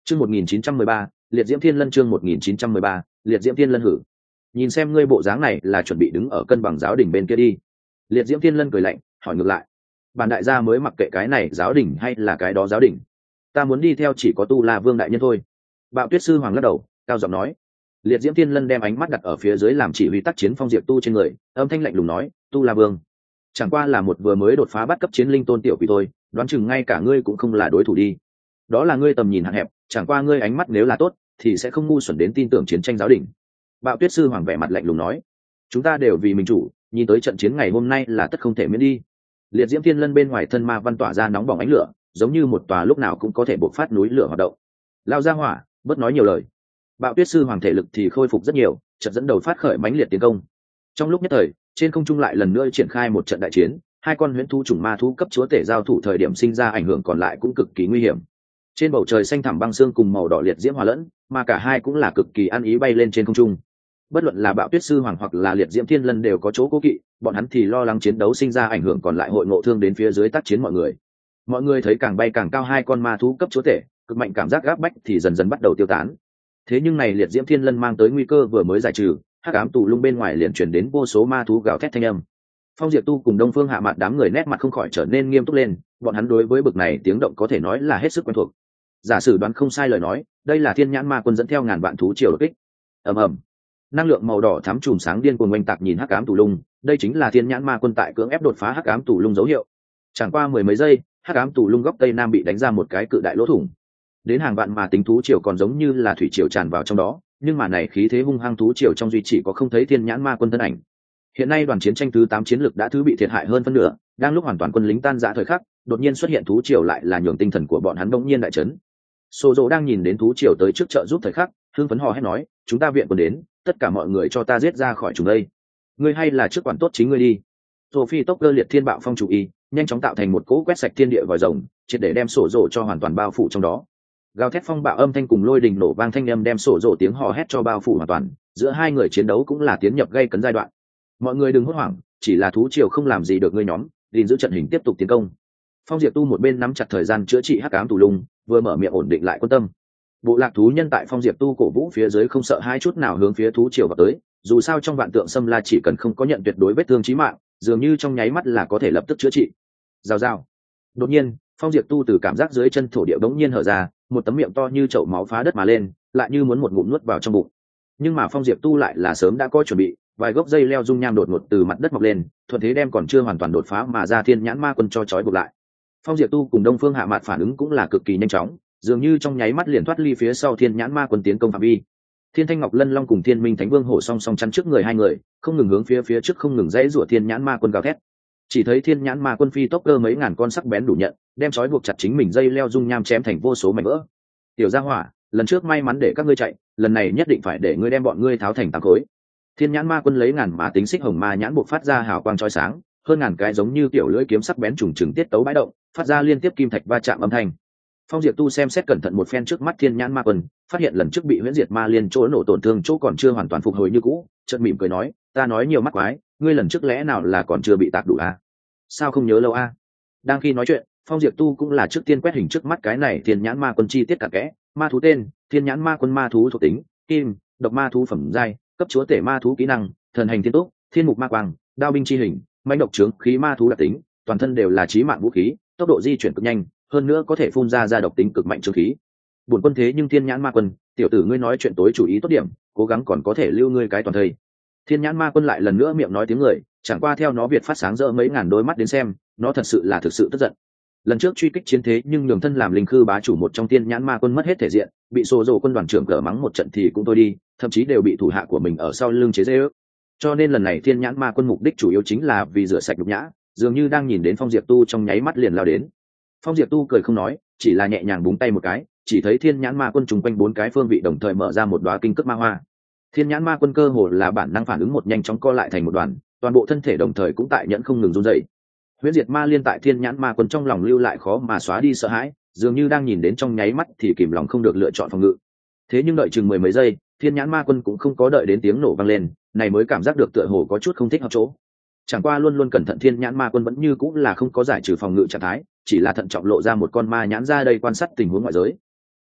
Chương 1913, Liệt Diễm Thiên Lân chương 1913, Liệt Diễm Thiên Lân hử. Nhìn xem ngươi bộ dáng này là chuẩn bị đứng ở cân bằng giáo đỉnh bên kia đi. Liệt Diễm Thiên Lân cười lạnh, hỏi ngược lại. Bản đại gia mới mặc kệ cái này giáo đỉnh hay là cái đó giáo đỉnh. Ta muốn đi theo chỉ có Tu La Vương đại nhân thôi. Bạo Tuyết sư hoàng lắc đầu, cao giọng nói. Liệt Diễm Thiên Lân đem ánh mắt đặt ở phía dưới làm chỉ huy tác chiến Phong Diệp Tu trên người, âm thanh lạnh lùng nói, Tu La Vương. Chẳng qua là một vừa mới đột phá bắt cấp chiến linh tôn tiểu quỷ thôi, đoán chừng ngay cả ngươi cũng không là đối thủ đi. Đó là ngươi tầm nhìn hạn hẹp, chẳng qua ngươi ánh mắt nếu là tốt thì sẽ không ngu xuẩn đến tin tưởng chiến tranh giáo đỉnh. Bạo Tuyết sư hoàng vẻ mặt lạnh lùng nói, chúng ta đều vì mình chủ, nhìn tới trận chiến ngày hôm nay là tất không thể miễn đi. Liệt Diễm Thiên Lân bên ngoài thân ma văn tỏa ra nóng bỏng ánh lửa, giống như một tòa lúc nào cũng có thể bộc phát núi lửa hoạt động. Lao ra hỏa, bớt nói nhiều lời. Bạo Tuyết sư hoàng thể lực thì khôi phục rất nhiều, chợt dẫn đầu phát khởi mãnh liệt tiến công. Trong lúc nhất thời, trên không trung lại lần nữa triển khai một trận đại chiến, hai con huyễn thú chủng ma thú cấp chúa tể giao thủ thời điểm sinh ra ảnh hưởng còn lại cũng cực kỳ nguy hiểm. Trên bầu trời xanh thẳm băng xương cùng màu đỏ liệt diễm hòa lẫn, mà cả hai cũng là cực kỳ ăn ý bay lên trên không trung. Bất luận là Bạo Tuyết sư hoàng hoặc là Liệt Diễm Thiên Lân đều có chỗ cố kỵ, bọn hắn thì lo lắng chiến đấu sinh ra ảnh hưởng còn lại hội ngộ thương đến phía dưới tác chiến mọi người. Mọi người thấy càng bay càng cao hai con ma thú cấp chúa tể, cực mạnh cảm giác áp bách thì dần dần bắt đầu tiêu tán. Thế nhưng này Liệt Diễm Thiên Lân mang tới nguy cơ vừa mới giải trừ, hắc ám tù lung bên ngoài liền truyền đến vô số ma thú gào thét thanh âm. Phong Diệp Tu cùng Đông Phương Hạ Mạn đám người nét mặt không khỏi trở nên nghiêm túc lên, bọn hắn đối với bực này tiếng động có thể nói là hết sức quen thuộc. Giả sử đoán không sai lời nói, đây là Thiên Nhãn Ma Quân dẫn theo ngàn vạn thú triều đột kích. Ầm ầm. Năng lượng màu đỏ thắm chùm sáng điên cuồng oanh tạc nhìn hắc ám tù lung, đây chính là Thiên Nhãn Ma Quân tại cưỡng ép đột phá hắc ám tù lung dấu hiệu. Chẳng qua mười mấy giây, hắc ám tù lung góc tây nam bị đánh ra một cái cự đại lỗ thủng. Đến hàng vạn mà tính thú triều còn giống như là thủy triều tràn vào trong đó, nhưng mà này khí thế hung hăng thú triều trong duy chỉ có không thấy Thiên Nhãn Ma Quân thân ảnh. Hiện nay đoàn chiến tranh thứ 8 chiến lực đã thứ bị thiệt hại hơn phân nửa, đang lúc hoàn toàn quân lính tan rã thời khắc, đột nhiên xuất hiện thú triều lại là nhường tinh thần của bọn hắn bỗng nhiên đại chấn. Sô Dỗ đang nhìn đến thú triều tới trước trợ giúp thời khắc, hưng phấn hò hét nói, chúng ta viện quân đến, tất cả mọi người cho ta giết ra khỏi chúng đây. Ngươi hay là trước quản tốt chính ngươi đi. Sophie tốc cơ liệt thiên bạo phong chủ y, nhanh chóng tạo thành một cỗ quét sạch thiên địa vòi rồng, triệt để đem Sô Dỗ cho hoàn toàn bao phủ trong đó. Gào thét phong bạo âm thanh cùng lôi đình nổ vang thanh âm đem Sô Dỗ tiếng hò hét cho bao phủ hoàn toàn, giữa hai người chiến đấu cũng là tiến nhập gây cấn giai đoạn. Mọi người đừng hốt hoảng, chỉ là thú triều không làm gì được ngươi nhóm, liền giữ trận hình tiếp tục tiến công. Phong Diệp Tu một bên nắm chặt thời gian chữa trị hắc ám tù lung, vừa mở miệng ổn định lại quân tâm. Bộ lạc thú nhân tại Phong Diệp Tu cổ vũ phía dưới không sợ hai chút nào hướng phía thú triều vào tới, dù sao trong vạn tượng xâm la chỉ cần không có nhận tuyệt đối vết thương chí mạng, dường như trong nháy mắt là có thể lập tức chữa trị. Rào rào. Đột nhiên, Phong Diệp Tu từ cảm giác dưới chân thổ địa bỗng nhiên hở ra, một tấm miệng to như chậu máu phá đất mà lên, lại như muốn một ngụm nuốt vào trong bụng. Nhưng mà Phong Diệp Tu lại là sớm đã có chuẩn bị, vài gốc dây leo dung nham đột ngột từ mặt đất mọc lên, thuận thế đem còn chưa hoàn toàn đột phá mà ra Thiên Nhãn Ma Quân cho trói buộc lại. Phong Diệp Tu cùng Đông Phương Hạ Mạn phản ứng cũng là cực kỳ nhanh chóng, dường như trong nháy mắt liền thoát ly phía sau Thiên Nhãn Ma Quân tiến công phạm vi. Thiên Thanh Ngọc Lân Long cùng Thiên Minh Thánh Vương hổ song song chắn trước người hai người, không ngừng hướng phía trước không ngừng dãy rủa Thiên Nhãn Ma Quân gào thét. Chỉ thấy Thiên Nhãn Ma Quân phi tốc cơ mấy ngàn con sắc bén đủ nhận, đem trói buộc chặt chính mình dây leo dung nham chém thành vô số mảnh vỡ. Tiểu Gia Hỏa, lần trước may mắn để các ngươi chạy, lần này nhất định phải để ngươi đem bọn ngươi tháo thành tám khối. Thiên Nhãn Ma Quân lấy ngàn mà tính xích hồng ma nhãn buộc phát ra hào quang chói sáng, hơn ngàn cái giống như tiểu lưỡi kiếm sắc bén trùng trùng tiết tấu bãi động, phát ra liên tiếp kim thạch va chạm âm thanh. Phong Diệp Tu xem xét cẩn thận một phen trước mắt Thiên Nhãn Ma Quân, phát hiện lần trước bị Huyễn Diệt Ma Liên chỗ nổ tổn thương chỗ còn chưa hoàn toàn phục hồi như cũ, chợt mỉm cười nói, ta nói nhiều mắt quái, ngươi lần trước lẽ nào là còn chưa bị tạc đủ à? Sao không nhớ lâu à? Đang khi nói chuyện, Phong Diệp Tu cũng là trước tiên quét hình trước mắt cái này Thiên Nhãn Ma Quân chi tiết cặn kẽ, ma thú tên, Thiên Nhãn Ma Quân ma thú thuộc tính, kim, độc ma thú phẩm giai, cấp chúa tể ma thú kỹ năng, thần hành thiên túc, thiên mục ma quang, đao binh chi hình, mãnh độc trướng khí ma thú đặc tính, toàn thân đều là chí mạng vũ khí, tốc độ di chuyển cực nhanh, hơn nữa có thể phun ra độc tính cực mạnh trướng khí. Buồn quân thế nhưng Thiên Nhãn Ma Quân, tiểu tử ngươi nói chuyện tối chủ ý tốt điểm, cố gắng còn có thể lưu ngươi cái toàn thây. Thiên Nhãn Ma Quân lại lần nữa miệng nói tiếng người, chẳng qua theo nó việt phát sáng rỡ mấy ngàn đôi mắt đến xem, nó thật sự tức giận. Lần trước truy kích chiến thế nhưng nhường thân làm linh khư bá chủ một trong Thiên Nhãn Ma Quân mất hết thể diện, bị Sô Dỗ quân đoàn trưởng gỡ mắng một trận thì cũng thôi đi, thậm chí đều bị thủ hạ của mình ở sau lưng chế giễu. Cho nên lần này Thiên Nhãn Ma Quân mục đích chủ yếu chính là vì rửa sạch nhục nhã, dường như đang nhìn đến Phong Diệp Tu trong nháy mắt liền lao đến. Phong Diệp Tu cười không nói, chỉ là nhẹ nhàng búng tay một cái, chỉ thấy Thiên Nhãn Ma Quân trùng quanh 4 cái phương vị đồng thời mở ra một đóa kinh cước ma hoa. Thiên Nhãn Ma Quân cơ hồ là bản năng phản ứng một nhanh chóng co lại thành một đoàn, toàn bộ thân thể đồng thời cũng tại nhẫn không ngừng run rẩy. Huyễn Diệt Ma Liên tại Thiên Nhãn Ma Quân trong lòng lưu lại khó mà xóa đi sợ hãi, dường như đang nhìn đến trong nháy mắt thì kìm lòng không được lựa chọn phòng ngự. Thế nhưng đợi chừng mười mấy giây, Thiên Nhãn Ma Quân cũng không có đợi đến tiếng nổ vang lên, này mới cảm giác được tựa hồ có chút không thích hợp chỗ. Chẳng qua luôn luôn cẩn thận Thiên Nhãn Ma Quân vẫn như cũng là không có giải trừ phòng ngự trạng thái, chỉ là thận trọng lộ ra một con ma nhãn ra đây quan sát tình huống ngoại giới.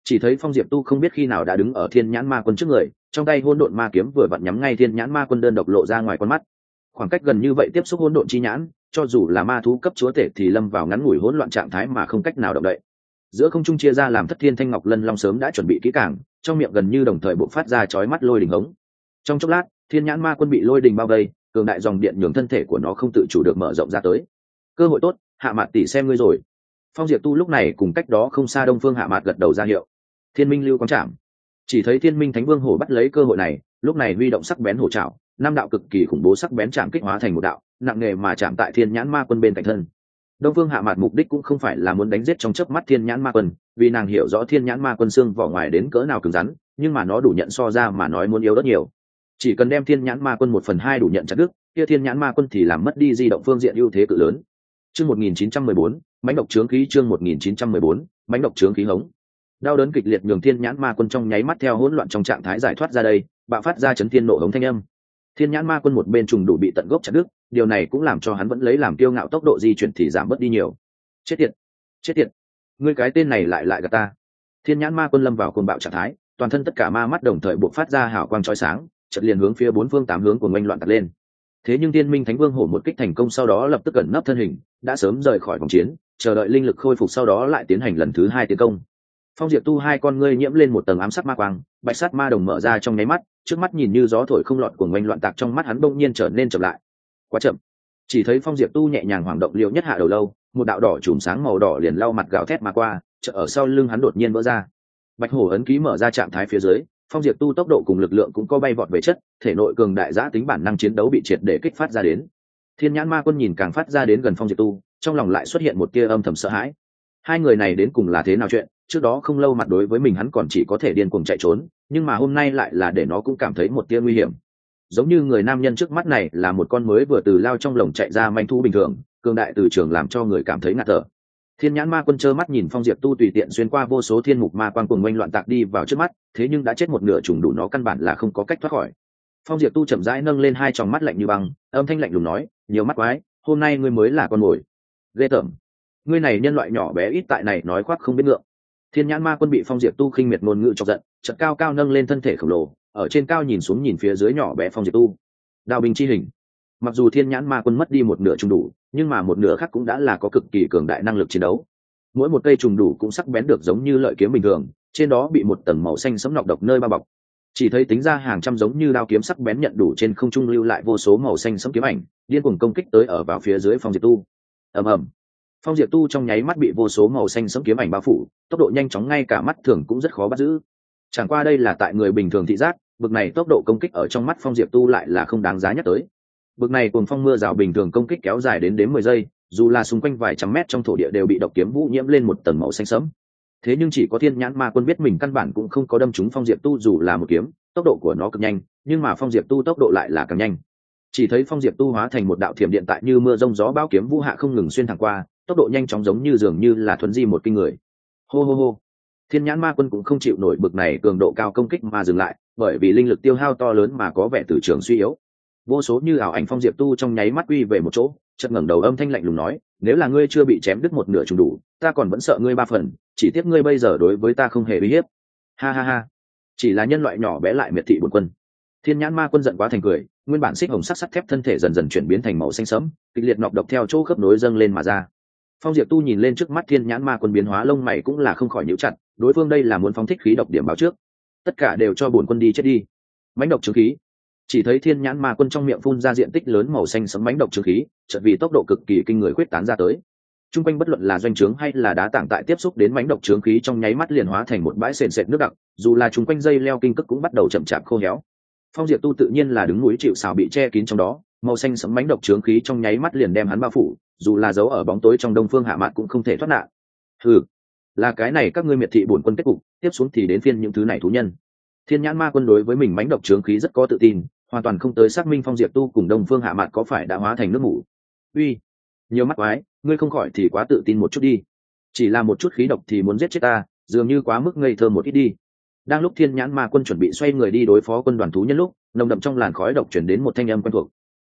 Chỉ thấy Phong Diệp Tu không biết khi nào đã đứng ở Thiên Nhãn Ma Quân trước người, trong tay hỗn độn ma kiếm vừa vặn nhắm ngay Thiên Nhãn Ma Quân đơn độc lộ ra ngoài con mắt. Khoảng cách gần như vậy tiếp xúc hỗn độn chi nhãn, cho dù là ma thú cấp chúa tể thì lâm vào ngắn ngủi hỗn loạn trạng thái mà không cách nào động đậy. Giữa không trung chia ra làm Thất Thiên Thanh Ngọc Lân Long sớm đã chuẩn bị kỹ càng, trong miệng gần như đồng thời bộc phát ra chói mắt lôi đình hống. Trong chốc lát, Thiên Nhãn Ma Quân bị lôi đình bao vây, cường đại dòng điện nhường thân thể của nó không tự chủ được mở rộng ra tới. Cơ hội tốt, Hạ Mạt tỷ xem ngươi rồi. Phong Diệp Tu lúc này cùng cách đó không xa Đông Phương Hạ Mạt gật đầu ra hiệu. Thiên Minh Lưu Quang Trảm. Chỉ thấy Thiên Minh Thánh Vương hổ bắt lấy cơ hội này, lúc này huy động sắc bén hổ trảo, năm đạo cực kỳ khủng bố sắc bén chạm kích hóa thành một đạo, nặng nề mà chạm tại Thiên Nhãn Ma Quân bên cạnh thân. Đông Phương Hạ Mạt mục đích cũng không phải là muốn đánh giết trong chớp mắt Thiên Nhãn Ma Quân, vì nàng hiểu rõ Thiên Nhãn Ma Quân xương vỏ ngoài đến cỡ nào cứng rắn, nhưng mà nó đủ nhận so ra mà nói muốn yếu rất nhiều. Chỉ cần đem Thiên Nhãn Ma Quân 1/2 đủ nhận chặt đứt, kia Thiên Nhãn Ma Quân thì làm mất đi di động phương diện ưu thế cự lớn. Chương 1914, mãnh độc chướng khí. Chương 1914, mãnh độc chướng khí hống. Đau đớn kịch liệt nhường Thiên Nhãn Ma Quân trong nháy mắt theo hỗn loạn trong trạng thái giải thoát ra đây, bạo phát ra chấn thiên nộ hống thanh âm. Thiên Nhãn Ma Quân một bên trùng đủ bị tận gốc chặt đứt, điều này cũng làm cho hắn vẫn lấy làm kiêu ngạo tốc độ di chuyển thì giảm bớt đi nhiều. Chết tiệt, chết tiệt, ngươi cái tên này lại gạt ta. Thiên Nhãn Ma Quân lâm vào cuồng bạo trạng thái, toàn thân tất cả ma mắt đồng thời bộc phát ra hào quang chói sáng, chợt liền hướng phía bốn phương tám hướng của ngoanh loạn tạt lên. Thế nhưng Thiên Minh Thánh Vương hổ một kích thành công sau đó lập tức ẩn nấp thân hình, đã sớm rời khỏi vòng chiến, chờ đợi linh lực khôi phục sau đó lại tiến hành lần thứ 2 tiến công. Phong Diệp Tu hai con ngươi nhiễm lên một tầng ám sắc ma quang, bạch sát ma đồng mở ra trong nháy mắt, trước mắt nhìn như gió thổi không lọt của ngoanh loạn tạc trong mắt hắn bỗng nhiên trở nên chậm lại. Quá chậm. Chỉ thấy Phong Diệp Tu nhẹ nhàng hoảng động liều nhất hạ đầu lâu, một đạo đỏ chùm sáng màu đỏ liền lau mặt gào thét mà qua, chợt ở sau lưng hắn đột nhiên vỡ ra. Bạch hổ ấn ký mở ra trạng thái phía dưới, Phong Diệp Tu tốc độ cùng lực lượng cũng có bay vọt về chất, thể nội cường đại giá tính bản năng chiến đấu bị triệt để kích phát ra đến. Thiên Nhãn Ma Quân nhìn càng phát ra đến gần Phong Diệp Tu, trong lòng lại xuất hiện một tia âm thầm sợ hãi. Hai người này đến cùng là thế nào chuyện? Trước đó không lâu mặt đối với mình hắn còn chỉ có thể điên cuồng chạy trốn, nhưng mà hôm nay lại là để nó cũng cảm thấy một tia nguy hiểm. Giống như người nam nhân trước mắt này là một con mới vừa từ lao trong lồng chạy ra manh thú bình thường, cường đại từ trường làm cho người cảm thấy ngạt thở. Thiên Nhãn Ma Quân trơ mắt nhìn Phong Diệp Tu tùy tiện xuyên qua vô số thiên mục ma quang cuồng oanh loạn tạc đi vào trước mắt, thế nhưng đã chết một nửa trùng đủ nó căn bản là không có cách thoát khỏi. Phong Diệp Tu chậm rãi nâng lên hai tròng mắt lạnh như băng, âm thanh lạnh lùng nói: "Nhiều mắt quái, hôm nay ngươi mới là con mồi." Ghê tởm. Ngươi này nhân loại nhỏ bé ít tại này nói khoác không biết ngượng. Thiên Nhãn Ma Quân bị Phong Diệp Tu khinh miệt ngôn ngữ chọc giận, chợt cao cao nâng lên thân thể khổng lồ, ở trên cao nhìn xuống nhìn phía dưới nhỏ bé Phong Diệp Tu. Đao binh chi hình. Mặc dù Thiên Nhãn Ma Quân mất đi một nửa trùng đủ, nhưng mà một nửa khác cũng đã là có cực kỳ cường đại năng lực chiến đấu. Mỗi một cây trùng đủ cũng sắc bén được giống như lợi kiếm bình thường, trên đó bị một tầng màu xanh sẫm nọc độc nơi bao bọc. Chỉ thấy tính ra hàng trăm giống như đao kiếm sắc bén nhận đủ trên không trung lưu lại vô số màu xanh sẫm kiếm ảnh, điên cuồng công kích tới ở vào phía dưới Phong Diệp Tu. Ầm ầm. Phong Diệp Tu trong nháy mắt bị vô số màu xanh sẫm kiếm ảnh bao phủ, tốc độ nhanh chóng ngay cả mắt thường cũng rất khó bắt giữ. Chẳng qua đây là tại người bình thường thị giác, bực này tốc độ công kích ở trong mắt Phong Diệp Tu lại là không đáng giá nhắc tới. Bực này cuồng phong mưa rào bình thường công kích kéo dài đến 10 giây, dù là xung quanh vài trăm mét trong thổ địa đều bị độc kiếm vũ nhiễm lên một tầng màu xanh sẫm. Thế nhưng chỉ có Thiên Nhãn Ma Quân biết mình căn bản cũng không có đâm trúng Phong Diệp Tu dù là một kiếm, tốc độ của nó cực nhanh, nhưng mà Phong Diệp Tu tốc độ lại là càng nhanh. Chỉ thấy Phong Diệp Tu hóa thành một đạo thiểm điện tại như mưa rông gió bão kiếm vũ hạ không ngừng xuyên thẳng qua, tốc độ nhanh chóng giống như dường như là thuấn di một kinh người. Hô hô hô. Thiên Nhãn Ma Quân cũng không chịu nổi bực này cường độ cao công kích mà dừng lại, bởi vì linh lực tiêu hao to lớn mà có vẻ từ trường suy yếu. Vô số như ảo ảnh Phong Diệp Tu trong nháy mắt quy về một chỗ, chợt ngẩng đầu âm thanh lạnh lùng nói: "Nếu là ngươi chưa bị chém đứt một nửa trùng đủ, ta còn vẫn sợ ngươi 3 phần, chỉ tiếc ngươi bây giờ đối với ta không hề uy hiếp." Ha ha ha. Chỉ là nhân loại nhỏ bé lại miệt thị bổn quân. Thiên Nhãn Ma Quân giận quá thành cười, nguyên bản xích hồng sắc sắt thép thân thể dần dần chuyển biến thành màu xanh sẫm, kịch liệt nọc độc theo chỗ khớp nối dâng lên mà ra. Phong Diệp Tu nhìn lên trước mắt Thiên Nhãn Ma Quân biến hóa lông mày cũng là không khỏi nhíu chặt, đối phương đây là muốn phóng thích khí độc điểm báo trước. Tất cả đều cho bổn quân đi chết đi. Mãnh độc chứng khí. Chỉ thấy Thiên Nhãn Ma Quân trong miệng phun ra diện tích lớn màu xanh sẫm mãnh độc chứng khí, chợt vì tốc độ cực kỳ kinh người khuyết tán ra tới. Trung quanh bất luận là doanh trướng hay là đá tảng tại tiếp xúc đến mãnh độc chứng khí trong nháy mắt liền hóa thành một bãi sền sệt nước đặc, dù là chúng quanh dây leo kinh cức cũng bắt đầu chậm chạp khô héo. Phong Diệp Tu tự nhiên là đứng núi chịu sào bị che kín trong đó, màu xanh sẫm mãnh độc chứng khí trong nháy mắt liền đem hắn bao phủ, dù là giấu ở bóng tối trong Đông Phương Hạ Mạn cũng không thể thoát nạn. Hừ, là cái này các ngươi miệt thị bổn quân kết cục, tiếp xuống thì đến phiên những thứ này thú nhân. Thiên Nhãn Ma Quân đối với mình mãnh độc chứng khí rất có tự tin, hoàn toàn không tới xác minh Phong Diệp Tu cùng Đông Phương Hạ Mạn có phải đã hóa thành nước mủ. Uy, nhiều mắt quái, ngươi không khỏi thì quá tự tin một chút đi. Chỉ là một chút khí độc thì muốn giết chết ta, dường như quá mức ngây thơ một ít đi. Đang lúc Thiên Nhãn Ma Quân chuẩn bị xoay người đi đối phó quân đoàn thú nhân lúc, nồng đậm trong làn khói độc chuyển đến một thanh âm quen thuộc.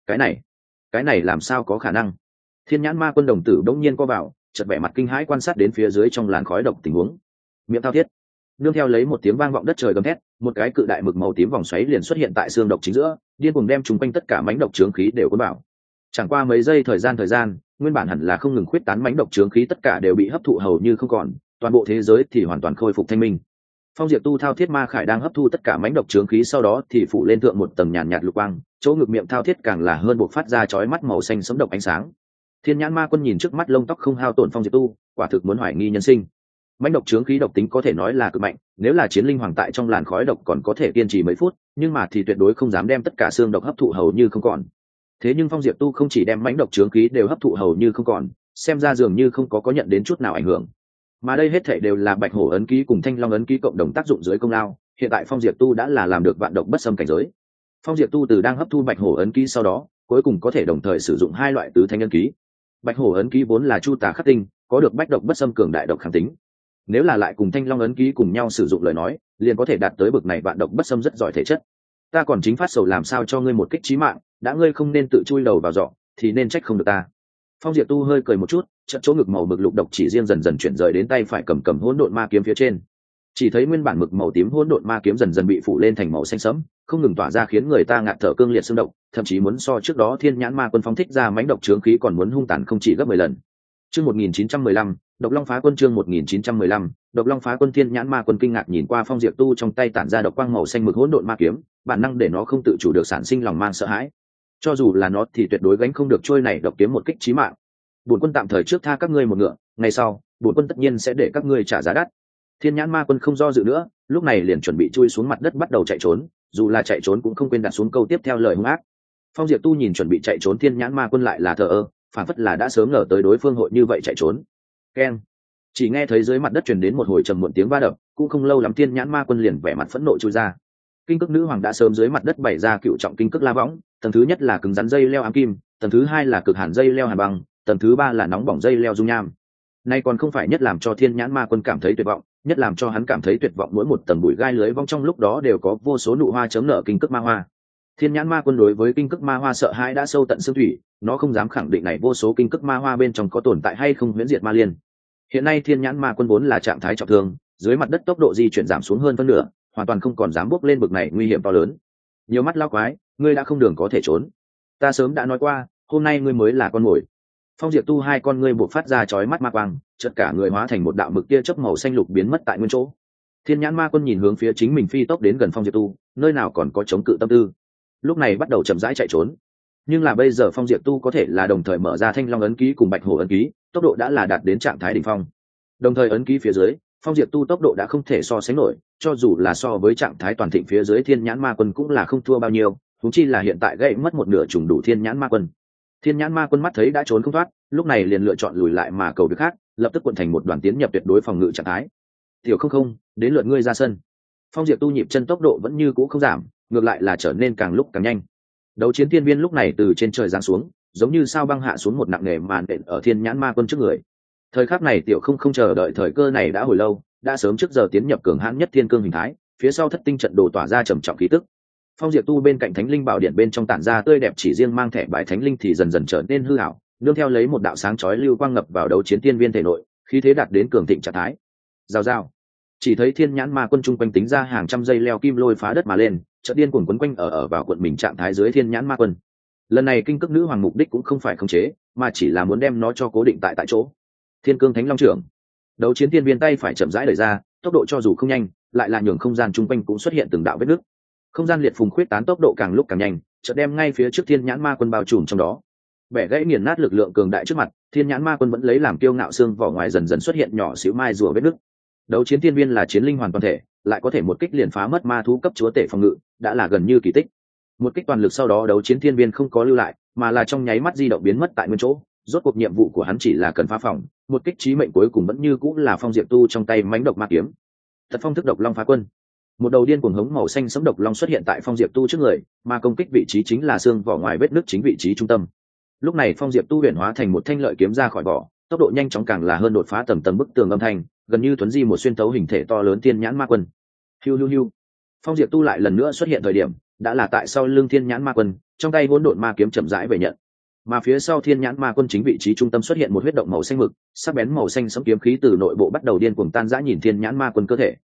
Cái này làm sao có khả năng? Thiên Nhãn Ma Quân đồng tử đống nhiên co vào, chợt vẻ mặt kinh hãi quan sát đến phía dưới trong làn khói độc tình huống. Miệng thao thiết. nương theo lấy một tiếng vang vọng đất trời gầm thét, một cái cự đại mực màu tím vòng xoáy liền xuất hiện tại xương độc chính giữa, điên cuồng đem chúng quanh tất cả mánh độc chướng khí đều cuốn vào. Chẳng qua mấy giây thời gian, nguyên bản hẳn là không ngừng khuyết tán mánh độc chướng khí tất cả đều bị hấp thụ hầu như không còn, toàn bộ thế giới thì hoàn toàn khôi phục thanh minh. Phong Diệp Tu thao thiết ma khải đang hấp thu tất cả mánh độc chướng khí, sau đó thì phủ lên thượng một tầng nhàn nhạt lục quang, chỗ ngực miệng thao thiết càng là hơn bộc phát ra chói mắt màu xanh sẫm độc ánh sáng. Thiên Nhãn Ma Quân nhìn trước mắt lông tóc không hao tổn Phong Diệp Tu, quả thực muốn hoài nghi nhân sinh. Mãnh độc chướng khí độc tính có thể nói là cực mạnh, nếu là chiến linh hoàng tại trong làn khói độc còn có thể kiên trì mấy phút, nhưng mà thì tuyệt đối không dám đem tất cả xương độc hấp thụ hầu như không còn. Thế nhưng Phong Diệp Tu không chỉ đem mãnh độc chướng khí đều hấp thụ hầu như không còn, xem ra dường như không có nhận đến chút nào ảnh hưởng. Mà đây hết thảy đều là Bạch Hổ ấn ký cùng Thanh Long ấn ký cộng đồng tác dụng dưới công lao, hiện tại Phong Diệp Tu đã là làm được vạn độc bất xâm cảnh giới. Phong Diệp Tu từ đang hấp thu Bạch Hổ ấn ký sau đó, cuối cùng có thể đồng thời sử dụng hai loại tứ thanh ấn ký. Bạch Hổ ấn ký vốn là chu tà khắc tinh, có được bách độc bất xâm cường đại độc kháng tính. Nếu là lại cùng Thanh Long ấn ký cùng nhau sử dụng lời nói, liền có thể đạt tới bậc này vạn độc bất xâm rất giỏi thể chất. Ta còn chính phát sầu làm sao cho ngươi một kích chí mạng, đã ngươi không nên tự chui đầu vào giỏ, thì nên trách không được ta. Phong Diệp Tu hơi cười một chút, trận chỗ ngực màu mực lục độc chỉ riêng dần dần chuyển rời đến tay phải cầm hỗn độn ma kiếm phía trên. Chỉ thấy nguyên bản mực màu tím hỗn độn ma kiếm dần dần bị phủ lên thành màu xanh sẫm, không ngừng tỏa ra khiến người ta ngạt thở cương liệt xương độc, thậm chí muốn so trước đó Thiên Nhãn Ma Quân phóng thích ra mãnh độc chướng khí còn muốn hung tàn không chỉ gấp 10 lần. Chương 1915, Độc Long Phá Quân chương 1915, Độc Long Phá Quân. Thiên Nhãn Ma Quân kinh ngạc nhìn qua Phong Diệp Tu trong tay tản ra độc quang màu xanh mực hỗn độn ma kiếm, bản năng để nó không tự chủ được sản sinh lòng mang sợ hãi. Cho dù là nó thì tuyệt đối gánh không được trôi này độc kiếm một kích chí mạng. Bổn quân tạm thời trước tha các ngươi một ngựa, ngày sau, bổn quân tất nhiên sẽ để các ngươi trả giá đắt. Thiên Nhãn Ma Quân không do dự nữa, lúc này liền chuẩn bị chui xuống mặt đất bắt đầu chạy trốn, dù là chạy trốn cũng không quên đặt xuống câu tiếp theo lời hung ác. Phong Diệp Tu nhìn chuẩn bị chạy trốn Thiên Nhãn Ma Quân lại là thờ ơ, phản phất là đã sớm ngờ tới đối phương hội như vậy chạy trốn. Keng! Chỉ nghe thấy dưới mặt đất truyền đến một hồi trầm muộn tiếng va đập, cũng không lâu lắm Thiên Nhãn Ma Quân liền vẻ mặt phẫn nộ chui ra. Kinh Cước Nữ Hoàng đã sớm dưới mặt đất bày ra cựu trọng kinh cước la võng, tầng thứ nhất là cứng rắn dây leo ám kim, tầng thứ hai là cực hàn dây leo hàn băng, tầng thứ ba là nóng bỏng dây leo dung nham. Nay còn không phải nhất làm cho Thiên Nhãn Ma Quân cảm thấy tuyệt vọng, nhất làm cho hắn cảm thấy tuyệt vọng mỗi một tầng bụi gai lưới vong trong lúc đó đều có vô số nụ hoa chấm nở kinh cước ma hoa. Thiên Nhãn Ma Quân đối với kinh cước ma hoa sợ hãi đã sâu tận xương thủy, nó không dám khẳng định này vô số kinh cước ma hoa bên trong có tồn tại hay không huyễn diệt ma liên. Hiện nay Thiên Nhãn Ma Quân vốn là trạng thái trọng thương, dưới mặt đất tốc độ di chuyển giảm xuống hơn phân nửa, hoàn toàn không còn dám bước lên bực này nguy hiểm to lớn. Nhiều mắt lao quái, ngươi đã không đường có thể trốn. Ta sớm đã nói qua, hôm nay ngươi mới là con mồi. Phong Diệp Tu hai con ngươi buộc phát ra chói mắt ma quang, chợt cả người hóa thành một đạo mực tia chớp màu xanh lục biến mất tại nguyên chỗ. Thiên Nhãn Ma Quân nhìn hướng phía chính mình phi tốc đến gần Phong Diệp Tu, nơi nào còn có chống cự tâm tư. Lúc này bắt đầu chậm rãi chạy trốn. Nhưng là bây giờ Phong Diệp Tu có thể là đồng thời mở ra Thanh Long ấn ký cùng Bạch Hổ ấn ký, tốc độ đã là đạt đến trạng thái đỉnh phong. Đồng thời ấn ký phía dưới, Phong Diệp Tu tốc độ đã không thể so sánh nổi, cho dù là so với trạng thái toàn thịnh phía dưới Thiên Nhãn Ma Quân cũng là không thua bao nhiêu, huống chi là hiện tại gãy mất một nửa trùng đủ Thiên Nhãn Ma Quân. Thiên Nhãn Ma Quân mắt thấy đã trốn không thoát, lúc này liền lựa chọn lùi lại mà cầu việc khác, lập tức cuộn thành một đoàn tiến nhập tuyệt đối phòng ngự trạng thái. Tiểu Không, đến lượt ngươi ra sân. Phong Diệp Tu nhịp chân tốc độ vẫn như cũ không giảm, ngược lại là trở nên càng lúc càng nhanh. Đấu chiến thiên viên lúc này từ trên trời giáng xuống, giống như sao băng hạ xuống một nặng nề màn đện ở Thiên Nhãn Ma Quân trước người. Thời khắc này Tiểu Không chờ đợi thời cơ này đã hồi lâu, đã sớm trước giờ tiến nhập cường hãn nhất thiên cương hình thái, phía sau thất tinh trận đồ tỏa ra trầm trọng khí tức. Phong Diệp Tu bên cạnh Thánh Linh Bảo Điện bên trong tản ra tươi đẹp chỉ riêng mang thẻ bài Thánh Linh thì dần dần trở nên hư ảo, nương theo lấy một đạo sáng chói lưu quang ngập vào đấu chiến tiên viên thể nội, khí thế đạt đến cường thịnh trạng thái. Rào rào. Chỉ thấy Thiên Nhãn Ma Quân trung quanh tính ra hàng trăm dây leo kim lôi phá đất mà lên, chợt điên cuồng quấn quanh ở vào quận mình trạng thái dưới Thiên Nhãn Ma Quân. Lần này Kinh Cước Nữ Hoàng mục đích cũng không phải khống chế, mà chỉ là muốn đem nó cho cố định tại chỗ. Thiên Cương Thánh Long trưởng. Đấu chiến tiên viên tay phải chậm rãi đẩy ra, tốc độ cho dù không nhanh, lại là nhường không gian trung quanh cũng xuất hiện từng đạo vết nứt. Không gian liệt phùng khuyết tán tốc độ càng lúc càng nhanh, chợt đem ngay phía trước Thiên Nhãn Ma Quân bao trùm trong đó. Bẻ gãy nghiền nát lực lượng cường đại trước mặt, Thiên Nhãn Ma Quân vẫn lấy làm kiêu ngạo xương vỏ ngoài dần dần xuất hiện nhỏ xíu mai rùa vết nứt. Đấu chiến thiên viên là chiến linh hoàn toàn thể, lại có thể một kích liền phá mất ma thú cấp chúa tể phòng ngự, đã là gần như kỳ tích. Một kích toàn lực sau đó đấu chiến thiên viên không có lưu lại, mà là trong nháy mắt di động biến mất tại nguyên chỗ. Rốt cuộc nhiệm vụ của hắn chỉ là cần phá phòng, một kích chí mệnh cuối cùng vẫn như cũng là Phong Diệp Tu trong tay mãnh độc ma kiếm. Thật phong thức độc long phá quân. Một đầu điên cuồng hống màu xanh sẫm độc long xuất hiện tại Phong Diệp Tu trước người, mà công kích vị trí chính là xương vỏ ngoài vết nứt chính vị trí trung tâm. Lúc này Phong Diệp Tu huyền hóa thành một thanh lợi kiếm ra khỏi vỏ, tốc độ nhanh chóng càng là hơn đột phá tầng bức tường âm thanh, gần như tuấn di một xuyên tấu hình thể to lớn Thiên Nhãn Ma Quân. Hiu hiu hiu. Phong Diệp Tu lại lần nữa xuất hiện thời điểm, đã là tại sau lưng Thiên Nhãn Ma Quân, trong tay hỗn độn ma kiếm chậm rãi về nhận. Mà phía sau Thiên Nhãn Ma Quân chính vị trí trung tâm xuất hiện một huyết động màu xanh mực, sắc bén màu xanh sẫm kiếm khí từ nội bộ bắt đầu điên cuồng tan rã nhìn Thiên Nhãn Ma Quân cơ thể.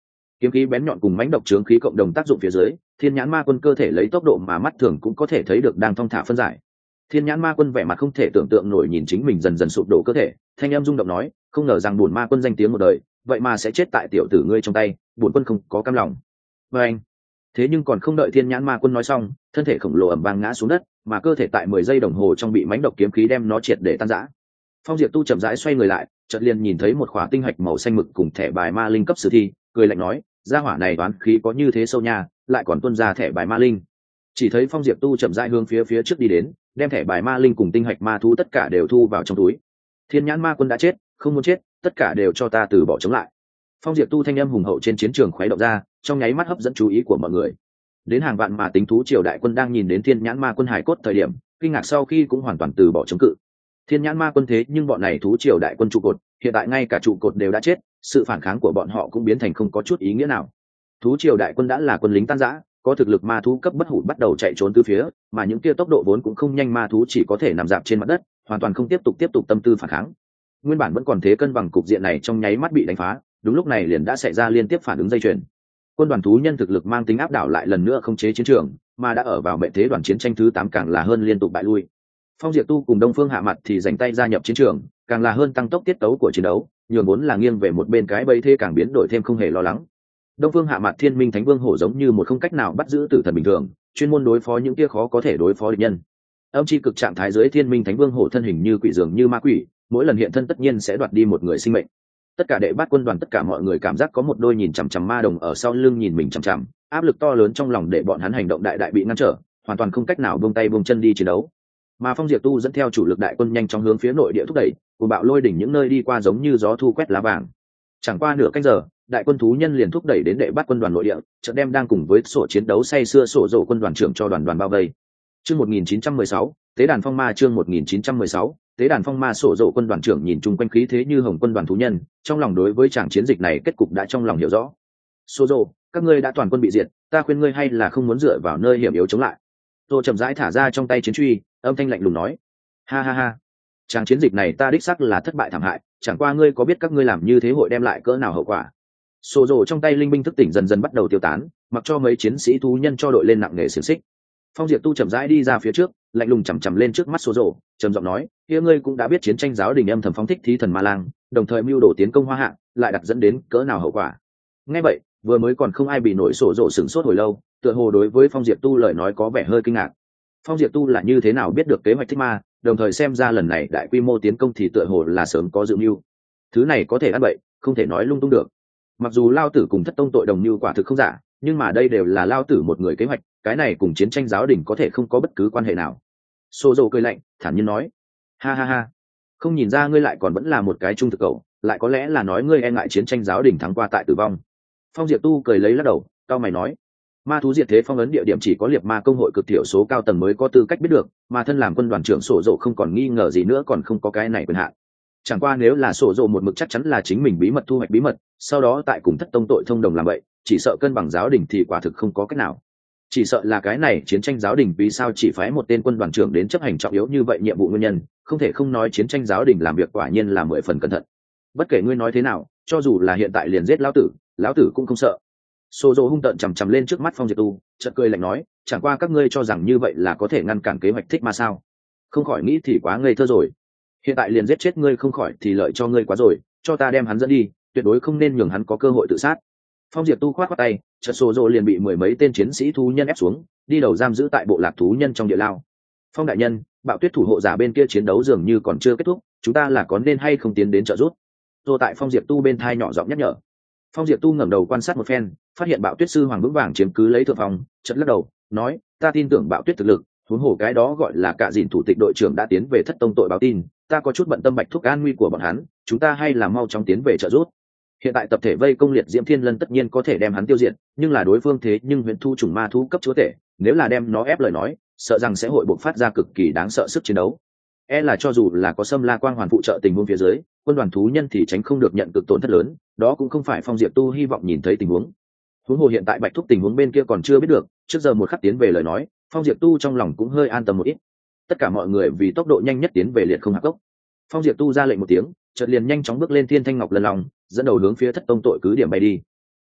kiếm khí bén nhọn cùng mãnh độc chướng khí cộng đồng tác dụng phía dưới, thiên nhãn ma quân cơ thể lấy tốc độ mà mắt thường cũng có thể thấy được đang thong thả phân giải. Thiên nhãn ma quân vẻ mặt không thể tưởng tượng nổi nhìn chính mình dần dần sụp đổ cơ thể, thanh em rung động nói, không ngờ rằng bổn ma quân danh tiếng một đời vậy mà sẽ chết tại tiểu tử ngươi trong tay, bổn quân không có cam lòng. Và anh, thế nhưng còn không đợi thiên nhãn ma quân nói xong, thân thể khổng lồ ầm vang ngã xuống đất, mà cơ thể tại 10 giây đồng hồ trong bị mãnh độc kiếm khí đem nó triệt để tan rã. Phong Diệp Tu chậm rãi xoay người lại, chợt liền nhìn thấy một khỏa tinh hạch màu xanh mực cùng thẻ bài ma linh cấp sử thi, cười lạnh nói, gia hỏa này đoán khí có như thế sâu nha, lại còn tuôn ra thẻ bài ma linh. Chỉ thấy Phong Diệp Tu chậm rãi hướng phía trước đi đến, đem thẻ bài ma linh cùng tinh hạch ma thú tất cả đều thu vào trong túi. Thiên nhãn ma quân đã chết, không muốn chết, tất cả đều cho ta từ bỏ chống lại. Phong Diệp Tu thanh âm hùng hậu trên chiến trường khuấy động ra, trong nháy mắt hấp dẫn chú ý của mọi người. Đến hàng vạn mà tính thú triều đại quân đang nhìn đến thiên nhãn ma quân hải cốt thời điểm, kinh ngạc sau khi cũng hoàn toàn từ bỏ chống cự. Thiên nhãn ma quân thế nhưng bọn này thú triều đại quân trụ cột, hiện tại ngay cả trụ cột đều đã chết, sự phản kháng của bọn họ cũng biến thành không có chút ý nghĩa nào. Thú triều đại quân đã là quân lính tan rã, có thực lực ma thú cấp bất hủ bắt đầu chạy trốn từ phía, mà những kia tốc độ vốn cũng không nhanh ma thú chỉ có thể nằm dạp trên mặt đất, hoàn toàn không tiếp tục tâm tư phản kháng. Nguyên bản vẫn còn thế cân bằng cục diện này trong nháy mắt bị đánh phá, đúng lúc này liền đã xảy ra liên tiếp phản ứng dây chuyền. Quân đoàn thú nhân thực lực mang tính áp đảo lại lần nữa không chế chiến trường, mà đã ở vào mệnh thế đoàn chiến tranh thứ 8 càng là hơn liên tục bại lui. Phong Diệp Tu cùng Đông Phương Hạ Mặt thì dành tay gia nhập chiến trường, càng là hơn tăng tốc tiết tấu của chiến đấu, nhường vốn là nghiêng về một bên cái bẫy thế càng biến đổi thêm không hề lo lắng. Đông Phương Hạ Mặt Thiên Minh Thánh Vương hổ giống như một không cách nào bắt giữ tử thần bình thường, chuyên môn đối phó những kia khó có thể đối phó địch nhân. Âm chi cực trạng thái dưới Thiên Minh Thánh Vương hổ thân hình như quỷ dường như ma quỷ, mỗi lần hiện thân tất nhiên sẽ đoạt đi một người sinh mệnh. Tất cả đệ bát quân đoàn tất cả mọi người cảm giác có một đôi nhìn chằm chằm ma đồng ở sau lưng nhìn mình chằm chằm, áp lực to lớn trong lòng để bọn hắn hành động đại bị ngăn trở, hoàn toàn không cách nào buông tay buông chân đi chiến đấu. Mà Phong Diệp Tu dẫn theo chủ lực đại quân nhanh chóng hướng phía nội địa thúc đẩy, cùng bạo lôi đỉnh những nơi đi qua giống như gió thu quét lá vàng. Chẳng qua nửa canh giờ, đại quân thú nhân liền thúc đẩy đến đệ bát quân đoàn nội địa, chợt đem đang cùng với sổ chiến đấu say sưa sổ rộ quân đoàn trưởng cho đoàn bao vây. Chương 1916, Tế đàn phong ma chương 1916, Tế đàn phong ma sổ rộ quân đoàn trưởng nhìn chung quanh khí thế như hồng quân đoàn thú nhân, trong lòng đối với tràng chiến dịch này kết cục đã trong lòng hiểu rõ. Sổ rộ, các ngươi đã toàn quân bị diệt, ta khuyên ngươi hay là không muốn dựa vào nơi hiểm yếu chống lại. Tô chậm rãi thả ra trong tay chiến truy, âm thanh lạnh lùng nói, ha ha ha, tràng chiến dịch này ta đích xác là thất bại thảm hại, chẳng qua ngươi có biết các ngươi làm như thế hội đem lại cỡ nào hậu quả. Sổ rộ trong tay linh binh thức tỉnh dần dần bắt đầu tiêu tán, mặc cho mấy chiến sĩ thú nhân cho đội lên nặng nề xiềng xích. Phong Diệp Tu chậm rãi đi ra phía trước, lạnh lùng chằm chằm lên trước mắt Sổ Rồ, trầm giọng nói, kia ngươi cũng đã biết chiến tranh giáo đình âm thầm phóng thích thí thần ma lang, đồng thời mưu đồ tiến công Hoa Hạ, lại đặt dẫn đến cỡ nào hậu quả. Nghe vậy, vừa mới còn không ai bị nổi Sổ Rồ sửng sốt hồi lâu, tựa hồ đối với Phong Diệp Tu lời nói có vẻ hơi kinh ngạc. Phong Diệp Tu là như thế nào biết được kế hoạch thích ma, đồng thời xem ra lần này đại quy mô tiến công thì tựa hồ là sớm có dự mưu. Thứ này có thể ăn bậy, không thể nói lung tung được. Mặc dù Lao Tử cùng Thất Tông tội đồng mưu quả thực không giả, nhưng mà đây đều là Lao Tử một người kế hoạch, cái này cùng chiến tranh giáo đình có thể không có bất cứ quan hệ nào. Sô dô cười lạnh, thản nhiên nói, ha ha ha, không nhìn ra ngươi lại còn vẫn là một cái trung thực cậu, lại có lẽ là nói ngươi e ngại chiến tranh giáo đình thắng qua tại tử vong. Phong Diệp Tu cười lấy lắc đầu, cao mày nói, ma thú diệt thế phong ấn địa điểm chỉ có liệt ma công hội cực thiểu số cao tầng mới có tư cách biết được, mà thân làm quân đoàn trưởng Sô dô không còn nghi ngờ gì nữa, còn không có cái này quyền hạn. Chẳng qua nếu là Sô dô một mực chắc chắn là chính mình bí mật thu hoạch bí mật, sau đó tại cùng Thất Tông tội thông đồng làm vậy, chỉ sợ cân bằng giáo đình thì quả thực không có cách nào. Chỉ sợ là cái này chiến tranh giáo đình vì sao chỉ phái một tên quân đoàn trưởng đến chấp hành trọng yếu như vậy nhiệm vụ nguyên nhân, không thể không nói chiến tranh giáo đình làm việc quả nhiên là 10 phần cẩn thận. Bất kể ngươi nói thế nào, cho dù là hiện tại liền giết lão tử cũng không sợ. Sô dô hung tợn chằm chằm lên trước mắt Phong Diệp Tu, chợt cười lạnh nói, chẳng qua các ngươi cho rằng như vậy là có thể ngăn cản kế hoạch thích ma sao? Không khỏi nghĩ thì quá ngây thơ rồi. Hiện tại liền giết chết ngươi không khỏi thì lợi cho ngươi quá rồi, cho ta đem hắn dẫn đi, tuyệt đối không nên nhường hắn có cơ hội tự sát. Phong Diệp Tu khoát khoát tay, chợt Sô dô liền bị 10 mấy tên chiến sĩ thú nhân ép xuống, đi đầu giam giữ tại bộ lạc thú nhân trong địa lao. Phong đại nhân, Bạo Tuyết thủ hộ giả bên kia chiến đấu dường như còn chưa kết thúc, chúng ta là có nên hay không tiến đến trợ giúp? Rồi tại Phong Diệp Tu bên thai nhỏ giọng nhắc nhở. Phong Diệp Tu ngẩng đầu quan sát một phen, phát hiện Bạo Tuyết sư hoàng vững vàng chiếm cứ lấy thượng phong, chợt lắc đầu, nói, ta tin tưởng Bạo Tuyết thực lực, huống hồ cái đó gọi là cả dìn thủ tịch đội trưởng đã tiến về Thất Tông tội báo tin, ta có chút bận tâm Bạch Thúc an nguy của bọn hắn, chúng ta hay là mau chóng tiến về trợ giúp. Hiện tại tập thể vây công liệt diễm thiên lân tất nhiên có thể đem hắn tiêu diệt, nhưng là đối phương thế nhưng huyện thu trùng ma thú cấp chúa tể, nếu là đem nó ép lời nói, sợ rằng sẽ hội bộc phát ra cực kỳ đáng sợ sức chiến đấu. Là cho dù là có Sâm La Quang hoàn phụ trợ tình huống phía dưới, quân đoàn thú nhân thì tránh không được nhận cực tổn thất lớn, đó cũng không phải Phong Diệp Tu hy vọng nhìn thấy tình huống. Huống hồ hiện tại Bạch Thúc tình huống bên kia còn chưa biết được, trước giờ một khắc tiến về lời nói, Phong Diệp Tu trong lòng cũng hơi an tâm một ít. Tất cả mọi người vì tốc độ nhanh nhất tiến về liệt không hạc gốc. Phong Diệp Tu ra lệnh một tiếng, chợt liền nhanh chóng bước lên Thiên Thanh Ngọc Lần Lòng, dẫn đầu hướng phía Thất Tông tội cứ điểm bay đi.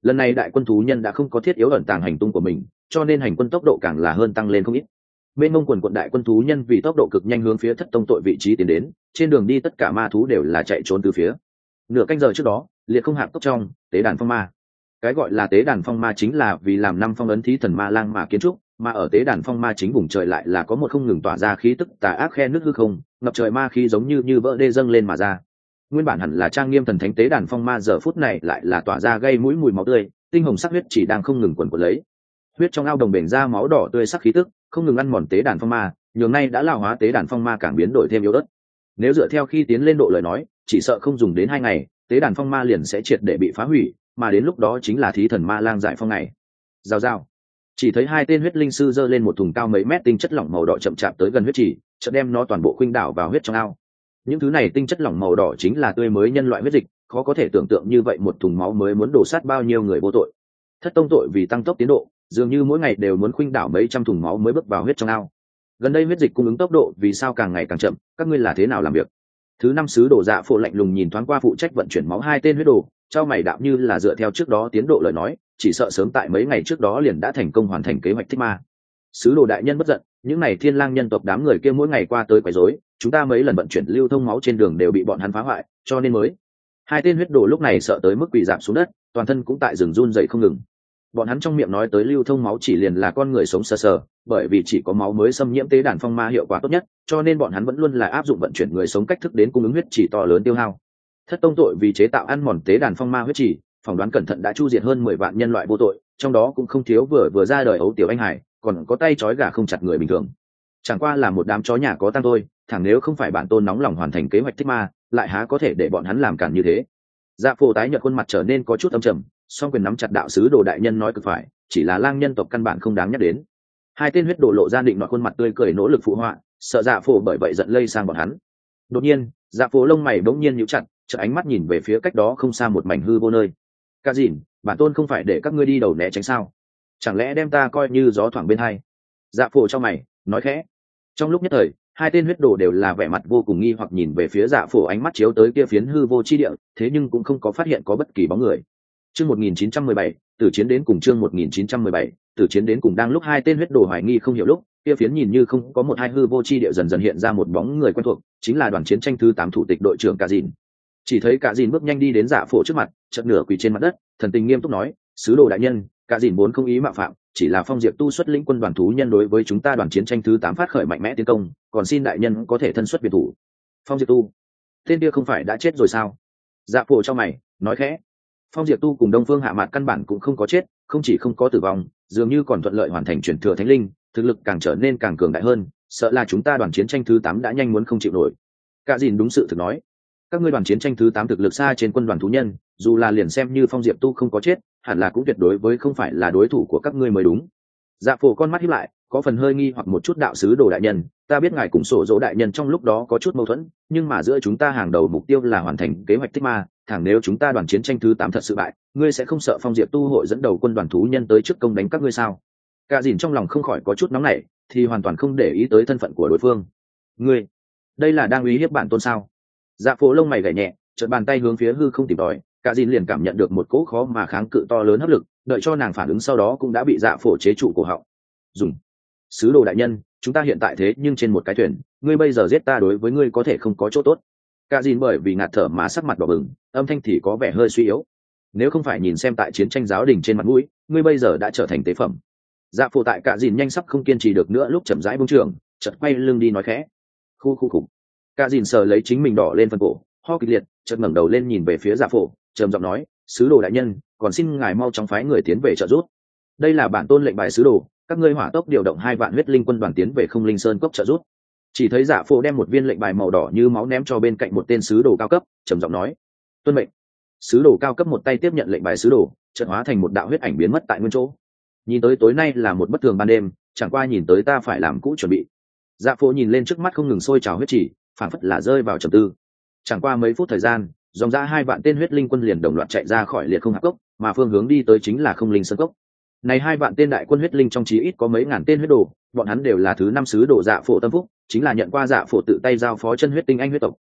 lần này đại quân thú nhân đã không có thiết yếu ẩn tàng hành tung của mình, cho nên hành quân tốc độ càng là hơn tăng lên không ít. Bên ngông quần quận đại quân thú nhân vì tốc độ cực nhanh hướng phía Thất Tông tội vị trí tiến đến, trên đường đi tất cả ma thú đều là chạy trốn từ phía. Nửa canh giờ trước đó, liệt không hạc tốc trong tế đàn phong ma. Cái gọi là tế đàn phong ma chính là vì làm năm phong ấn thí thần ma lang mà kiến trúc, mà ở tế đàn phong ma chính vùng trời lại là có một không ngừng tỏa ra khí tức tà ác khe nước hư không, ngập trời ma khí giống như vỡ đê dâng lên mà ra. Nguyên bản hẳn là trang nghiêm thần thánh tế đàn phong ma giờ phút này lại là tỏa ra gây mũi mùi máu tươi, tinh hồng sắc huyết chỉ đang không ngừng quần quật lấy. Huyết trong ao đồng bể ra máu đỏ tươi sắc khí tức, không ngừng ăn mòn tế đàn phong ma, nhường nay đã lão hóa tế đàn phong ma càng biến đổi thêm yếu ớt. Nếu dựa theo khi tiến lên độ lời nói, chỉ sợ không dùng đến 2 ngày, tế đàn phong ma liền sẽ triệt để bị phá hủy, mà đến lúc đó chính là thí thần ma lang giải phong ngày. Rào rào. Chỉ thấy 2 tên huyết linh sư giơ lên một thùng cao mấy mét tinh chất lỏng màu đỏ chậm chạp tới gần huyết chỉ, chợt đem nó toàn bộ khuynh đảo vào huyết trong ao. Những thứ này tinh chất lỏng màu đỏ chính là tươi mới nhân loại huyết dịch, khó có thể tưởng tượng như vậy một thùng máu mới muốn đổ sát bao nhiêu người vô tội. Thất Tông tội vì tăng tốc tiến độ, dường như mỗi ngày đều muốn khuynh đảo mấy trăm thùng máu mới bước vào huyết trong ao. Gần đây huyết dịch cung ứng tốc độ vì sao càng ngày càng chậm, các ngươi là thế nào làm việc? Thứ 5 sứ đồ Dạ Phổ lạnh lùng nhìn thoáng qua phụ trách vận chuyển máu 2 tên huyết đồ, trao mày đạo như là dựa theo trước đó tiến độ lời nói, chỉ sợ sớm tại mấy ngày trước đó liền đã thành công hoàn thành kế hoạch thích ma. Sứ đồ đại nhân bất giận, những này thiên lang nhân tộc đám người kia mỗi ngày qua tới quấy rối, chúng ta mấy lần vận chuyển lưu thông máu trên đường đều bị bọn hắn phá hoại, cho nên mới. 2 tên huyết đồ lúc này sợ tới mức quỳ rạp xuống đất, toàn thân cũng tại rừng run rẩy không ngừng. Bọn hắn trong miệng nói tới lưu thông máu chỉ liền là con người sống sờ sờ, bởi vì chỉ có máu mới xâm nhiễm tế đàn phong ma hiệu quả tốt nhất, cho nên bọn hắn vẫn luôn là áp dụng vận chuyển người sống cách thức đến cung ứng huyết chỉ to lớn tiêu hao. Thất Tông tội vì chế tạo ăn mòn tế đàn phong ma huyết chỉ, phỏng đoán cẩn thận đã chu diệt hơn 10 vạn nhân loại vô tội, trong đó cũng không thiếu vừa ra đời ấu tiểu anh hải, còn có tay trói gà không chặt người bình thường. Chẳng qua là một đám chó nhà có tang thôi, thẳng nếu không phải bản tôn nóng lòng hoàn thành kế hoạch thích ma, lại há có thể để bọn hắn làm cản như thế. Dạ Phổ tái nhợt khuôn mặt trở nên có chút âm trầm, song quyền nắm chặt đạo sứ đồ đại nhân nói cực phải, chỉ là lang nhân tộc căn bản không đáng nhắc đến. 2 tên huyết đồ lộ ra định nọ khuôn mặt tươi cười nỗ lực phụ họa, sợ Dạ Phổ bởi vậy giận lây sang bọn hắn. Đột nhiên, Dạ Phổ lông mày bỗng nhiên nhíu chặt, chợt ánh mắt nhìn về phía cách đó không xa một mảnh hư vô nơi. Cả dìn, bản tôn không phải để các ngươi đi đầu né tránh sao? Chẳng lẽ đem ta coi như gió thoảng bên hai? Dạ Phổ cho mày, nói khẽ. Trong lúc nhất thời, 2 tên huyết đồ đều là vẻ mặt vô cùng nghi hoặc nhìn về phía Dạ Phổ, ánh mắt chiếu tới kia phiến hư vô chi địa, thế nhưng cũng không có phát hiện có bất kỳ bóng người. Chương 1917, từ chiến đến cùng chương 1917, từ chiến đến cùng đang lúc 2 tên huyết đồ hoài nghi không hiểu lúc, kia phiến nhìn như không có một hai hư vô chi địa dần dần hiện ra một bóng người quen thuộc, chính là đoàn chiến tranh thứ 8 thủ tịch đội trưởng Cả Dìn. Chỉ thấy Cả Dìn bước nhanh đi đến Dạ Phổ trước mặt, chợt nửa quỳ trên mặt đất, thần tình nghiêm túc nói: "Sứ đồ đại nhân, Cả Dìn vốn không ý mạo phạm, chỉ là Phong Diệp tu xuất lĩnh quân đoàn thú nhân đối với chúng ta đoàn chiến tranh thứ 8 phát khởi mạnh mẽ tiến công, còn xin đại nhân có thể thân xuất biệt thủ." Phong Diệp tu, tên kia không phải đã chết rồi sao? Dạ Phổ trong mày, nói khẽ. Phong Diệp tu cùng Đông Phương Hạ Mạt căn bản cũng không có chết, không chỉ không có tử vong, dường như còn thuận lợi hoàn thành chuyển thừa thánh linh, thực lực càng trở nên càng cường đại hơn, sợ là chúng ta đoàn chiến tranh thứ 8 đã nhanh muốn không chịu nổi. Cả Dìn đúng sự thực nói, các ngươi đoàn chiến tranh thứ 8 thực lực xa trên quân đoàn thú nhân, dù là liền xem như Phong Diệp tu không có chết, hẳn là cũng tuyệt đối với không phải là đối thủ của các ngươi mới đúng. Dạ Phổ con mắt híp lại, có phần hơi nghi hoặc một chút, đạo sứ đồ đại nhân, ta biết ngài cùng Sổ Dỗ đại nhân trong lúc đó có chút mâu thuẫn, nhưng mà giữa chúng ta hàng đầu mục tiêu là hoàn thành kế hoạch thích ma, thẳng nếu chúng ta đoàn chiến tranh thứ 8 thật sự bại, ngươi sẽ không sợ Phong Diệp tu hội dẫn đầu quân đoàn thú nhân tới trước công đánh các ngươi sao? Cả Dìn trong lòng không khỏi có chút nóng nảy, thì hoàn toàn không để ý tới thân phận của đối phương. Ngươi, đây là đang uy hiếp bản tôn sao? Dạ Phổ lông mày gảy nhẹ, chợt bàn tay hướng phía hư không tìm tòi, Cả Dìn liền cảm nhận được một cỗ khó mà kháng cự to lớn hấp lực, đợi cho nàng phản ứng sau đó cũng đã bị Dạ Phổ chế trụ cổ họng. Dùng. Sứ đồ đại nhân, chúng ta hiện tại thế nhưng trên một cái thuyền, ngươi bây giờ giết ta đối với ngươi có thể không có chỗ tốt. Cả Dìn bởi vì ngạt thở mà sắc mặt đỏ bừng, âm thanh thì có vẻ hơi suy yếu. Nếu không phải nhìn xem tại chiến tranh giáo đình trên mặt mũi, ngươi bây giờ đã trở thành tế phẩm. Dạ Phổ tại Cả Dìn nhanh sắp không kiên trì được nữa lúc chậm rãi buông trường, chợt quay lưng đi nói khẽ. Khu khu khục. Cả Dìn sờ lấy chính mình đỏ lên phần cổ, ho kịch liệt, chợt ngẩng đầu lên nhìn về phía Dạ Phổ, trầm giọng nói: "Sứ đồ đại nhân, còn xin ngài mau chóng phái người tiến về trợ giúp. Đây là bản tôn lệnh bài sứ đồ, các ngươi hỏa tốc điều động 2 vạn huyết linh quân đoàn tiến về Không Linh Sơn cốc trợ giúp." Chỉ thấy Dạ Phổ đem một viên lệnh bài màu đỏ như máu ném cho bên cạnh một tên sứ đồ cao cấp, trầm giọng nói: "Tuân mệnh." Sứ đồ cao cấp một tay tiếp nhận lệnh bài sứ đồ, chợt hóa thành một đạo huyết ảnh biến mất tại nguyên chỗ. Nhìn tới tối nay là một bất thường ban đêm, chẳng qua nhìn tới ta phải làm cũ chuẩn bị. Dạ Phổ nhìn lên trước mắt không ngừng sôi trào huyết chỉ, phảng phất là rơi vào trầm tư. Chẳng qua mấy phút thời gian, dòng ra 2 vạn tên huyết linh quân liền đồng loạt chạy ra khỏi liệt không hạp cốc, mà phương hướng đi tới chính là Không Linh Sơn cốc. Này 2 vạn tên đại quân huyết linh trong chí ít có mấy ngàn tên huyết đồ, bọn hắn đều là thứ 5 sứ đồ Dạ Phổ tâm phúc, chính là nhận qua Dạ Phổ tự tay giao phó chân huyết tinh anh huyết tộc.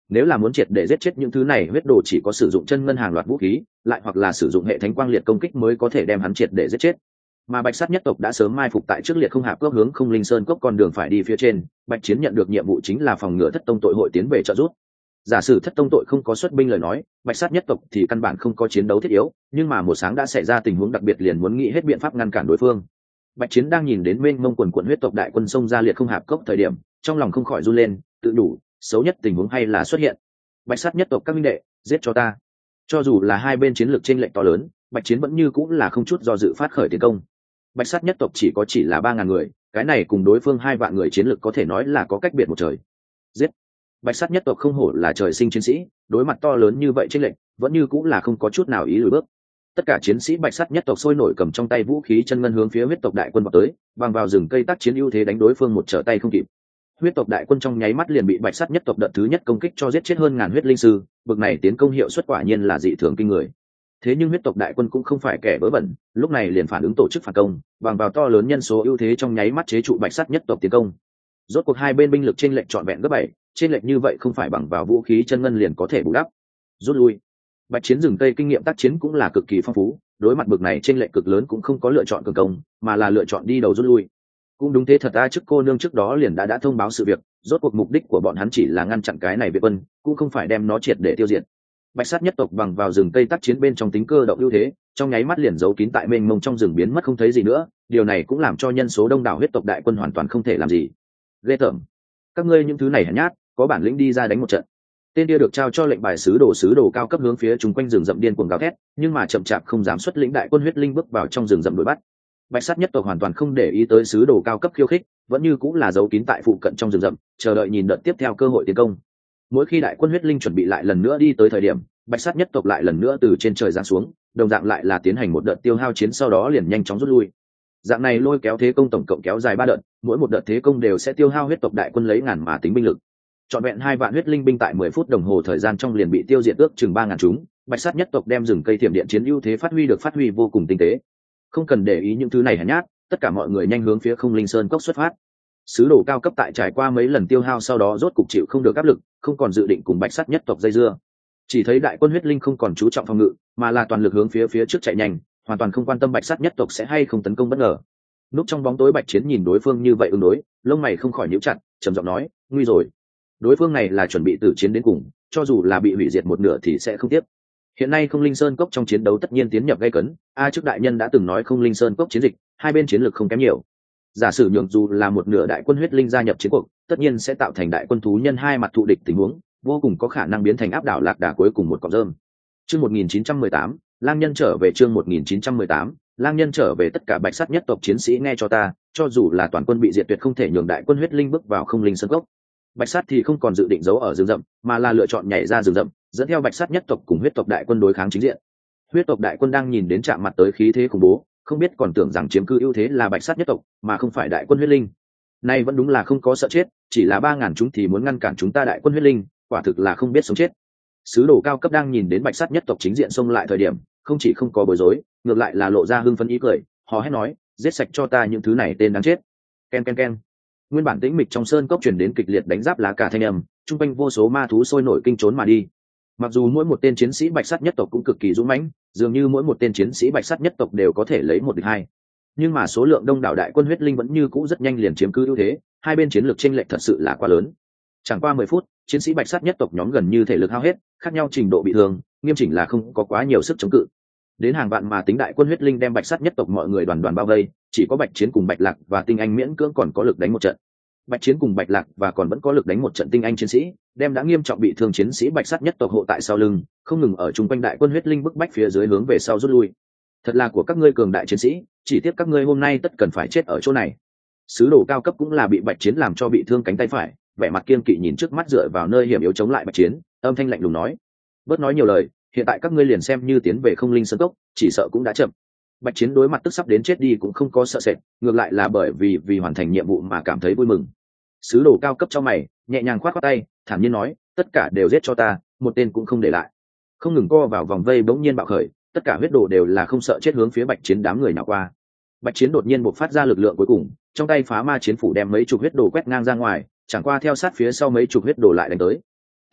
nếu là muốn triệt để giết chết những thứ này huyết đồ, chỉ có sử dụng chân ngân hàng loạt vũ khí, lại hoặc là sử dụng hệ thánh quang liệt công kích mới có thể đem hắn triệt để giết chết. Mà bạch sát nhất tộc đã sớm mai phục tại trước liệt không hạp cốc hướng không linh sơn cốc con đường phải đi phía trên. Bạch Chiến nhận được nhiệm vụ chính là phòng ngừa thất tông tội hội tiến về trợ giúp. Giả sử thất tông tội không có xuất binh lời nói, bạch sát nhất tộc thì căn bản không có chiến đấu thiết yếu, nhưng mà một sáng đã xảy ra tình huống đặc biệt, liền muốn nghĩ hết biện pháp ngăn cản đối phương. Bạch Chiến đang nhìn đến mênh mông quần quận huyết tộc đại quân xông ra liệt không hạp cốc thời điểm, trong lòng không khỏi run lên, tự đủ, xấu nhất tình huống hay là xuất hiện. Bạch sát nhất tộc các minh đệ, giết cho ta. Cho dù là hai bên chiến lược chênh lệch to lớn, Bạch Chiến vẫn như cũng là không chút do dự phát khởi tiến công. Bạch sát nhất tộc chỉ là 3.000 người, cái này cùng đối phương 2 vạn người chiến lược có thể nói là có cách biệt một trời. Giết! Bạch sát nhất tộc không hổ là trời sinh chiến sĩ, đối mặt to lớn như vậy chênh lệch, vẫn như cũng là không có chút nào ý lùi bước. Tất cả chiến sĩ bạch sát nhất tộc sôi nổi cầm trong tay vũ khí chân ngân hướng phía huyết tộc đại quân vào tới, bằng vào rừng cây tác chiến ưu thế đánh đối phương một trở tay không kịp. Huyết tộc đại quân trong nháy mắt liền bị bạch sát nhất tộc đợt thứ nhất công kích cho giết chết hơn 1000 huyết linh sư, bực này tiến công hiệu suất quả nhiên là dị thường kinh người. Thế nhưng huyết tộc đại quân cũng không phải kẻ vớ vẩn, lúc này liền phản ứng tổ chức phản công, bằng vào to lớn nhân số ưu thế trong nháy mắt chế trụ bạch sát nhất tộc tiến công. Rốt cuộc hai bên binh lực chênh lệch trọn vẹn gấp 7, chênh lệch như vậy không phải bằng vào vũ khí chân ngân liền có thể bù đắp. Rút lui. Bạch Chiến rừng tây kinh nghiệm tác chiến cũng là cực kỳ phong phú, đối mặt bực này chênh lệch cực lớn cũng không có lựa chọn cường công, mà là lựa chọn đi đầu rút lui. Cũng đúng thế thật, trước cô nương trước đó liền đã thông báo sự việc, rốt cuộc mục đích của bọn hắn chỉ là ngăn chặn cái này Việt quân, cũng không phải đem nó triệt để tiêu diệt. Bạch sát nhất tộc bằng vào rừng tây tác chiến bên trong tính cơ động ưu thế, trong nháy mắt liền giấu kín tại mênh mông trong rừng biến mất không thấy gì nữa, điều này cũng làm cho nhân số đông đảo huyết tộc đại quân hoàn toàn không thể làm gì. Ghê tởm, các ngươi những thứ này hèn nhát, có bản lĩnh đi ra đánh một trận. Tên kia được trao cho lệnh bài sứ đồ cao cấp hướng phía chúng quanh rừng rậm điên cuồng gào thét, nhưng mà chậm chạp không dám xuất lĩnh đại quân huyết linh bước vào trong rừng rậm đuổi bắt. Bạch sát nhất tộc hoàn toàn không để ý tới sứ đồ cao cấp khiêu khích, vẫn như cũng là giấu kín tại phụ cận trong rừng rậm, chờ đợi nhìn đợt tiếp theo cơ hội tiến công. Mỗi khi đại quân huyết linh chuẩn bị lại lần nữa đi tới thời điểm, bạch sát nhất tộc lại lần nữa từ trên trời giáng xuống, đồng dạng lại là tiến hành một đợt tiêu hao chiến, sau đó liền nhanh chóng rút lui. Dạng này lôi kéo thế công tổng cộng kéo dài 3 đợt, mỗi một đợt thế công đều sẽ tiêu hao huyết tộc đại quân lấy ngàn mà tính binh lực. Trọn vẹn 2 vạn huyết linh binh tại 10 phút đồng hồ thời gian trong liền bị tiêu diệt ước chừng 3000 chúng. Bạch sát nhất tộc đem rừng cây thiểm điện chiến ưu thế phát huy vô cùng tinh tế. Không cần để ý những thứ này hèn nhát, tất cả mọi người nhanh hướng phía không linh sơn cốc xuất phát. Sứ đồ cao cấp tại trải qua mấy lần tiêu hao sau đó rốt cục chịu không được áp lực, không còn dự định cùng bạch sát nhất tộc dây dưa. Chỉ thấy đại quân huyết linh không còn chú trọng phòng ngự, mà là toàn lực hướng phía trước chạy nhanh, hoàn toàn không quan tâm bạch sát nhất tộc sẽ hay không tấn công bất ngờ. Núp trong bóng tối Bạch Chiến nhìn đối phương như vậy ứng đối, lông mày không khỏi nhíu chặt, trầm giọng nói, nguy rồi. Đối phương này là chuẩn bị tử chiến đến cùng, cho dù là bị hủy diệt một nửa thì sẽ không tiếc. Hiện nay không linh sơn cốc trong chiến đấu tất nhiên tiến nhập gay cấn, trước đại nhân đã từng nói không linh sơn cốc chiến dịch, hai bên chiến lược không kém nhiều. Giả sử nhường dù là một nửa đại quân huyết linh gia nhập chiến cuộc, tất nhiên sẽ tạo thành đại quân thú nhân hai mặt thụ địch tình huống, vô cùng có khả năng biến thành áp đảo lạc đà cuối cùng một cọng rơm. Chương 1918, lang nhân trở về. Chương 1918, lang nhân trở về. Tất cả bạch sắt nhất tộc chiến sĩ nghe cho ta, cho dù là toàn quân bị diệt tuyệt không thể nhường đại quân huyết linh bước vào không linh sơn cốc. Bạch sắt thì không còn dự định giấu ở rừng rậm, mà là lựa chọn nhảy ra rừng rậm, dẫn theo bạch sắt nhất tộc cùng huyết tộc đại quân đối kháng chính diện. Huyết tộc đại quân đang nhìn đến chạm mặt tới khí thế khủng bố, không biết còn tưởng rằng chiếm cư ưu thế là bạch sắt nhất tộc, mà không phải đại quân huyết linh. Nay vẫn đúng là không có sợ chết, chỉ là 3000 chúng thì muốn ngăn cản chúng ta đại quân huyết linh, quả thực là không biết sống chết. Sứ đồ cao cấp đang nhìn đến bạch sắt nhất tộc chính diện xông lại thời điểm, không chỉ không có bối rối, ngược lại là lộ ra hưng phấn ý cười, hò hét nói, giết sạch cho ta những thứ này tên đáng chết. Ken ken ken. Nguyên bản tĩnh mịch trong sơn cốc truyền đến kịch liệt đánh giáp lá cả thanh âm, trung quanh vô số ma thú sôi nổi kinh trốn mà đi. Mặc dù mỗi một tên chiến sĩ bạch sắt nhất tộc cũng cực kỳ dũng mãnh, dường như mỗi một tên chiến sĩ bạch sắt nhất tộc đều có thể lấy một địch hai, nhưng mà số lượng đông đảo đại quân huyết linh vẫn như cũ rất nhanh liền chiếm cứ ưu thế, hai bên chiến lược chênh lệch thật sự là quá lớn. Chẳng qua 10 phút, chiến sĩ bạch sắt nhất tộc nhóm gần như thể lực hao hết, khác nhau trình độ bị thương, nghiêm chỉnh là không có quá nhiều sức chống cự. Đến hàng vạn mà tính đại quân huyết linh đem bạch sắt nhất tộc mọi người đoàn đoàn bao vây, chỉ có bạch chiến cùng bạch lạc và tinh anh miễn cưỡng còn có lực đánh một trận. Bạch chiến cùng bạch lạc và còn vẫn có lực đánh một trận tinh anh chiến sĩ, đem đã nghiêm trọng bị thương chiến sĩ bạch sắt nhất tộc hộ tại sau lưng, không ngừng ở chung quanh đại quân huyết linh bức bách phía dưới hướng về sau rút lui. Thật là của các ngươi cường đại chiến sĩ, chỉ tiếc các ngươi hôm nay tất cần phải chết ở chỗ này. Sứ đồ cao cấp cũng là bị bạch chiến làm cho bị thương cánh tay phải, vẻ mặt kiên kỵ nhìn trước mắt dựa vào nơi hiểm yếu chống lại bạch chiến, âm thanh lạnh lùng nói, bớt nói nhiều lời, hiện tại các ngươi liền xem như tiến về không linh sơn cốc, chỉ sợ cũng đã chậm. Bạch chiến đối mặt tức sắp đến chết đi cũng không có sợ sệt, ngược lại là bởi vì hoàn thành nhiệm vụ mà cảm thấy vui mừng. Sứ đồ cao cấp cho mày, nhẹ nhàng khoát khoát tay, thản nhiên nói, tất cả đều giết cho ta, một tên cũng không để lại. Không ngừng co vào vòng vây bỗng nhiên bạo khởi, tất cả huyết đồ đều là không sợ chết hướng phía bạch chiến đám người nào qua. Bạch chiến đột nhiên bộc phát ra lực lượng cuối cùng, trong tay phá ma chiến phủ đem mấy chục huyết đồ quét ngang ra ngoài, chẳng qua theo sát phía sau mấy chục huyết đồ lại đánh tới.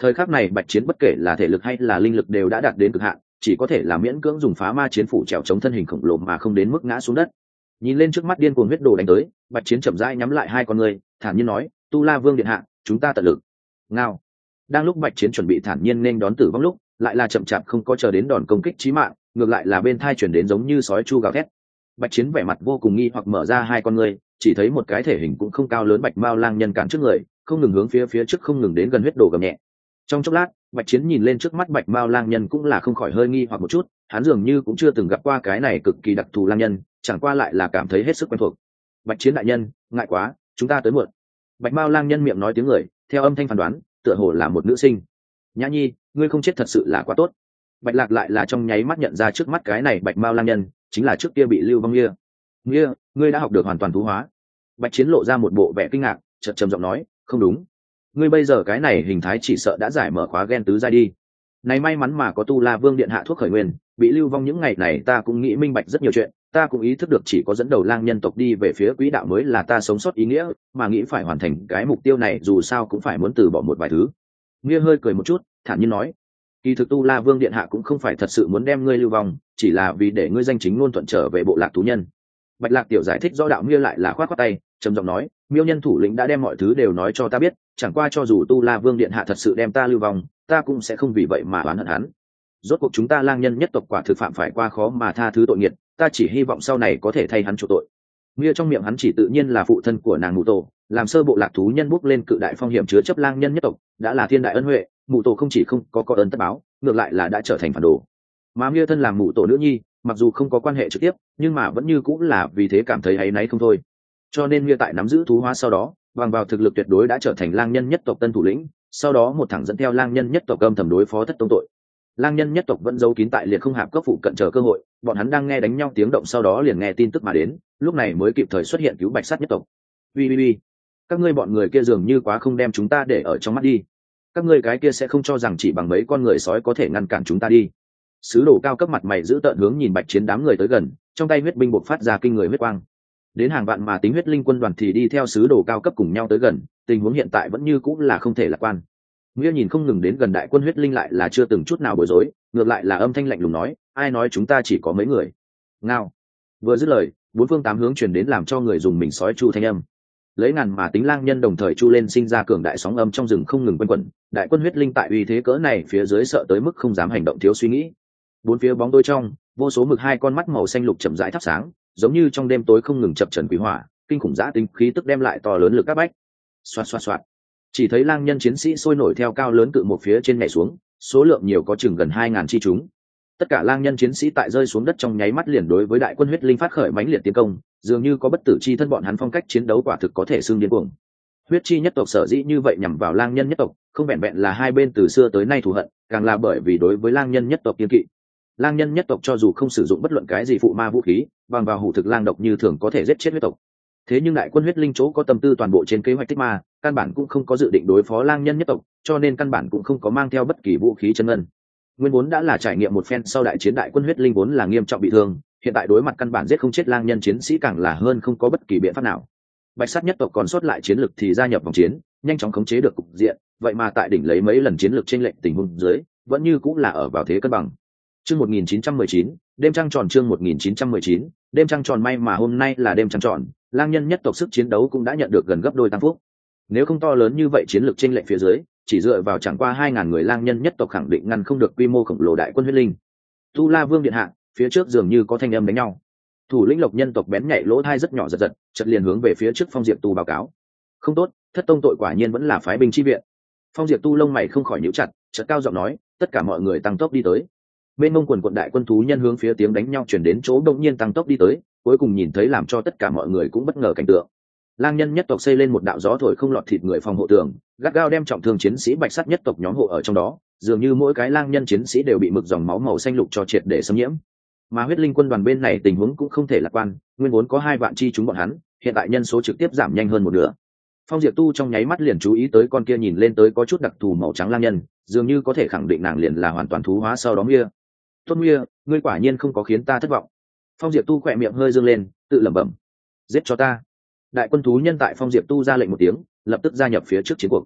Thời khắc này Bạch Chiến bất kể là thể lực hay là linh lực đều đã đạt đến cực hạn, chỉ có thể là miễn cưỡng dùng phá ma chiến phủ trèo chống thân hình khổng lồ mà không đến mức ngã xuống đất. Nhìn lên trước mắt điên cuồng huyết đồ đánh tới, Bạch Chiến chậm rãi nhắm lại hai con người, thản nhiên nói, Tu La Vương điện hạ, chúng ta tận lực. Ngao. Đang lúc Bạch Chiến chuẩn bị thản nhiên nên đón tử vong lúc, lại là chậm chạp không có chờ đến đòn công kích chí mạng, ngược lại là bên thai chuyển đến giống như sói chu gào thét. Bạch Chiến vẻ mặt vô cùng nghi hoặc mở ra hai con người, chỉ thấy một cái thể hình cũng không cao lớn bạch mao lang nhân cản trước người, không ngừng hướng phía trước không ngừng đến gần huyết đồ gầm nhẹ. Trong chốc lát, Bạch Chiến nhìn lên trước mắt bạch mao lang nhân cũng là không khỏi hơi nghi hoặc một chút, hắn dường như cũng chưa từng gặp qua cái này cực kỳ đặc thù lang nhân, chẳng qua lại là cảm thấy hết sức quen thuộc. Bạch Chiến đại nhân, ngại quá, chúng ta tới muộn. Bạch mao lang nhân miệng nói tiếng người, theo âm thanh phán đoán, tựa hồ là một nữ sinh. Nhã Nhi, ngươi không chết thật sự là quá tốt. Bạch Lạc lại là trong nháy mắt nhận ra trước mắt cái này bạch mao lang nhân chính là trước kia bị lưu vong Nghĩa, ngươi đã học được hoàn toàn thú hóa. Bạch Chiến lộ ra một bộ vẻ kinh ngạc, chợt trầm giọng nói, không đúng, ngươi bây giờ cái này hình thái chỉ sợ đã giải mở khóa gen tứ giai đi. Này may mắn mà có Tu La Vương điện hạ thuốc khởi nguyên, bị lưu vong những ngày này ta cũng nghĩ minh bạch rất nhiều chuyện, ta cũng ý thức được chỉ có dẫn đầu lang nhân tộc đi về phía quỹ đạo mới là ta sống sót ý nghĩa, mà nghĩ phải hoàn thành cái mục tiêu này dù sao cũng phải muốn từ bỏ một vài thứ. Nghĩa hơi cười một chút, thản nhiên nói, kỳ thực Tu La Vương điện hạ cũng không phải thật sự muốn đem ngươi lưu vong, chỉ là vì để ngươi danh chính ngôn thuận trở về bộ lạc thú nhân. Bạch Lạc tiểu giải thích do đạo Nghĩa lại là khoát khoát tay, trầm giọng nói, Miêu nhân thủ lĩnh đã đem mọi thứ đều nói cho ta biết, chẳng qua cho dù Tu La Vương điện hạ thật sự đem ta lưu vong, ta cũng sẽ không vì vậy mà oán hận hắn. Rốt cuộc chúng ta lang nhân nhất tộc quả thực phạm phải qua khó mà tha thứ tội nghiệt, ta chỉ hy vọng sau này có thể thay hắn chuộc tội. Nghĩa trong miệng hắn chỉ tự nhiên là phụ thân của nàng Mụ Tổ, làm sơ bộ lạc thú nhân bước lên cự đại phong hiểm chứa chấp lang nhân nhất tộc, đã là thiên đại ân huệ, Mụ Tổ không chỉ không có ơn tất báo, ngược lại là đã trở thành phản đồ. Mà Nghĩa thân làm Mụ Tổ nữ nhi, mặc dù không có quan hệ trực tiếp, nhưng mà vẫn như cũng là vì thế cảm thấy áy náy không thôi. Cho nên Nghĩa tại nắm giữ thú hóa sau đó, bằng vào thực lực tuyệt đối đã trở thành lang nhân nhất tộc tân thủ lĩnh, sau đó một thẳng dẫn theo lang nhân nhất tộc âm thầm đối phó thất tông tội. Lang nhân nhất tộc vẫn giấu kín tại liệt không hạp cấp phụ cận chờ cơ hội, bọn hắn đang nghe đánh nhau tiếng động sau đó liền nghe tin tức mà đến, lúc này mới kịp thời xuất hiện cứu bạch sát nhất tộc. Ui, các ngươi bọn người kia dường như quá không đem chúng ta để ở trong mắt đi. Các ngươi cái kia sẽ không cho rằng chỉ bằng mấy con người sói có thể ngăn cản chúng ta đi. Sứ đồ cao cấp mặt mày giữ tợn hướng nhìn Bạch Chiến đám người tới gần, trong tay huyết binh bộc phát ra kinh người huyết quang. Đến hàng vạn mà tính huyết linh quân đoàn thì đi theo sứ đồ cao cấp cùng nhau tới gần, tình huống hiện tại vẫn như cũng là không thể lạc quan. Nghĩa nhìn không ngừng đến gần đại quân huyết linh lại là chưa từng chút nào bối rối, ngược lại là âm thanh lạnh lùng nói, ai nói chúng ta chỉ có mấy người. Ngao. Vừa dứt lời, bốn phương tám hướng truyền đến làm cho người dùng mình sói chu thanh âm. Lấy ngàn mà tính lang nhân đồng thời chu lên sinh ra cường đại sóng âm trong rừng không ngừng quanh quẩn, đại quân huyết linh tại uy thế cỡ này phía dưới sợ tới mức không dám hành động thiếu suy nghĩ. Bốn phía bóng tối trong, vô số mực hai con mắt màu xanh lục chậm rãi thắp sáng, giống như trong đêm tối không ngừng chập trần quỷ hỏa, kinh khủng dã tính khí tức đem lại to lớn lực các bách. Xoạt. Chỉ thấy lang nhân chiến sĩ sôi nổi theo cao lớn cự một phía trên nhảy xuống, số lượng nhiều có chừng gần 2000 chi chúng. Tất cả lang nhân chiến sĩ tại rơi xuống đất trong nháy mắt liền đối với đại quân huyết linh phát khởi mãnh liệt tiến công, dường như có bất tử chi thân bọn hắn phong cách chiến đấu quả thực có thể xưng điên cuồng. Huyết chi nhất tộc sở dĩ như vậy nhằm vào lang nhân nhất tộc, không vẹn vẹn là hai bên từ xưa tới nay thù hận, càng là bởi vì đối với lang nhân nhất tộc kiên kỵ. Lang nhân nhất tộc cho dù không sử dụng bất luận cái gì phụ ma vũ khí, bằng vào hủ thực lang độc như thường có thể giết chết huyết tộc. Thế nhưng đại quân huyết linh chỗ có tâm tư toàn bộ trên kế hoạch tích ma, căn bản cũng không có dự định đối phó lang nhân nhất tộc, cho nên căn bản cũng không có mang theo bất kỳ vũ khí chân ngân. Nguyên vốn đã là trải nghiệm một phen sau đại chiến, đại quân huyết linh vốn là nghiêm trọng bị thương, hiện tại đối mặt căn bản giết không chết lang nhân chiến sĩ càng là hơn không có bất kỳ biện pháp nào. Bạch sát nhất tộc còn sót lại chiến lực thì gia nhập vòng chiến, nhanh chóng khống chế được cục diện, vậy mà tại đỉnh lấy mấy lần chiến lược chênh lệch tình huống dưới, vẫn như cũng là ở vào thế cân bằng. Chương 1919, đêm trăng tròn. Chương 1919, đêm trăng tròn. May mà hôm nay là đêm trăng tròn, lang nhân nhất tộc sức chiến đấu cũng đã nhận được gần gấp đôi tăng phúc. Nếu không to lớn như vậy chiến lược chênh lệch phía dưới, chỉ dựa vào chẳng qua 2000 người lang nhân nhất tộc khẳng định ngăn không được quy mô khổng lồ đại quân huyết linh. Tu La Vương điện hạ, phía trước dường như có thanh âm đánh nhau. Thủ lĩnh Lộc nhân tộc bén nhạy lỗ thai rất nhỏ giật, chợt liền hướng về phía trước Phong Diệp Tu báo cáo. Không tốt, thất tông tội quả nhiên vẫn là phái binh chi viện. Phong Diệp Tu lông mày không khỏi nhíu chặt, chợt cao giọng nói, tất cả mọi người tăng tốc đi tới. Bên mông quần quận đại quân thú nhân hướng phía tiếng đánh nhau chuyển đến chỗ đột nhiên tăng tốc đi tới, cuối cùng nhìn thấy làm cho tất cả mọi người cũng bất ngờ cảnh tượng. Lang nhân nhất tộc xây lên một đạo gió thổi không lọt thịt người phòng hộ tường, gắt gao đem trọng thương chiến sĩ bạch sắt nhất tộc nhóm hộ ở trong đó, dường như mỗi cái lang nhân chiến sĩ đều bị mực dòng máu màu xanh lục cho triệt để xâm nhiễm. Mà huyết linh quân đoàn bên này tình huống cũng không thể lạc quan, nguyên vốn có 2 vạn chi chúng bọn hắn, hiện tại nhân số trực tiếp giảm nhanh hơn một nửa. Phong Diệp Tu trong nháy mắt liền chú ý tới con kia nhìn lên tới có chút đặc thù màu trắng lang nhân, dường như có thể khẳng định nàng liền là hoàn toàn thú hóa sau đó Mia. Tốt Mia, ngươi quả nhiên không có khiến ta thất vọng. Phong Diệp Tu khỏe miệng hơi dương lên, tự lẩm bẩm, giết cho ta. Đại quân thú nhân tại Phong Diệp Tu ra lệnh một tiếng, lập tức gia nhập phía trước chiến cuộc.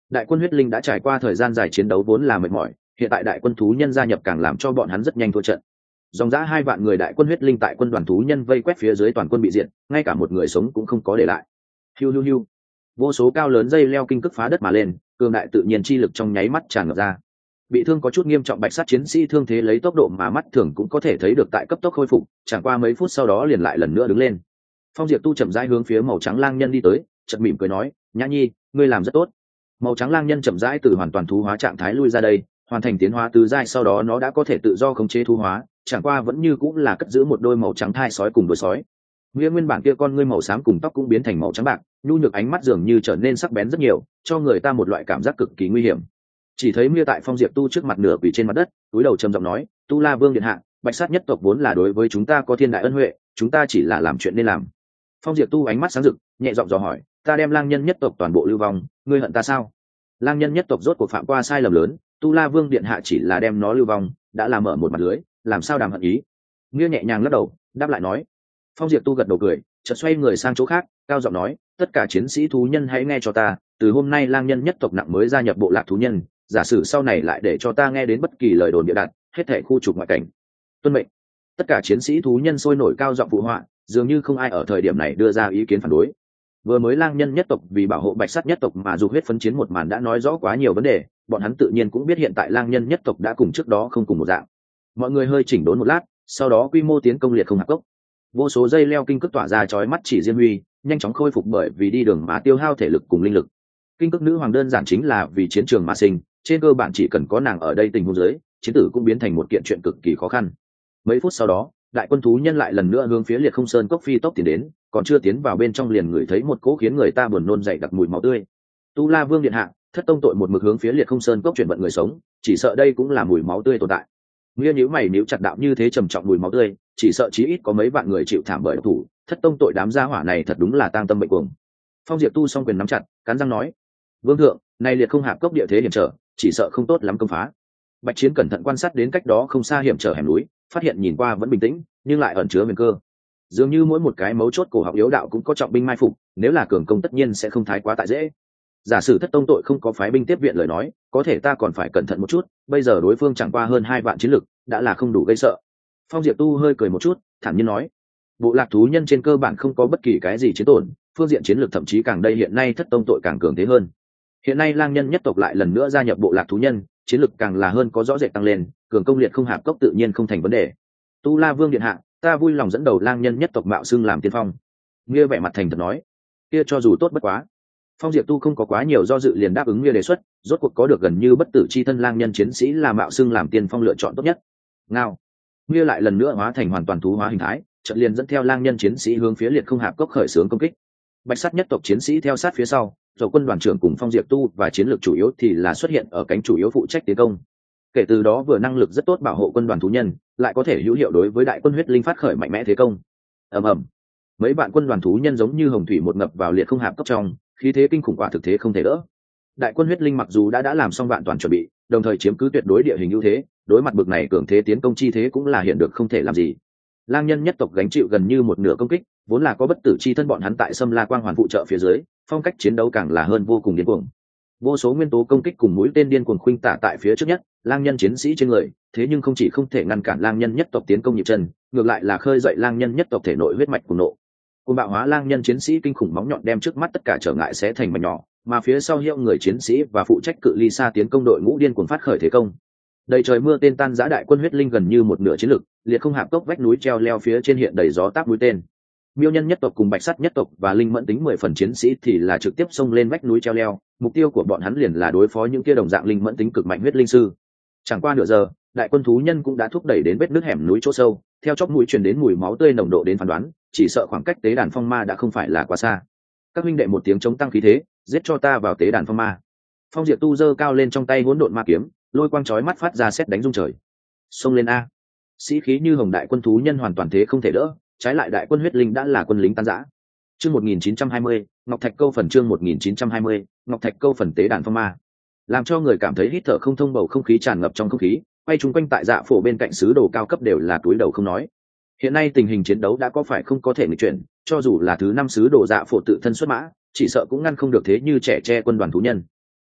Đại quân huyết linh đã trải qua thời gian dài chiến đấu vốn là mệt mỏi, hiện tại đại quân thú nhân gia nhập càng làm cho bọn hắn rất nhanh thua trận. Dòng dã 2 vạn người đại quân huyết linh tại quân đoàn thú nhân vây quét phía dưới, toàn quân bị diệt, ngay cả một người sống cũng không có để lại. Hiu hiu hiu, vô số cao lớn dây leo kinh cức phá đất mà lên, cường đại tự nhiên chi lực trong nháy mắt tràn ngập ra. Bị thương có chút nghiêm trọng bạch sát chiến sĩ thương thế lấy tốc độ mà mắt thường cũng có thể thấy được tại cấp tốc khôi phục, chẳng qua mấy phút sau đó liền lại lần nữa đứng lên. Phong Diệp Tu chậm rãi hướng phía màu trắng lang nhân đi tới, chợt mỉm cười nói, nhã nhi, ngươi làm rất tốt. Màu trắng lang nhân chậm rãi từ hoàn toàn thú hóa trạng thái lui ra đây, hoàn thành tiến hóa tứ giai, sau đó nó đã có thể tự do khống chế thú hóa, chẳng qua vẫn như cũng là cất giữ một đôi màu trắng thai sói cùng đuôi sói. Nghĩa nguyên bản kia con ngươi màu xám cùng tóc cũng biến thành màu trắng bạc, nhu nhược ánh mắt dường như trở nên sắc bén rất nhiều, cho người ta một loại cảm giác cực kỳ nguy hiểm. Chỉ thấy Mia tại Phong Diệp Tu trước mặt nửa quỳ trên mặt đất, cúi đầu trầm giọng nói, Tu La Vương điện hạ, bạch sát nhất tộc vốn là đối với chúng ta có thiên đại ân huệ, chúng ta chỉ là làm chuyện nên làm. Phong Diệp Tu ánh mắt sáng rực, nhẹ giọng dò hỏi, ta đem lang nhân nhất tộc toàn bộ lưu vong, ngươi hận ta sao? Lang nhân nhất tộc rốt cuộc phạm qua sai lầm lớn, Tu La Vương điện hạ chỉ là đem nó lưu vong, đã làm mở một mặt lưới, làm sao đàm hận ý? Mia nhẹ nhàng lắc đầu, đáp lại nói. Phong Diệp Tu gật đầu cười, chợt xoay người sang chỗ khác, cao giọng nói, tất cả chiến sĩ thú nhân hãy nghe cho ta, từ hôm nay lang nhân nhất tộc nặng mới gia nhập bộ lạc thú nhân, giả sử sau này lại để cho ta nghe đến bất kỳ lời đồn bịa đặt, hết thảy khu trục ngoại cảnh. Tuân mệnh. Tất cả chiến sĩ thú nhân sôi nổi cao giọng phụ họa, dường như không ai ở thời điểm này đưa ra ý kiến phản đối. Vừa mới lang nhân nhất tộc vì bảo hộ bạch sắt nhất tộc mà dục huyết phấn chiến một màn đã nói rõ quá nhiều vấn đề, bọn hắn tự nhiên cũng biết hiện tại lang nhân nhất tộc đã cùng trước đó không cùng một dạng. Mọi người hơi chỉnh đốn một lát, sau đó quy mô tiến công liệt không hạp cốc. Vô số dây leo kinh cước tỏa ra chói mắt chỉ riêng huy, nhanh chóng khôi phục bởi vì đi đường mà tiêu hao thể lực cùng linh lực. Kinh cước nữ hoàng đơn giản chính là vì chiến trường mà sinh, trên cơ bản chỉ cần có nàng ở đây tình huống dưới, chiến tử cũng biến thành một kiện chuyện cực kỳ khó khăn. Mấy phút sau đó, đại quân thú nhân lại lần nữa hướng phía liệt không sơn cốc phi tốc tiến đến, còn chưa tiến vào bên trong liền ngửi thấy một cỗ khiến người ta buồn nôn dậy đặc mùi máu tươi. Tu La Vương điện hạ, thất tông tội một mực hướng phía liệt không sơn cốc chuyển vận người sống, chỉ sợ đây cũng là mùi máu tươi tồn tại. Nghĩa nhíu mày níu chặt đạo, như thế trầm trọng mùi máu tươi, chỉ sợ chí ít có mấy vạn người chịu thảm bởi độc thủ, thất tông tội đám gia hỏa này thật đúng là tang tâm bệnh cuồng. Phong Diệp Tu song quyền nắm chặt, cắn răng nói, vương thượng, này liệt không hạp cốc địa thế hiểm trở, chỉ sợ không tốt lắm công phá. Bạch Chiến cẩn thận quan sát đến cách đó không xa hiểm trở hẻm núi, phát hiện nhìn qua vẫn bình tĩnh, nhưng lại ẩn chứa huyền cơ. Dường như mỗi một cái mấu chốt cổ học yếu đạo cũng có trọng binh mai phục, nếu là cường công tất nhiên sẽ không thái quá tại dễ. Giả sử thất tông tội không có phái binh tiếp viện lời nói, có thể ta còn phải cẩn thận một chút, bây giờ đối phương chẳng qua hơn 2 vạn chiến lực, đã là không đủ gây sợ. Phong Diệp Tu hơi cười một chút, thản nhiên nói, bộ lạc thú nhân trên cơ bản không có bất kỳ cái gì chiến tổn, phương diện chiến lược thậm chí càng đây hiện nay thất tông tội càng cường thế hơn. Hiện nay lang nhân nhất tộc lại lần nữa gia nhập bộ lạc thú nhân, chiến lược càng là hơn có rõ rệt tăng lên, cường công liệt không hạp cốc tự nhiên không thành vấn đề. Tu La Vương điện hạ, ta vui lòng dẫn đầu lang nhân nhất tộc mạo xưng làm tiên phong. Nghĩa vẻ mặt thành thật nói, kia cho dù tốt bất quá. Phong Diệp Tu không có quá nhiều do dự liền đáp ứng Nghĩa đề xuất, rốt cuộc có được gần như bất tử chi thân lang nhân chiến sĩ là mạo xưng làm tiên phong lựa chọn tốt nhất. Ngao. Nghĩa lại lần nữa hóa thành hoàn toàn thú hóa hình thái, chợt liền dẫn theo lang nhân chiến sĩ hướng phía liệt không hạp cốc khởi xướng công kích. Bạch sắt nhất tộc chiến sĩ theo sát phía sau, rồi quân đoàn trưởng cùng Phong Diệp Tu và chiến lược chủ yếu thì là xuất hiện ở cánh chủ yếu phụ trách tiến công. Kể từ đó vừa năng lực rất tốt bảo hộ quân đoàn thú nhân, lại có thể hữu hiệu đối với đại quân huyết linh phát khởi mạnh mẽ thế công. Ầm ầm, mấy bạn quân đoàn thú nhân giống như hồng thủy một ngập vào liệt không hạp cốc trong, khí thế kinh khủng quả thực thế không thể đỡ. Đại quân huyết linh mặc dù đã làm xong vạn toàn chuẩn bị, đồng thời chiếm cứ tuyệt đối địa hình ưu thế, đối mặt bực này cường thế tiến công chi thế cũng là hiện được không thể làm gì. Lang nhân nhất tộc gánh chịu gần như một nửa công kích, vốn là có bất tử chi thân bọn hắn tại Sâm La Quang Hoàn phụ trợ phía dưới, phong cách chiến đấu càng là hơn vô cùng điên cuồng. Vô số nguyên tố công kích cùng mũi tên điên cuồng khuynh tả tại phía trước nhất, lang nhân chiến sĩ trên người, thế nhưng không chỉ không thể ngăn cản lang nhân nhất tộc tiến công nhịp chân, ngược lại là khơi dậy lang nhân nhất tộc thể nội huyết mạch cuồng nộ. Cuồng bạo hóa lang nhân chiến sĩ kinh khủng móng nhọn đem trước mắt tất cả trở ngại sẽ thành mảnh nhỏ, mà phía sau hiệu người chiến sĩ và phụ trách cự ly xa tiến công đội ngũ điên cuồng phát khởi thế công. Đầy trời mưa tên tan giã đại quân huyết linh gần như một nửa chiến lực, liệt không hạp cốc vách núi treo leo phía trên hiện đầy gió táp mũi tên. Miêu nhân nhất tộc cùng bạch sắt nhất tộc và linh mẫn tính 10 phần chiến sĩ thì là trực tiếp xông lên vách núi treo leo, mục tiêu của bọn hắn liền là đối phó những kia đồng dạng linh mẫn tính cực mạnh huyết linh sư. Chẳng qua nửa giờ, đại quân thú nhân cũng đã thúc đẩy đến vết nước hẻm núi chỗ sâu, theo chóp mũi truyền đến mùi máu tươi nồng độ đến phán đoán, chỉ sợ khoảng cách tế đàn phong ma đã không phải là quá xa. Các huynh đệ một tiếng chống tăng khí thế, giết cho ta vào tế đàn phong ma. Phong Diệp Tu giơ cao lên trong tay hỗn độn ma kiếm, lôi quang chói mắt phát ra sét đánh rung trời. Xông lên a! Sĩ khí như hồng đại quân thú nhân hoàn toàn thế không thể đỡ, trái lại đại quân huyết linh đã là quân lính tan rã. Chương 1920, Ngọc Thạch Câu phần chương 1920, Ngọc Thạch Câu phần tế đàn phong ma. Làm cho người cảm thấy hít thở không thông, bầu không khí tràn ngập trong không khí, quay chung quanh tại dạ phổ bên cạnh sứ đồ cao cấp đều là túi đầu không nói. Hiện nay tình hình chiến đấu đã có phải không có thể nghịch chuyển, cho dù là thứ 5 sứ đồ dạ phổ tự thân xuất mã, chỉ sợ cũng ngăn không được thế như trẻ tre quân đoàn thú nhân.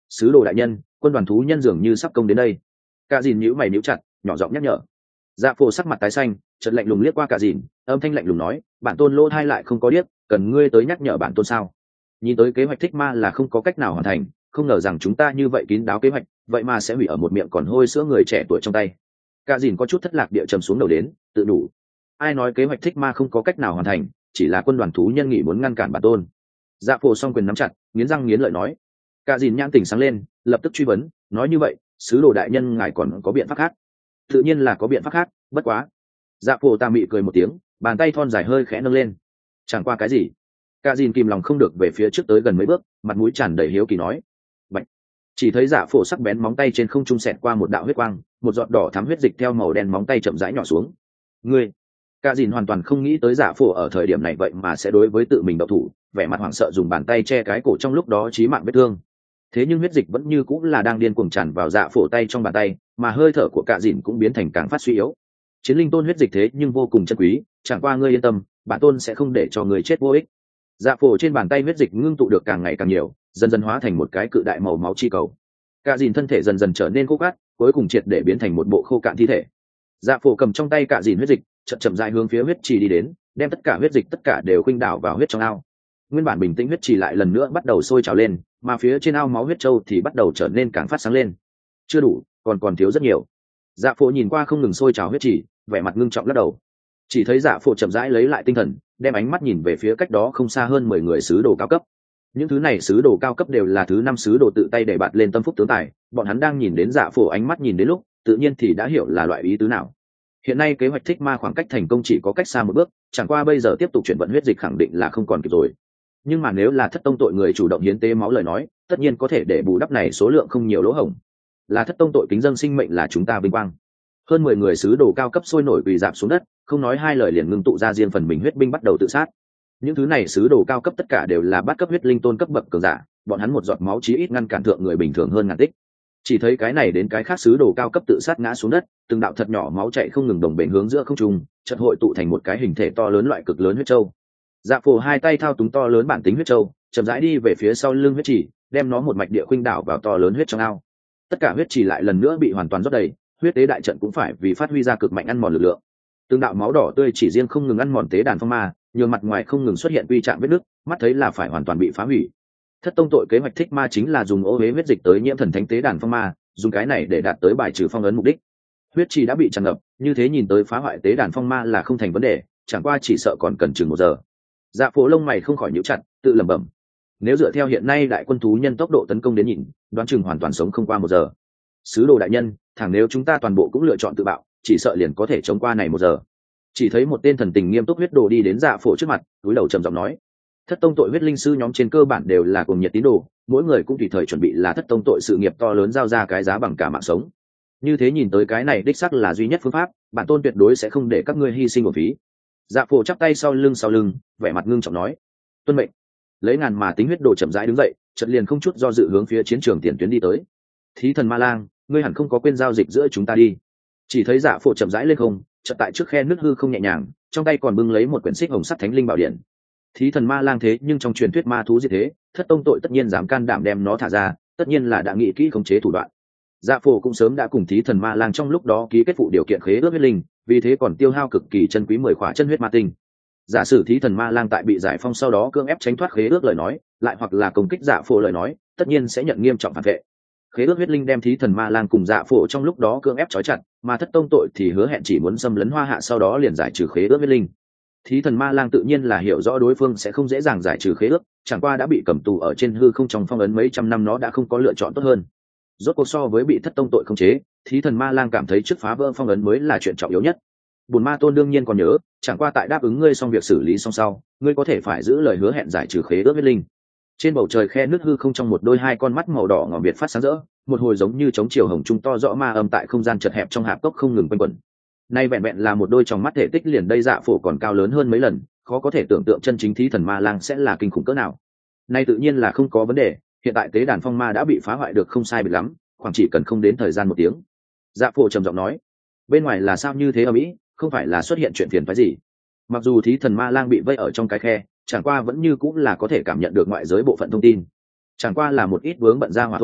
Sứ đồ đại nhân, quân đoàn thú nhân dường như sắp công đến đây. Cả dìn nhíu mày nhíu chặt, nhỏ giọng nhắc nhở. Dạ phổ sắc mặt tái xanh, chợt lạnh lùng liếc qua cả dìn, âm thanh lạnh lùng nói, bản tôn lỗ thai lại không có điếc, cần ngươi tới nhắc nhở bản tôn sao? Nhìn tới kế hoạch thích ma là không có cách nào hoàn thành, không ngờ rằng chúng ta như vậy kín đáo kế hoạch, vậy mà sẽ hủy ở một miệng còn hôi sữa người trẻ tuổi trong tay. Cả dìn có chút thất lạc địa trầm xuống đầu đến, tự đủ. Ai nói kế hoạch thích ma không có cách nào hoàn thành, chỉ là quân đoàn thú nhân nghĩ muốn ngăn cản bản tôn. Dạ phổ song quyền nắm chặt, nghiến răng nghiến lợi nói. Cả dìn nhãn tỉnh sáng lên, lập tức truy vấn, nói như vậy, sứ đồ đại nhân ngài còn có biện pháp khác? Tự nhiên là có biện pháp khác, bất quá. Dạ phổ tà mị cười một tiếng, bàn tay thon dài hơi khẽ nâng lên. Chẳng qua cái gì? Cả dìn kìm lòng không được về phía trước tới gần mấy bước, mặt mũi tràn đầy hiếu kỳ nói. Bạch. Chỉ thấy dạ phổ sắc bén móng tay trên không trung xẹt qua một đạo huyết quang, một giọt đỏ thắm huyết dịch theo màu đen móng tay chậm rãi nhỏ xuống. Ngươi. Cả dìn hoàn toàn không nghĩ tới dạ phổ ở thời điểm này vậy mà sẽ đối với tự mình độc thủ, vẻ mặt hoảng sợ dùng bàn tay che cái cổ trong lúc đó chí mạng vết thương. Thế nhưng huyết dịch vẫn như cũng là đang điên cuồng tràn vào dạ phổ tay trong bàn tay, mà hơi thở của cả dìn cũng biến thành càng phát suy yếu. Chiến linh tôn huyết dịch thế nhưng vô cùng chân quý, chẳng qua ngươi yên tâm, bản tôn sẽ không để cho người chết vô ích. Dạ phổ trên bàn tay huyết dịch ngưng tụ được càng ngày càng nhiều, dần dần hóa thành một cái cự đại màu máu chi cầu. Cả dìn thân thể dần dần trở nên khô cát, cuối cùng triệt để biến thành một bộ khô cạn thi thể. Dạ phổ cầm trong tay cả dìn huyết dịch, chậm rãi hướng phía huyết trì đi đến, đem tất cả huyết dịch tất cả đều khuynh đảo vào huyết trong ao. Nguyên bản bình tĩnh huyết trì lại lần nữa bắt đầu sôi trào lên, mà phía trên ao máu huyết châu thì bắt đầu trở nên càng phát sáng lên. Chưa đủ, còn thiếu rất nhiều. Dạ phổ nhìn qua không ngừng sôi trào huyết trì, vẻ mặt ngưng trọng lắc đầu. Chỉ thấy dạ phổ chậm rãi lấy lại tinh thần, đem ánh mắt nhìn về phía cách đó không xa hơn 10 người sứ đồ cao cấp. Những thứ này sứ đồ cao cấp đều là thứ 5 sứ đồ tự tay để bạt lên tâm phúc tướng tài, bọn hắn đang nhìn đến dạ phổ ánh mắt nhìn đến lúc, tự nhiên thì đã hiểu là loại ý tứ nào. Hiện nay kế hoạch thích ma khoảng cách thành công chỉ có cách xa một bước, chẳng qua bây giờ tiếp tục chuyển vận huyết dịch khẳng định là không còn kịp rồi. Nhưng mà nếu là thất tông tội người chủ động hiến tế máu lời nói, tất nhiên có thể để bù đắp này số lượng không nhiều lỗ hổng. Là thất tông tội kính dâng sinh mệnh là chúng ta vinh quang. Hơn 10 người sứ đồ cao cấp sôi nổi quỳ rạp xuống đất, không nói hai lời liền ngưng tụ ra riêng phần mình huyết binh bắt đầu tự sát. Những thứ này sứ đồ cao cấp tất cả đều là bát cấp huyết linh tôn cấp bậc cường giả, bọn hắn một giọt máu chí ít ngăn cản thượng người bình thường hơn ngàn tích. Chỉ thấy cái này đến cái khác sứ đồ cao cấp tự sát ngã xuống đất, từng đạo thật nhỏ máu chảy không ngừng đồng bền hướng giữa không trung, chợt hội tụ thành một cái hình thể to lớn loại cực lớn huyết châu. Dạ phổ hai tay thao túng to lớn bản tính huyết châu, chậm rãi đi về phía sau lưng huyết trì, đem nó một mạch địa khuynh đảo vào to lớn huyết trong ao. Tất cả huyết trì lại lần nữa bị hoàn toàn rót đầy, huyết tế đại trận cũng phải vì phát huy ra cực mạnh ăn mòn lực lượng. Từng đạo máu đỏ tươi chỉ riêng không ngừng ăn mòn tế đàn phong ma, nhường mặt ngoài không ngừng xuất hiện quy trạng vết nứt, mắt thấy là phải hoàn toàn bị phá hủy. Thất tông tội kế hoạch thích ma chính là dùng ô huế huyết dịch tới nhiễm thần thánh tế đàn phong ma, dùng cái này để đạt tới bài trừ phong ấn mục đích. Huyết trì đã bị tràn ngập, như thế nhìn tới phá hoại tế đàn phong ma là không thành vấn đề, chẳng qua chỉ sợ còn cần chừng 1 giờ. Dạ phổ lông mày không khỏi nhíu chặt, tự lẩm bẩm. Nếu dựa theo hiện nay đại quân thú nhân tốc độ tấn công đến nhìn, đoán chừng hoàn toàn sống không qua 1 giờ. Sứ đồ đại nhân, thẳng nếu chúng ta toàn bộ cũng lựa chọn tự bạo, chỉ sợ liền có thể chống qua này 1 giờ. Chỉ thấy một tên thần tình nghiêm túc huyết đồ đi đến dạ phổ trước mặt, cúi đầu trầm giọng nói. Thất tông tội huyết linh sư nhóm trên cơ bản đều là cùng nhiệt tín đồ, mỗi người cũng tùy thời chuẩn bị là thất tông tội sự nghiệp to lớn giao ra cái giá bằng cả mạng sống. Như thế nhìn tới cái này đích xác là duy nhất phương pháp, bản tôn tuyệt đối sẽ không để các ngươi hy sinh uổng phí. Dạ phổ chắp tay sau lưng, vẻ mặt ngưng trọng nói. Tuân mệnh. Lấy ngàn mà tính huyết đồ chậm rãi đứng dậy, chợt liền không chút do dự hướng phía chiến trường tiền tuyến đi tới. Thí thần ma lang, ngươi hẳn không có quên giao dịch giữa chúng ta đi. Chỉ thấy dạ phổ chậm rãi lên không, chợt tại trước khe nước hư không nhẹ nhàng, trong tay còn bưng lấy một quyển xích hồng sắt thánh linh bảo điện. Thí thần ma lang thế nhưng trong truyền thuyết ma thú gì thế, thất tông tội tất nhiên dám can đảm đem nó thả ra, tất nhiên là đã nghĩ kỹ khống chế thủ đoạn. Dạ phổ cũng sớm đã cùng thí thần ma lang trong lúc đó ký kết phụ điều kiện khế ước huyết linh, vì thế còn tiêu hao cực kỳ chân quý 10 khỏa chân huyết ma tinh. Giả sử thí thần ma lang tại bị giải phong sau đó cưỡng ép tránh thoát khế ước lời nói, lại hoặc là công kích dạ phổ lời nói, tất nhiên sẽ nhận nghiêm trọng phản vệ. Khế ước huyết linh đem thí thần ma lang cùng dạ phổ trong lúc đó cưỡng ép trói chặt, mà thất tông tội thì hứa hẹn chỉ muốn xâm lấn hoa hạ sau đó liền giải trừ khế ước huyết linh. Thí thần ma lang tự nhiên là hiểu rõ đối phương sẽ không dễ dàng giải trừ khế ước, chẳng qua đã bị cầm tù ở trên hư không trong phong ấn mấy trăm năm, nó đã không có lựa chọn tốt hơn. Rốt cuộc so với bị thất tông tội khống chế, thí thần ma lang cảm thấy trước phá vỡ phong ấn mới là chuyện trọng yếu nhất. Bùn ma tôn đương nhiên còn nhớ, chẳng qua tại đáp ứng ngươi xong việc xử lý xong sau, ngươi có thể phải giữ lời hứa hẹn giải trừ khế ước huyết linh. Trên bầu trời khe nước hư không trong một đôi hai con mắt màu đỏ ngòm biệt phát sáng rỡ, một hồi giống như chống chiều hồng trung to rõ ma âm tại không gian chật hẹp trong hạp cốc không ngừng quanh quẩn. Nay vẹn vẹn là một đôi tròng mắt thể tích liền đây dạ phổ còn cao lớn hơn mấy lần, khó có thể tưởng tượng chân chính thí thần ma lang sẽ là kinh khủng cỡ nào. Nay tự nhiên là không có vấn đề, hiện tại tế đàn phong ma đã bị phá hoại được không sai biệt lắm, khoảng chỉ cần không đến thời gian 1 tiếng. Dạ phổ trầm giọng nói, bên ngoài là sao như thế ở Mỹ, không phải là xuất hiện chuyện phiền phức gì. Mặc dù thí thần ma lang bị vây ở trong cái khe, chẳng qua vẫn như cũng là có thể cảm nhận được ngoại giới bộ phận thông tin. Chẳng qua là một ít vướng bận ra hỏa thôi,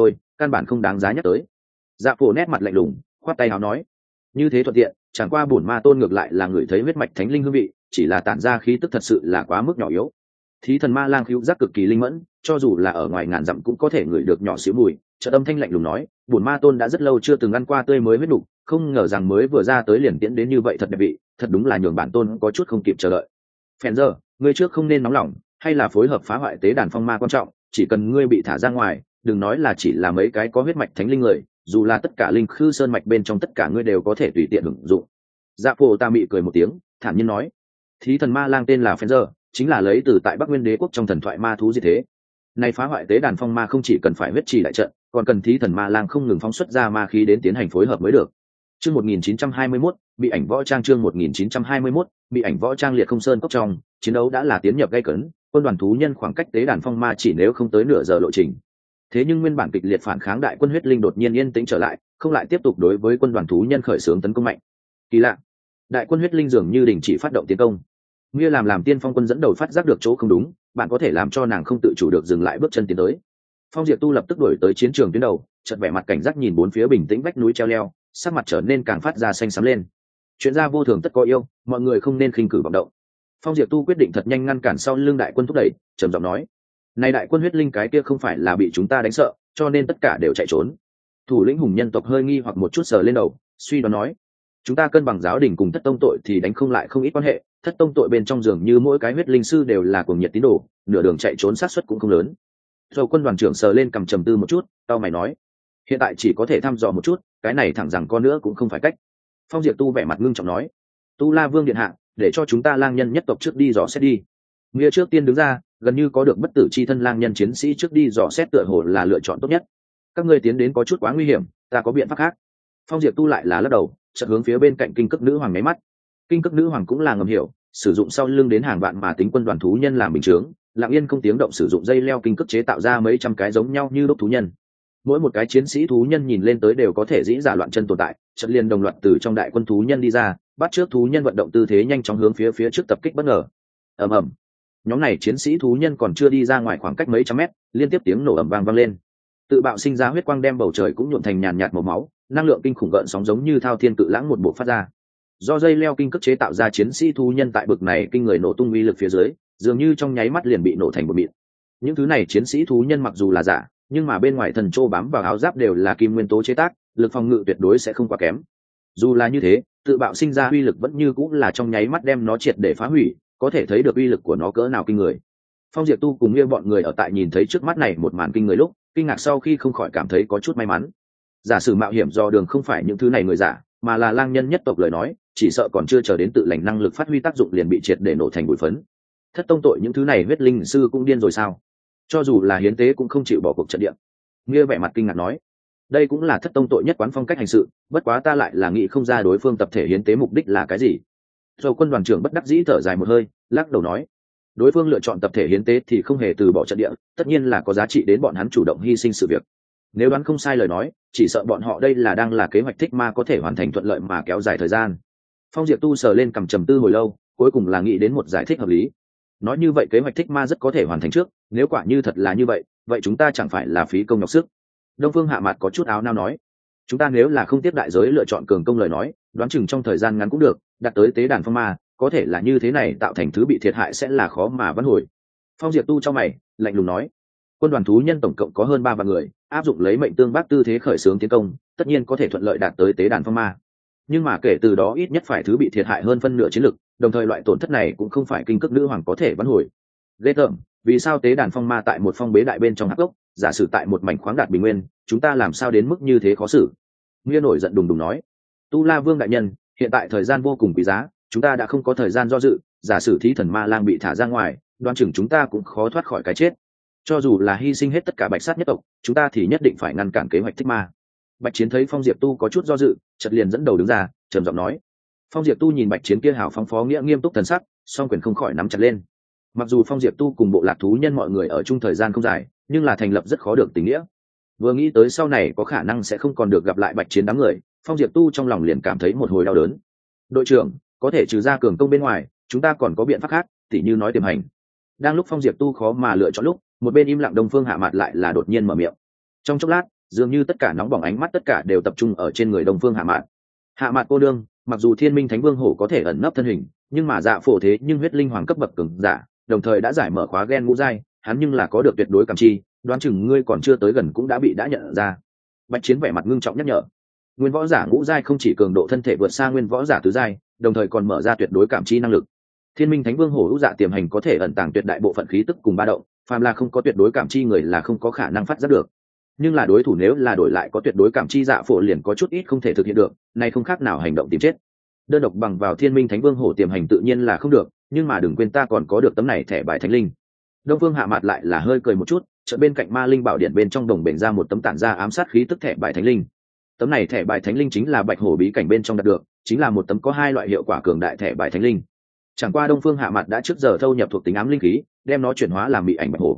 căn bản không đáng giá nhắc tới. Dạ phổ nét mặt lạnh lùng khoát tay áo nói, như thế thuận tiện, chẳng qua bổn ma tôn ngược lại là người thấy huyết mạch thánh linh hương vị, chỉ là tản ra khí tức thật sự là quá mức nhỏ yếu. Thí thần ma lang khứu giác cực kỳ linh mẫn, cho dù là ở ngoài ngàn dặm cũng có thể ngửi được nhỏ xíu mùi. Chợt âm thanh lạnh lùng nói, bổn ma tôn đã rất lâu chưa từng ăn qua tươi mới huyết đủ, không ngờ rằng mới vừa ra tới liền tiễn đến như vậy thật đẹp vị, thật đúng là nhường bản tôn có chút không kịp chờ đợi. Phèn giờ, ngươi trước không nên nóng lòng, hay là phối hợp phá hoại tế đàn phong ma quan trọng, chỉ cần ngươi bị thả ra ngoài, đừng nói là chỉ là mấy cái có huyết mạch thánh linh người, dù là tất cả linh khư sơn mạch bên trong tất cả ngươi đều có thể tùy tiện hưởng dụng. Dạ phổ ta mị cười một tiếng, thản nhiên nói, thí thần ma lang tên là Phèn giờ, chính là lấy từ tại Bắc Nguyên Đế quốc trong thần thoại ma thú gì thế. Này phá hoại tế đàn phong ma không chỉ cần phải huyết trì đại trận, còn cần thí thần ma lang không ngừng phóng xuất ra ma khí đến tiến hành phối hợp mới được. Chương 1921, bị ảnh võ trang chương 1921, bị ảnh võ trang liệt không sơn cốc trong, chiến đấu đã là tiến nhập gay cấn, quân đoàn thú nhân khoảng cách tế đàn phong ma chỉ nếu không tới nửa giờ lộ trình. Thế nhưng nguyên bản kịch liệt phản kháng đại quân huyết linh đột nhiên yên tĩnh trở lại, không lại tiếp tục đối với quân đoàn thú nhân khởi xướng tấn công mạnh. Kỳ lạ, đại quân huyết linh dường như đình chỉ phát động tiến công. Nghĩa làm tiên phong quân dẫn đầu phát giác được chỗ không đúng, bạn có thể làm cho nàng không tự chủ được dừng lại bước chân tiến tới. Phong Diệp Tu lập tức đuổi tới chiến trường tuyến đầu, chợt vẻ mặt cảnh giác nhìn bốn phía bình tĩnh vách núi treo leo, sắc mặt trở nên càng phát ra xanh xám lên. Chuyện ra vô thường tất có yêu, mọi người không nên khinh cử vọng động. Phong Diệp Tu quyết định thật nhanh ngăn cản sau lưng đại quân thúc đẩy, trầm giọng nói: "Này đại quân huyết linh cái kia không phải là bị chúng ta đánh sợ, cho nên tất cả đều chạy trốn." Thủ lĩnh hùng nhân tộc hơi nghi hoặc một chút sờ lên đầu, suy đoán nói: "Chúng ta cân bằng giáo đình cùng thất tông tội thì đánh không lại không ít quan hệ, thất tông tội bên trong dường như mỗi cái huyết linh sư đều là cuồng nhiệt tín đồ, nửa đường chạy trốn xác suất cũng không lớn." Rồi quân đoàn trưởng sờ lên cầm trầm tư một chút, tao mày nói: "Hiện tại chỉ có thể thăm dò một chút, cái này thẳng rằng con nữa cũng không phải cách." Phong Diệp Tu vẻ mặt ngưng trọng nói: "Tu La Vương điện hạ, để cho chúng ta lang nhân nhất tộc trước đi dò xét đi." Nghĩa trước tiên đứng ra, gần như có được bất tử chi thân lang nhân chiến sĩ trước đi dò xét tựa hồ là lựa chọn tốt nhất. "Các ngươi tiến đến có chút quá nguy hiểm, ta có biện pháp khác." Phong Diệp Tu lại là lắc đầu, chợt hướng phía bên cạnh kinh cấp nữ hoàng nháy mắt. Kinh cấp nữ hoàng cũng là ngầm hiểu, sử dụng sau lưng đến hàng vạn mà tính quân đoàn thú nhân làm bình chướng, lặng yên không tiếng động sử dụng dây leo kinh cấp chế tạo ra mấy trăm cái giống nhau như đốc thú nhân. Mỗi một cái chiến sĩ thú nhân nhìn lên tới đều có thể dĩ giả loạn chân tồn tại, chợt liền đồng loạt từ trong đại quân thú nhân đi ra, bắt trước thú nhân vận động tư thế nhanh chóng hướng phía trước tập kích bất ngờ. Ầm ầm. Nhóm này chiến sĩ thú nhân còn chưa đi ra ngoài khoảng cách mấy trăm mét, liên tiếp tiếng nổ ầm vang vang lên. Tự bạo sinh ra huyết quang đem bầu trời cũng nhuộm thành nhàn nhạt màu máu, năng lượng kinh khủng gợn sóng giống như thao thiên cự lãng một bộ phát ra. Do dây leo kinh cấp chế tạo ra chiến sĩ thú nhân tại bực này kinh người nổ tung uy lực phía dưới, dường như trong nháy mắt liền bị nổ thành một mịn. Những thứ này chiến sĩ thú nhân mặc dù là giả, nhưng mà bên ngoài thần trô bám vào áo giáp đều là kim nguyên tố chế tác, lực phòng ngự tuyệt đối sẽ không quá kém. Dù là như thế, tự bạo sinh ra uy lực vẫn như cũng là trong nháy mắt đem nó triệt để phá hủy, có thể thấy được uy lực của nó cỡ nào kinh người. Phong Diệp Tu cùng Nghiêm bọn người ở tại nhìn thấy trước mắt này một màn kinh người lúc, kinh ngạc sau khi không khỏi cảm thấy có chút may mắn. Giả sử mạo hiểm do đường không phải những thứ này người giả, mà là lang nhân nhất tộc lời nói, chỉ sợ còn chưa chờ đến tự lành năng lực phát huy tác dụng liền bị triệt để nổ thành bụi phấn. Thất tông tội những thứ này huyết linh sư cũng điên rồi sao? Cho dù là hiến tế cũng không chịu bỏ cuộc trận địa. Nghĩa vẻ mặt kinh ngạc nói: "Đây cũng là thất tông tội nhất quán phong cách hành sự, bất quá ta lại là nghĩ không ra đối phương tập thể hiến tế mục đích là cái gì." Rồi quân đoàn trưởng bất đắc dĩ thở dài một hơi, lắc đầu nói: "Đối phương lựa chọn tập thể hiến tế thì không hề từ bỏ trận địa, tất nhiên là có giá trị đến bọn hắn chủ động hy sinh sự việc. Nếu đoán không sai lời nói, chỉ sợ bọn họ đây là đang là kế hoạch thích ma có thể hoàn thành thuận lợi mà kéo dài thời gian." Phong Diệp Tu sờ lên cầm trầm tư hồi lâu, cuối cùng là nghĩ đến một giải thích hợp lý. Nói như vậy kế hoạch thích ma rất có thể hoàn thành trước, nếu quả như thật là như vậy, vậy chúng ta chẳng phải là phí công nhọc sức. Đông Phương Hạ Mạt có chút áo nao nói: "Chúng ta nếu là không tiếp đại giới lựa chọn cường công lời nói, đoán chừng trong thời gian ngắn cũng được, đạt tới tế đàn phong ma, có thể là như thế này tạo thành thứ bị thiệt hại sẽ là khó mà vãn hồi." Phong Diệp Tu trong mày, lạnh lùng nói: "Quân đoàn thú nhân tổng cộng có hơn 3 vạn người, áp dụng lấy mệnh tương bác tư thế khởi xướng tiến công, tất nhiên có thể thuận lợi đạt tới tế đàn phong ma. Nhưng mà kể từ đó ít nhất phải thứ bị thiệt hại hơn phân nửa chiến lực, đồng thời loại tổn thất này cũng không phải kinh cực nữ hoàng có thể vãn hồi. Ghê tởm, vì sao tế đàn phong ma tại một phong bế đại bên trong hắc gốc, giả sử tại một mảnh khoáng đạt bình nguyên, chúng ta làm sao đến mức như thế khó xử?" Nghĩa nổi giận đùng đùng nói: "Tu La Vương đại nhân, hiện tại thời gian vô cùng quý giá, chúng ta đã không có thời gian do dự, giả sử thí thần ma lang bị thả ra ngoài, đoán chừng chúng ta cũng khó thoát khỏi cái chết. Cho dù là hy sinh hết tất cả bạch sát nhất tộc, chúng ta thì nhất định phải ngăn cản kế hoạch thích ma." Bạch Chiến thấy Phong Diệp Tu có chút do dự, chợt liền dẫn đầu đứng ra, trầm giọng nói. Phong Diệp Tu nhìn Bạch Chiến kia hào phóng phó nghĩa nghiêm túc thần sắc, song quyền không khỏi nắm chặt lên. Mặc dù Phong Diệp Tu cùng bộ lạc thú nhân mọi người ở chung thời gian không dài, nhưng là thành lập rất khó được tình nghĩa. Vừa nghĩ tới sau này có khả năng sẽ không còn được gặp lại Bạch Chiến đám người, Phong Diệp Tu trong lòng liền cảm thấy một hồi đau đớn. "Đội trưởng, có thể trừ ra cường công bên ngoài, chúng ta còn có biện pháp khác, tỉ như nói tiềm hành." Đang lúc Phong Diệp Tu khó mà lựa chọn lúc, một bên im lặng Đông Phương Hạ Mạt lại là đột nhiên mở miệng. Trong chốc lát, dường như tất cả nóng bỏng ánh mắt tất cả đều tập trung ở trên người Đông Phương Hạ Mạn. Hạ Mạn cô đương, mặc dù Thiên Minh Thánh Vương hổ có thể ẩn nấp thân hình, nhưng mà Dạ Phổ thế nhưng huyết linh hoàng cấp bậc cường giả, đồng thời đã giải mở khóa gen ngũ giai, hắn nhưng là có được tuyệt đối cảm chi, đoán chừng ngươi còn chưa tới gần cũng đã nhận ra. Bạch Chiến vẻ mặt ngưng trọng nhắc nhở. Nguyên võ giả ngũ giai không chỉ cường độ thân thể vượt xa nguyên võ giả tứ giai, đồng thời còn mở ra tuyệt đối cảm chi năng lực. Thiên Minh Thánh Vương hổ hữu dạ tiềm hành có thể ẩn tàng tuyệt đại bộ phận khí tức cùng ba động, phàm là không có tuyệt đối cảm chi người là không có khả năng phát giác được. Nhưng là đối thủ nếu là đổi lại có tuyệt đối cảm chi Dạ Phổ liền có chút ít không thể thực hiện được, này không khác nào hành động tìm chết. Đơn độc bằng vào Thiên Minh Thánh Vương hổ tiềm hành tự nhiên là không được, nhưng mà đừng quên ta còn có được tấm này thẻ bài thánh linh. Đông Phương Hạ Mạt lại là hơi cười một chút, chợt bên cạnh Ma Linh Bảo Điện bên trong đồng bền ra một tấm tản ra ám sát khí tức thẻ bài thánh linh. Tấm này thẻ bài thánh linh chính là Bạch Hổ bí cảnh bên trong đạt được, chính là một tấm có hai loại hiệu quả cường đại thẻ bài thánh linh. Chẳng qua Đông Phương Hạ Mạt đã trước giờ thâu nhập thuộc tính ám linh khí, đem nó chuyển hóa làm mị ảnh Bạch Hổ,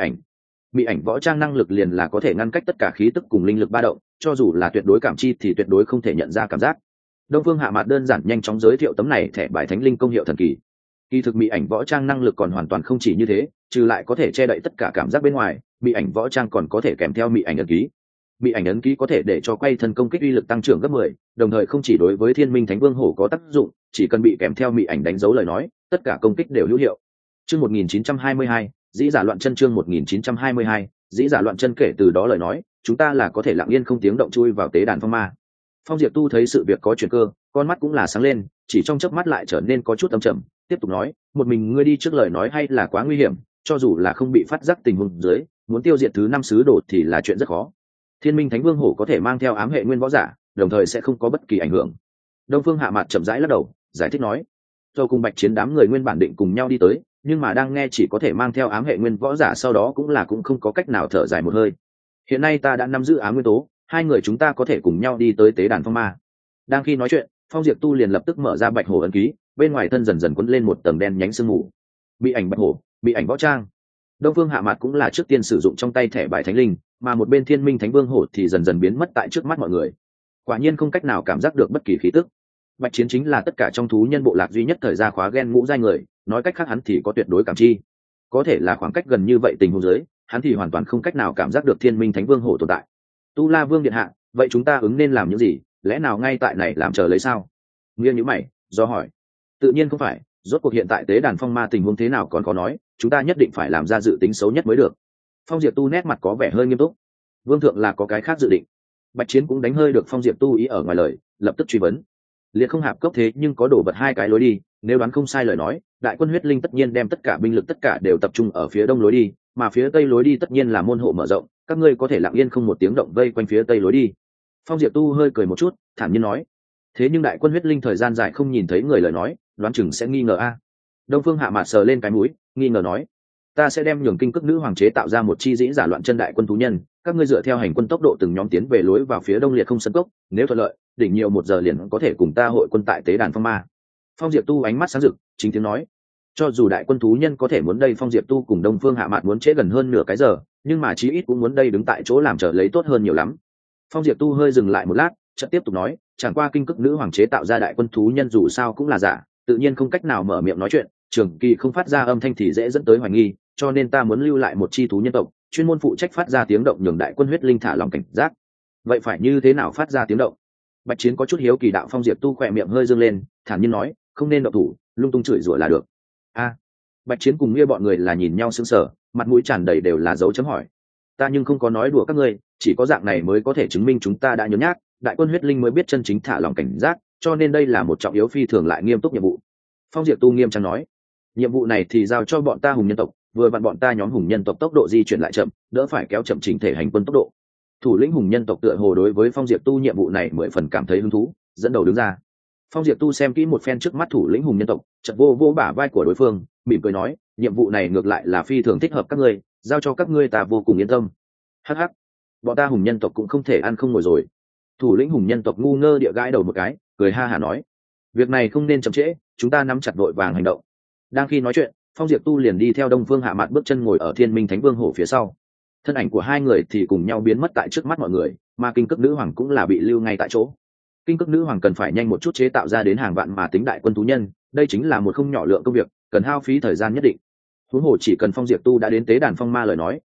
mị ảnh võ trang năng lực liền là có thể ngăn cách tất cả khí tức cùng linh lực ba động, cho dù là tuyệt đối cảm chi thì tuyệt đối không thể nhận ra cảm giác. Đông Phương Hạ Mạt đơn giản nhanh chóng giới thiệu tấm này thẻ bài thánh linh công hiệu thần kỳ. Kỳ thực mị ảnh võ trang năng lực còn hoàn toàn không chỉ như thế, trừ lại có thể che đậy tất cả cảm giác bên ngoài, mị ảnh võ trang còn có thể kèm theo mị ảnh ấn ký. Mị ảnh ấn ký có thể để cho quay thân công kích uy lực tăng trưởng gấp 10, đồng thời không chỉ đối với Thiên Minh Thánh Vương hổ có tác dụng, chỉ cần bị kèm theo mị ảnh đánh dấu lời nói, tất cả công kích đều hữu hiệu. Chương 1922, dĩ giả loạn chân chương 1922, dĩ giả loạn chân kể từ đó lời nói, chúng ta là có thể lặng yên không tiếng động chui vào tế đàn phong ma. Phong Diệp Tu thấy sự việc có chuyển cơ, con mắt cũng là sáng lên, chỉ trong chớp mắt lại trở nên có chút âm trầm, tiếp tục nói, một mình ngươi đi trước lời nói hay là quá nguy hiểm, cho dù là không bị phát giác tình huống dưới, muốn tiêu diệt thứ 5 sứ đồ thì là chuyện rất khó. Thiên Minh Thánh Vương hổ có thể mang theo ám hệ nguyên võ giả, đồng thời sẽ không có bất kỳ ảnh hưởng. Đông Phương Hạ Mạt chậm rãi lắc đầu, giải thích nói, do cùng Bạch Chiến đám người nguyên bản định cùng nhau đi tới, nhưng mà đang nghe chỉ có thể mang theo ám hệ nguyên võ giả sau đó cũng không có cách nào thở dài một hơi. Hiện nay ta đã nắm giữ ám nguyên tố, hai người chúng ta có thể cùng nhau đi tới tế đàn phong ma. Đang khi nói chuyện, Phong Diệp Tu liền lập tức mở ra Bạch Hổ ấn ký, bên ngoài thân dần dần quấn lên một tầng đen nhánh sương mù. Bị ảnh Bạch Hổ, bị ảnh võ trang. Đông Phương Hạ Mạt cũng là trước tiên sử dụng trong tay thẻ bài thánh linh, mà một bên Thiên Minh Thánh Vương hổ thì dần dần biến mất tại trước mắt mọi người. Quả nhiên không cách nào cảm giác được bất kỳ khí tức. Bạch Chiến chính là tất cả trong thú nhân bộ lạc duy nhất thời ra khóa gen ngũ giai người, nói cách khác hắn thì có tuyệt đối cảm chi. Có thể là khoảng cách gần như vậy tình huống dưới, hắn thì hoàn toàn không cách nào cảm giác được Thiên Minh Thánh Vương hổ tồn tại. Tu La Vương điện hạ, vậy chúng ta ứng nên làm những gì, lẽ nào ngay tại này làm chờ lấy sao? Nghiêng nhíu mày, do hỏi. Tự nhiên không phải, rốt cuộc hiện tại tế đàn phong ma tình huống thế nào còn có nói, chúng ta nhất định phải làm ra dự tính xấu nhất mới được. Phong Diệp Tu nét mặt có vẻ hơi nghiêm túc. Vương thượng là có cái khác dự định. Bạch Chiến cũng đánh hơi được Phong Diệp Tu ý ở ngoài lời, lập tức truy vấn. Liệt không hạp cốc thế nhưng có đổ vật hai cái lối đi, nếu đoán không sai lời nói, đại quân huyết linh tất nhiên đem tất cả binh lực tất cả đều tập trung ở phía đông lối đi, mà phía tây lối đi tất nhiên là môn hộ mở rộng, các ngươi có thể lặng yên không một tiếng động vây quanh phía tây lối đi. Phong Diệp Tu hơi cười một chút, thản nhiên nói. Thế nhưng đại quân huyết linh thời gian dài không nhìn thấy người lời nói, đoán chừng sẽ nghi ngờ a. Đông Phương Hạ Mạt sờ lên cái mũi, nghi ngờ nói, ta sẽ đem nhường kinh cước nữ hoàng chế tạo ra một chi dĩ giả loạn chân đại quân thú nhân, các ngươi dựa theo hành quân tốc độ từng nhóm tiến về lối vào phía đông liệt không sân cốc, nếu thuận lợi, đỉnh nhiều 1 giờ liền có thể cùng ta hội quân tại tế đàn phong ma. Phong Diệp Tu ánh mắt sáng rực, chính tiếng nói, cho dù đại quân thú nhân có thể muốn đây Phong Diệp Tu cùng Đông Phương Hạ Mạt muốn trễ gần hơn nửa cái giờ, nhưng mà chí ít cũng muốn đây đứng tại chỗ làm chờ lấy tốt hơn nhiều lắm. Phong Diệp Tu hơi dừng lại một lát, chợt tiếp tục nói, chẳng qua kinh cước nữ hoàng chế tạo ra đại quân thú nhân dù sao cũng là giả, tự nhiên không cách nào mở miệng nói chuyện, trường kỳ không phát ra âm thanh thì dễ dẫn tới hoài nghi, cho nên ta muốn lưu lại một chi thú nhân tộc, chuyên môn phụ trách phát ra tiếng động nhường đại quân huyết linh thả lòng cảnh giác. Vậy phải như thế nào phát ra tiếng động? Bạch Chiến có chút hiếu kỳ. Đạo Phong Diệp Tu khỏe miệng hơi dương lên, thản nhiên nói, không nên động thủ, lung tung chửi rủa là được. A. Bạch Chiến cùng Nghĩa bọn người là nhìn nhau sững sờ, mặt mũi tràn đầy đều là dấu chấm hỏi. Ta nhưng không có nói đùa các ngươi, chỉ có dạng này mới có thể chứng minh chúng ta đã nhớ nhác, đại quân huyết linh mới biết chân chính thả lòng cảnh giác, cho nên đây là một trọng yếu phi thường lại nghiêm túc nhiệm vụ. Phong Diệp Tu nghiêm trang nói, nhiệm vụ này thì giao cho bọn ta hùng nhân tộc, vừa vặn bọn ta nhóm hùng nhân tộc tốc độ di chuyển lại chậm, đỡ phải kéo chậm chỉnh thể hành quân tốc độ. Thủ lĩnh hùng nhân tộc tựa hồ đối với Phong Diệp Tu nhiệm vụ này 10 phần cảm thấy hứng thú, dẫn đầu đứng ra. Phong Diệp Tu xem kỹ một phen trước mắt thủ lĩnh hùng nhân tộc, chợt vô vô bả vai của đối phương, mỉm cười nói, nhiệm vụ này ngược lại là phi thường thích hợp các ngươi, giao cho các ngươi ta vô cùng yên tâm. Hắc hắc, bọn ta hùng nhân tộc cũng không thể ăn không ngồi rồi. Thủ lĩnh hùng nhân tộc ngu ngơ địa gãi đầu một cái, cười ha hả nói, việc này không nên chậm trễ, chúng ta nắm chặt vội vàng hành động. Đang khi nói chuyện, Phong Diệp Tu liền đi theo Đông Phương Hạ Mạt bước chân ngồi ở Thiên Minh Thánh Vương hổ phía sau. Thân ảnh của hai người thì cùng nhau biến mất tại trước mắt mọi người, mà kinh cước nữ hoàng cũng là bị lưu ngay tại chỗ. Kinh cước nữ hoàng cần phải nhanh một chút chế tạo ra đến hàng vạn mà tính đại quân thú nhân, đây chính là một không nhỏ lượng công việc, cần hao phí thời gian nhất định. Huống hồ chỉ cần Phong Diệp Tu đã đến tế đàn phong ma lời nói,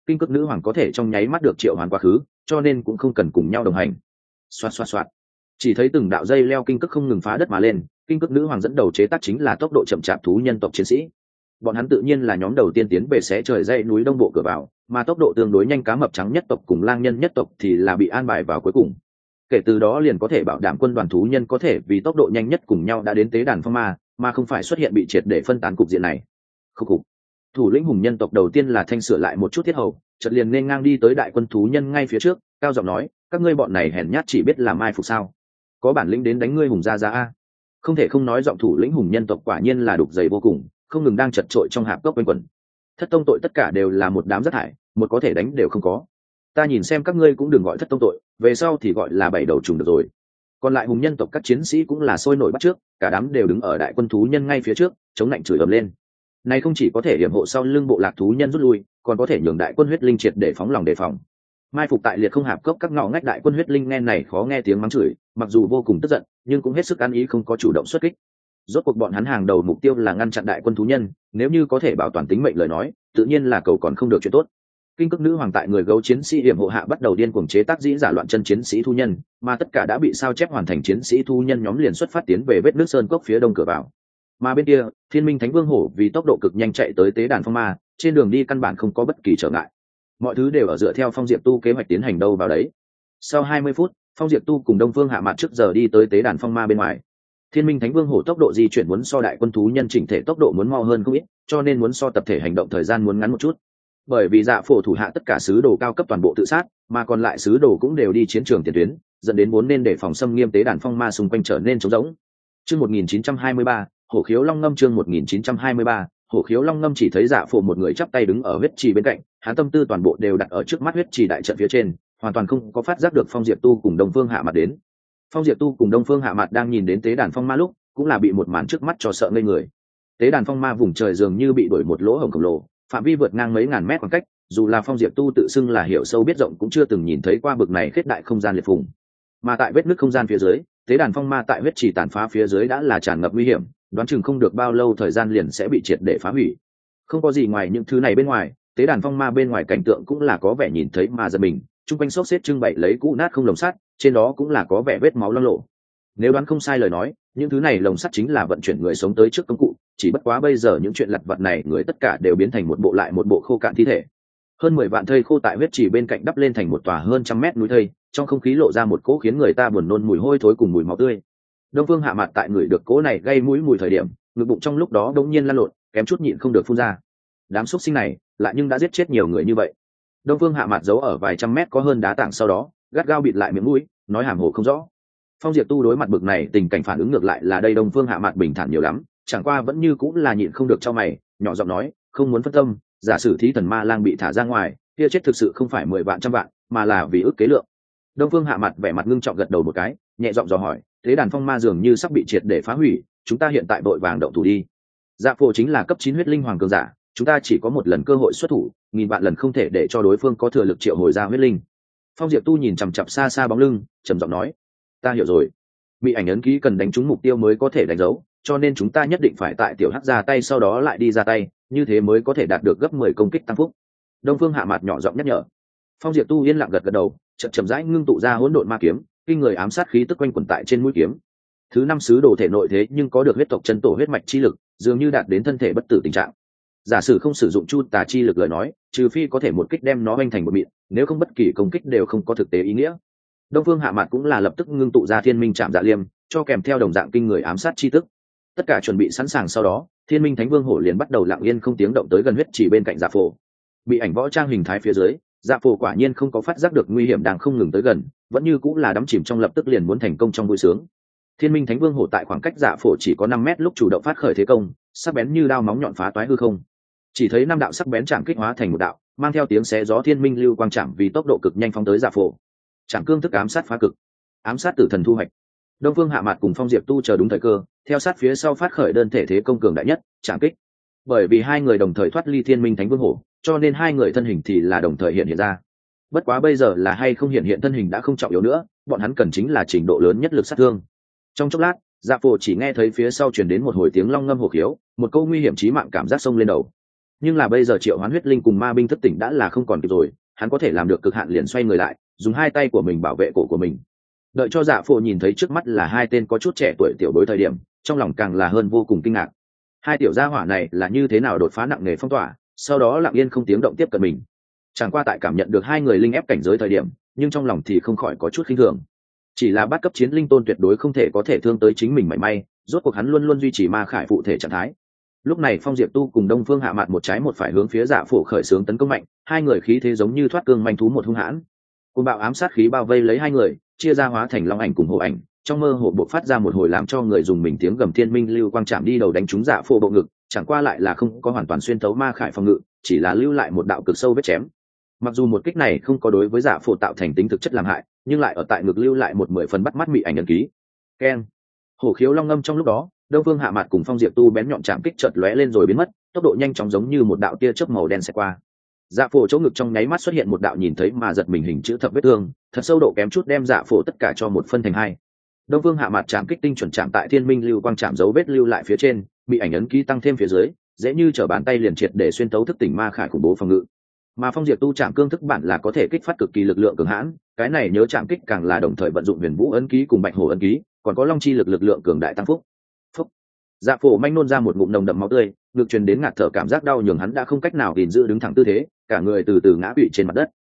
kinh cước nữ hoàng có thể trong nháy mắt được triệu hoàn quá khứ, cho nên cũng không cần cùng nhau đồng hành. Xoạt xoạt xoạt, chỉ thấy từng đạo dây leo kinh cước không ngừng phá đất mà lên. Kinh cước nữ hoàng dẫn đầu chế tác chính là tốc độ chậm chạp thú nhân tộc chiến sĩ. Bọn hắn tự nhiên là nhóm đầu tiên tiến về xé trời dãy núi đông bộ cửa vào, mà tốc độ tương đối nhanh cá mập trắng nhất tộc cùng lang nhân nhất tộc thì là bị an bài vào cuối cùng. Kể từ đó liền có thể bảo đảm quân đoàn thú nhân có thể vì tốc độ nhanh nhất cùng nhau đã đến tế đàn phong ma, mà không phải xuất hiện bị triệt để phân tán cục diện này. Khúc cục. Thủ lĩnh hùng nhân tộc đầu tiên là thanh sửa lại một chút thiết hầu, chợt liền nên ngang đi tới đại quân thú nhân ngay phía trước, cao giọng nói, các ngươi bọn này hèn nhát chỉ biết làm ai phục sao? Có bản lĩnh đến đánh ngươi hùng gia gia a. Không thể không nói giọng thủ lĩnh hùng nhân tộc quả nhiên là đục dày vô cùng, không ngừng đang chật trội trong hạp cốc quanh quẩn. Thất tông tội tất cả đều là một đám rác thải, một có thể đánh đều không có. Ta nhìn xem các ngươi cũng đừng gọi thất tông tội, về sau thì gọi là bảy đầu trùng được rồi. Còn lại hùng nhân tộc các chiến sĩ cũng là sôi nổi bắt trước, cả đám đều đứng ở đại quân thú nhân ngay phía trước, chống lạnh chửi ầm lên. Này không chỉ có thể hiểm hộ sau lưng bộ lạc thú nhân rút lui, còn có thể nhường đại quân huyết linh triệt để phóng lòng đề phòng. Mai phục tại liệt không hạp cốc các ngõ ngách đại quân huyết linh nghe này khó nghe tiếng mắng chửi, mặc dù vô cùng tức giận, nhưng cũng hết sức ăn ý không có chủ động xuất kích. Rốt cuộc bọn hắn hàng đầu mục tiêu là ngăn chặn đại quân thú nhân, nếu như có thể bảo toàn tính mệnh lời nói, tự nhiên là cầu còn không được chuyện tốt. Kinh cước nữ hoàng tại người gấu chiến sĩ hiểm hộ hạ bắt đầu điên cuồng chế tác dĩ giả loạn chân chiến sĩ thú nhân, mà tất cả đã bị sao chép hoàn thành chiến sĩ thú nhân nhóm liền xuất phát tiến về vết nước sơn cốc phía đông cửa vào. Mà bên kia, Thiên Minh Thánh Vương Hổ vì tốc độ cực nhanh chạy tới tế đàn phong ma, trên đường đi căn bản không có bất kỳ trở ngại. Mọi thứ đều ở dựa theo Phong Diệp Tu kế hoạch tiến hành đâu vào đấy. Sau 20 phút, Phong Diệp Tu cùng Đông Phương Hạ Mạt trước giờ đi tới tế đàn phong ma bên ngoài. Thiên Minh Thánh Vương Hổ tốc độ di chuyển muốn so đại quân thú nhân chỉnh thể tốc độ muốn mau hơn không ít, cho nên muốn so tập thể hành động thời gian muốn ngắn một chút. Bởi vì Dạ Phổ thủ hạ tất cả sứ đồ cao cấp toàn bộ tự sát, mà còn lại sứ đồ cũng đều đi chiến trường tiền tuyến, dẫn đến vốn nên để phòng xâm nghiêm tế đàn phong ma xung quanh trở nên trống rỗng. Chương 1923, Hổ Khiếu Long Ngâm chương 1923, Hổ Khiếu Long Ngâm chỉ thấy Dạ Phổ một người chắp tay đứng ở huyết trì bên cạnh, hắn tâm tư toàn bộ đều đặt ở trước mắt huyết trì đại trận phía trên, hoàn toàn không có phát giác được Phong Diệp Tu cùng Đông Phương Hạ Mạt đến. Phong Diệp Tu cùng Đông Phương Hạ Mạt đang nhìn đến tế đàn phong ma lúc, cũng là bị một màn trước mắt cho sợ ngây người. Tế đàn phong ma vùng trời dường như bị đuổi một lỗ hổng khổng lồ, phạm vi vượt ngang mấy ngàn mét khoảng cách, dù là Phong Diệp Tu tự xưng là hiểu sâu biết rộng cũng chưa từng nhìn thấy qua bực này khết đại không gian liệt phùng. Mà tại vết nứt không gian phía dưới, tế đàn phong ma tại huyết trì tàn phá phía dưới đã là tràn ngập nguy hiểm, đoán chừng không được bao lâu thời gian liền sẽ bị triệt để phá hủy. Không có gì ngoài những thứ này bên ngoài, tế đàn phong ma bên ngoài cảnh tượng cũng là có vẻ nhìn thấy mà giật mình, chung quanh xốc xếp trưng bày lấy cũ nát không lồng sắt, trên đó cũng là có vẻ vết máu loang lổ. Nếu đoán không sai lời nói, những thứ này lồng sắt chính là vận chuyển người sống tới trước công cụ, chỉ bất quá bây giờ những chuyện lặt vặt này người tất cả đều biến thành một bộ lại một bộ khô cạn thi thể. Hơn 10 vạn thây khô tại huyết trì bên cạnh đắp lên thành một tòa hơn 100 mét núi thây, trong không khí lộ ra một cỗ khiến người ta buồn nôn mùi hôi thối cùng mùi máu tươi. Đông Phương Hạ Mạt tại người được cỗ này gây mũi mùi thời điểm, ngực bụng trong lúc đó đống nhiên lăn lộn, kém chút nhịn không được phun ra. Đám xúc sinh này, lại nhưng đã giết chết nhiều người như vậy. Đông Phương Hạ Mạt giấu ở vài trăm mét có hơn đá tảng sau đó, gắt gao bịt lại miệng mũi, nói hàm hồ không rõ. Phong Diệp Tu đối mặt bực này tình cảnh phản ứng ngược lại là đây Đông Phương Hạ Mạt bình thản nhiều lắm, chẳng qua vẫn như cũng là nhịn không được cho mày, nhỏ giọng nói, không muốn phân tâm, giả sử thí thần ma lang bị thả ra ngoài, kia chết thực sự không phải 10 vạn trăm vạn, mà là vì ức kế lượng. Đông Phương Hạ Mạt vẻ mặt ngưng trọng gật đầu một cái, nhẹ giọng dò hỏi, thế đàn phong ma dường như sắp bị triệt để phá hủy, chúng ta hiện tại vội vàng động thủ đi. Dạ Phổ chính là cấp 9 huyết linh hoàng cường giả, chúng ta chỉ có một lần cơ hội xuất thủ, nghìn vạn lần không thể để cho đối phương có thừa lực triệu hồi ra huyết linh. Phong Diệp Tu nhìn chằm chằm xa xa bóng lưng, trầm giọng nói, ta hiểu rồi. Bị ảnh ấn ký cần đánh trúng mục tiêu mới có thể đánh dấu, cho nên chúng ta nhất định phải tại tiểu hắc ra tay sau đó lại đi ra tay, như thế mới có thể đạt được gấp 10 công kích tăng phúc. Đông Phương Hạ Mạt nhỏ giọng nhắc nhở. Phong Diệp Tu yên lặng gật gật đầu, chậm rãi ngưng tụ ra hỗn độn ma kiếm, kinh người ám sát khí tức quanh quẩn tại trên mũi kiếm. Thứ 5 sứ đồ thể nội thế nhưng có được huyết tộc chân tổ huyết mạch chi lực, dường như đạt đến thân thể bất tử tình trạng. Giả sử không sử dụng chu tà chi lực lời nói, trừ phi có thể một kích đem nó vênh thành một mịn, nếu không bất kỳ công kích đều không có thực tế ý nghĩa. Đông Phương Hạ Mạt cũng là lập tức ngưng tụ ra Thiên Minh Trảm Dạ Liêm, cho kèm theo đồng dạng kinh người ám sát chi tức. Tất cả chuẩn bị sẵn sàng sau đó, Thiên Minh Thánh Vương Hổ liền bắt đầu lặng yên không tiếng động tới gần huyết chỉ bên cạnh Dạ Phổ. Bị ảnh võ trang hình thái phía dưới, Dạ Phổ quả nhiên không có phát giác được nguy hiểm đang không ngừng tới gần, vẫn như cũng là đắm chìm trong lập tức liền muốn thành công trong vui sướng. Thiên Minh Thánh Vương Hổ tại khoảng cách Dạ Phổ chỉ có 5 mét lúc chủ động phát khởi thế công, sắc bén như đao móng nhọn phá toái hư không. Chỉ thấy 5 đạo sắc bén chạm kích hóa thành một đạo, mang theo tiếng xé gió thiên minh lưu quang chạm vì tốc độ cực nhanh phóng tới Dạ Phổ. Chạm cương thức ám sát phá cực, ám sát tử thần thu hoạch. Đông Phương Hạ Mạt cùng Phong Diệp Tu chờ đúng thời cơ, theo sát phía sau phát khởi đơn thể thế công cường đại nhất, chạm kích. Bởi vì hai người đồng thời thoát ly Thiên Minh Thánh Vương Hổ, cho nên hai người thân hình thì là đồng thời hiện ra. Bất quá bây giờ là hay không hiện thân hình đã không trọng yếu nữa, bọn hắn cần chính là trình độ lớn nhất lực sát thương. Trong chốc lát, Dạ Phổ chỉ nghe thấy phía sau truyền đến một hồi tiếng long ngâm hổ khiếu, một câu nguy hiểm chí mạng cảm giác xông lên đầu. nhưng là bây giờ triệu hoán huyết linh cùng ma binh thất tỉnh đã là không còn kịp rồi, hắn có thể làm được cực hạn liền xoay người lại, dùng hai tay của mình bảo vệ cổ của mình. Đợi cho Dạ Phổ nhìn thấy trước mắt là hai tên có chút trẻ tuổi tiểu bối thời điểm, trong lòng càng là hơn vô cùng kinh ngạc. Hai tiểu gia hỏa này là như thế nào đột phá nặng nề phong tỏa, sau đó lặng yên không tiếng động tiếp cận mình. Chẳng qua tại cảm nhận được hai người linh ép cảnh giới thời điểm, nhưng trong lòng thì không khỏi có chút khinh thường. Chỉ là bắt cấp chiến linh tôn tuyệt đối không thể có thể thương tới chính mình mảy may, rốt cuộc hắn luôn luôn duy trì ma khải phụ thể trạng thái. Lúc này Phong Diệp Tu cùng Đông Phương Hạ Mạn một trái một phải hướng phía Dạ Phổ khởi xướng tấn công mạnh, hai người khí thế giống như thoát cương manh thú một hung hãn. Cơn bạo ám sát khí bao vây lấy hai người, chia ra hóa thành long ảnh cùng hổ ảnh, trong mơ hồ bộc phát ra một hồi làm cho người dùng mình tiếng gầm thiên minh lưu quang chạm đi đầu đánh trúng Dạ Phổ bộ ngực, chẳng qua lại là không có hoàn toàn xuyên thấu ma khải phòng ngự, chỉ là lưu lại một đạo cực sâu vết chém. Mặc dù một kích này không có đối với Dạ Phổ tạo thành tính thực chất làm hại, nhưng lại ở tại ngực lưu lại một 10 phần bắt mắt mị ảnh ấn ký. Keng. Hổ khiếu long ngâm trong lúc đó, Đông Phương Hạ Mạt cùng Phong Diệp Tu bén nhọn chạm kích chợt lóe lên rồi biến mất, tốc độ nhanh chóng giống như một đạo tia chớp màu đen xẹt qua. Dạ Phổ chỗ ngực trong nháy mắt xuất hiện một đạo nhìn thấy mà giật mình hình chữ thập vết thương, thật sâu độ kém chút đem Dạ Phổ tất cả cho một phân thành hai. Đông Phương Hạ Mạt chạm kích tinh chuẩn chạm tại Thiên Minh lưu quang chạm dấu vết lưu lại phía trên, bị ảnh ấn ký tăng thêm phía dưới, dễ như trở bàn tay liền triệt để xuyên tấu thức tỉnh ma khải khủng bố phòng ngự. Mà Phong Diệp Tu chạm cương thức bản là có thể kích phát cực kỳ lực lượng cường hãn, cái này nhớ chạm kích càng là đồng thời vận dụng Huyền Vũ ấn ký cùng Bạch Hổ ấn ký, còn có Long chi lực lượng cường đại tăng phúc. Dạ Phổ manh nôn ra một ngụm nồng đậm máu tươi, ngực truyền đến ngạt thở cảm giác đau nhường hắn đã không cách nào gìn giữ đứng thẳng tư thế, cả người từ từ ngã quỵ trên mặt đất.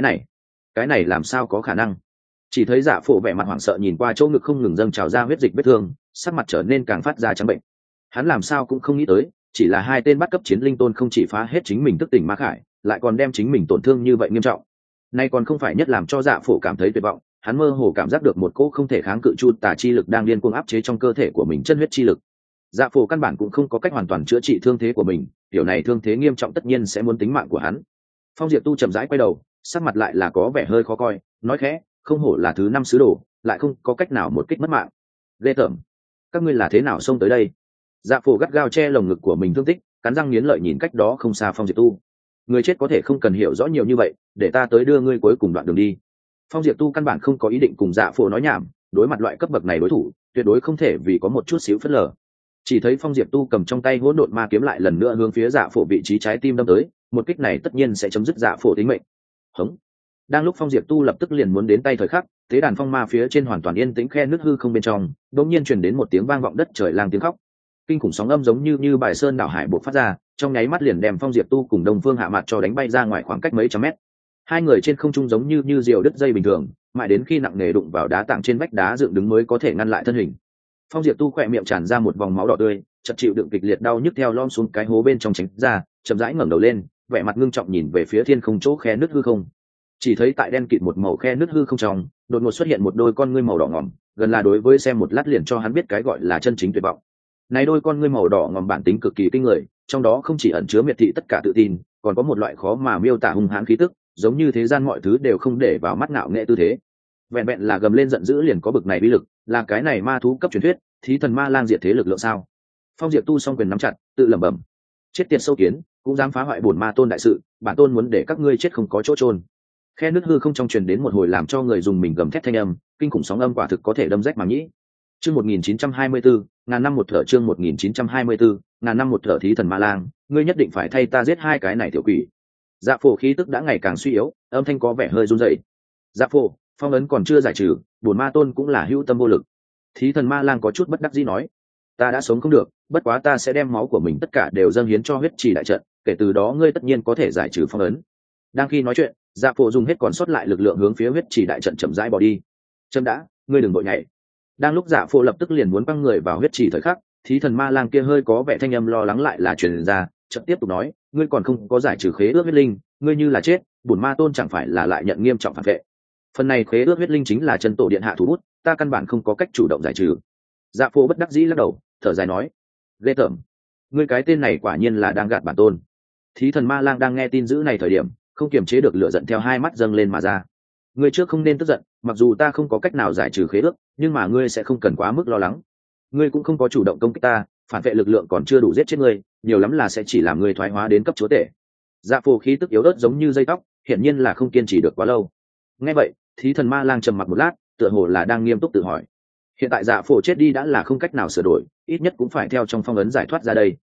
Cái này làm sao có khả năng? Chỉ thấy Dạ Phổ vẻ mặt hoảng sợ nhìn qua chỗ ngực không ngừng dâng trào ra huyết dịch vết thương, sắc mặt trở nên càng phát ra trắng bệnh. Hắn làm sao cũng không nghĩ tới, chỉ là hai tên bắt cấp chiến linh tôn không chỉ phá hết chính mình thức tỉnh ma khải, lại còn đem chính mình tổn thương như vậy nghiêm trọng. Nay còn không phải nhất làm cho Dạ Phổ cảm thấy tuyệt vọng, hắn mơ hồ cảm giác được một cỗ không thể kháng cự chu tà chi lực đang điên cuồng áp chế trong cơ thể của mình chân huyết chi lực. Dạ Phổ căn bản cũng không có cách hoàn toàn chữa trị thương thế của mình, điều này thương thế nghiêm trọng tất nhiên sẽ muốn tính mạng của hắn. Phong Diệp Tu chậm rãi quay đầu, sắc mặt lại là có vẻ hơi khó coi, nói khẽ, không hổ là thứ năm sứ đồ, lại không có cách nào một kích mất mạng. Ghê tởm, các ngươi là thế nào xông tới đây? Dạ Phổ gắt gao che lồng ngực của mình thương tích, cắn răng nghiến lợi nhìn cách đó không xa Phong Diệp Tu. Người chết có thể không cần hiểu rõ nhiều như vậy, để ta tới đưa ngươi cuối cùng đoạn đường đi. Phong Diệp Tu căn bản không có ý định cùng Dạ Phổ nói nhảm, đối mặt loại cấp bậc này đối thủ, tuyệt đối không thể vì có một chút xíu phớt lờ. Chỉ thấy Phong Diệp Tu cầm trong tay hỗn độn ma kiếm lại lần nữa hướng phía Dạ Phổ vị trí trái tim đâm tới, một kích này tất nhiên sẽ chấm dứt Dạ Phổ tính mệnh. Hống. Đang lúc Phong Diệp Tu lập tức liền muốn đến tay thời khắc, thế đàn phong ma phía trên hoàn toàn yên tĩnh khe nước hư không bên trong, đột nhiên truyền đến một tiếng vang vọng đất trời lang tiếng khóc. Kinh khủng sóng âm giống như bài sơn đảo hải bộc phát ra, trong nháy mắt liền đem Phong Diệp Tu cùng Đông Phương Hạ Mạt cho đánh bay ra ngoài khoảng cách mấy trăm mét. Hai người trên không trung giống như diều đứt dây bình thường, mãi đến khi nặng nề đụng vào đá tảng trên vách đá dựng đứng mới có thể ngăn lại thân hình. Phong Diệp Tu khỏe miệng tràn ra một vòng máu đỏ tươi, chật chịu đựng kịch liệt đau nhức theo lom xuống cái hố bên trong tránh ra, chậm rãi ngẩng đầu lên, vẻ mặt ngưng trọng nhìn về phía thiên không chỗ khe nứt hư không. Chỉ thấy tại đen kịt một màu khe nứt hư không trong, đột ngột xuất hiện một đôi con ngươi màu đỏ ngòm, gần là đối với xem một lát liền cho hắn biết cái gọi là chân chính tuyệt vọng. Này đôi con ngươi màu đỏ ngòm bản tính cực kỳ kinh người, trong đó không chỉ ẩn chứa miệt thị tất cả tự tin, còn có một loại khó mà miêu tả hung hãn khí tức, giống như thế gian mọi thứ đều không để vào mắt ngạo nghệ tư thế. Vẹn vẹn là gầm lên giận dữ liền có bực này uy lực, là cái này ma thú cấp truyền thuyết, thí thần ma lang diệt thế lực lượng sao? Phong Diệp Tu song quyền nắm chặt, tự lẩm bẩm: chết tiệt sâu kiến, cũng dám phá hoại bổn ma tôn đại sự, bản tôn muốn để các ngươi chết không có chỗ trôn. Khe nước hư không trong truyền đến một hồi làm cho người dùng mình gầm thét thanh âm, kinh khủng sóng âm quả thực có thể đâm rách màng nhĩ. Chương 1924, ngàn năm một thở. Chương 1924, ngàn năm một thở. Thí thần ma lang, ngươi nhất định phải thay ta giết hai cái này tiểu quỷ. Dạ Phổ khí tức đã ngày càng suy yếu, âm thanh có vẻ hơi run rẩy. Dạ Phổ, phong ấn còn chưa giải trừ, bổn ma tôn cũng là hữu tâm vô lực. Thí thần ma lang có chút bất đắc dĩ nói, ta đã sống không được, bất quá ta sẽ đem máu của mình tất cả đều dâng hiến cho huyết trì đại trận, kể từ đó ngươi tất nhiên có thể giải trừ phong ấn. Đang khi nói chuyện, Dạ Phổ dùng hết còn sót lại lực lượng hướng phía huyết trì đại trận chậm rãi bỏ đi. Chấm đã, ngươi đừng vội nhảy. Đang lúc Dạ Phổ lập tức liền muốn băng người vào huyết trì thời khắc, thí thần ma lang kia hơi có vẻ thanh âm lo lắng lại là truyền ra, chợt tiếp tục nói, ngươi còn không có giải trừ khế ước huyết linh, ngươi như là chết, bổn ma tôn chẳng phải là lại nhận nghiêm trọng phản vệ. Phần này khế ước huyết linh chính là chân tổ điện hạ thủ bút, ta căn bản không có cách chủ động giải trừ. Dạ Phổ bất đắc dĩ lắc đầu, thở dài nói, ghê tởm, ngươi cái tên này quả nhiên là đang gạt bản tôn. Thí thần ma lang đang nghe tin dữ này thời điểm, không kiềm chế được lửa giận theo hai mắt dâng lên mà ra. Ngươi trước không nên tức giận, mặc dù ta không có cách nào giải trừ khế ước, nhưng mà ngươi sẽ không cần quá mức lo lắng. Ngươi cũng không có chủ động công kích ta, phản vệ lực lượng còn chưa đủ giết chết ngươi, nhiều lắm là sẽ chỉ làm ngươi thoái hóa đến cấp chúa tể. Dạ Phổ khí tức yếu ớt giống như dây tóc, hiển nhiên là không kiên trì được quá lâu. Nghe vậy, thí thần ma lang trầm mặc một lát, tựa hồ là đang nghiêm túc tự hỏi. Hiện tại Dạ Phổ chết đi đã là không cách nào sửa đổi, ít nhất cũng phải theo trong phong ấn giải thoát ra đây.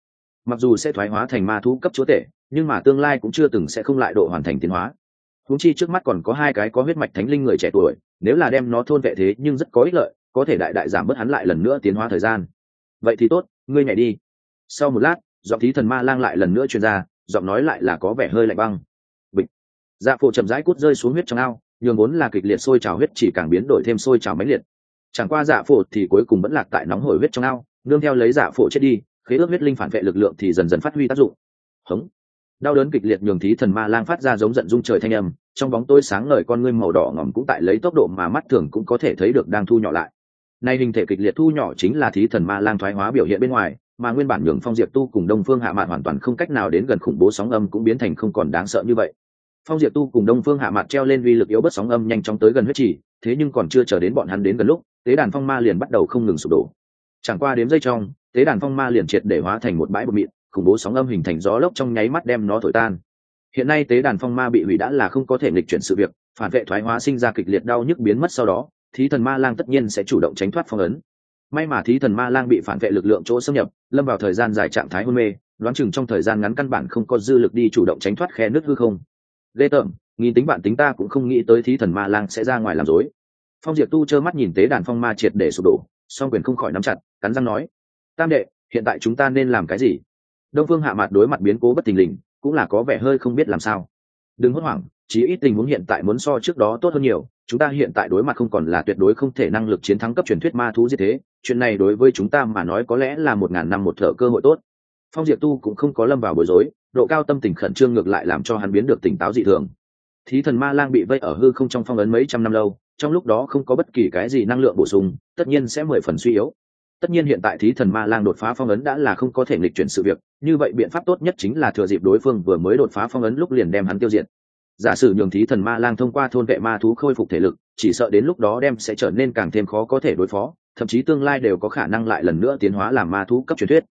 mặc dù sẽ thoái hóa thành ma thú cấp chúa tể, nhưng mà tương lai cũng chưa từng sẽ không lại độ hoàn thành tiến hóa. Huống chi trước mắt còn có hai cái có huyết mạch thánh linh người trẻ tuổi, nếu là đem nó thôn vệ thế nhưng rất có ích lợi, có thể đại đại giảm bớt hắn lại lần nữa tiến hóa thời gian. Vậy thì tốt, ngươi nhảy đi. Sau một lát, giọng thí thần ma lang lại lần nữa truyền ra, giọng nói lại là có vẻ hơi lạnh băng. Bịch. Dạ phổ chậm rãi cút rơi xuống huyết trong ao, nhường vốn là kịch liệt sôi trào huyết chỉ càng biến đổi thêm sôi trào mãnh liệt. Chẳng qua dạ phổ thì cuối cùng vẫn lạc tại nóng hổi huyết trong ao, nương theo lấy dạ phổ chết đi, khế ước huyết linh phản vệ lực lượng thì dần dần phát huy tác dụng. Hống. Đau đớn kịch liệt nhường thí thần ma lang phát ra giống giận rung trời thanh âm, trong bóng tối sáng ngời con ngươi màu đỏ ngòm cũng tại lấy tốc độ mà mắt thường cũng có thể thấy được đang thu nhỏ lại. Nay hình thể kịch liệt thu nhỏ chính là thí thần ma lang thoái hóa biểu hiện bên ngoài, mà nguyên bản nhường Phong Diệp Tu cùng Đông Phương Hạ Mạn hoàn toàn không cách nào đến gần khủng bố sóng âm cũng biến thành không còn đáng sợ như vậy. Phong Diệp Tu cùng Đông Phương Hạ Mạn treo lên uy lực yếu bớt sóng âm nhanh chóng tới gần huyết chỉ, thế nhưng còn chưa chờ đến bọn hắn đến gần lúc, tế đàn phong ma liền bắt đầu không ngừng sụp đổ. Chẳng qua đếm giây trong, tế đàn phong ma liền triệt để hóa thành một bãi bột mịn, khủng bố sóng âm hình thành gió lốc trong nháy mắt đem nó thổi tan. Hiện nay tế đàn phong ma bị hủy đã là không có thể nghịch chuyển sự việc, phản vệ thoái hóa sinh ra kịch liệt đau nhức biến mất sau đó, thí thần ma lang tất nhiên sẽ chủ động tránh thoát phong ấn. May mà thí thần ma lang bị phản vệ lực lượng chỗ xâm nhập, lâm vào thời gian dài trạng thái hôn mê, đoán chừng trong thời gian ngắn căn bản không có dư lực đi chủ động tránh thoát khe nứt hư không. Lê tởm, nghìn tính bạn tính ta cũng không nghĩ tới thí thần ma lang sẽ ra ngoài làm rối. Phong Diệp Tu trơ mắt nhìn tế đàn phong ma triệt để sụp đổ, song quyền không khỏi nắm chặt, cắn răng nói: Tam đệ, hiện tại chúng ta nên làm cái gì? Đông Phương Hạ Mạt đối mặt biến cố bất thình lình, cũng là có vẻ hơi không biết làm sao. Đừng hốt hoảng, chí ít tình huống hiện tại muốn so trước đó tốt hơn nhiều, chúng ta hiện tại đối mặt không còn là tuyệt đối không thể năng lực chiến thắng cấp truyền thuyết ma thú như thế, chuyện này đối với chúng ta mà nói có lẽ là 1000 năm một thở cơ hội tốt. Phong Diệp Tu cũng không có lâm vào bối rối, độ cao tâm tình khẩn trương ngược lại làm cho hắn biến được tỉnh táo dị thường. Thí thần ma lang bị vây ở hư không trong phong ấn mấy trăm năm lâu, trong lúc đó không có bất kỳ cái gì năng lượng bổ sung, tất nhiên sẽ 10 phần suy yếu. Tất nhiên hiện tại thí thần ma lang đột phá phong ấn đã là không có thể nghịch chuyển sự việc, như vậy biện pháp tốt nhất chính là thừa dịp đối phương vừa mới đột phá phong ấn lúc liền đem hắn tiêu diệt. Giả sử nhường thí thần ma lang thông qua thôn vệ ma thú khôi phục thể lực, chỉ sợ đến lúc đó đem sẽ trở nên càng thêm khó có thể đối phó, thậm chí tương lai đều có khả năng lại lần nữa tiến hóa làm ma thú cấp truyền thuyết.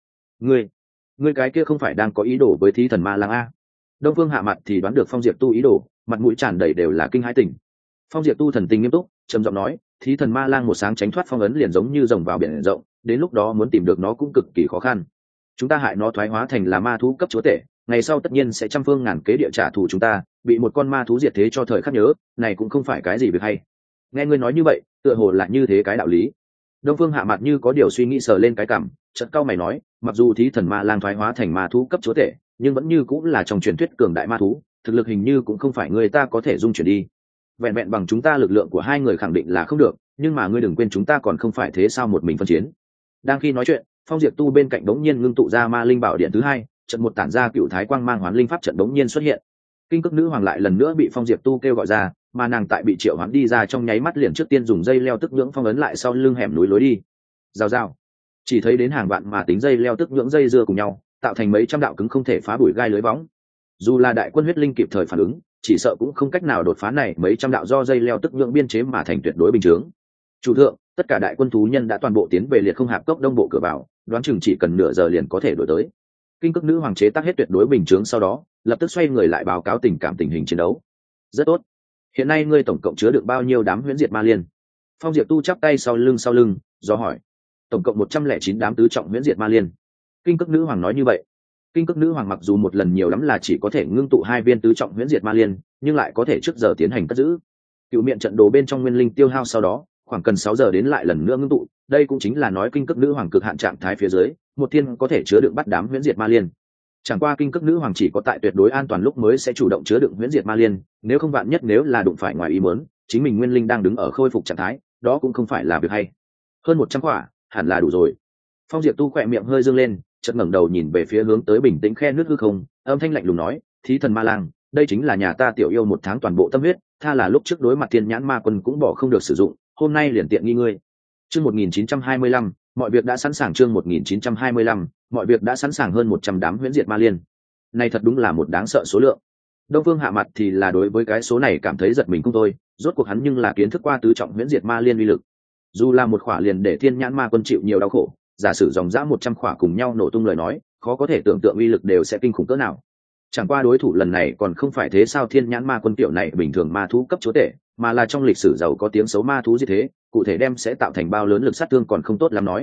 Ngươi cái kia không phải đang có ý đồ với thí thần ma lang a? Đông Phương Hạ Mặt thì đoán được Phong Diệp Tu ý đồ, mặt mũi tràn đầy đều là kinh hãi tỉnh. Phong Diệp Tu thần tình nghiêm túc, trầm giọng nói: thí thần ma lang một sáng tránh thoát phong ấn liền giống như rồng vào biển rộng, đến lúc đó muốn tìm được nó cũng cực kỳ khó khăn. Chúng ta hại nó thoái hóa thành là ma thú cấp chúa tể, ngày sau tất nhiên sẽ trăm phương ngàn kế địa trả thù chúng ta, bị một con ma thú diệt thế cho thời khắc nhớ, này cũng không phải cái gì việc hay. Nghe ngươi nói như vậy, tựa hồ là như thế cái đạo lý. Đông Phương Hạ Mặt như có điều suy nghĩ sờ lên cái cằm, chợt cau mày nói: mặc dù thí thần ma lang thoái hóa thành ma thú cấp chúa tể, nhưng vẫn như cũng là trong truyền thuyết cường đại ma thú, thực lực hình như cũng không phải người ta có thể dung chuyển đi. Vẹn vẹn bằng chúng ta lực lượng của hai người khẳng định là không được, nhưng mà ngươi đừng quên chúng ta còn không phải thế sao một mình phân chiến. Đang khi nói chuyện, Phong Diệp Tu bên cạnh đống nhiên ngưng tụ ra ma linh bảo điện thứ hai, trận một tản ra cựu thái quang mang hoán linh pháp trận đống nhiên xuất hiện. Kinh Cước Nữ Hoàng lại lần nữa bị Phong Diệp Tu kêu gọi ra, mà nàng tại bị triệu hoán đi ra trong nháy mắt liền trước tiên dùng dây leo tức nhưỡng phong ấn lại sau lưng hẻm núi lối đi. Rào rào, chỉ thấy đến hàng vạn mà tính dây leo tức nhưỡng dây dưa cùng nhau, tạo thành mấy trăm đạo cứng không thể phá bụi gai lưới võng. Dù là đại quân huyết linh kịp thời phản ứng, chỉ sợ cũng không cách nào đột phá này mấy trăm đạo do dây leo tức nhưỡng biên chế mà thành tuyệt đối bình chướng. Chủ thượng, tất cả đại quân thú nhân đã toàn bộ tiến về liệt không hạp cốc đông bộ cửa vào, đoán chừng chỉ cần nửa giờ liền có thể đuổi tới. Kinh Cước Nữ Hoàng chế tác hết tuyệt đối bình chướng sau đó, lập tức xoay người lại báo cáo tình hình chiến đấu. Rất tốt. Hiện nay ngươi tổng cộng chứa được bao nhiêu đám huyễn diệt ma liên? Phong Diệp Tu chắp tay sau lưng, do hỏi. Tổng cộng 109 đám tứ trọng huyễn diệt ma liên. Kinh Cước Nữ Hoàng nói như vậy. Kinh Cước Nữ Hoàng mặc dù một lần nhiều lắm là chỉ có thể ngưng tụ 2 viên tứ trọng huyễn diệt ma liên, nhưng lại có thể trước giờ tiến hành cất giữ. Cựu miệng trận đồ bên trong nguyên linh tiêu hao sau đó, khoảng cần 6 giờ đến lại lần nữa ngưng tụ, đây cũng chính là nói Kinh Cước Nữ Hoàng cực hạn trạng thái phía dưới, một thiên có thể chứa đựng bắt đám huyễn diệt ma liên. Chẳng qua Kinh Cước Nữ Hoàng chỉ có tại tuyệt đối an toàn lúc mới sẽ chủ động chứa đựng huyễn diệt ma liên, nếu không vạn nhất nếu là đụng phải ngoài ý muốn, chính mình nguyên linh đang đứng ở khôi phục trạng thái, đó cũng không phải là việc hay. Hơn 100 quả, hẳn là đủ rồi. Phong Diệp Tu khỏe miệng hơi dương lên, chợt ngẩng đầu nhìn về phía hướng tới bình tĩnh khe nước hư không, âm thanh lạnh lùng nói: thí thần ma lang, đây chính là nhà ta tiểu yêu 1 tháng toàn bộ tâm huyết, tha là lúc trước đối mặt thiên nhãn ma quân cũng bỏ không được sử dụng, hôm nay liền tiện nghi ngươi. Chương 1925, mọi việc đã sẵn sàng. Chương 1925, mọi việc đã sẵn sàng. Hơn 100 đám huyễn diệt ma liên, này thật đúng là một đáng sợ số lượng. Đông Phương Hạ Mặt thì là đối với cái số này cảm thấy giật mình không thôi, rốt cuộc hắn nhưng là kiến thức qua tứ trọng huyễn diệt ma liên uy lực. Dù là một khỏa liền để thiên nhãn ma quân chịu nhiều đau khổ, giả sử dòng dã 100 khỏa cùng nhau nổ tung lời nói, khó có thể tưởng tượng uy lực đều sẽ kinh khủng cỡ nào. Chẳng qua đối thủ lần này còn không phải thế sao thiên nhãn ma quân tiểu này bình thường ma thú cấp chúa tể, mà là trong lịch sử giàu có tiếng xấu ma thú như thế, cụ thể đem sẽ tạo thành bao lớn lực sát thương còn không tốt lắm nói.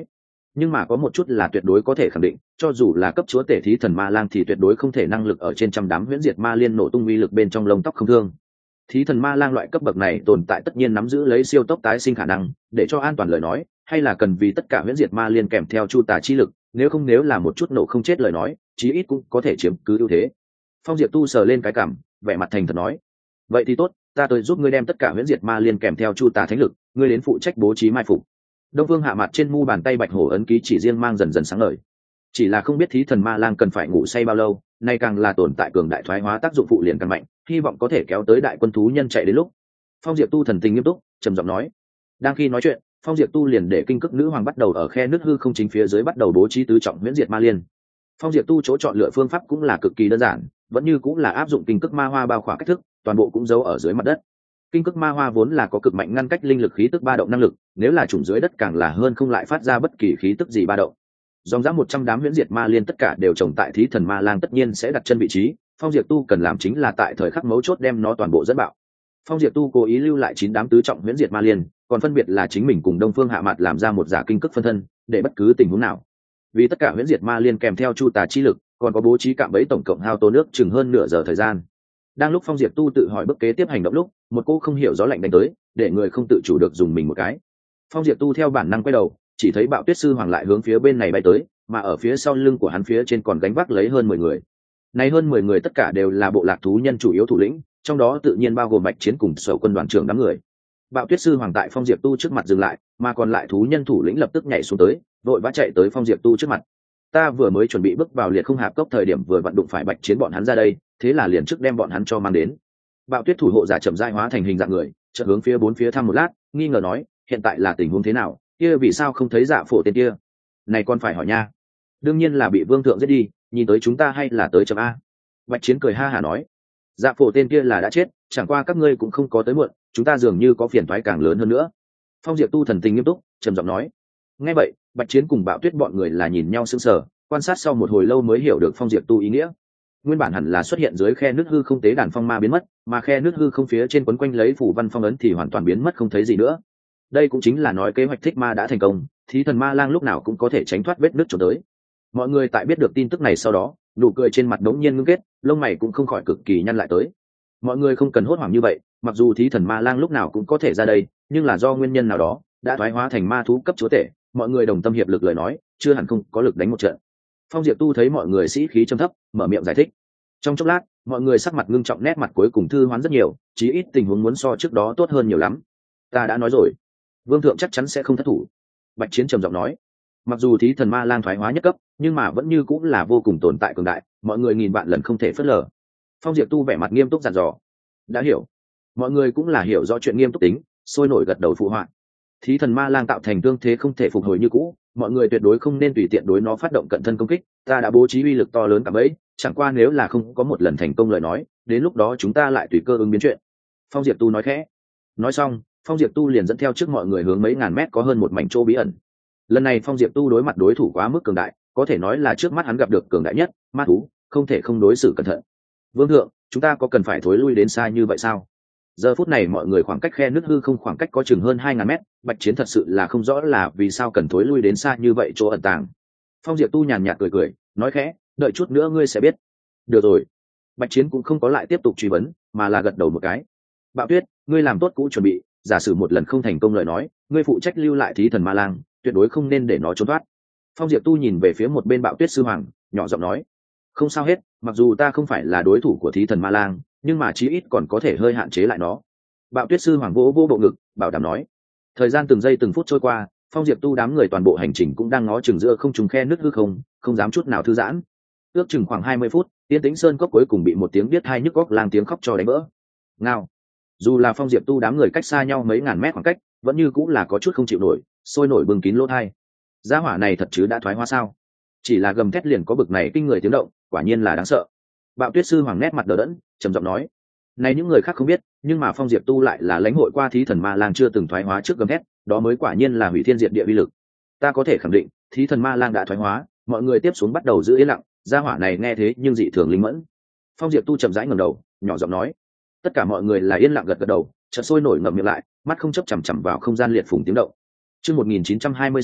nhưng mà có một chút là tuyệt đối có thể khẳng định, cho dù là cấp chúa tể thí thần ma lang thì tuyệt đối không thể năng lực ở trên trăm đám huyễn diệt ma liên nổ tung uy lực bên trong lông tóc không thương. Thí thần ma lang loại cấp bậc này tồn tại tất nhiên nắm giữ lấy siêu tốc tái sinh khả năng, để cho an toàn lời nói, hay là cần vì tất cả huyễn diệt ma liên kèm theo chu tà chi lực, nếu là một chút nổ không chết lời nói, chí ít cũng có thể chiếm cứ ưu thế. Phong Diệp Tu sờ lên cái cằm, vẻ mặt thành thật nói: vậy thì tốt, ta tới giúp ngươi đem tất cả huyễn diệt ma liên kèm theo chu tà thánh lực, ngươi đến phụ trách bố trí mai phục. Đông Vương hạ mặt trên mu bàn tay bạch hổ ấn ký chỉ riêng mang dần dần sáng ngời. Chỉ là không biết thí thần ma lang cần phải ngủ say bao lâu, nay càng là tồn tại cường đại thoái hóa tác dụng phụ liền càng mạnh, hy vọng có thể kéo tới đại quân thú nhân chạy đến lúc. Phong Diệp Tu thần tình nghiêm túc, trầm giọng nói. Đang khi nói chuyện, Phong Diệp Tu liền để kinh cức nữ hoàng bắt đầu ở khe nước hư không chính phía dưới bắt đầu bố trí tứ trọng huyễn diệt ma liên. Phong Diệp Tu chỗ chọn lựa phương pháp cũng là cực kỳ đơn giản, vẫn như cũng là áp dụng kinh cức ma hoa bao khỏa cách thức, toàn bộ cũng giấu ở dưới mặt đất. Kinh cức ma hoa vốn là có cực mạnh ngăn cách linh lực khí tức ba động năng lực, nếu là trùng dưới đất càng là hơn không lại phát ra bất kỳ khí tức gì ba động. Dòng dã 100 đám huyễn diệt ma liên tất cả đều trồng tại thí thần ma lang tất nhiên sẽ đặt chân vị trí, Phong Diệp Tu cần làm chính là tại thời khắc mấu chốt đem nó toàn bộ dẫn bạo. Phong Diệp Tu cố ý lưu lại 9 đám tứ trọng huyễn diệt ma liên, còn phân biệt là chính mình cùng Đông Phương Hạ Mạt làm ra một giả kinh cức phân thân, để bất cứ tình huống nào. Vì tất cả huyễn diệt ma liên kèm theo chu tà chi lực, còn có bố trí cạm bẫy tổng cộng hao tốn nước chừng hơn nửa giờ thời gian. Đang lúc Phong Diệp Tu tự hỏi bước kế tiếp hành động lúc, một cô không hiểu gió lạnh đánh tới, để người không tự chủ được dùng mình một cái. Phong Diệp Tu theo bản năng quay đầu, chỉ thấy Bạo Tuyết sư hoàng lại hướng phía bên này bay tới, mà ở phía sau lưng của hắn phía trên còn gánh vác lấy hơn 10 người. Này hơn 10 người tất cả đều là bộ lạc thú nhân chủ yếu thủ lĩnh, trong đó tự nhiên bao gồm Bạch Chiến cùng Sở quân đoàn trưởng đám người. Bạo Tuyết sư hoàng tại Phong Diệp Tu trước mặt dừng lại, mà còn lại thú nhân thủ lĩnh lập tức nhảy xuống tới, vội vã chạy tới Phong Diệp Tu trước mặt. Ta vừa mới chuẩn bị bước vào liệt không hạp cốc thời điểm vừa vặn đụng phải Bạch Chiến bọn hắn ra đây, thế là liền trước đem bọn hắn cho mang đến. Bạo Tuyết thủ hộ giả chậm rãi hóa thành hình dạng người, chợt hướng phía bốn phía thăm một lát, nghi ngờ nói, hiện tại là tình huống thế nào, kia vì sao không thấy Dạ Phổ tên kia? Này con phải hỏi nha. Đương nhiên là bị Vương thượng giết đi, nhìn tới chúng ta hay là tới chậm a. Bạch Chiến cười ha hả nói, Dạ Phổ tên kia là đã chết, chẳng qua các ngươi cũng không có tới muộn, chúng ta dường như có phiền toái càng lớn hơn nữa. Phong Diệp Tu thần tình nghiêm túc, trầm giọng nói. Nghe vậy, Bạch Chiến cùng Bạo Tuyết bọn người là nhìn nhau sững sờ, quan sát sau một hồi lâu mới hiểu được Phong Diệp Tu ý nghĩa. Nguyên bản hẳn là xuất hiện dưới khe nước hư không tế đàn phong ma biến mất, mà khe nước hư không phía trên quấn quanh lấy phủ văn phong ấn thì hoàn toàn biến mất không thấy gì nữa. Đây cũng chính là nói kế hoạch thích ma đã thành công, thí thần ma lang lúc nào cũng có thể tránh thoát vết nước trốn tới. Mọi người tại biết được tin tức này sau đó, nụ cười trên mặt đống nhiên ngưng kết, lông mày cũng không khỏi cực kỳ nhăn lại tới. Mọi người không cần hốt hoảng như vậy, mặc dù thí thần ma lang lúc nào cũng có thể ra đây, nhưng là do nguyên nhân nào đó đã thoái hóa thành ma thú cấp chúa tể, mọi người đồng tâm hiệp lực lời nói, chưa hẳn không có lực đánh một trận. Phong Diệp Tu thấy mọi người sĩ khí trầm thấp, mở miệng giải thích. Trong chốc lát, mọi người sắc mặt ngưng trọng, nét mặt cuối cùng thư hoán rất nhiều, chí ít tình huống muốn so trước đó tốt hơn nhiều lắm. Ta đã nói rồi, Vương thượng chắc chắn sẽ không thất thủ. Bạch Chiến trầm giọng nói. Mặc dù thí thần ma lang thoái hóa nhất cấp, nhưng mà vẫn như cũng là vô cùng tồn tại cường đại, mọi người nghìn vạn lần không thể phớt lờ. Phong Diệp Tu vẻ mặt nghiêm túc dặn dò. Đã hiểu. Mọi người cũng là hiểu rõ chuyện nghiêm túc tính, sôi nổi gật đầu phụ họa. Thí thần ma lang tạo thành thương thế không thể phục hồi như cũ, mọi người tuyệt đối không nên tùy tiện đối nó phát động cận thân công kích, ta đã bố trí uy lực to lớn cả bấy, chẳng qua nếu là không có một lần thành công lời nói, đến lúc đó chúng ta lại tùy cơ ứng biến chuyện. Phong Diệp Tu nói khẽ. Nói xong, Phong Diệp Tu liền dẫn theo trước mọi người hướng mấy ngàn mét có hơn một mảnh chỗ bí ẩn. Lần này Phong Diệp Tu đối mặt đối thủ quá mức cường đại, có thể nói là trước mắt hắn gặp được cường đại nhất ma thú, không thể không đối xử cẩn thận. Vương thượng, chúng ta có cần phải thối lui đến xa như vậy sao? Giờ phút này mọi người khoảng cách khe nước hư không khoảng cách có chừng hơn 2000 mét, Bạch Chiến thật sự là không rõ là vì sao cần thối lui đến xa như vậy chỗ ẩn tàng. Phong Diệp Tu nhàn nhạt cười cười, nói khẽ, đợi chút nữa ngươi sẽ biết. Được rồi. Bạch Chiến cũng không có lại tiếp tục truy vấn, mà là gật đầu một cái. Bạo Tuyết, ngươi làm tốt cũ chuẩn bị, giả sử một lần không thành công lời nói, ngươi phụ trách lưu lại thí thần ma lang, tuyệt đối không nên để nó trốn thoát. Phong Diệp Tu nhìn về phía một bên Bạo Tuyết sư hoàng, nhỏ giọng nói, không sao hết, mặc dù ta không phải là đối thủ của thí thần ma lang, nhưng mà chí ít còn có thể hơi hạn chế lại nó. Bạo Tuyết sư hoàng vỗ bộ ngực, bảo đảm nói. Thời gian từng giây từng phút trôi qua, Phong Diệp Tu đám người toàn bộ hành trình cũng đang ngó chừng giữa không trùng khe nước hư không, không dám chút nào thư giãn. Ước chừng khoảng 20 phút, Tiên Tĩnh Sơn cốc cuối cùng bị một tiếng biết hai nhức góc lang tiếng khóc cho đánh vỡ. Ngao. Dù là Phong Diệp Tu đám người cách xa nhau mấy ngàn mét khoảng cách, vẫn như cũng là có chút không chịu nổi, sôi nổi bừng kín lỗ tai. Gia hỏa này thật chứ đã thoái hóa sao? Chỉ là gầm thét liền có bực này kinh người tiếng động, quả nhiên là đáng sợ. Bạo Tuyết sư hoàng nét mặt đờ đẫn, trầm giọng nói, này những người khác không biết, nhưng mà Phong Diệp Tu lại là lãnh hội qua thí thần ma lang chưa từng thoái hóa trước gầm thét, đó mới quả nhiên là hủy thiên diệt địa uy lực. Ta có thể khẳng định, thí thần ma lang đã thoái hóa, mọi người tiếp xuống bắt đầu giữ yên lặng, gia hỏa này nghe thế nhưng dị thường linh mẫn. Phong Diệp Tu chậm rãi ngẩng đầu, nhỏ giọng nói. Tất cả mọi người là yên lặng gật gật đầu, chợt sôi nổi ngậm miệng lại, mắt không chấp chằm chằm vào không gian liệt phùng tiếng động. Chương 1926,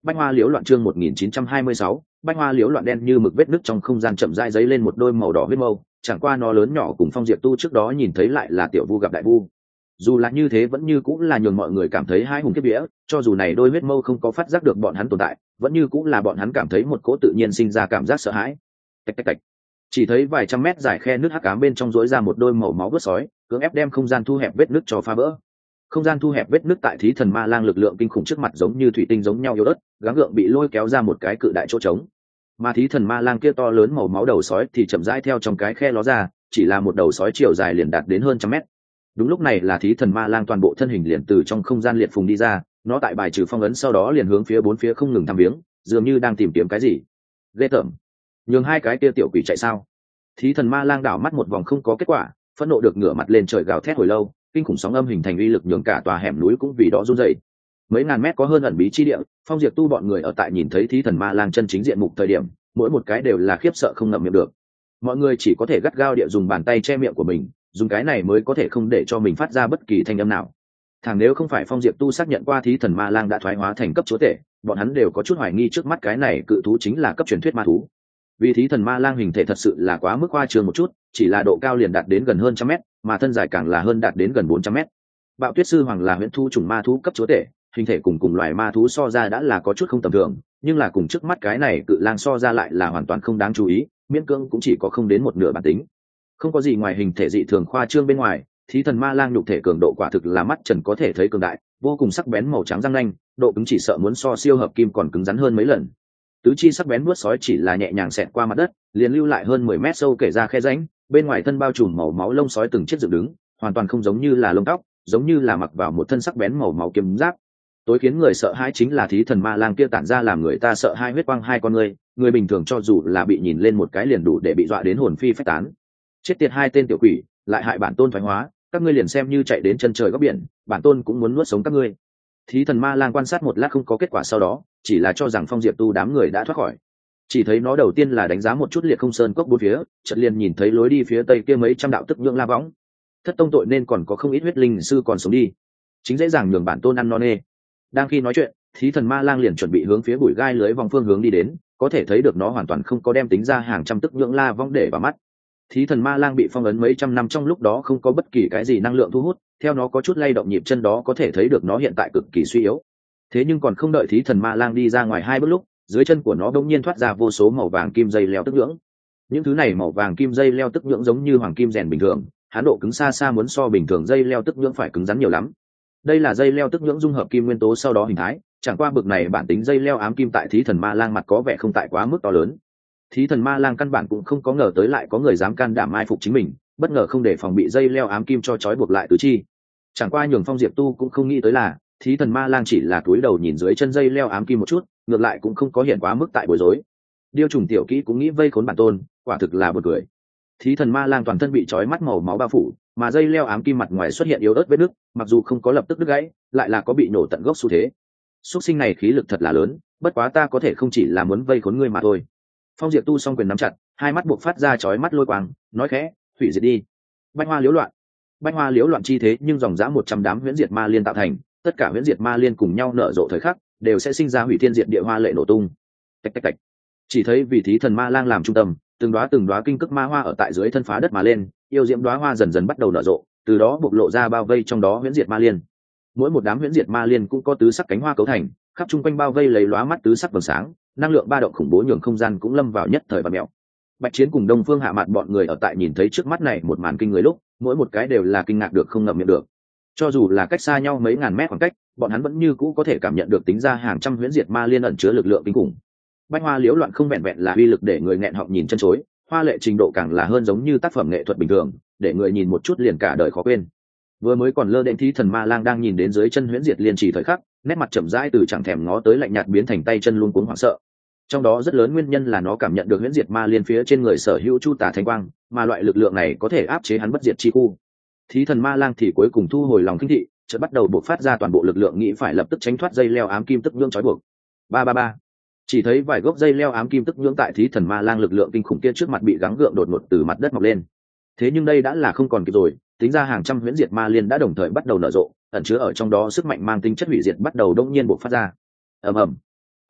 Bách Hoa Liễu Loạn chương 1926, Bách Hoa Liễu Loạn đen như mực vết nứt trong không gian chậm rãi giấy lên một đôi màu đỏ huyết mâu, chẳng qua nó lớn nhỏ cùng Phong Diệp Tu trước đó nhìn thấy lại là tiểu vu gặp đại vu. Dù là như thế vẫn như cũng là nhường mọi người cảm thấy hai hùng kiếp vía, cho dù này đôi huyết mâu không có phát giác được bọn hắn tồn tại, vẫn như cũng là bọn hắn cảm thấy một cỗ tự nhiên sinh ra cảm giác sợ hãi. Tạch tạch tạch. Chỉ thấy vài trăm mét dài khe nước hắc ám bên trong rỗi ra một đôi màu máu vớt sói, cưỡng ép đem không gian thu hẹp vết nứt cho phá vỡ. Không gian thu hẹp vết nứt tại Thí Thần Ma Lang lực lượng kinh khủng trước mặt giống như thủy tinh giống nhau yếu ớt, gắng gượng bị lôi kéo ra một cái cự đại chỗ trống. Mà Thí Thần Ma Lang kia to lớn màu máu đầu sói thì chậm rãi theo trong cái khe ló ra, chỉ là một đầu sói chiều dài liền đạt đến hơn trăm mét. Đúng lúc này là Thí Thần Ma Lang toàn bộ thân hình liền từ trong không gian liệt phùng đi ra, nó tại bài trừ phong ấn sau đó liền hướng phía bốn phía không ngừng thăm viếng, dường như đang tìm kiếm cái gì. Ghê tởm. Nhường hai cái kia tiểu quỷ chạy sao? Thí Thần Ma Lang đảo mắt một vòng không có kết quả, phẫn nộ được ngửa mặt lên trời gào thét hồi lâu, kinh khủng sóng âm hình thành uy lực nhường cả tòa hẻm núi cũng vì đó run rẩy. Mấy ngàn mét có hơn ẩn bí chi địa, Phong Diệp Tu bọn người ở tại nhìn thấy Thí Thần Ma Lang chân chính diện mục thời điểm, mỗi một cái đều là khiếp sợ không ngậm miệng được. Mọi người chỉ có thể gắt gao địa dùng bàn tay che miệng của mình, dùng cái này mới có thể không để cho mình phát ra bất kỳ thanh âm nào. Thằng nếu không phải Phong Diệp Tu xác nhận qua Thí Thần Ma Lang đã thoái hóa thành cấp chúa tể, bọn hắn đều có chút hoài nghi trước mắt cái này cự thú chính là cấp truyền thuyết ma thú. Vì Thí Thần Ma Lang hình thể thật sự là quá mức khoa trương một chút, chỉ là độ cao liền đạt đến gần hơn trăm mét, mà thân dài càng là hơn đạt đến gần 400 mét. Bạo Tuyết Sư Hoàng là huyễn thu trùng ma thú cấp chúa tể, hình thể cùng loài ma thú so ra đã là có chút không tầm thường, nhưng là cùng trước mắt cái này cự lang so ra lại là hoàn toàn không đáng chú ý, miễn cưỡng cũng chỉ có không đến một nửa bản tính. Không có gì ngoài hình thể dị thường khoa trương bên ngoài, Thí Thần Ma Lang nhục thể cường độ quả thực là mắt trần có thể thấy cường đại, vô cùng sắc bén màu trắng răng nanh, độ cứng chỉ sợ muốn so siêu hợp kim còn cứng rắn hơn mấy lần. Tứ chi sắc bén vuốt sói chỉ là nhẹ nhàng xẹt qua mặt đất, liền lưu lại hơn 10 mét sâu kể ra khe rãnh, bên ngoài thân bao trùm màu máu lông sói từng chiếc dựng đứng, hoàn toàn không giống như là lông tóc, giống như là mặc vào một thân sắc bén màu máu kiếm giáp. Tối khiến người sợ hãi chính là Thí Thần Ma Lang kia tản ra làm người ta sợ hai huyết quang hai con người bình thường cho dù là bị nhìn lên một cái liền đủ để bị dọa đến hồn phi phách tán. Chết tiệt hai tên tiểu quỷ, lại hại bản tôn thoái hóa, các ngươi liền xem như chạy đến chân trời góc biển, bản tôn cũng muốn nuốt sống các ngươi. Thí Thần Ma Lang quan sát một lát không có kết quả sau đó, chỉ là cho rằng Phong Diệp Tu đám người đã thoát khỏi. Chỉ thấy nó đầu tiên là đánh giá một chút liệt không sơn cốc bốn phía, chợt liền nhìn thấy lối đi phía tây kia mấy trăm đạo tức nhượng la võng. Thất tông tội nên còn có không ít huyết linh sư còn sống đi, chính dễ dàng nhường bản tôn ăn no nê. Đang khi nói chuyện, Thí Thần Ma Lang liền chuẩn bị hướng phía bụi gai lưới vòng phương hướng đi đến, có thể thấy được nó hoàn toàn không có đem tính ra hàng trăm tức nhượng la võng để vào mắt. Thí Thần Ma Lang bị phong ấn mấy trăm năm trong lúc đó không có bất kỳ cái gì năng lượng thu hút, theo nó có chút lay động nhịp chân đó có thể thấy được nó hiện tại cực kỳ suy yếu. Thế nhưng còn không đợi Thí Thần Ma Lang đi ra ngoài hai bước lúc, dưới chân của nó bỗng nhiên thoát ra vô số màu vàng kim dây leo tức nhưỡng. Những thứ này màu vàng kim dây leo tức nhưỡng giống như hoàng kim rèn bình thường, hán độ cứng xa xa muốn so bình thường dây leo tức nhưỡng phải cứng rắn nhiều lắm. Đây là dây leo tức nhưỡng dung hợp kim nguyên tố sau đó hình thái, chẳng qua bực này bản tính dây leo ám kim tại Thí Thần Ma Lang mặt có vẻ không tại quá mức to lớn. Thí Thần Ma Lang căn bản cũng không có ngờ tới lại có người dám can đảm mai phục chính mình, bất ngờ không để phòng bị dây leo ám kim cho trói buộc lại tứ chi. Chẳng qua nhường Phong Diệp Tu cũng không nghĩ tới là Thí Thần Ma Lang chỉ là cúi đầu nhìn dưới chân dây leo ám kim một chút, ngược lại cũng không có hiện quá mức tại bối rối. Điêu trùng tiểu kỹ cũng nghĩ vây khốn bản tôn, quả thực là buồn cười. Thí Thần Ma Lang toàn thân bị trói mắt màu máu bao phủ, mà dây leo ám kim mặt ngoài xuất hiện yếu ớt vết nứt, mặc dù không có lập tức đứt gãy, lại là có bị nổ tận gốc xu thế. Súc sinh này khí lực thật là lớn, bất quá ta có thể không chỉ là muốn vây khốn ngươi mà thôi. Phong Diệp Tu song quyền nắm chặt, hai mắt buộc phát ra chói mắt lôi quang, nói khẽ, hủy diệt đi. Bách Hoa Liễu Loạn. Bách Hoa Liễu Loạn chi thế nhưng dòng dã 100 đám huyễn diệt ma liên tạo thành, tất cả huyễn diệt ma liên cùng nhau nở rộ thời khắc, đều sẽ sinh ra hủy thiên diệt địa hoa lệ nổ tung. Tạch tạch tạch. Chỉ thấy vì Thí Thần Ma Lang làm trung tâm, từng đóa kinh cực ma hoa ở tại dưới thân phá đất mà lên, yêu diễm đóa hoa dần dần bắt đầu nở rộ, từ đó bộc lộ ra bao vây trong đó huyễn diệt ma liên. Mỗi một đám huyễn diệt ma liên cũng có tứ sắc cánh hoa cấu thành, khắp chung quanh bao vây lấy lóa mắt tứ sắc vầng sáng, năng lượng ba động khủng bố nhường không gian cũng lâm vào nhất thời và mèo. Bạch Chiến cùng Đông Phương Hạ Mạt bọn người ở tại nhìn thấy trước mắt này một màn kinh người lúc, mỗi một cái đều là kinh ngạc được không ngậm miệng được. Cho dù là cách xa nhau mấy ngàn mét khoảng cách, bọn hắn vẫn như cũ có thể cảm nhận được tính ra hàng trăm huyễn diệt ma liên ẩn chứa lực lượng kinh khủng. Bách Hoa Liễu Loạn không vẹn vẹn là uy lực để người nghẹn họng nhìn chân chối, hoa lệ trình độ càng là hơn giống như tác phẩm nghệ thuật bình thường, để người nhìn một chút liền cả đời khó quên. Vừa mới còn lơ đễnh Thí Thần Ma Lang đang nhìn đến dưới chân huyễn diệt liên trì thời khắc, nét mặt chậm rãi từ chẳng thèm ngó tới lạnh nhạt biến thành tay chân luống cuống hoảng sợ. Trong đó rất lớn nguyên nhân là nó cảm nhận được huyễn diệt ma liên phía trên người sở hữu chu tả thanh quang, mà loại lực lượng này có thể áp chế hắn bất diệt chi khu. Thí Thần Ma Lang thì cuối cùng thu hồi lòng khinh thị, chợt bắt đầu bộc phát ra toàn bộ lực lượng nghĩ phải lập tức tránh thoát dây leo ám kim tức nhưỡng trói buộc. Ba ba ba. Chỉ thấy vài gốc dây leo ám kim tức nhưỡng tại Thí Thần Ma Lang lực lượng kinh khủng kia trước mặt bị gắng gượng đột ngột từ mặt đất mọc lên. Thế nhưng đây đã là không còn kịp rồi, tính ra hàng trăm huyễn diệt ma liên đã đồng thời bắt đầu nở rộ, ẩn chứa ở trong đó sức mạnh mang tính chất hủy diệt bắt đầu đột nhiên bộc phát ra. Ầm ầm.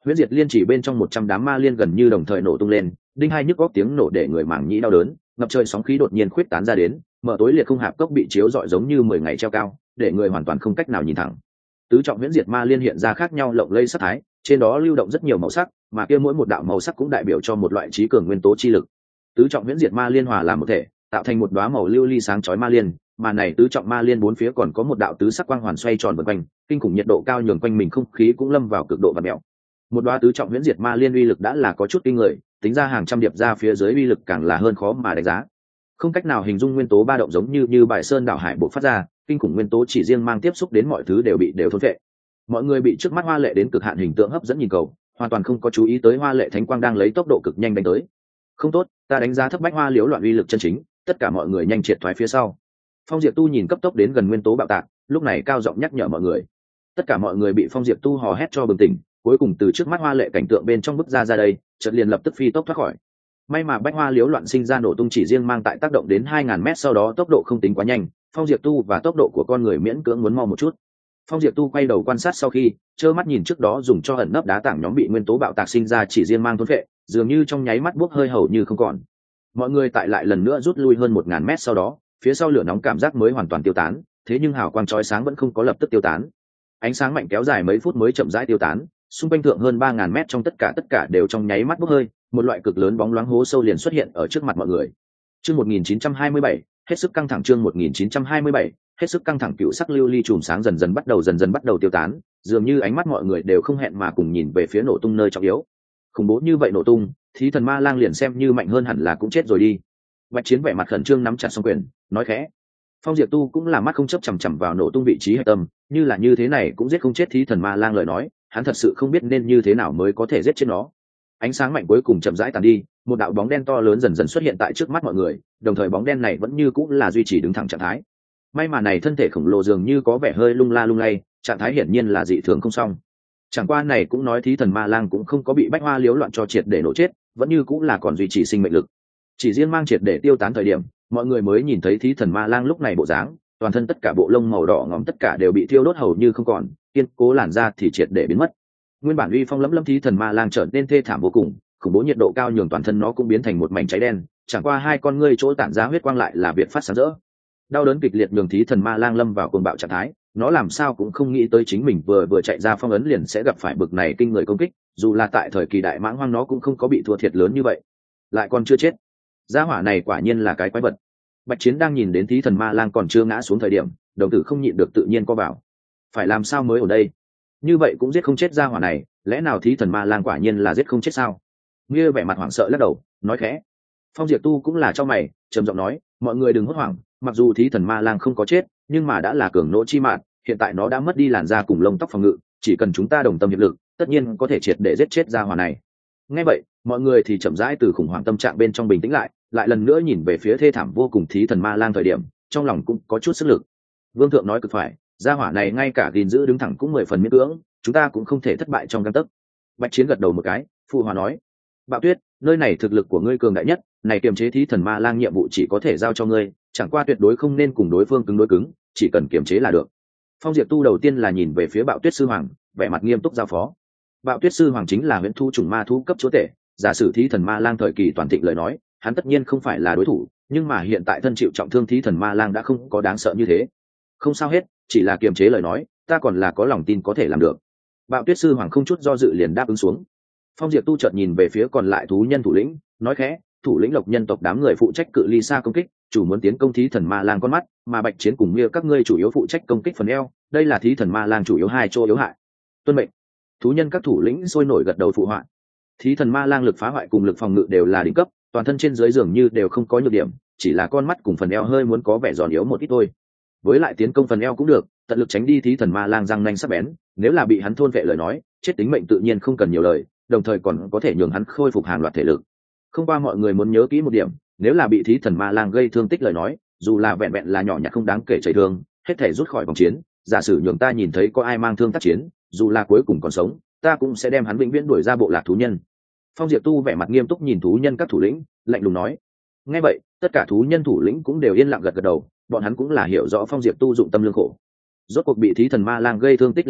Huyễn Diệt Liên chỉ bên trong 100 đám ma liên gần như đồng thời nổ tung lên, đinh hai nhức góc tiếng nổ để người màng nhĩ đau đớn, ngập trời sóng khí đột nhiên khuyết tán ra đến, mở tối liệt không hạp cốc bị chiếu rọi giống như 10 ngày treo cao, để người hoàn toàn không cách nào nhìn thẳng. Tứ trọng Huyễn Diệt ma liên hiện ra khác nhau lộng lẫy sắc thái, trên đó lưu động rất nhiều màu sắc, mà kia mỗi một đạo màu sắc cũng đại biểu cho một loại trí cường nguyên tố chi lực. Tứ trọng Huyễn Diệt ma liên hòa làm một thể, tạo thành một đóa màu lưu ly sáng chói ma liên, mà này tứ trọng ma liên bốn phía còn có một đạo tứ sắc quang hoàn xoay tròn vần quanh, kinh khủng nhiệt độ cao nhường quanh mình không khí cũng lâm vào cực độ vặn mèo. Một đóa tứ trọng Huyễn Diệt ma liên uy lực đã là có chút kinh người, tính ra hàng trăm điệp ra phía dưới uy lực càng là hơn khó mà đánh giá. Không cách nào hình dung nguyên tố ba động giống như bài sơn đảo hải bộc phát ra, kinh khủng nguyên tố chỉ riêng mang tiếp xúc đến mọi thứ đều thôn phệ. Mọi người bị trước mắt hoa lệ đến cực hạn hình tượng hấp dẫn nhìn cầu, hoàn toàn không có chú ý tới hoa lệ thánh quang đang lấy tốc độ cực nhanh đánh tới. Không tốt, ta đánh giá thấp bách hoa liễu loạn uy lực chân chính, tất cả mọi người nhanh triệt thoái phía sau. Phong Diệp Tu nhìn cấp tốc đến gần nguyên tố bạo tạc, lúc này cao giọng nhắc nhở mọi người. Tất cả mọi người bị Phong Diệp Tu hò hét cho bừng tỉnh, cuối cùng từ trước mắt hoa lệ cảnh tượng bên trong bước ra đây, chợt liền lập tức phi tốc thoát khỏi. May mà bách hoa liễu loạn sinh ra nổ tung chỉ riêng mang tại tác động đến 2000 mét, sau đó tốc độ không tính quá nhanh, Phong Diệp Tu và tốc độ của con người miễn cưỡng muốn mau một chút. Phong Diệp Tu quay đầu quan sát sau khi trơ mắt nhìn trước đó dùng cho ẩn nấp đá tảng nhóm bị nguyên tố bạo tạc sinh ra chỉ riêng mang thôn phệ, dường như trong nháy mắt bốc hơi hầu như không còn. Mọi người tại lại lần nữa rút lui hơn 1000 mét, sau đó phía sau lửa nóng cảm giác mới hoàn toàn tiêu tán, thế nhưng hào quang chói sáng vẫn không có lập tức tiêu tán. Ánh sáng mạnh kéo dài mấy phút mới chậm rãi tiêu tán, xung quanh thượng hơn 3000 mét trong tất cả đều trong nháy mắt bốc hơi, một loại cực lớn bóng loáng hố sâu liền xuất hiện ở trước mặt mọi người. Chương 1927, hết sức căng thẳng. Chương 1927, hết sức căng thẳng. Cựu sắc lưu ly chùm sáng dần dần bắt đầu tiêu tán, dường như ánh mắt mọi người đều không hẹn mà cùng nhìn về phía nổ tung nơi trọng yếu. Khủng bố như vậy nổ tung, Thí Thần Ma Lang liền xem như mạnh hơn hẳn là cũng chết rồi đi. Bạch Chiến vẻ mặt khẩn trương nắm chặt song quyền, nói khẽ. Phong Diệp Tu cũng là mắt không chớp chằm chằm vào nổ tung vị trí hạch tâm, như là như thế này cũng giết không chết Thí Thần Ma Lang lời nói, hắn thật sự không biết nên như thế nào mới có thể giết chết nó. Ánh sáng mạnh cuối cùng chậm rãi tàn đi, một đạo bóng đen to lớn dần dần xuất hiện tại trước mắt mọi người, đồng thời bóng đen này vẫn như cũng là duy trì đứng thẳng trạng thái. May mà này thân thể khổng lồ dường như có vẻ hơi lung la lung lay, trạng thái hiển nhiên là dị thường không xong. Chẳng qua này cũng nói Thí Thần Ma Lang cũng không có bị bách hoa liếu loạn cho triệt để nổ chết, vẫn như cũng là còn duy trì sinh mệnh lực. Chỉ riêng mang triệt để tiêu tán thời điểm, mọi người mới nhìn thấy Thí Thần Ma Lang lúc này bộ dáng, toàn thân tất cả bộ lông màu đỏ ngòm tất cả đều bị thiêu đốt hầu như không còn, kiên cố làn da thì triệt để biến mất. Nguyên bản uy phong lẫm lẫm Thí Thần Ma Lang trở nên thê thảm vô cùng, khủng bố nhiệt độ cao nhường toàn thân nó cũng biến thành một mảnh cháy đen, chẳng qua hai con ngươi chỗ tản ra huyết quang lại là biệt phát sáng rỡ. Đau đớn kịch liệt nhường Thí Thần Ma Lang lâm vào cuồng bạo trạng thái, nó làm sao cũng không nghĩ tới chính mình vừa chạy ra phong ấn liền sẽ gặp phải bực này kinh người công kích, dù là tại thời kỳ đại mãng hoang nó cũng không có bị thua thiệt lớn như vậy, lại còn chưa chết. Gia hỏa này quả nhiên là cái quái vật. Bạch Chiến đang nhìn đến Thí Thần Ma Lang còn chưa ngã xuống thời điểm, đồng tử không nhịn được tự nhiên co vào. Phải làm sao mới ở đây? Như vậy cũng giết không chết gia hỏa này, lẽ nào Thí Thần Ma Lang quả nhiên là giết không chết sao? Nghĩa vẻ mặt hoảng sợ lắc đầu, nói khẽ. Phong Diệp Tu cũng là cho mày, trầm giọng nói, mọi người đừng hốt hoảng, mặc dù Thí Thần Ma Lang không có chết, nhưng mà đã là cường nỗ chi mạng, hiện tại nó đã mất đi làn da cùng lông tóc phòng ngự, chỉ cần chúng ta đồng tâm hiệp lực, tất nhiên có thể triệt để giết chết gia hỏa này. Nghe vậy, mọi người thì chậm rãi từ khủng hoảng tâm trạng bên trong bình tĩnh lại lần nữa nhìn về phía thê thảm vô cùng Thí Thần Ma Lang thời điểm, trong lòng cũng có chút sức lực. Vương thượng nói cực phải, gia hỏa này ngay cả gìn giữ đứng thẳng cũng 10 phần miễn cưỡng, chúng ta cũng không thể thất bại trong gang tấc. Bạch Chiến gật đầu một cái, phụ hòa nói, Bạo Tuyết, nơi này thực lực của ngươi cường đại nhất, này kiềm chế Thí Thần Ma Lang nhiệm vụ chỉ có thể giao cho ngươi, chẳng qua tuyệt đối không nên cùng đối phương cứng đối cứng, chỉ cần kiềm chế là được. Phong Diệp Tu đầu tiên là nhìn về phía Bạo Tuyết sư hoàng, vẻ mặt nghiêm túc giao phó. Bạo Tuyết sư hoàng chính là huyễn thu trùng ma thú cấp chúa tể, giả sử Thí Thần Ma Lang thời kỳ toàn thịnh lời nói, hắn tất nhiên không phải là đối thủ, nhưng mà hiện tại thân chịu trọng thương Thí Thần Ma Lang đã không có đáng sợ như thế. Không sao hết, chỉ là kiềm chế lời nói, ta còn là có lòng tin có thể làm được. Bạo Tuyết sư hoàng không chút do dự liền đáp ứng xuống. Phong Diệp Tu chợt nhìn về phía còn lại thú nhân thủ lĩnh, nói khẽ, thủ lĩnh Lộc nhân tộc đám người phụ trách cự ly xa công kích, chủ muốn tiến công Thí Thần Ma Lang con mắt, mà Bạch Chiến cùng Mia các ngươi chủ yếu phụ trách công kích phần eo, đây là Thí Thần Ma Lang chủ yếu hai chỗ yếu hại. Tuân mệnh. Thú nhân các thủ lĩnh sôi nổi gật đầu phụ họa. Thí Thần Ma Lang lực phá hoại cùng lực phòng ngự đều là đỉnh cấp, toàn thân trên dưới dường như đều không có nhược điểm, chỉ là con mắt cùng phần eo hơi muốn có vẻ giòn yếu một ít thôi. Với lại tiến công phần eo cũng được, tận lực tránh đi Thí Thần Ma Lang răng nanh sắc bén, nếu là bị hắn thôn vệ lời nói, chết tính mệnh tự nhiên không cần nhiều lời, đồng thời còn có thể nhường hắn khôi phục hàng loạt thể lực. Không qua mọi người muốn nhớ kỹ một điểm, nếu là bị Thí Thần Ma Lang gây thương tích lời nói, dù là vẹn vẹn là nhỏ nhặt không đáng kể chảy thương, hết thể rút khỏi vòng chiến, giả sử nhường ta nhìn thấy có ai mang thương tác chiến, dù là cuối cùng còn sống, ta cũng sẽ đem hắn vĩnh viễn đuổi ra bộ lạc thú nhân. Phong Diệp Tu vẻ mặt nghiêm túc nhìn thú nhân các thủ lĩnh, lạnh lùng nói. Nghe vậy, tất cả thú nhân thủ lĩnh cũng đều yên lặng gật gật đầu, bọn hắn cũng là hiểu rõ Phong Diệp Tu dụng tâm lương khổ. Rốt cuộc bị Thí Thần Ma Lang gây thương tích lời nói,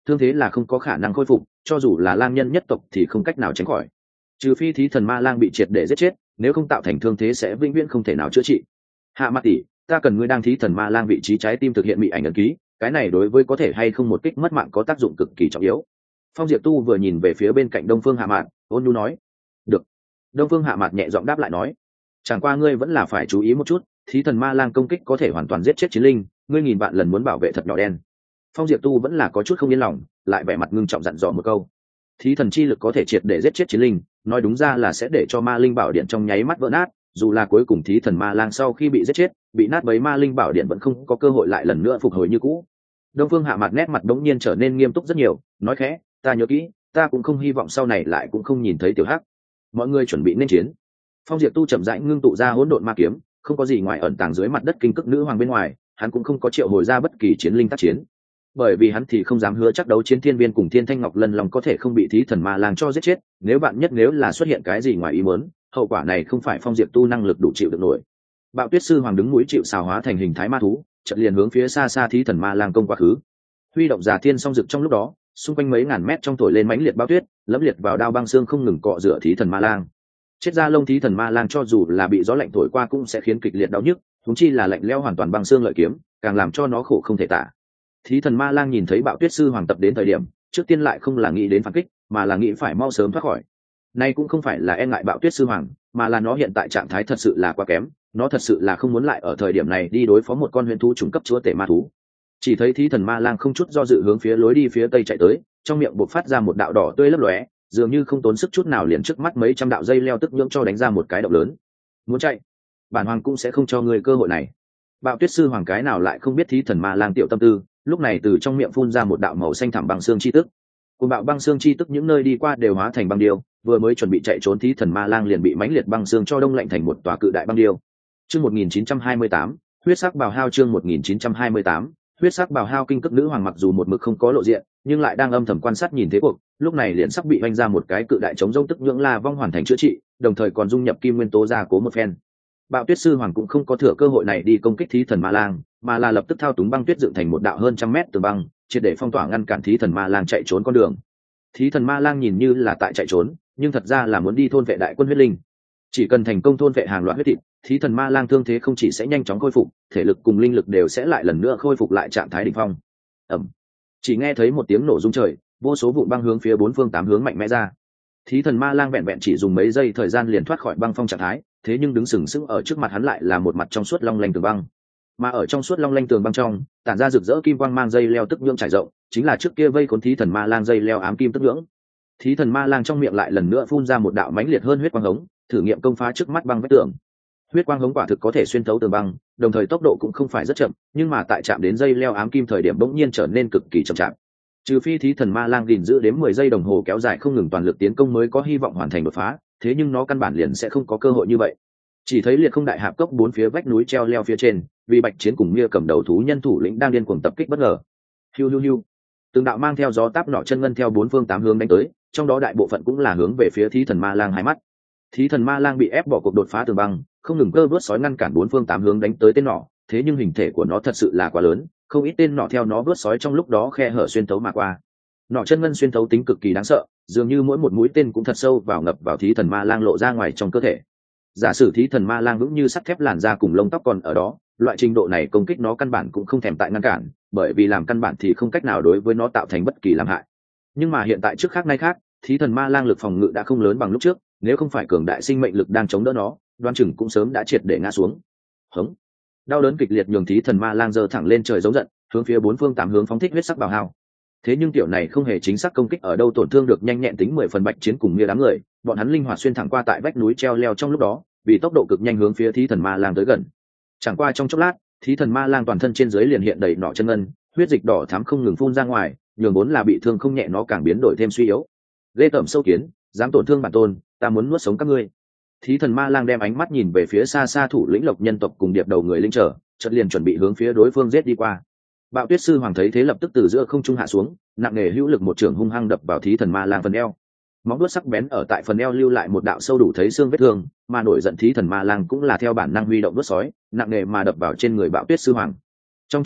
thương thế là không có khả năng khôi phục, cho dù là lang nhân nhất tộc thì không cách nào tránh khỏi, trừ phi thí thần ma lang bị triệt để giết chết, nếu không tạo thành thương thế sẽ vĩnh viễn không thể nào chữa trị. Hạ Mạt tỷ, ta cần ngươi đang thí thần ma lang vị trí trái tim thực hiện mị ảnh ấn ký, cái này đối với có thể hay không một kích mất mạng có tác dụng cực kỳ trọng yếu. Phong Diệp Tu vừa nhìn về phía bên cạnh Đông Phương Hạ Mạt, ôn nhu nói. Được. Đông Phương Hạ Mạt nhẹ giọng đáp lại nói. Chẳng qua ngươi vẫn là phải chú ý một chút, thí thần ma lang công kích có thể hoàn toàn giết chết chiến linh, ngươi nghìn vạn lần muốn bảo vệ thật nhỏ đen. Phong Diệp Tu vẫn là có chút không yên lòng, lại vẻ mặt ngưng trọng dặn dò một câu. Thí thần chi lực có thể triệt để giết chết chiến linh, nói đúng ra là sẽ để cho ma linh bảo điện trong nháy mắt vỡ nát, dù là cuối cùng thí thần ma lang sau khi bị giết chết, bị nát bấy ma linh bảo điện vẫn không có cơ hội lại lần nữa phục hồi như cũ. Đông Phương Hạ Mạt nét mặt đống nhiên trở nên nghiêm túc rất nhiều, nói khẽ, ta nhớ kỹ, ta cũng không hy vọng sau này lại cũng không nhìn thấy tiểu hắc. Mọi người chuẩn bị nên chiến. Phong Diệp Tu chậm rãi ngưng tụ ra hỗn độn ma kiếm, không có gì ngoài ẩn tàng dưới mặt đất kinh cực nữ hoàng bên ngoài, hắn cũng không có triệu hồi ra bất kỳ chiến linh tác chiến, bởi vì hắn thì không dám hứa chắc đấu chiến thiên viên cùng thiên thanh ngọc lân long có thể không bị thí thần ma lang cho giết chết, nếu bạn nhất nếu là xuất hiện cái gì ngoài ý muốn, hậu quả này không phải Phong Diệp Tu năng lực đủ chịu được nổi. Bạo Tuyết sư hoàng đứng núi chịu sào hóa thành hình thái ma thú, chợt liền hướng phía xa xa thí thần ma lang công quá khứ. Huy động giả thiên song dực trong lúc đó, xung quanh mấy ngàn mét trong thổi lên mãnh liệt bao tuyết, lẫm liệt vào đao băng xương không ngừng cọ rửa thí thần ma lang. Chết ra lông thí thần ma lang cho dù là bị gió lạnh thổi qua cũng sẽ khiến kịch liệt đau nhức, huống chi là lạnh lẽo hoàn toàn băng xương lợi kiếm, càng làm cho nó khổ không thể tả. Thí thần ma lang nhìn thấy Bạo Tuyết sư hoàng tập đến thời điểm, trước tiên lại không là nghĩ đến phản kích, mà là nghĩ phải mau sớm thoát khỏi. Nay cũng không phải là e ngại Bạo Tuyết sư hoàng, mà là nó hiện tại trạng thái thật sự là quá kém, nó thật sự là không muốn lại ở thời điểm này đi đối phó một con huyền thú trùng cấp chúa tể ma thú. Chỉ thấy thí thần ma lang không chút do dự hướng phía lối đi phía tây chạy tới, trong miệng bộc phát ra một đạo đỏ tươi lấp lóe, dường như không tốn sức chút nào liền trước mắt mấy trăm đạo dây leo tức nhưỡng cho đánh ra một cái động lớn. Muốn chạy, bản hoàng cũng sẽ không cho ngươi cơ hội này. Bạo Tuyết sư hoàng cái nào lại không biết thí thần ma lang tiểu tâm tư, lúc này từ trong miệng phun ra một đạo màu xanh thẳm băng xương chi tức. Cùng bạo băng xương chi tức những nơi đi qua đều hóa thành băng điêu, vừa mới chuẩn bị chạy trốn thí thần ma lang liền bị mãnh liệt băng xương cho đông lạnh thành một tòa cự đại băng điêu. Chương 1928, huyết sắc bào hao. Chương 1928, huyết sắc bào hao. Kinh cực nữ hoàng mặc dù một mực không có lộ diện, nhưng lại đang âm thầm quan sát nhìn thế cuộc, lúc này liền sắp bị vanh ra một cái cự đại chống rông tức nhưỡng la vong hoàn thành chữa trị, đồng thời còn dung nhập kim nguyên tố ra cố một phen. Bạo Tuyết sư hoàng cũng không có thừa cơ hội này đi công kích thí thần ma lang, mà là lập tức thao túng băng tuyết dựng thành một đạo hơn trăm mét tường băng, triệt để phong tỏa ngăn cản thí thần ma lang chạy trốn con đường. Thí thần ma lang nhìn như là tại chạy trốn, nhưng thật ra là muốn đi thôn vệ đại quân huyết linh. Chỉ cần thành công thôn vệ hàng loạt huyết thịt, thí thần ma lang thương thế không chỉ sẽ nhanh chóng khôi phục, thể lực cùng linh lực đều sẽ lại lần nữa khôi phục lại trạng thái đỉnh phong. Ầm. Chỉ nghe thấy một tiếng nổ rung trời, vô số vụn băng hướng phía bốn phương tám hướng mạnh mẽ ra. Thí thần ma lang vẹn vẹn chỉ dùng mấy giây thời gian liền thoát khỏi băng phong trạng thái, thế nhưng đứng sừng sững ở trước mặt hắn lại là một mặt trong suốt long lanh tường băng, mà ở trong suốt long lanh tường băng trong tản ra rực rỡ kim quang mang dây leo tức nhưỡng trải rộng, chính là trước kia vây khốn thí thần ma lang dây leo ám kim tức nhưỡng. Thí thần ma lang trong miệng lại lần nữa phun ra một đạo mãnh liệt hơn huyết quang hống, thử nghiệm công phá trước mắt băng vách tường. Huyết quang hống quả thực có thể xuyên thấu tường băng, đồng thời tốc độ cũng không phải rất chậm, nhưng mà tại chạm đến dây leo ám kim thời điểm bỗng nhiên trở nên cực kỳ chậm chạp. Trừ phi thí thần ma lang gìn giữ đến 10 giây đồng hồ kéo dài không ngừng toàn lực tiến công mới có hy vọng hoàn thành đột phá, thế nhưng nó căn bản liền sẽ không có cơ hội như vậy. Chỉ thấy liệt không đại hạp cốc bốn phía vách núi treo leo phía trên, vì Bạch Chiến cùng Mia cầm đầu thú nhân thủ lĩnh đang điên cuồng tập kích bất ngờ. Hiu hiu hiu. Từng đạo mang theo gió táp nọ chân ngân theo bốn phương tám hướng đánh tới, trong đó đại bộ phận cũng là hướng về phía thí thần ma lang hai mắt. Thí thần ma lang bị ép bỏ cuộc đột phá tường băng, không ngừng cơ vớt sói ngăn cản bốn phương tám hướng đánh tới tên nọ, thế nhưng hình thể của nó thật sự là quá lớn, không ít tên nọ theo nó vớt sói trong lúc đó khe hở xuyên thấu mà qua. Nọ chân ngân xuyên thấu tính cực kỳ đáng sợ, dường như mỗi một mũi tên cũng thật sâu vào ngập vào thí thần ma lang lộ ra ngoài trong cơ thể. Giả sử thí thần ma lang vững như sắt thép làn da cùng lông tóc còn ở đó, loại trình độ này công kích nó căn bản cũng không thèm tại ngăn cản, bởi vì làm căn bản thì không cách nào đối với nó tạo thành bất kỳ làm hại. Nhưng mà hiện tại trước khác nay khác, thí thần ma lang lực phòng ngự đã không lớn bằng lúc trước, nếu không phải cường đại sinh mệnh lực đang chống đỡ nó, đoán chừng cũng sớm đã triệt để ngã xuống. Hống. Đau đớn kịch liệt nhường thí thần ma lang giơ thẳng lên trời giống giận, hướng phía bốn phương tám hướng phóng thích huyết sắc bào hao. Thế nhưng tiểu này không hề chính xác công kích ở đâu tổn thương được nhanh nhẹn tính 10 phần Bạch Chiến cùng Mia đám người, bọn hắn linh hoạt xuyên thẳng qua tại vách núi treo leo trong lúc đó, vì tốc độ cực nhanh hướng phía thí thần ma lang tới gần. Chẳng qua trong chốc lát, thí thần ma lang toàn thân trên dưới liền hiện đầy nọ chân ngân, huyết dịch đỏ thắm không ngừng phun ra ngoài, nhường vốn là bị thương không nhẹ nó càng biến đổi thêm suy yếu. Ghê tởm sâu kiến, dám tổn thương bản tôn, ta muốn nuốt sống các ngươi. Thí thần ma lang đem ánh mắt nhìn về phía xa xa thủ lĩnh Lộc nhân tộc cùng điệp đầu người linh trở, chợt liền chuẩn bị hướng phía đối phương giết đi qua. Bạo Tuyết sư hoàng thấy thế lập tức từ giữa không trung hạ xuống, nặng nề hữu lực một trường hung hăng đập vào thí thần ma lang phần eo. Móng vuốt sắc bén ở tại phần eo lưu lại một đạo sâu đủ thấy xương vết thương, mà nổi giận thí thần ma lang cũng là theo bản năng huy động vuốt sói, nặng nề mà đập vào trên người Bạo Tuyết sư hoàng. Trong chốc lát,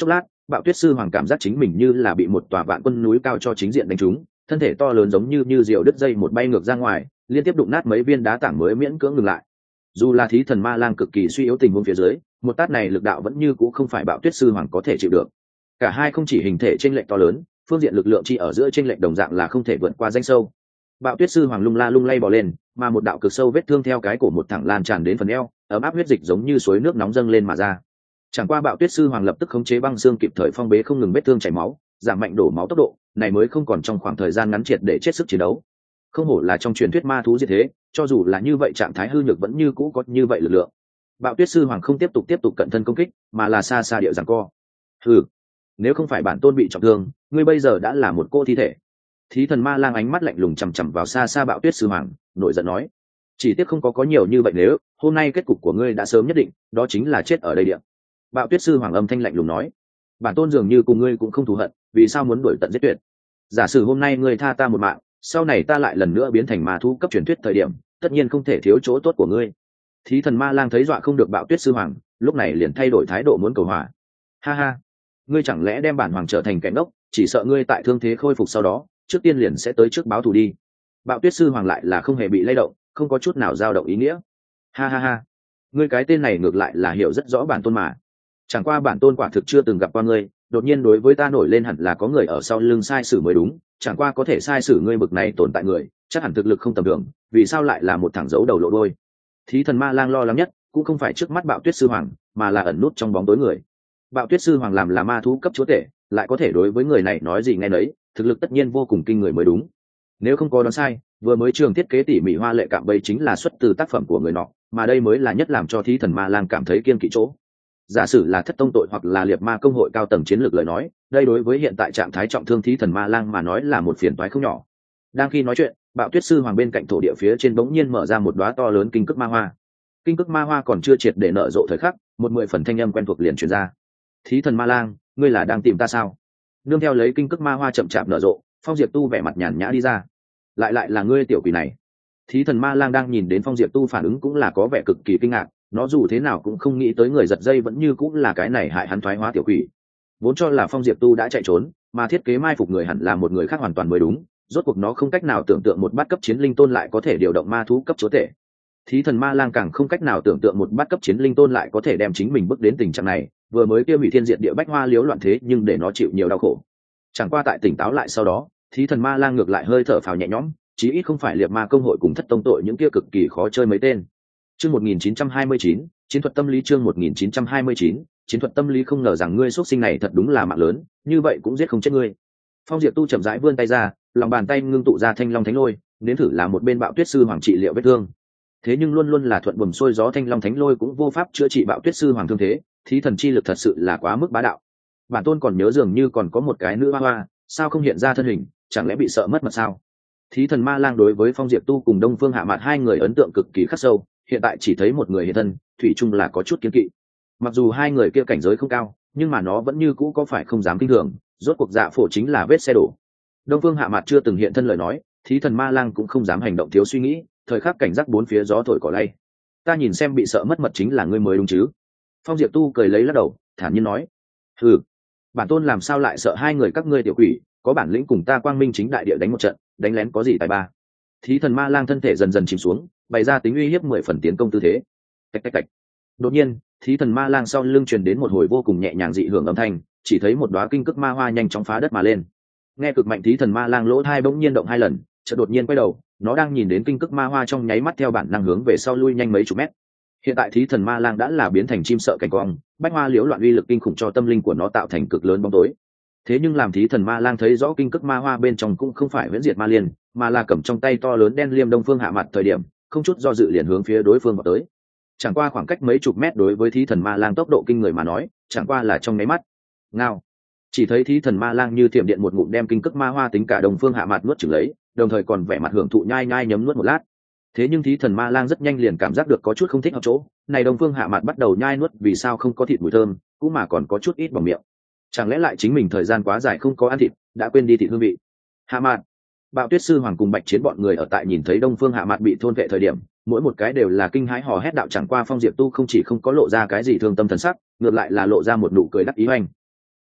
Bạo Tuyết sư hoàng cảm giác chính mình như là bị một tòa vạn quân núi cao cho chính diện đánh trúng, thân thể to lớn giống như diều đứt dây một bay ngược ra ngoài, liên tiếp đụng nát mấy viên đá tảng mới miễn cưỡng ngừng lại. Dù là thí thần ma lang cực kỳ suy yếu tình huống phía dưới, một tát này lực đạo vẫn như cũ không phải Bạo Tuyết sư hoàng có thể chịu được. Cả hai không chỉ hình thể chênh lệch to lớn, phương diện lực lượng chi ở giữa chênh lệch đồng dạng là không thể vượt qua danh sâu. Bạo Tuyết sư hoàng lung la lung lay bò lên, mà một đạo cực sâu vết thương theo cái cổ một thẳng lan tràn đến phần eo, ấm áp huyết dịch giống như suối nước nóng dâng lên mà ra. Chẳng qua Bạo Tuyết sư hoàng lập tức khống chế băng xương kịp thời phong bế không ngừng vết thương chảy máu, giảm mạnh đổ máu tốc độ, này mới không còn trong khoảng thời gian ngắn triệt để chết sức chiến đấu. Không hổ là trong truyền thuyết ma thú như thế, cho dù là như vậy trạng thái hư nhược vẫn như cũ có như vậy lực lượng. Bạo Tuyết sư hoàng không tiếp tục cận thân công kích, mà là xa xa điệu giằng co. Hừ, nếu không phải bản tôn bị trọng thương, ngươi bây giờ đã là một cô thi thể. Thí thần ma lang ánh mắt lạnh lùng chằm chằm vào xa xa Bạo Tuyết sư hoàng, nổi giận nói: chỉ tiếc không có nhiều như vậy, nếu hôm nay kết cục của ngươi đã sớm nhất định, đó chính là chết ở đây địa. Bạo Tuyết sư hoàng âm thanh lạnh lùng nói: bản tôn dường như cùng ngươi cũng không thù hận, vì sao muốn đuổi tận giết tuyệt? Giả sử hôm nay ngươi tha ta một mạng, sau này ta lại lần nữa biến thành ma thú cấp truyền thuyết thời điểm, tất nhiên không thể thiếu chỗ tốt của ngươi. Thí thần ma lang thấy dọa không được Bạo Tuyết sư hoàng, lúc này liền thay đổi thái độ muốn cầu hòa. Ha ha, ngươi chẳng lẽ đem bản hoàng trở thành kẻ ngốc, chỉ sợ ngươi tại thương thế khôi phục sau đó, trước tiên liền sẽ tới trước báo thù đi. Bạo Tuyết sư hoàng lại là không hề bị lay động, không có chút nào dao động ý nghĩa. Ha ha ha, ngươi cái tên này ngược lại là hiểu rất rõ bản tôn mà. Chẳng qua bản tôn quả thực chưa từng gặp qua ngươi, đột nhiên đối với ta nổi lên hẳn là có người ở sau lưng sai sử mới đúng, chẳng qua có thể sai sử ngươi bực này tồn tại người, chắc hẳn thực lực không tầm thường, vì sao lại là một thằng giấu đầu lộ đôi? Thí thần ma lang lo lắng nhất cũng không phải trước mắt Bạo Tuyết sư hoàng, mà là ẩn nút trong bóng tối người. Bạo Tuyết sư hoàng làm là ma thú cấp chúa tể, lại có thể đối với người này nói gì nghe nấy, thực lực tất nhiên vô cùng kinh người mới đúng. Nếu không có đoán sai, vừa mới trường thiết kế tỉ mỉ hoa lệ cạm bẫy chính là xuất từ tác phẩm của người nọ, mà đây mới là nhất làm cho thí thần ma lang cảm thấy kiêng kỵ chỗ. Giả sử là thất tông tội hoặc là liệt ma công hội cao tầng chiến lược lời nói, đây đối với hiện tại trạng thái trọng thương thí thần ma lang mà nói là một phiền toái không nhỏ. Đang khi nói chuyện, Bạo Tuyết sư hoàng bên cạnh thổ địa phía trên bỗng nhiên mở ra một đóa to lớn kinh cức ma hoa. Kinh cức ma hoa còn chưa triệt để nở rộ thời khắc, một 10 phần thanh âm quen thuộc liền truyền ra: thí thần ma lang, ngươi là đang tìm ta sao? Nương theo lấy kinh cức ma hoa chậm chạp nở rộ, Phong Diệp Tu vẻ mặt nhàn nhã đi ra. Lại là ngươi tiểu quỷ này. Thí thần ma lang đang nhìn đến Phong Diệp Tu phản ứng cũng là có vẻ cực kỳ kinh ngạc, nó dù thế nào cũng không nghĩ tới người giật dây vẫn như cũng là cái này hại hắn thoái hóa tiểu quỷ. Vốn cho là Phong Diệp Tu đã chạy trốn, mà thiết kế mai phục người hẳn là một người khác hoàn toàn mới đúng, rốt cuộc nó không cách nào tưởng tượng một bát cấp chiến linh tôn lại có thể điều động ma thú cấp chúa tể. Thí thần ma lang càng không cách nào tưởng tượng một bát cấp chiến linh tôn lại có thể đem chính mình bước đến tình trạng này, vừa mới kia hủy thiên diệt địa bách hoa liếu loạn thế nhưng để nó chịu nhiều đau khổ. Chẳng qua tại tỉnh táo lại sau đó, Thí thần ma lang ngược lại hơi thở phào nhẹ nhõm, chí ít không phải liệt ma công hội cùng thất tông tội những kia cực kỳ khó chơi mấy tên. Chương 1929, chiến thuật tâm lý. Chương 1929, chiến thuật tâm lý. Không ngờ rằng ngươi xuất sinh này thật đúng là mạng lớn, như vậy cũng giết không chết ngươi. Phong Diệp Tu chậm rãi vươn tay ra, lòng bàn tay ngưng tụ ra thanh long thánh lôi, nếm thử là một bên Bạo Tuyết sư hoàng trị liệu vết thương. Thế nhưng luôn luôn là thuận buồm xuôi gió thanh long thánh lôi cũng vô pháp chữa trị Bạo Tuyết sư hoàng thương thế, thí thần chi lực thật sự là quá mức bá đạo. Bản tôn còn nhớ dường như còn có một cái nữ hoa hoa, sao không hiện ra thân hình, chẳng lẽ bị sợ mất mật sao? Thí thần ma lang đối với Phong Diệp Tu cùng Đông Phương Hạ Mạt hai người ấn tượng cực kỳ khắc sâu, hiện tại chỉ thấy một người hiện thân, thủy chung là có chút kiêng kỵ. Mặc dù hai người kia cảnh giới không cao, nhưng mà nó vẫn như cũ có phải không dám kinh thường, rốt cuộc Dạ Phổ chính là vết xe đổ. Đông Phương Hạ Mạt chưa từng hiện thân lời nói, thí thần ma lang cũng không dám hành động thiếu suy nghĩ, thời khắc cảnh giác bốn phía gió thổi cỏ lay. Ta nhìn xem bị sợ mất mật chính là ngươi mới đúng chứ? Phong Diệp Tu cười lấy lắc đầu, thản nhiên nói: hừ, bản tôn làm sao lại sợ hai người các ngươi tiểu quỷ, có bản lĩnh cùng ta quang minh chính đại địa đánh một trận, đánh lén có gì tài ba. Thí thần ma lang thân thể dần dần chìm xuống, bày ra tính uy hiếp 10 phần tiến công tư thế. Tạch tạch tạch. Đột nhiên, thí thần ma lang sau lưng truyền đến một hồi vô cùng nhẹ nhàng dị hưởng âm thanh, chỉ thấy một đóa kinh cức ma hoa nhanh chóng phá đất mà lên. Nghe cực mạnh, thí thần ma lang lỗ tai bỗng nhiên động 2 lần, chợt đột nhiên quay đầu, nó đang nhìn đến kinh cức ma hoa trong nháy mắt theo bản năng hướng về sau lui nhanh mấy chục mét. Hiện tại thí thần ma lang đã là biến thành chim sợ cảnh quang, bách hoa liễu loạn uy lực kinh khủng cho tâm linh của nó tạo thành cực lớn bóng tối. Thế nhưng làm thí thần ma lang thấy rõ kinh cức ma hoa bên trong cũng không phải huyễn diệt ma liên, mà là cầm trong tay to lớn đen liêm Đông Phương Hạ Mạt thời điểm, không chút do dự liền hướng phía đối phương vào tới. Chẳng qua khoảng cách mấy chục mét đối với thí thần ma lang tốc độ kinh người mà nói, chẳng qua là trong nháy mắt. Ngao. Chỉ thấy thí thần ma lang như thiểm điện một ngụm đem kinh cức ma hoa tính cả Đông Phương Hạ Mạt nuốt chửng lấy, đồng thời còn vẻ mặt hưởng thụ nhai nhai nhấm nuốt một lát. Thế nhưng thí thần ma lang rất nhanh liền cảm giác được có chút không thích hợp chỗ, này Đông Phương Hạ Mạt bắt đầu nhai nuốt vì sao không có thịt mùi thơm, cũng mà còn có chút ít vào miệng. Chẳng lẽ lại chính mình thời gian quá dài không có ăn thịt, đã quên đi thịt hương vị. Hạ Mạt, Bạo Tuyết sư hoàng cùng Bạch Chiến bọn người ở tại nhìn thấy Đông Phương Hạ Mạt bị thôn vệ thời điểm, mỗi một cái đều là kinh hãi hò hét đạo. Chẳng qua Phong Diệp Tu không chỉ không có lộ ra cái gì thương tâm thần sắc, ngược lại là lộ ra một nụ cười đắc ý hoành.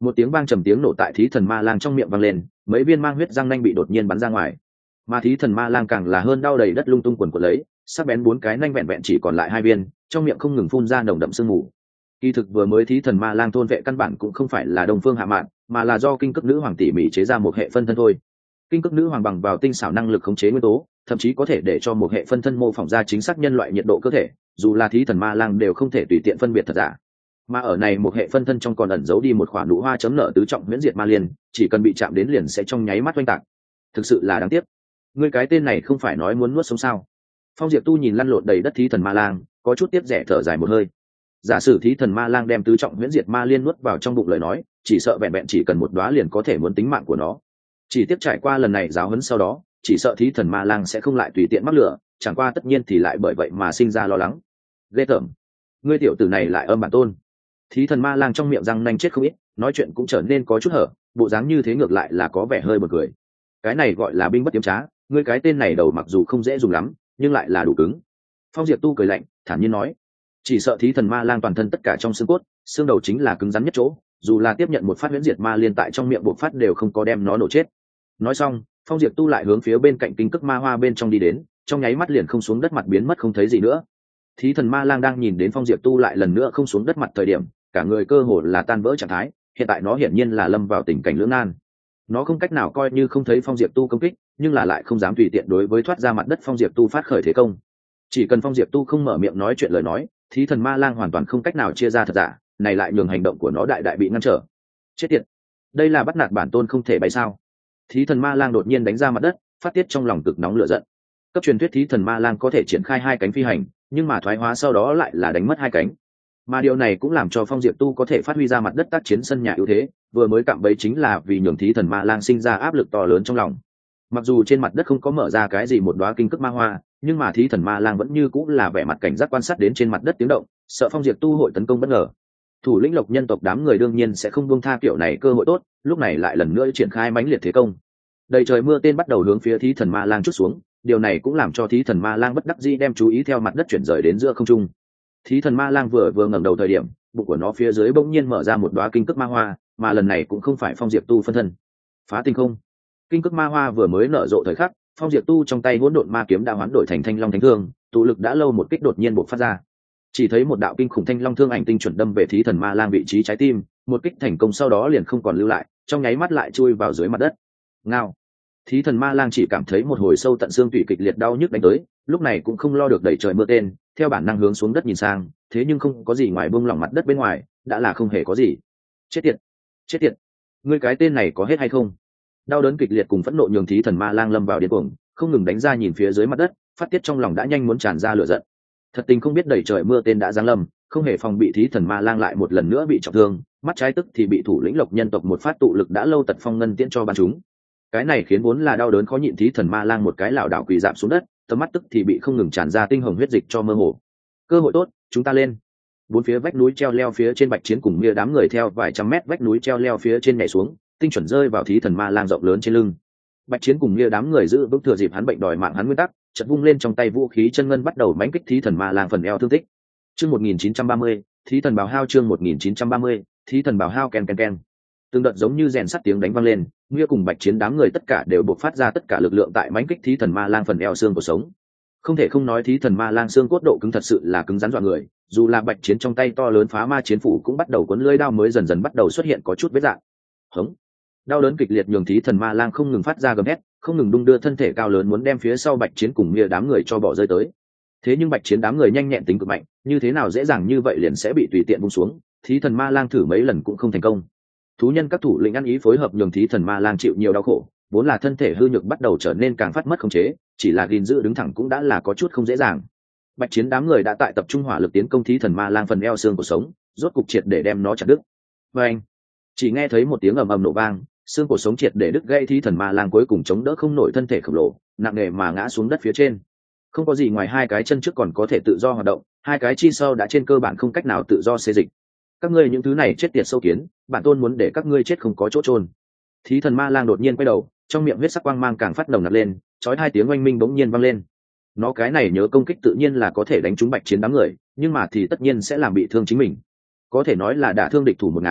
Một tiếng vang trầm tiếng nổ tại thí thần ma lang trong miệng vang lên, mấy viên mang huyết răng nanh bị đột nhiên bắn ra ngoài. Mà thí thần ma lang càng là hơn đau đầy đất lung tung quần quật lấy, sắc bén 4 cái nanh vẹn vẹn chỉ còn lại 2 viên, trong miệng không ngừng phun ra nồng đậm sương mù. Kỳ thực vừa mới thí thần ma lang thôn vệ căn bản cũng không phải là Đông Phương Hạ Mạn, mà là do kinh cực nữ hoàng tỉ mỉ chế ra một hệ phân thân thôi. Kinh cực nữ hoàng bằng vào tinh xảo năng lực khống chế nguyên tố, thậm chí có thể để cho một hệ phân thân mô phỏng ra chính xác nhân loại nhiệt độ cơ thể, dù là thí thần ma lang đều không thể tùy tiện phân biệt thật giả. Mà ở này một hệ phân thân trong còn ẩn giấu đi một khoản nụ hoa chấm nợ tứ trọng huyễn diệt ma liên, chỉ cần bị chạm đến liền sẽ trong nháy mắt oanh tạc. Thực sự là đáng tiếc. Ngươi cái tên này không phải nói muốn nuốt sống sao? Phong Diệp Tu nhìn lăn lộn đầy đất thí thần ma lang, có chút tiếc rẻ thở dài một hơi. Giả sử thí thần ma lang đem tứ trọng huyễn diệt ma liên nuốt vào trong bụng lời nói, chỉ sợ vẹn vẹn chỉ cần một đóa liền có thể muốn tính mạng của nó. Chỉ tiếp trải qua lần này giáo huấn sau đó, chỉ sợ thí thần ma lang sẽ không lại tùy tiện mắc lửa, chẳng qua tất nhiên thì lại bởi vậy mà sinh ra lo lắng. Ghê tởm, ngươi tiểu tử này lại âm bản tôn. Thí thần ma lang trong miệng răng nanh chết không ít, nói chuyện cũng trở nên có chút hở, bộ dáng như thế ngược lại là có vẻ hơi buồn cười. Cái này gọi là binh bất tiếm trá, ngươi cái tên này đầu mặc dù không dễ dùng lắm, nhưng lại là đủ cứng. Phong Diệp Tu cười lạnh, thản nhiên nói, chỉ sợ thí thần ma lang toàn thân tất cả trong xương cốt, xương đầu chính là cứng rắn nhất chỗ, dù là tiếp nhận một phát huyễn diệt ma liên tại trong miệng bộ phát đều không có đem nó nổ chết. Nói xong, Phong Diệp Tu lại hướng phía bên cạnh kinh cức ma hoa bên trong đi đến, trong nháy mắt liền không xuống đất mặt biến mất không thấy gì nữa. Thí thần ma lang đang nhìn đến Phong Diệp Tu lại lần nữa không xuống đất mặt thời điểm, cả người cơ hồ là tan vỡ trạng thái, hiện tại nó hiển nhiên là lâm vào tình cảnh lưỡng nan. Nó không cách nào coi như không thấy Phong Diệp Tu công kích, nhưng là lại không dám tùy tiện đối với thoát ra mặt đất Phong Diệp Tu phát khởi thế công. Chỉ cần Phong Diệp Tu không mở miệng nói chuyện lời nói, Thí thần ma lang hoàn toàn không cách nào chia ra thật giả, này lại nhường hành động của nó đại đại bị ngăn trở. Chết tiệt, đây là bắt nạt bản tôn không thể bay sao? Thí thần ma lang đột nhiên đánh ra mặt đất, phát tiết trong lòng cực nóng lửa giận. Cấp truyền thuyết thí thần ma lang có thể triển khai 2 cánh phi hành, nhưng mà thoái hóa sau đó lại là đánh mất 2 cánh. Mà điều này cũng làm cho Phong Diệp Tu có thể phát huy ra mặt đất tác chiến sân nhà ưu thế, vừa mới cạm bẫy chính là vì nhường thí thần ma lang sinh ra áp lực to lớn trong lòng. Mặc dù trên mặt đất không có mở ra cái gì một đóa kinh cức ma hoa, nhưng mà thí thần ma lang vẫn như cũng là vẻ mặt cảnh giác quan sát đến trên mặt đất tiếng động, sợ Phong Diệp Tu hội tấn công bất ngờ. Thủ lĩnh Lộc nhân tộc đám người đương nhiên sẽ không buông tha kiểu này cơ hội tốt, lúc này lại lần nữa triển khai mãnh liệt thế công. Đầy trời mưa tên bắt đầu hướng phía thí thần ma lang chút xuống, điều này cũng làm cho thí thần ma lang bất đắc dĩ đem chú ý theo mặt đất chuyển rời đến giữa không trung. Thí thần ma lang vừa ngẩng đầu thời điểm, bụng của nó phía dưới bỗng nhiên mở ra một đóa kinh cức ma hoa, mà lần này cũng không phải Phong Diệp Tu phân thân. Phá tinh không. Kinh cức ma hoa vừa mới nở rộ thời khắc, Phong Diệp Tu trong tay hỗn độn ma kiếm đã hoán đổi thành thanh long thánh thương, tụ lực đã lâu một kích đột nhiên bộc phát ra. Chỉ thấy một đạo kinh khủng thanh long thương ảnh tinh chuẩn đâm về thí thần ma lang vị trí trái tim, một kích thành công sau đó liền không còn lưu lại, trong nháy mắt lại chui vào dưới mặt đất. Ngao. Thí thần ma lang chỉ cảm thấy một hồi sâu tận xương tủy kịch liệt đau nhức đánh tới, lúc này cũng không lo được đẩy trời mưa tên, theo bản năng hướng xuống đất nhìn sang, thế nhưng không có gì ngoài buông lỏng mặt đất bên ngoài, đã là không hề có gì. Chết tiệt, chết tiệt, ngươi cái tên này có hết hay không? Đau đớn kịch liệt cùng phẫn nộ nhường thí thần ma lang lâm vào điên cuồng, không ngừng đánh ra nhìn phía dưới mặt đất, phát tiết trong lòng đã nhanh muốn tràn ra lửa giận. Thật tình không biết đẩy trời mưa tên đã giáng lâm, không hề phòng bị thí thần ma lang lại một lần nữa bị trọng thương, mắt trái tức thì bị thủ lĩnh Lộc nhân tộc một phát tụ lực đã lâu tật phong ngân tiễn cho bắn chúng. Cái này khiến vốn là đau đớn khó nhịn thí thần ma lang một cái lảo đảo quỳ rạp xuống đất, tầm mắt tức thì bị không ngừng tràn ra tinh hồng huyết dịch cho mơ hồ. Cơ hội tốt, chúng ta lên. Bốn phía vách núi treo leo phía trên Bạch Chiến cùng Mia đám người theo vài trăm mét vách núi treo leo phía trên nhảy xuống, tinh chuẩn rơi vào thí thần ma lang rộng lớn trên lưng. Bạch Chiến cùng Mia đám người giữ vững thừa dịp hắn bệnh đòi mạng hắn nguyên tắc, chợt vung lên trong tay vũ khí chân ngân bắt đầu mãnh kích thí thần ma lang phần eo thương tích. Chương 1930, thí thần bào hao chương 1930, thí thần bào hao ken ken ken. Từng đợt giống như rèn sắt tiếng đánh vang lên, Mia cùng Bạch Chiến đám người tất cả đều bộc phát ra tất cả lực lượng tại mãnh kích thí thần ma lang phần eo xương của sống. Không thể không nói thí thần ma lang xương cốt độ cứng thật sự là cứng rắn dọa người, dù là Bạch Chiến trong tay to lớn phá ma chiến phủ cũng bắt đầu cuốn lưỡi đao mới dần dần bắt đầu xuất hiện có chút vết rạn. Hống. Đau đớn kịch liệt nhường thí thần ma lang không ngừng phát ra gầm hét, không ngừng đung đưa thân thể cao lớn muốn đem phía sau Bạch Chiến cùng Mia đám người cho bỏ rơi tới. Thế nhưng Bạch Chiến đám người nhanh nhẹn tính cực mạnh, như thế nào dễ dàng như vậy liền sẽ bị tùy tiện buông xuống, thí thần ma lang thử mấy lần cũng không thành công. Thú nhân các thủ lĩnh ăn ý phối hợp nhường thí thần ma lang chịu nhiều đau khổ, vốn là thân thể hư nhược bắt đầu trở nên càng phát mất khống chế, chỉ là gìn giữ đứng thẳng cũng đã là có chút không dễ dàng. Bạch Chiến đám người đã tại tập trung hỏa lực tiến công thí thần ma lang phần eo xương của sống, rốt cục triệt để đem nó chặt đứt. Và anh, chỉ nghe thấy một tiếng ầm ầm nổ vang, xương cổ sống triệt để đứt gãy, thí thần ma lang cuối cùng chống đỡ không nổi thân thể khổng lồ, nặng nề mà ngã xuống đất phía trên. Không có gì ngoài 2 cái chân trước còn có thể tự do hoạt động, 2 cái chi sau đã trên cơ bản không cách nào tự do xê dịch. Các ngươi những thứ này chết tiệt sâu kiến, bản tôn muốn để các ngươi chết không có chỗ chôn. Thí thần ma lang đột nhiên quay đầu, trong miệng huyết sắc quang mang càng phát nồng nặc lên, chói 2 tiếng oanh minh bỗng nhiên vang lên. Nó cái này nhớ công kích tự nhiên là có thể đánh trúng Bạch Chiến đám người, nhưng mà thì tất nhiên sẽ làm bị thương chính mình. Có thể nói là đả thương địch thủ 1000,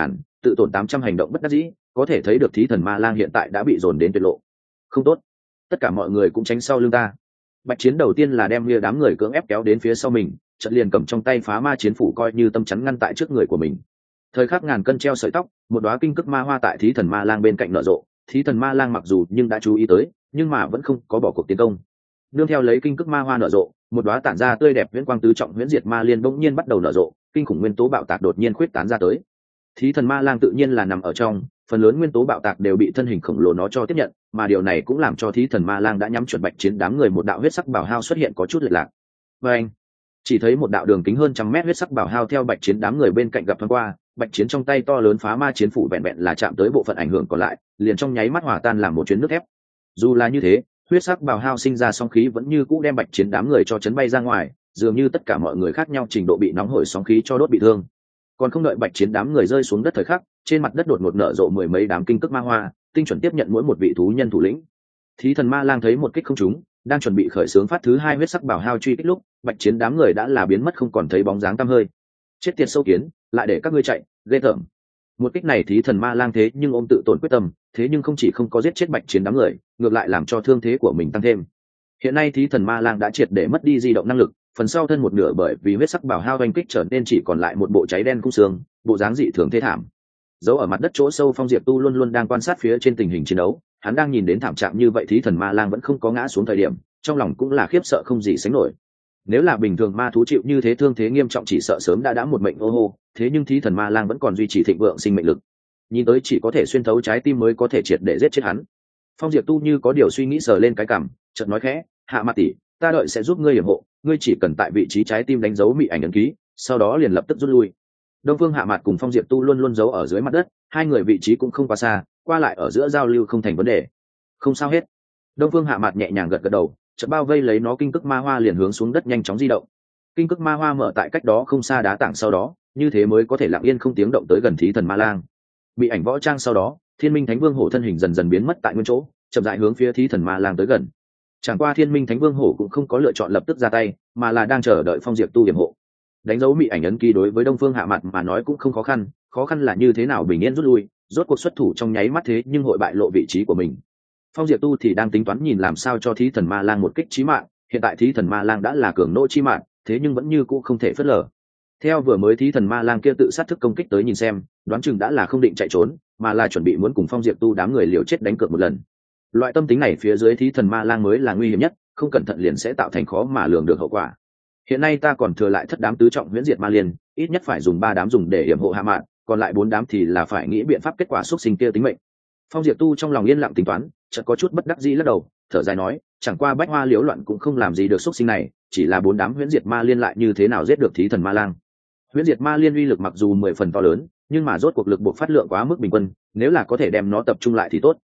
tự tổn 800 hành động bất đắc dĩ, có thể thấy được thí thần ma lang hiện tại đã bị dồn đến tuyệt lộ. Không tốt, tất cả mọi người cũng tránh sau lưng ta. Bạch Chiến đầu tiên là đem lia đám người cưỡng ép kéo đến phía sau mình, chợt liền cầm trong tay phá ma chiến phủ coi như tâm chắn ngăn tại trước người của mình. Thời khắc ngàn cân treo sợi tóc, một đóa kinh cức ma hoa tại thí thần ma lang bên cạnh nở rộ. Thí thần ma lang mặc dù nhưng đã chú ý tới, nhưng mà vẫn không có bỏ cuộc tiến công. Nương theo lấy kinh cức ma hoa nở rộ, một đóa tản ra tươi đẹp huyễn quang tứ trọng huyễn diệt ma liên bỗng nhiên bắt đầu nở rộ, kinh khủng nguyên tố bạo tạc đột nhiên khuyết tán ra tới. Thí thần ma lang tự nhiên là nằm ở trong, phần lớn nguyên tố bạo tạc đều bị thân hình khổng lồ nó cho tiếp nhận, mà điều này cũng làm cho thí thần ma lang đã nhắm chuẩn Bạch Chiến đám người một đạo huyết sắc bảo hao xuất hiện có chút lệch lạc. Và anh chỉ thấy một đạo đường kính hơn 100 mét huyết sắc bảo hao theo Bạch Chiến đám người bên cạnh gặp thoáng qua, Bạch Chiến trong tay to lớn phá ma chiến phủ vẹn vẹn là chạm tới bộ phận ảnh hưởng còn lại, liền trong nháy mắt hòa tan làm một chuyến nước thép. Dù là như thế, huyết sắc bảo hao sinh ra sóng khí vẫn như cũ đem Bạch Chiến đám người cho chấn bay ra ngoài, dường như tất cả mọi người khác nhau trình độ bị nóng hổi sóng khí cho đốt bị thương. Còn không đợi Bạch Chiến đám người rơi xuống đất thời khắc, trên mặt đất đột ngột nở rộ mười mấy đám kinh cức ma hoa, tinh chuẩn tiếp nhận mỗi một vị thú nhân thủ lĩnh. Thí thần ma lang thấy một kích không trúng, đang chuẩn bị khởi xướng phát thứ hai huyết sắc bảo hao truy kích lúc, Bạch Chiến đám người đã là biến mất không còn thấy bóng dáng tăm hơi. Chết tiệt sâu kiến, lại để các ngươi chạy, ghê tởm. Một kích này Thí thần ma lang thế nhưng ôm tự tổn quyết tâm, thế nhưng không chỉ không có giết chết Bạch Chiến đám người, ngược lại làm cho thương thế của mình tăng thêm. Hiện nay Thí thần ma lang đã triệt để mất đi di động năng lực, phần sau thân một nửa bởi vì huyết sắc bảo hao oanh kích trở nên chỉ còn lại một bộ cháy đen cung xương, bộ dáng dị thường thê thảm. Giấu ở mặt đất chỗ sâu Phong Diệp Tu luôn luôn đang quan sát phía trên tình hình chiến đấu, hắn đang nhìn đến thảm trạng như vậy Thí thần ma lang vẫn không có ngã xuống thời điểm, trong lòng cũng là khiếp sợ không gì sánh nổi. Nếu là bình thường ma thú chịu như thế thương thế nghiêm trọng chỉ sợ sớm đã một mệnh ô hô, thế nhưng Thí thần ma lang vẫn còn duy trì thịnh vượng sinh mệnh lực. Nhìn tới chỉ có thể xuyên thấu trái tim mới có thể triệt để giết chết hắn. Phong Diệp Tu như có điều suy nghĩ sờ lên cái cằm, chợt nói khẽ, "Hạ Mạt tỷ, ta đợi sẽ giúp ngươi yểm hộ, ngươi chỉ cần tại vị trí trái tim đánh dấu mị ảnh ấn ký, sau đó liền lập tức rút lui." Đông Phương Hạ Mạt cùng Phong Diệp Tu luôn luôn giấu ở dưới mặt đất, hai người vị trí cũng không quá xa, qua lại ở giữa giao lưu không thành vấn đề. Không sao hết. Đông Phương Hạ Mạt nhẹ nhàng gật gật đầu, chợt bao vây lấy nó kinh cức ma hoa liền hướng xuống đất nhanh chóng di động. Kinh cức ma hoa mở tại cách đó không xa đá tảng sau đó, như thế mới có thể lặng yên không tiếng động tới gần Thí thần ma lang. Bị ảnh võ trang sau đó, Thiên Minh Thánh Vương Hổ thân hình dần dần biến mất tại nguyên chỗ, chậm rãi hướng phía Thí thần ma lang tới gần. Chẳng qua Thiên Minh Thánh Vương Hổ cũng không có lựa chọn lập tức ra tay, mà là đang chờ đợi Phong Diệp Tu yểm hộ. Đánh dấu mị ảnh ấn ký đối với Đông Phương Hạ Mạt mà nói cũng không khó khăn là như thế nào bình yên rút lui, rốt cuộc xuất thủ trong nháy mắt thế nhưng hội bại lộ vị trí của mình. Phong Diệp Tu thì đang tính toán nhìn làm sao cho Thí thần ma lang một kích chí mạng, hiện tại Thí thần ma lang đã là cường nô chi mạng, thế nhưng vẫn như cũ không thể phớt lờ. Theo vừa mới Thí thần ma lang kia tự sát thức công kích tới nhìn xem, đoán chừng đã là không định chạy trốn, mà là chuẩn bị muốn cùng Phong Diệp Tu đám người liều chết đánh cược một lần. Loại tâm tính này phía dưới Thí thần ma lang mới là nguy hiểm nhất, không cẩn thận liền sẽ tạo thành khó mà lường được hậu quả. Hiện nay ta còn thừa lại thất đám tứ trọng huyễn diệt ma liên, ít nhất phải dùng 3 đám dùng để yểm hộ Hạ Mạn, còn lại 4 đám thì là phải nghĩ biện pháp kết quả xúc sinh kia tính mệnh. Phong Diệp Tu trong lòng yên lặng tính toán, chợt có chút bất đắc dĩ lắc đầu, thở dài nói, chẳng qua bách hoa liễu loạn cũng không làm gì được xúc sinh này, chỉ là 4 đám huyễn diệt ma liên lại như thế nào giết được Thí thần ma lang. Huyễn diệt ma liên uy lực mặc dù 10 phần to lớn, nhưng mà rốt cuộc lực buộc phát lượng quá mức bình quân, nếu là có thể đem nó tập trung lại thì tốt.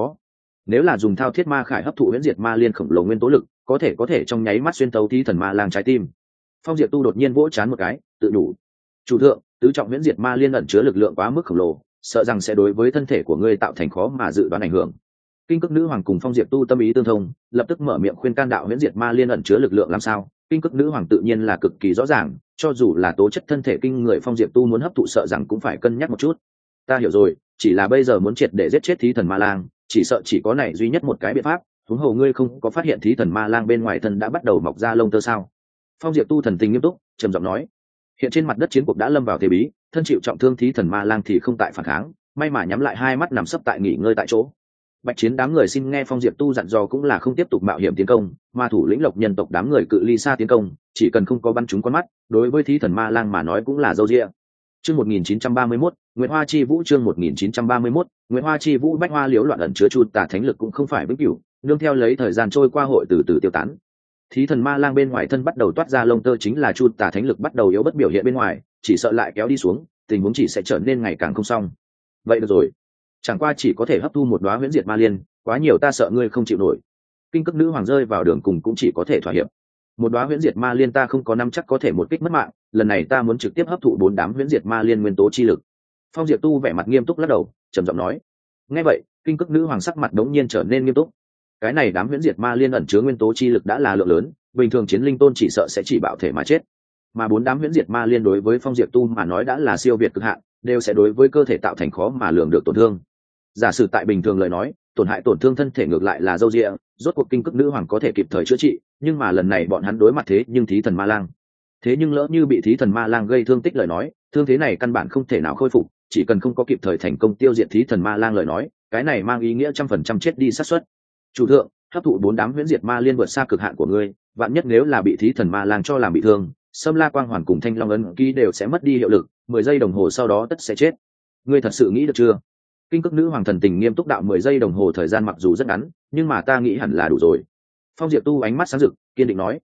Nếu là dùng thao thiết ma khải hấp thụ huyễn diệt ma liên khổng lồ nguyên tố lực, có thể trong nháy mắt xuyên tấu Thí thần ma lang trái tim. Phong Diệp Tu đột nhiên vỗ chán một cái, tự đủ. Chủ thượng, tứ trọng huyễn diệt ma liên ẩn chứa lực lượng quá mức khổng lồ, sợ rằng sẽ đối với thân thể của ngươi tạo thành khó mà dự đoán ảnh hưởng. Kinh Cức Nữ Hoàng cùng Phong Diệp Tu tâm ý tương thông, lập tức mở miệng khuyên can đạo huyễn diệt ma liên ẩn chứa lực lượng làm sao. Kinh Cức Nữ Hoàng tự nhiên là cực kỳ rõ ràng, cho dù là tố chất thân thể kinh người Phong Diệp Tu muốn hấp thụ sợ rằng cũng phải cân nhắc một chút. Ta hiểu rồi, chỉ là bây giờ muốn triệt để giết chết Thí thần ma lang, chỉ sợ chỉ có này duy nhất một cái biện pháp. Huống hồ ngươi không có phát hiện Thí thần ma lang bên ngoài thân đã bắt đầu mọc ra lông tơ sao? Phong Diệp Tu thần tình nghiêm túc, trầm giọng nói. Hiện trên mặt đất chiến cuộc đã lâm vào thế bí, thân chịu trọng thương Thí thần ma lang thì không tại phản kháng, may mà nhắm lại hai mắt nằm sấp tại nghỉ ngơi tại chỗ. Bạch Chiến đám người xin nghe Phong Diệp Tu dặn dò cũng là không tiếp tục mạo hiểm tiến công, mà thủ lĩnh Lộc nhân tộc đám người cự ly xa tiến công, chỉ cần không có bắn trúng con mắt, đối với Thí thần ma lang mà nói cũng là dâu dịa. Chương 1931, Nguyệt Hoa Chi Vũ chương 1931, Nguyệt Hoa Chi Vũ bách hoa liễu loạn ẩn chứa chu tà thánh lực cũng không phải vĩnh cửu, nương theo lấy thời gian trôi qua hội từ từ tiêu tán. Thí thần ma lang bên ngoài thân bắt đầu toát ra lông tơ chính là chu tà thánh lực bắt đầu yếu bất biểu hiện bên ngoài, chỉ sợ lại kéo đi xuống, tình huống chỉ sẽ trở nên ngày càng không xong. Vậy được rồi, chẳng qua chỉ có thể hấp thu một đóa huyễn diệt ma liên, quá nhiều ta sợ ngươi không chịu nổi. Kinh Cức Nữ Hoàng rơi vào đường cùng cũng chỉ có thể thỏa hiệp. Một đóa huyễn diệt ma liên ta không có nắm chắc có thể một kích mất mạng, lần này ta muốn trực tiếp hấp thụ 4 đám huyễn diệt ma liên nguyên tố chi lực. Phong Diệp Tu vẻ mặt nghiêm túc lắc đầu, trầm giọng nói. Nghe vậy, Kinh Cức Nữ Hoàng sắc mặt đống nhiên trở nên nghiêm túc. Cái này đám huyễn diệt ma liên ẩn chứa nguyên tố chi lực đã là lượng lớn, bình thường chiến linh tôn chỉ sợ sẽ chỉ bạo thể mà chết. Mà 4 đám huyễn diệt ma liên đối với Phong Diệp Tu mà nói đã là siêu việt cực hạn, đều sẽ đối với cơ thể tạo thành khó mà lường được tổn thương. Giả sử tại bình thường lời nói, tổn hại tổn thương thân thể ngược lại là dâu dịa, rốt cuộc kinh cức nữ hoàng có thể kịp thời chữa trị, nhưng mà lần này bọn hắn đối mặt thế nhưng thí thần ma lang. Thế nhưng lỡ như bị thí thần ma lang gây thương tích lời nói, thương thế này căn bản không thể nào khôi phục, chỉ cần không có kịp thời thành công tiêu diệt thí thần ma lang lời nói, cái này mang ý nghĩa 100% chết đi xác suất. Chủ thượng, hấp thụ 4 đám huyễn diệt ma liên vượt xa cực hạn của ngươi, vạn nhất nếu là bị thí thần ma lang cho làm bị thương, Sâm La Quang Hoàn cùng Thanh Long ấn ký đều sẽ mất đi hiệu lực, 10 giây đồng hồ sau đó tất sẽ chết. Ngươi thật sự nghĩ được chưa? Kinh cức nữ hoàng thần tình nghiêm túc đạo 10 giây đồng hồ thời gian mặc dù rất ngắn, nhưng mà ta nghĩ hẳn là đủ rồi. Phong Diệp Tu ánh mắt sáng rực, kiên định nói.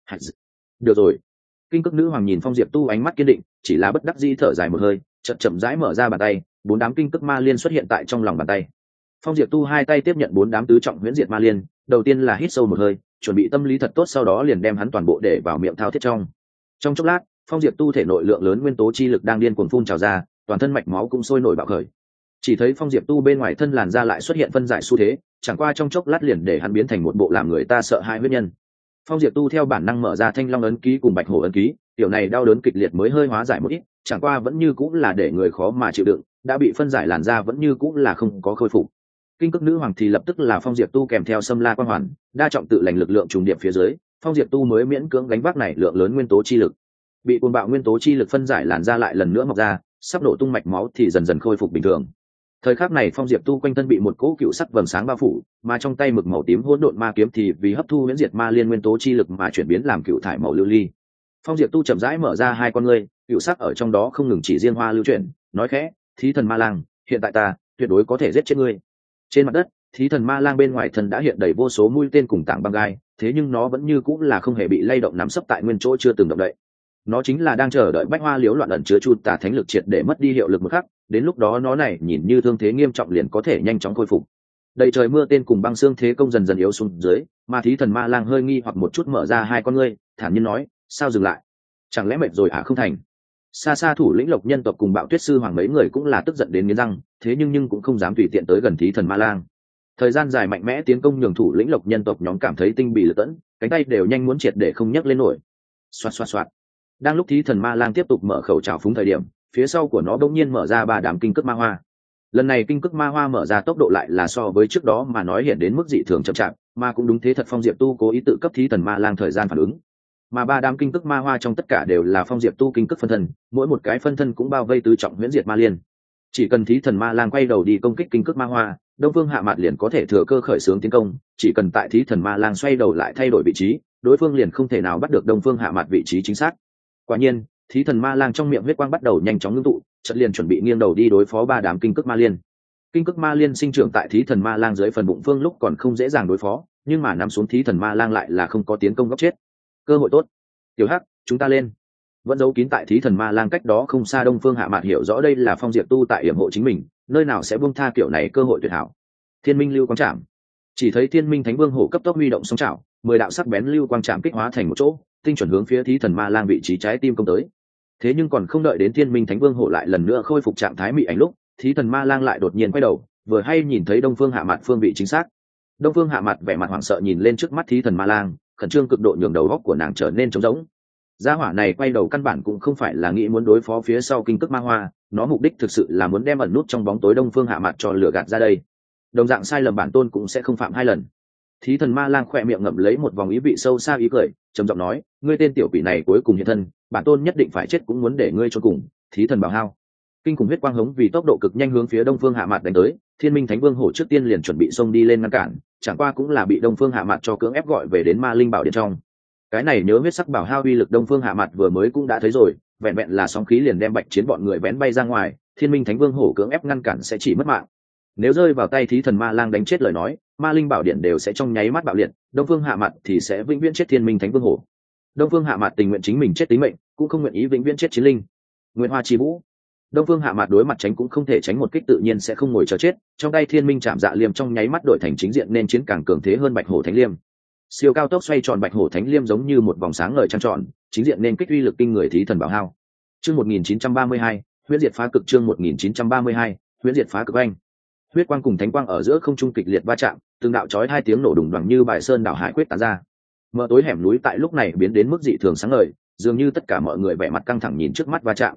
Được rồi. Kinh cức nữ hoàng nhìn Phong Diệp Tu ánh mắt kiên định, chỉ là bất đắc dĩ thở dài một hơi, chậm rãi mở ra bàn tay, 4 đám kinh cức ma liên xuất hiện tại trong lòng bàn tay. Phong Diệp Tu hai tay tiếp nhận 4 đám tứ trọng huyễn diệt ma liên, đầu tiên là hít sâu một hơi, chuẩn bị tâm lý thật tốt, sau đó liền đem hắn toàn bộ để vào miệng thao thiết trong. Trong chốc lát, Phong Diệp Tu thể nội lượng lớn nguyên tố chi lực đang điên cuồng phun trào ra, toàn thân mạch máu cũng sôi nổi bạo khởi. Chỉ thấy Phong Diệp Tu bên ngoài thân làn da lại xuất hiện phân giải xu thế, chẳng qua trong chốc lát liền để hắn biến thành một bộ làm người ta sợ hãi huyết nhân. Phong Diệp Tu theo bản năng mở ra Thanh Long ấn ký cùng Bạch Hổ ấn ký, tiểu này đau đớn kịch liệt mới hơi hóa giải một ít, chẳng qua vẫn như cũng là để người khó mà chịu đựng, đã bị phân giải làn da vẫn như cũng là không có khôi phục. Kinh cức nữ hoàng thì lập tức là Phong Diệp Tu kèm theo Sâm La Quang Hoàn, đa trọng tự lành lực lượng trùng điệp phía dưới, Phong Diệp Tu mới miễn cưỡng gánh vác này lượng lớn nguyên tố chi lực. Bị cuồng bạo nguyên tố chi lực phân giải làn da lại lần nữa mọc ra, sắp nổ tung mạch máu thì dần dần khôi phục bình thường. Thời khắc này Phong Diệp Tu quanh thân bị một cỗ cựu sắc vầng sáng bao phủ, mà trong tay mực màu tím hỗn độn ma kiếm thì vì hấp thu huyễn diệt ma liên nguyên tố chi lực mà chuyển biến làm cựu thải màu lưu ly. Phong Diệp Tu chậm rãi mở ra hai con ngươi, cựu sắc ở trong đó không ngừng chỉ riêng hoa lưu chuyển, nói khẽ, thí thần ma lang, hiện tại ta tuyệt đối có thể giết chết ngươi. Trên mặt đất, thí thần ma lang bên ngoài thân đã hiện đầy vô số mũi tên cùng tảng băng gai, thế nhưng nó vẫn như cũng là không hề bị lay động, nằm sấp tại nguyên chỗ chưa từng động đậy. Nó chính là đang chờ đợi bách hoa liếu loạn ẩn chứa chu tà thánh lực triệt để mất đi hiệu lực một khắc, đến lúc đó nó này nhìn như thương thế nghiêm trọng liền có thể nhanh chóng khôi phục. Đầy trời mưa tên cùng băng xương thế công dần dần yếu xuống dưới, mà thí thần ma lang hơi nghi hoặc một chút mở ra hai con ngươi, thản nhiên nói, sao dừng lại? Chẳng lẽ mệt rồi à? Không thành. Xa xa thủ lĩnh Lộc nhân tộc cùng Bạo Tuyết sư hoàng mấy người cũng là tức giận đến nghiến răng, thế nhưng cũng không dám tùy tiện tới gần thí thần ma lang. Thời gian dài mạnh mẽ tiến công nhường thủ lĩnh Lộc nhân tộc nhóm cảm thấy tinh bị lật tẫn, cánh tay đều nhanh muốn triệt để không nhấc lên nổi. Xoạt xoạt xoạt. Đang lúc thí thần ma lang tiếp tục mở khẩu trào phúng thời điểm, phía sau của nó bỗng nhiên mở ra 3 đám kinh cức ma hoa. Lần này kinh cức ma hoa mở ra tốc độ lại là so với trước đó mà nói hiện đến mức dị thường chậm chạp, mà cũng đúng thế thật, Phong Diệp Tu cố ý tự cấp thí thần ma lang thời gian phản ứng. Mà 3 đám kinh cức ma hoa trong tất cả đều là Phong Diệp Tu kinh cức phân thân, mỗi một cái phân thân cũng bao vây tứ trọng huyễn diệt ma liên. Chỉ cần thí thần ma lang quay đầu đi công kích kinh cức ma hoa, Đông Phương Hạ Mạt liền có thể thừa cơ khởi xướng tiến công, chỉ cần tại thí thần ma lang xoay đầu lại thay đổi vị trí, đối phương liền không thể nào bắt được Đông Phương Hạ Mạt vị trí chính xác. Quả nhiên, thí thần ma lang trong miệng huyết quang bắt đầu nhanh chóng ngưng tụ, chợt liền chuẩn bị nghiêng đầu đi đối phó 3 đám kinh cức ma liên. Kinh cức ma liên sinh trưởng tại thí thần ma lang dưới phần bụng phương lúc còn không dễ dàng đối phó, nhưng mà nằm xuống thí thần ma lang lại là không có tiến công góc chết. Cơ hội tốt. Tiểu Hắc, chúng ta lên. Vẫn giấu kín tại thí thần ma lang cách đó không xa Đông Phương Hạ Mạt hiểu rõ đây là Phong Diệp Tu tại yểm hộ chính mình, nơi nào sẽ buông tha kiểu này cơ hội tuyệt hảo. Thiên Minh lưu quang trảm. Chỉ thấy Thiên Minh Thánh Vương hổ cấp tốc huy động song trảo, 10 đạo sắc bén lưu quang trảm kích hóa thành một chỗ, tinh chuẩn hướng phía thí thần ma lang vị trí trái tim công tới. Thế nhưng còn không đợi đến Thiên Minh Thánh Vương hổ lại lần nữa khôi phục trạng thái mị ảnh lúc, thí thần ma lang lại đột nhiên quay đầu, vừa hay nhìn thấy Đông Phương Hạ Mạt phương vị chính xác. Đông Phương Hạ Mạt vẻ mặt hoảng sợ nhìn lên trước mắt thí thần ma lang, khẩn trương cực độ nhường đầu óc của nàng trở nên trống rỗng. Gia hỏa này quay đầu căn bản cũng không phải là nghĩ muốn đối phó phía sau kinh cức ma hoa, nó mục đích thực sự là muốn đem ẩn nút trong bóng tối Đông Phương Hạ Mạt cho lừa gạt ra đây. Đồng dạng sai lầm bản tôn cũng sẽ không phạm 2 lần. Thí thần ma lang khỏe miệng ngậm lấy một vòng ý vị sâu xa ý cười, trầm giọng nói, ngươi tên tiểu quỷ này cuối cùng hiện thân, bản tôn nhất định phải chết cũng muốn để ngươi cho cùng. Thí thần bảo hao. Kinh khủng huyết quang hống vì tốc độ cực nhanh hướng phía Đông Phương Hạ Mạt đánh tới, Thiên Minh Thánh Vương hổ trước tiên liền chuẩn bị xông đi lên ngăn cản, chẳng qua cũng là bị Đông Phương Hạ Mạt cho cưỡng ép gọi về đến Ma Linh Bảo Điện trong. Cái này nhớ huyết sắc bảo hao uy lực Đông Phương Hạ Mạt vừa mới cũng đã thấy rồi, vẹn vẹn là sóng khí liền đem Bạch Chiến bọn người vén bay ra ngoài, Thiên Minh Thánh Vương hổ cưỡng ép ngăn cản sẽ chỉ mất mạng. Nếu rơi vào tay thí thần ma lang đánh chết lời nói, Ma Linh Bảo Điện đều sẽ trong nháy mắt bạo liệt, Đông Phương Hạ Mạt thì sẽ vĩnh viễn chết Thiên Minh Thánh Vương hổ. Đông Phương Hạ Mạt tình nguyện chính mình chết tính mệnh, cũng không nguyện ý vĩnh viễn chết chiến linh. Nguyện Hoa Chi Vũ. Đông Phương Hạ Mạt đối mặt tránh cũng không thể tránh một kích, tự nhiên sẽ không ngồi chờ chết, trong tay Thiên Minh Trảm Dạ Liêm trong nháy mắt đổi thành chính diện nên chiến càng cường thế hơn Bạch Hổ Thánh Liêm. Siêu cao tốc xoay tròn Bạch Hổ Thánh Liêm giống như một vòng sáng ngời trăng tròn, chính diện nên kích uy lực kinh người thí thần bảo hao. Chương 1932, huyễn diệt phá cực. Chương 1932, huyễn diệt phá cực. Anh huyết quang cùng thánh quang ở giữa không trung kịch liệt va chạm, từng đạo chói 2 tiếng nổ đùng đoàng như bài sơn đảo hải quyết tán ra. Mờ tối hẻm núi tại lúc này biến đến mức dị thường sáng ngời, dường như tất cả mọi người vẻ mặt căng thẳng nhìn trước mắt va chạm.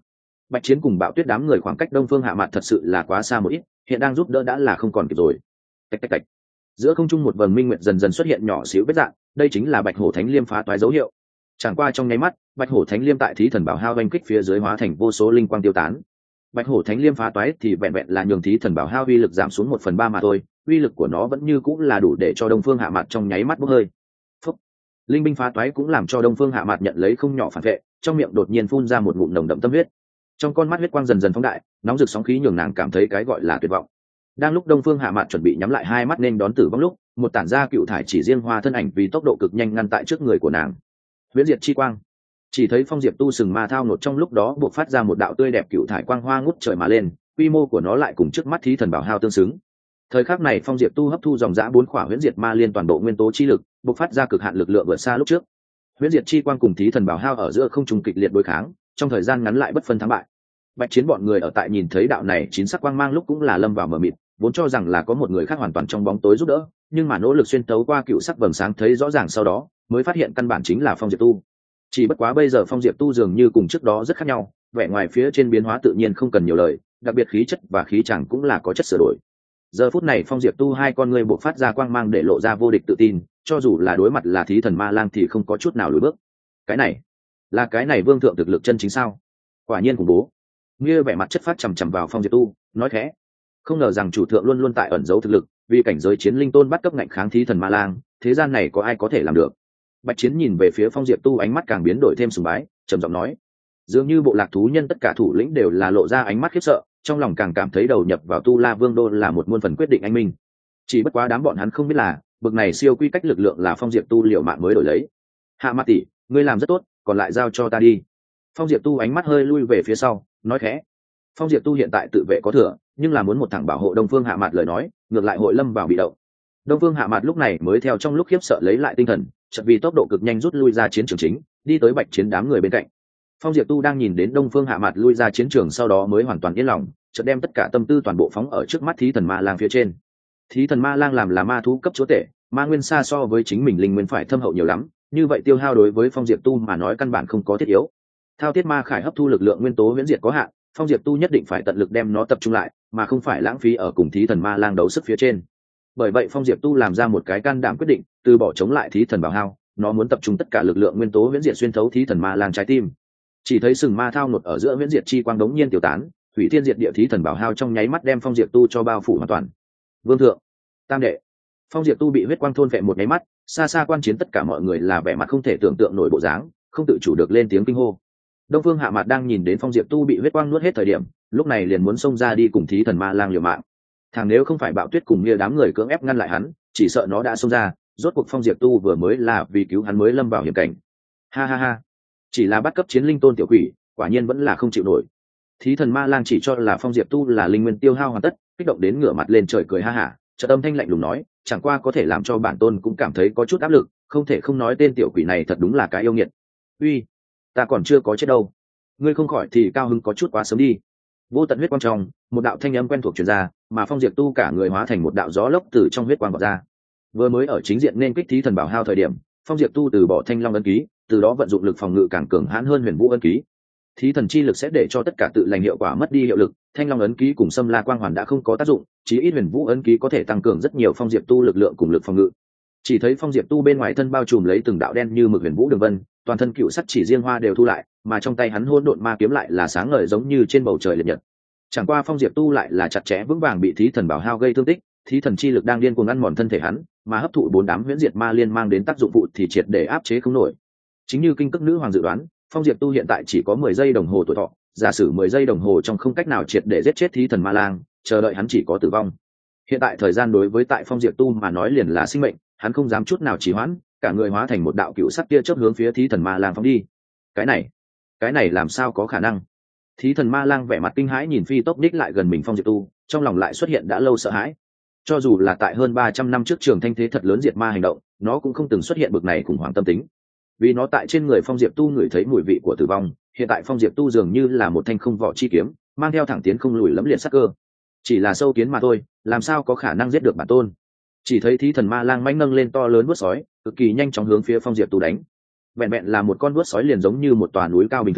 Bạch Chiến cùng Bạo Tuyết đám người khoảng cách Đông Phương Hạ Mạt thật sự là quá xa một ít, hiện đang giúp đỡ đã là không còn kịp rồi. Tạch tạch tạch. Giữa không trung một vầng minh nguyệt dần dần xuất hiện nhỏ xíu vết dạng, đây chính là Bạch Hổ Thánh Liêm phá toái dấu hiệu. Chẳng qua trong nháy mắt, Bạch Hổ Thánh Liêm tại Thí Thần Bảo Hao oanh kích phía dưới hóa thành vô số linh quang tiêu tán. Bạch Hổ Thánh Liêm phá toái thì vẹn vẹn là nhường Thí Thần Bảo Hao uy lực giảm xuống 1/3 mà thôi, uy lực của nó vẫn như cũng là đủ để cho Đông Phương Hạ Mạt trong nháy mắt bốc hơi. Phúc. Linh binh phá toái cũng làm cho Đông Phương Hạ Mạt nhận lấy không nhỏ phản vệ, trong miệng đột nhiên phun ra một ngụm nồng đậm tâm huyết. Trong con mắt huyết quang dần dần phóng đại, nóng rực sóng khí nhường nàng cảm thấy cái gọi là tuyệt vọng. Đang lúc Đông Phương Hạ Mạt chuẩn bị nhắm lại hai mắt nên đón tử vong lúc, một tản ra cựu thải chỉ riêng hoa thân ảnh vì tốc độ cực nhanh ngăn tại trước người của nàng. Huyễn Diệt chi quang. Chỉ thấy Phong Diệp Tu sừng ma thao nột trong lúc đó buộc phát ra một đạo tươi đẹp cựu thải quang hoa ngút trời mà lên, quy mô của nó lại cùng trước mắt Thí Thần Bảo Hao tương xứng. Thời khắc này Phong Diệp Tu hấp thu dòng dã 4 khỏa Huyễn Diệt ma liên toàn bộ nguyên tố chi lực, buộc phát ra cực hạn lực lượng vượt xa lúc trước. Huyễn Diệt chi quang cùng Thí Thần Bảo Hao ở giữa không trùng kịch liệt đối kháng, trong thời gian ngắn lại bất phân thắng bại. Bạch Chiến bọn người ở tại nhìn thấy đạo này chín sắc quang mang lúc cũng là lâm vào mờ mịt, vốn cho rằng là có một người khác hoàn toàn trong bóng tối giúp đỡ, nhưng mà nỗ lực xuyên tấu qua cựu sắc vầng sáng thấy rõ ràng sau đó, mới phát hiện căn bản chính là Phong Diệp Tu. Chỉ bất quá bây giờ Phong Diệp Tu dường như cùng trước đó rất khác nhau, vẻ ngoài phía trên biến hóa tự nhiên không cần nhiều lời, đặc biệt khí chất và khí chàng cũng là có chất sửa đổi. Giờ phút này Phong Diệp Tu hai con ngươi bộc phát ra quang mang để lộ ra vô địch tự tin, cho dù là đối mặt là Thí Thần Ma Lang thì không có chút nào lùi bước. Cái này vương thượng thực lực chân chính sao? Quả nhiên khủng bố. Nghĩa vẻ mặt chất phát chằm chằm vào Phong Diệp Tu, nói khẽ: không ngờ rằng chủ thượng luôn luôn tại ẩn giấu thực lực, vì cảnh giới chiến linh tôn bắt cấp ngạnh kháng Thí Thần Ma Lang, thế gian này có ai có thể làm được? Bạch Chiến nhìn về phía Phong Diệp Tu, ánh mắt càng biến đổi thêm sùng bái, trầm giọng nói: dường như bộ lạc thú nhân tất cả thủ lĩnh đều là lộ ra ánh mắt khiếp sợ, trong lòng càng cảm thấy đầu nhập vào Tu La Vương đô là một muôn phần quyết định anh minh. Chỉ bất quá đám bọn hắn không biết là, bực này siêu quy cách lực lượng là Phong Diệp Tu liều mạng mới đổi lấy. Hạ Mạt tỷ, ngươi làm rất tốt, còn lại giao cho ta đi. Phong Diệp Tu ánh mắt hơi lui về phía sau, nói khẽ. Phong Diệp Tu hiện tại tự vệ có thừa, nhưng là muốn một thằng bảo hộ Đông Phương Hạ Mạt lời nói, ngược lại hội lâm vào bị động. Đông Phương Hạ Mạt lúc này mới theo trong lúc khiếp sợ lấy lại tinh thần, chợt vì tốc độ cực nhanh rút lui ra chiến trường chính, đi tới Bạch Chiến đám người bên cạnh. Phong Diệp Tu đang nhìn đến Đông Phương Hạ Mạt lui ra chiến trường sau đó mới hoàn toàn yên lòng, chợt đem tất cả tâm tư toàn bộ phóng ở trước mắt Thí Thần Ma Lang phía trên. Thí Thần Ma Lang làm là ma thú cấp chúa tể, ma nguyên xa so với chính mình linh nguyên phải thâm hậu nhiều lắm, như vậy tiêu hao đối với Phong Diệp Tu mà nói căn bản không có thiết yếu. Thao Thiết Ma Khải hấp thu lực lượng nguyên tố huyễn diệt có hạn, Phong Diệp Tu nhất định phải tận lực đem nó tập trung lại, mà không phải lãng phí ở cùng Thí Thần Ma Lang đấu sức phía trên. Bởi vậy Phong Diệp Tu làm ra một cái can đảm quyết định, từ bỏ chống lại Thí Thần Bảo Hao, nó muốn tập trung tất cả lực lượng nguyên tố huyễn diệt xuyên thấu Thí Thần Ma Lang trái tim. Chỉ thấy sừng ma thao nột ở giữa huyễn diệt chi quang đống nhiên tiêu tán, hủy thiên diệt địa Thí Thần Bảo Hao trong nháy mắt đem Phong Diệp Tu cho bao phủ hoàn toàn. Vương thượng, tam đệ. Phong Diệp Tu bị huyết quang thôn phệ một nháy mắt, xa xa quan chiến tất cả mọi người là vẻ mặt không thể tưởng tượng nổi bộ dáng, không tự chủ được lên tiếng kinh hô. Đông Phương Hạ Mạt đang nhìn đến Phong Diệp Tu bị huyết quang nuốt hết thời điểm, lúc này liền muốn xông ra đi cùng Thí Thần Ma Lang liều mạng. Thằng nếu không phải Bạo Tuyết cùng Nia đám người cưỡng ép ngăn lại hắn, chỉ sợ nó đã xông ra, rốt cuộc Phong Diệp Tu vừa mới là vì cứu hắn mới lâm vào hiểm cảnh. Ha ha ha, chỉ là bắt cấp chiến linh tôn tiểu quỷ, quả nhiên vẫn là không chịu nổi. Thí Thần Ma Lang chỉ cho là Phong Diệp Tu là linh nguyên tiêu hao hoàn tất, kích động đến ngửa mặt lên trời cười ha hả, chợt âm thanh lạnh lùng nói, chẳng qua có thể làm cho bản tôn cũng cảm thấy có chút áp lực, không thể không nói tên tiểu quỷ này thật đúng là cái yêu nghiệt. Uy, ta còn chưa có chết đâu, ngươi không khỏi thì cao hứng có chút quá sớm đi. Vô tận huyết quang trong, một đạo thanh âm quen thuộc truyền ra, mà Phong Diệp Tu cả người hóa thành một đạo gió lốc từ trong huyết quang vọt ra. Vừa mới ở chính diện nên kích Thí Thần Bảo Hao thời điểm, Phong Diệp Tu từ bỏ Thanh Long ấn ký, từ đó vận dụng lực phòng ngự càng cường hãn hơn Huyền Vũ ấn ký. Thí thần chi lực sẽ để cho tất cả tự lành hiệu quả mất đi hiệu lực, Thanh Long ấn ký cùng Sâm La Quang Hoàn đã không có tác dụng, chỉ ít Huyền Vũ ấn ký có thể tăng cường rất nhiều Phong Diệp Tu lực lượng cùng lực phòng ngự. Chỉ thấy Phong Diệp Tu bên ngoài thân bao trùm lấy từng đạo đen như mực huyền vũ đường vân, toàn thân cựu sắc chỉ riêng hoa đều thu lại, mà trong tay hắn hỗn độn ma kiếm lại là sáng ngời giống như trên bầu trời liệt nhật. Chẳng qua Phong Diệp Tu lại là chặt chẽ vững vàng bị Thí Thần Bảo Hao gây thương tích, Thí thần chi lực đang điên cuồng ăn mòn thân thể hắn, mà hấp thụ 4 đám huyễn diệt ma liên mang đến tác dụng phụ thì triệt để áp chế không nổi. Chính như kinh cức nữ hoàng dự đoán, Phong Diệp Tu hiện tại chỉ có 10 giây đồng hồ tuổi thọ, giả sử 10 giây đồng hồ trong không cách nào triệt để giết chết Thí Thần Ma Lang, chờ đợi hắn chỉ có tử vong. Hiện tại thời gian đối với tại Phong Diệp Tu mà nói liền là sinh mệnh, hắn không dám chút nào trì hoãn, cả người hóa thành một đạo cựu sắc tia chớp hướng phía Thí Thần Ma Lang phóng đi. Cái này làm sao có khả năng? Thí Thần Ma Lang vẻ mặt kinh hãi nhìn phi tốc ních lại gần mình Phong Diệp Tu, trong lòng lại xuất hiện đã lâu sợ hãi. Cho dù là tại hơn 300 năm trước Trường Thanh thế thật lớn diệt ma hành động, nó cũng không từng xuất hiện bực này khủng hoảng tâm tính. Vì nó tại trên người Phong Diệp Tu ngửi thấy mùi vị của tử vong, hiện tại Phong Diệp Tu dường như là một thanh không vỏ chi kiếm, mang theo thẳng tiến không lùi lẫm liệt sắc cơ. Chỉ là sâu kiến mà thôi, làm sao có khả năng giết được bản tôn? Chỉ thấy Thí Thần Ma Lang mãnh nâng lên to lớn vuốt sói, cực kỳ nhanh chóng hướng phía Phong Diệp Tu đánh. Vẹn vẹn là một con vuốt sói liền giống như một tòa núi cao bình thường,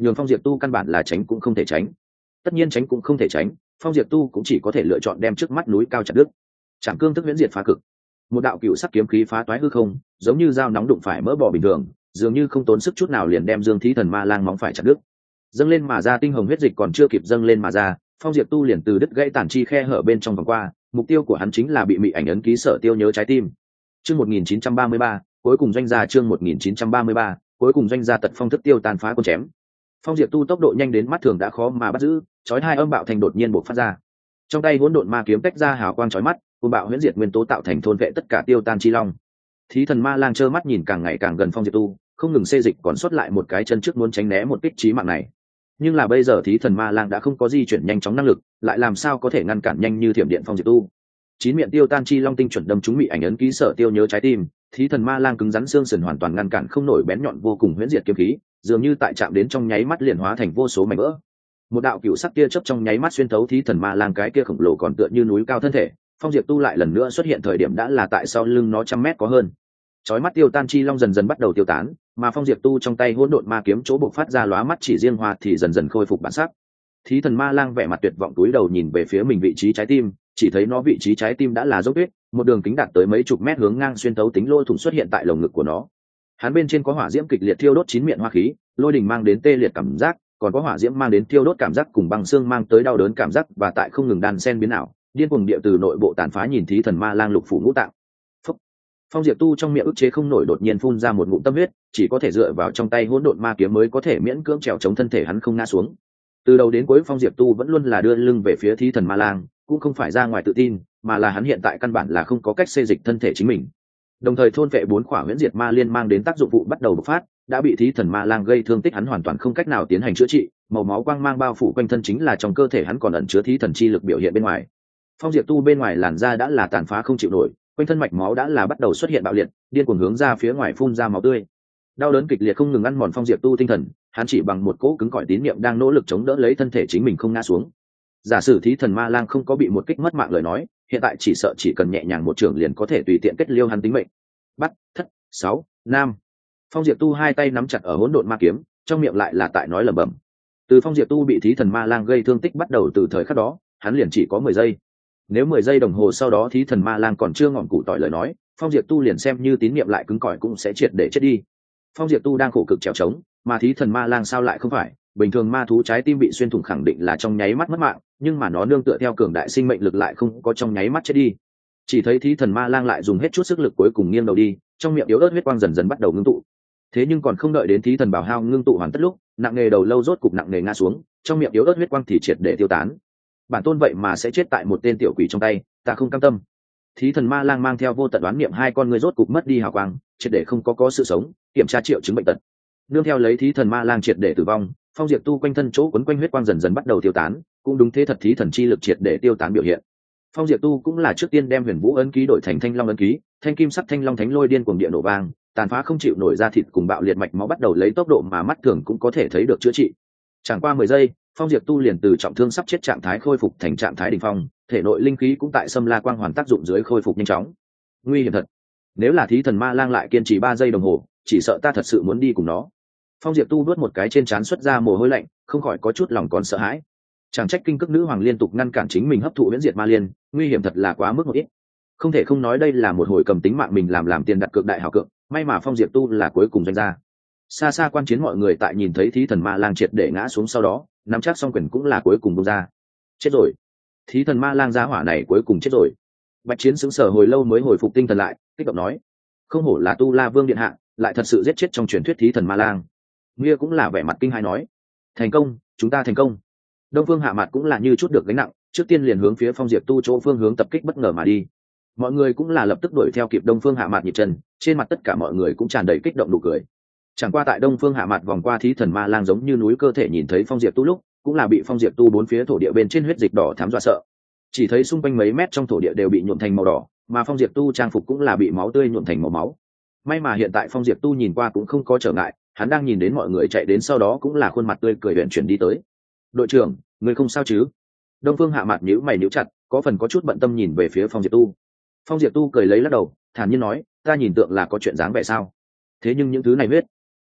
nhường Phong Diệp Tu căn bản là tránh cũng không thể tránh. Tất nhiên tránh cũng không thể tránh, Phong Diệp Tu cũng chỉ có thể lựa chọn đem trước mắt núi cao chặt đứt. Trảm cương thức huyễn diệt phá cực, một đạo cựu sắc kiếm khí phá toái hư không, giống như dao nóng đụng phải mỡ bò bình thường, dường như không tốn sức chút nào liền đem Dương Thí Thần Ma Lang móng phải chặt đứt. Dâng lên mà ra tinh hồng huyết dịch còn chưa kịp dâng lên mà ra, Phong Diệp Tu liền từ đứt gãy tản chi khe hở bên trong vòng qua, mục tiêu của hắn chính là bị mị ảnh ấn ký Sở Tiêu nhớ trái tim. Chương 1933, cuối cùng doanh gia chương 1933, cuối cùng doanh gia tật phong thức tiêu tàn phá con chém. Phong Diệp Tu tốc độ nhanh đến mắt thường đã khó mà bắt giữ, chói hai âm bạo thành đột nhiên bộc phát ra. Trong tay hỗn độn ma kiếm tách ra hào quang chói mắt, cuồng bạo huyễn diệt nguyên tố tạo thành thôn vệ tất cả tiêu tan chi long. Thí Thần Ma Lang trơ mắt nhìn càng ngày càng gần Phong Diệp Tu, không ngừng xê dịch còn sót lại một cái chân trước muốn tránh né một kích chí mạng này. Nhưng là bây giờ Thí Thần Ma Lang đã không có di chuyển nhanh chóng năng lực, lại làm sao có thể ngăn cản nhanh như thiểm điện Phong Diệp Tu. Chín miệng tiêu tan chi long tinh chuẩn đâm trúng mị ảnh ấn ký Sở Tiêu nhớ trái tim, Thí Thần Ma Lang cứng rắn xương sườn hoàn toàn ngăn cản không nổi bén nhọn vô cùng huyễn diệt kiếm khí, dường như tại chạm đến trong nháy mắt liền hóa thành vô số mảnh vỡ. Một đạo cựu sắc tia chớp trong nháy mắt xuyên thấu Thí Thần Ma Lang cái kia khổng lồ còn tựa như núi cao thân thể. Phong Diệp Tu lại lần nữa xuất hiện thời điểm đã là tại sau lưng nó trăm mét có hơn. Chói mắt tiêu tan chi long dần dần bắt đầu tiêu tán, mà Phong Diệp Tu trong tay hỗn độn ma kiếm chỗ bộc phát ra lóa mắt chỉ riêng hoa thì dần dần khôi phục bản sắc. Thí Thần Ma Lang vẻ mặt tuyệt vọng túi đầu nhìn về phía mình vị trí trái tim, chỉ thấy nó vị trí trái tim đã là dốc tuyết, một đường kính đạt tới mấy chục mét hướng ngang xuyên thấu tính lỗ thủng xuất hiện tại lồng ngực của nó. Hắn bên trên có hỏa diễm kịch liệt thiêu đốt chín miệng hoa khí, lôi đình mang đến tê liệt cảm giác, còn có hỏa diễm mang đến thiêu đốt cảm giác cùng băng xương mang tới đau đớn cảm giác và tại không ngừng đan xen biến ảo, điên cuồng địa từ nội bộ tàn phá nhìn Thí Thần Ma Lang lục phủ ngũ tạng. Phong Diệp Tu trong miệng ức chế không nổi đột nhiên phun ra một ngụm tâm huyết, chỉ có thể dựa vào trong tay hỗn độn ma kiếm mới có thể miễn cưỡng trèo chống thân thể hắn không ngã xuống. Từ đầu đến cuối Phong Diệp Tu vẫn luôn là đưa lưng về phía Thí Thần Ma Lang, cũng không phải ra ngoài tự tin, mà là hắn hiện tại căn bản là không có cách xê dịch thân thể chính mình. Đồng thời thôn vệ bốn khỏa huyễn diệt ma liên mang đến tác dụng phụ bắt đầu bộc phát, đã bị Thí Thần Ma Lang gây thương tích hắn hoàn toàn không cách nào tiến hành chữa trị, màu máu quang mang bao phủ quanh thân chính là trong cơ thể hắn còn ẩn chứa thí thần chi lực biểu hiện bên ngoài. Phong Diệp Tu bên ngoài làn da đã là tàn phá không chịu nổi, quanh thân mạch máu đã là bắt đầu xuất hiện bạo liệt, điên cuồng hướng ra phía ngoài phun ra máu tươi. Đau đớn kịch liệt không ngừng ăn mòn Phong Diệp Tu tinh thần, hắn chỉ bằng một cỗ cứng cỏi tín niệm đang nỗ lực chống đỡ lấy thân thể chính mình không ngã xuống. Giả sử Thí Thần Ma Lang không có bị một kích mất mạng lời nói, hiện tại chỉ sợ chỉ cần nhẹ nhàng một trường liền có thể tùy tiện kết liêu hắn tính mệnh. Bắt, thất, sáu, nam. Phong Diệp Tu hai tay nắm chặt ở hỗn độn ma kiếm, trong miệng lại là tại nói lẩm bẩm. Từ Phong Diệp Tu bị Thí Thần Ma Lang gây thương tích bắt đầu từ thời khắc đó, hắn liền chỉ có 10 giây. Nếu 10 giây đồng hồ sau đó Thí Thần Ma Lang còn chưa ngọn củ tỏi lời nói, Phong Diệp Tu liền xem như tín niệm lại cứng cỏi cũng sẽ triệt để chết đi. Phong Diệp Tu đang khổ cực trèo trống, mà Thí Thần Ma Lang sao lại không phải? Bình thường ma thú trái tim bị xuyên thủng khẳng định là trong nháy mắt mất mạng, nhưng mà nó nương tựa theo cường đại sinh mệnh lực lại không có trong nháy mắt chết đi. Chỉ thấy Thí Thần Ma Lang lại dùng hết chút sức lực cuối cùng nghiêng đầu đi, trong miệng yếu ớt huyết quang dần dần bắt đầu ngưng tụ. Thế nhưng còn không đợi đến Thí Thần bảo hao ngưng tụ hoàn tất lúc, nặng nề đầu lâu rốt cục nặng nề ngã xuống, trong miệng yếu ớt huyết quang thì triệt để tiêu tán. Bản tôn vậy mà sẽ chết tại một tên tiểu quỷ trong tay, ta không cam tâm. Thí Thần Ma Lang mang theo vô tận đoán niệm hai con người rốt cục mất đi hào quang, triệt để không có sự sống, kiểm tra triệu chứng bệnh tật. Nương theo lấy Thí Thần Ma Lang triệt để tử vong, Phong Diệp Tu quanh thân chỗ quấn quanh huyết quang dần dần bắt đầu tiêu tán, cũng đúng thế thật thí thần chi lực triệt để tiêu tán biểu hiện. Phong Diệp Tu cũng là trước tiên đem Huyền Vũ ấn ký đổi thành Thanh Long ấn ký, thanh kim sắc thanh long thánh lôi điên cuồng địa nổ vang, tàn phá không chịu nổi ra thịt cùng bạo liệt mạch máu bắt đầu lấy tốc độ mà mắt thường cũng có thể thấy được chữa trị. Chẳng qua 10 giây, Phong Diệp Tu liền từ trọng thương sắp chết trạng thái khôi phục thành trạng thái đỉnh phong, thể nội linh khí cũng tại Sâm La Quang Hoàn tác dụng dưới khôi phục nhanh chóng. Nguy hiểm thật. Nếu là Thí Thần Ma Lang lại kiên trì 3 giây đồng hồ, chỉ sợ ta thật sự muốn đi cùng nó. Phong Diệp Tu đuốt một cái trên trán xuất ra mồ hôi lạnh, không khỏi có chút lòng còn sợ hãi. Chẳng trách Kinh Cức Nữ Hoàng liên tục ngăn cản chính mình hấp thụ Huyễn Diệt Ma Liên, nguy hiểm thật là quá mức một ít. Không thể không nói đây là một hồi cầm tính mạng mình làm tiền đặt cược đại hảo cược, may mà Phong Diệp Tu là cuối cùng doanh gia. Xa xa quan chiến mọi người tại nhìn thấy Thí Thần Ma Lang triệt để ngã xuống sau đó, nắm chắc song quyền cũng là cuối cùng buông ra. Chết rồi. Thí Thần Ma Lang gia hỏa này cuối cùng chết rồi. Bạch Chiến sững sờ hồi lâu mới hồi phục tinh thần lại, kích động nói: "Không hổ là Tu La Vương điện hạ, lại thật sự giết chết trong truyền thuyết Thí Thần Ma Lang." Nghĩa cũng là vẻ mặt kinh hãi nói: "Thành công, chúng ta thành công." Đông Phương Hạ Mạt cũng là như chút được gánh nặng, trước tiên liền hướng phía Phong Diệp Tu chỗ phương hướng tập kích bất ngờ mà đi. Mọi người cũng là lập tức đuổi theo kịp Đông Phương Hạ Mạt nhịp chân, trên mặt tất cả mọi người cũng tràn đầy kích động nụ cười. Chẳng qua tại Đông Phương Hạ Mạt vòng qua Thí Thần Ma Lang giống như núi cơ thể nhìn thấy Phong Diệp Tu lúc, cũng là bị Phong Diệp Tu bốn phía thổ địa bên trên huyết dịch đỏ thắm dọa sợ. Chỉ thấy xung quanh mấy mét trong thổ địa đều bị nhuộm thành màu đỏ, mà Phong Diệp Tu trang phục cũng là bị máu tươi nhuộm thành màu máu. May mà hiện tại Phong Diệp Tu nhìn qua cũng không có trở ngại, hắn đang nhìn đến mọi người chạy đến sau đó cũng là khuôn mặt tươi cười huyền chuyển đi tới. "Đội trưởng, người không sao chứ?" Đông Phương Hạ Mạt nhíu mày nhíu chặt, có phần có chút bận tâm nhìn về phía Phong Diệp Tu. Phong Diệp Tu cười lấy lắc đầu, thản nhiên nói: "Ta nhìn tượng là có chuyện dáng vẻ sao? Thế nhưng những thứ này huyết,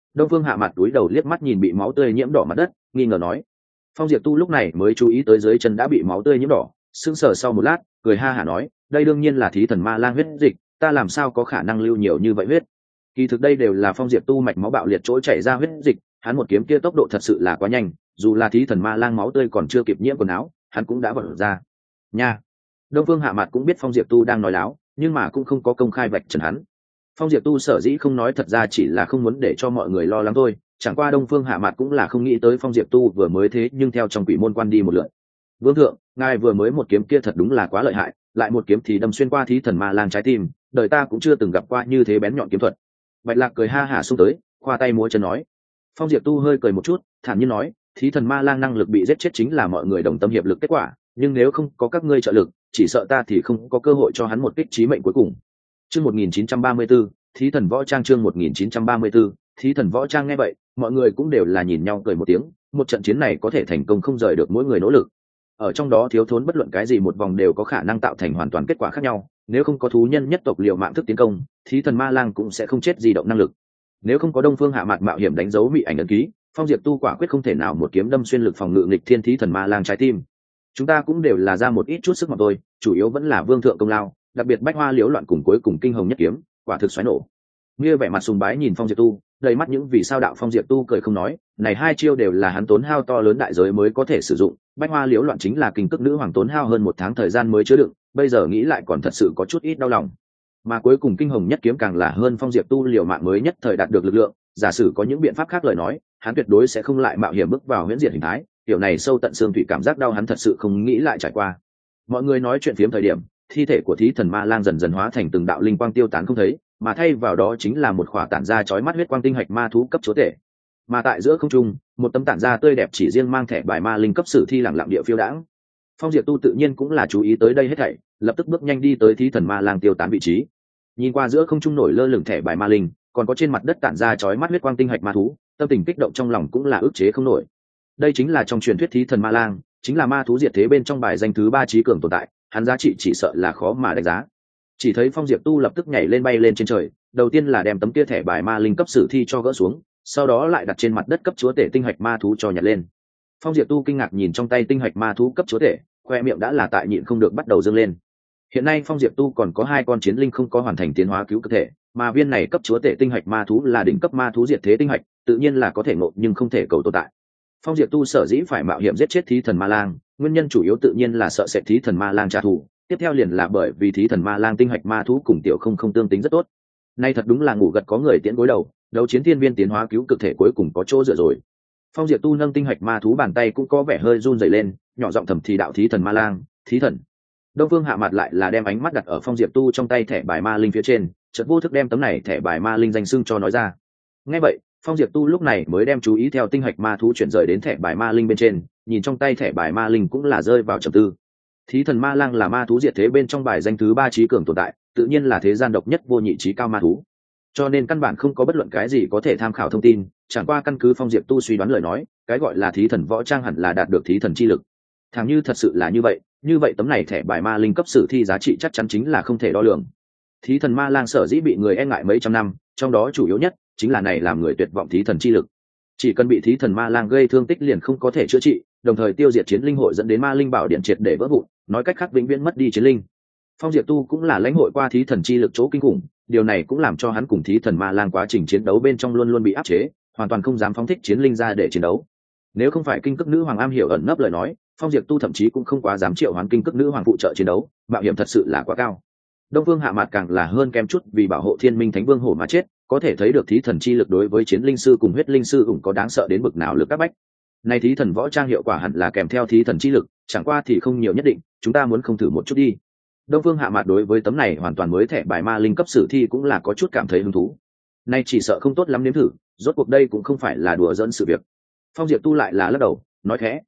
Đông Phương Hạ mặt túi đầu liếc mắt nhìn bị máu tươi nhiễm đỏ mặt đất, nghi ngờ nói. Phong Diệp Tu lúc này mới chú ý tới dưới chân đã bị máu tươi nhiễm đỏ, sững sờ sau một lát, cười ha hả nói, đây đương nhiên là thí thần ma lang huyết dịch, ta làm sao có khả năng lưu nhiều như vậy huyết. Kỳ thực đây đều là Phong Diệp Tu mạch máu bạo liệt chỗ chảy ra huyết dịch, hắn một kiếm kia tốc độ thật sự là quá nhanh, dù là thí thần ma lang máu tươi còn chưa kịp nhiễm quần áo, hắn cũng đã vỡ ra. Nha. Đông Phương Hạ mặt cũng biết Phong Diệp Tu đang nói láo, nhưng mà cũng không có công khai vạch trần hắn. Phong Diệp Tu sở dĩ không nói thật ra chỉ là không muốn để cho mọi người lo lắng thôi, chẳng qua Đông Phương Hạ mặt cũng là không nghĩ tới Phong Diệp Tu vừa mới thế nhưng theo trong quỷ môn quan đi một lượt. Vương thượng, ngài vừa mới một kiếm kia thật đúng là quá lợi hại, lại một kiếm thì đâm xuyên qua thí thần ma lang trái tim, đời ta cũng chưa từng gặp qua như thế bén nhọn kiếm thuật. Bạch Lạc cười ha hả xông tới, khoa tay múa chân nói. Phong Diệp Tu hơi cười một chút, thản nhiên nói, thí thần ma lang năng lực bị giết chết chính là mọi người đồng tâm hiệp lực kết quả, nhưng nếu không có các ngươi trợ lực, chỉ sợ ta thì không có cơ hội cho hắn một kích chí mệnh cuối cùng. Chương 1934, thí thần võ trang chương 1934, thí thần võ trang nghe vậy, mọi người cũng đều là nhìn nhau cười một tiếng, một trận chiến này có thể thành công không rời được mỗi người nỗ lực. Ở trong đó thiếu thốn bất luận cái gì một vòng đều có khả năng tạo thành hoàn toàn kết quả khác nhau, nếu không có thú nhân nhất tộc liều mạng thức tiến công, thí thần ma lang cũng sẽ không chết di động năng lực. Nếu không có Đông Phương Hạ Mạt mạo hiểm đánh dấu mị ảnh ấn ký, Phong Diệp Tu quả quyết không thể nào một kiếm đâm xuyên lực phòng ngự nghịch thiên thí thần ma lang trái tim. Chúng ta cũng đều là ra một ít chút sức mà thôi, chủ yếu vẫn là vương thượng công lao, đặc biệt bách hoa liễu loạn cùng cuối cùng kinh hồng nhất kiếm, quả thực xoáy nổ. Mia vẻ mặt sùng bái nhìn Phong Diệp Tu, đầy mắt những vì sao đạo. Phong Diệp Tu cười không nói, này hai chiêu đều là hắn tốn hao to lớn đại giới mới có thể sử dụng, bách hoa liễu loạn chính là kinh cực nữ hoàng tốn hao hơn một tháng thời gian mới chứa đựng, bây giờ nghĩ lại còn thật sự có chút ít đau lòng. Mà cuối cùng kinh hồng nhất kiếm càng là hơn Phong Diệp Tu liều mạng mới nhất thời đạt được lực lượng, giả sử có những biện pháp khác lời nói, hắn tuyệt đối sẽ không lại mạo hiểm bước vào huyễn diệt hình thái, điều này sâu tận xương thủy cảm giác đau hắn thật sự không nghĩ lại trải qua. Mọi người nói chuyện phiếm thời điểm, thi thể của thí thần ma lang dần dần hóa thành từng đạo linh quang tiêu tán không thấy, mà thay vào đó chính là một khỏa tản ra chói mắt huyết quang tinh hạch ma thú cấp chúa tể. Mà tại giữa không trung, một tấm tản ra tươi đẹp chỉ riêng mang thẻ bài ma linh cấp sử thi lẳng lặng địa phiêu đãng. Phong Diệp Tu tự nhiên cũng là chú ý tới đây hết thảy, lập tức bước nhanh đi tới thí thần ma lang tiêu tán vị trí. Nhìn qua giữa không trung nổi lơ lửng thẻ bài ma linh, còn có trên mặt đất tản ra chói mắt huyết quang tinh hạch ma thú, tâm tình kích động trong lòng cũng là ức chế không nổi. Đây chính là trong truyền thuyết thí thần ma lang, chính là ma thú diệt thế bên trong bài danh thứ 3 trí cường tồn tại, hắn giá trị chỉ sợ là khó mà đánh giá. Chỉ thấy Phong Diệp Tu lập tức nhảy lên bay lên trên trời, đầu tiên là đem tấm kia thẻ bài ma linh cấp sử thi cho gỡ xuống, sau đó lại đặt trên mặt đất cấp chúa tể tinh hạch ma thú cho nhặt lên. Phong Diệp Tu kinh ngạc nhìn trong tay tinh hạch ma thú cấp chúa tể, khoe miệng đã là tại nhịn không được bắt đầu dâng lên. Hiện nay Phong Diệp Tu còn có 2 con chiến linh không có hoàn thành tiến hóa cứu cơ thể, mà viên này cấp chúa tể tinh hạch ma thú là đỉnh cấp ma thú diệt thế tinh hạch, tự nhiên là có thể ngộ nhưng không thể cầu tồn tại. Phong Diệp Tu sở dĩ phải mạo hiểm giết chết thí thần ma lang, nguyên nhân chủ yếu tự nhiên là sợ sệt thí thần ma lang trả thù, tiếp theo liền là bởi vì thí thần ma lang tinh hạch ma thú cùng tiểu không tương tính rất tốt. Nay thật đúng là ngủ gật có người tiễn gối đầu, đấu chiến thiên viên tiến hóa cứu cực thể cuối cùng có chỗ dựa rồi. Phong Diệp Tu nâng tinh hạch ma thú bàn tay cũng có vẻ hơi run rẩy lên, nhỏ giọng thầm thì đạo thí thần ma lang, thí thần. Đông Phương Hạ mặt lại là đem ánh mắt đặt ở Phong Diệp Tu trong tay thẻ bài ma linh phía trên, chợt vô thức đem tấm này thẻ bài ma linh danh xưng cho nói ra. Nghe vậy, Phong Diệp Tu lúc này mới đem chú ý theo tinh hạch ma thú chuyển rời đến thẻ bài ma linh bên trên, nhìn trong tay thẻ bài ma linh cũng là rơi vào trầm tư. Thí thần ma lang là ma thú diệt thế bên trong bài danh thứ 3 trí cường tồn tại, tự nhiên là thế gian độc nhất vô nhị trí cao ma thú. Cho nên căn bản không có bất luận cái gì có thể tham khảo thông tin, chẳng qua căn cứ Phong Diệp Tu suy đoán lời nói, cái gọi là thí thần võ trang hẳn là đạt được thí thần chi lực. Thằng như thật sự là như vậy tấm này thẻ bài ma linh cấp sử thi giá trị chắc chắn chính là không thể đo lường. Thí thần ma lang sở dĩ bị người e ngại mấy trăm năm, trong đó chủ yếu nhất chính là này làm người tuyệt vọng thí thần chi lực. Chỉ cần bị thí thần ma lang gây thương tích liền không có thể chữa trị, đồng thời tiêu diệt chiến linh hội dẫn đến ma linh bảo điện triệt để vỡ vụn, nói cách khác vĩnh viễn mất đi chiến linh. Phong Diệp Tu cũng là lãnh hội qua thí thần chi lực chỗ kinh khủng, điều này cũng làm cho hắn cùng thí thần ma lang quá trình chiến đấu bên trong luôn luôn bị áp chế, hoàn toàn không dám phóng thích chiến linh ra để chiến đấu. Nếu không phải kinh cực nữ hoàng am hiểu ẩn nấp lời nói, Phong Diệp Tu thậm chí cũng không quá dám triệu hoán kinh cực nữ hoàng phụ trợ chiến đấu, mạo hiểm thật sự là quá cao. Đông Phương Hạ Mạt càng là hơn kém chút vì bảo hộ Thiên Minh Thánh Vương hổ mà chết, có thể thấy được thí thần chi lực đối với chiến linh sư cùng huyết linh sư ủng có đáng sợ đến bực nào lực áp bách. Này thí thần võ trang hiệu quả hẳn là kèm theo thí thần chi lực, chẳng qua thì không nhiều nhất định, chúng ta muốn không thử một chút đi. Đông Phương Hạ Mạt đối với tấm này hoàn toàn mới thẻ bài ma linh cấp sử thi cũng là có chút cảm thấy hứng thú. Nay chỉ sợ không tốt lắm nếm thử, rốt cuộc đây cũng không phải là đùa giỡn sự việc. Phong Diệp Tu lại là lắc đầu, nói khẽ: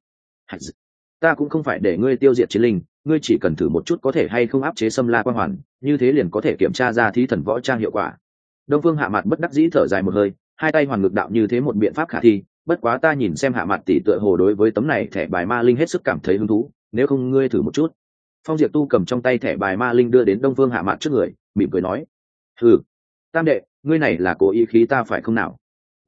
"Ta cũng không phải để ngươi tiêu diệt chiến linh, ngươi chỉ cần thử một chút có thể hay không áp chế Xâm La Quang Hoàn, như thế liền có thể kiểm tra ra thí thần võ trang hiệu quả." Đông Phương Hạ Mạt bất đắc dĩ thở dài một hơi, hai tay hoàn ngực đạo như thế một biện pháp khả thi, bất quá ta nhìn xem Hạ Mạt tỷ tựa hồ đối với tấm này thẻ bài ma linh hết sức cảm thấy hứng thú, nếu không ngươi thử một chút. Phong Diệp Tu cầm trong tay thẻ bài ma linh đưa đến Đông Phương Hạ Mạt trước người, mỉm cười nói: "Hừ, tam đệ, ngươi này là cố ý khí ta phải không nào?"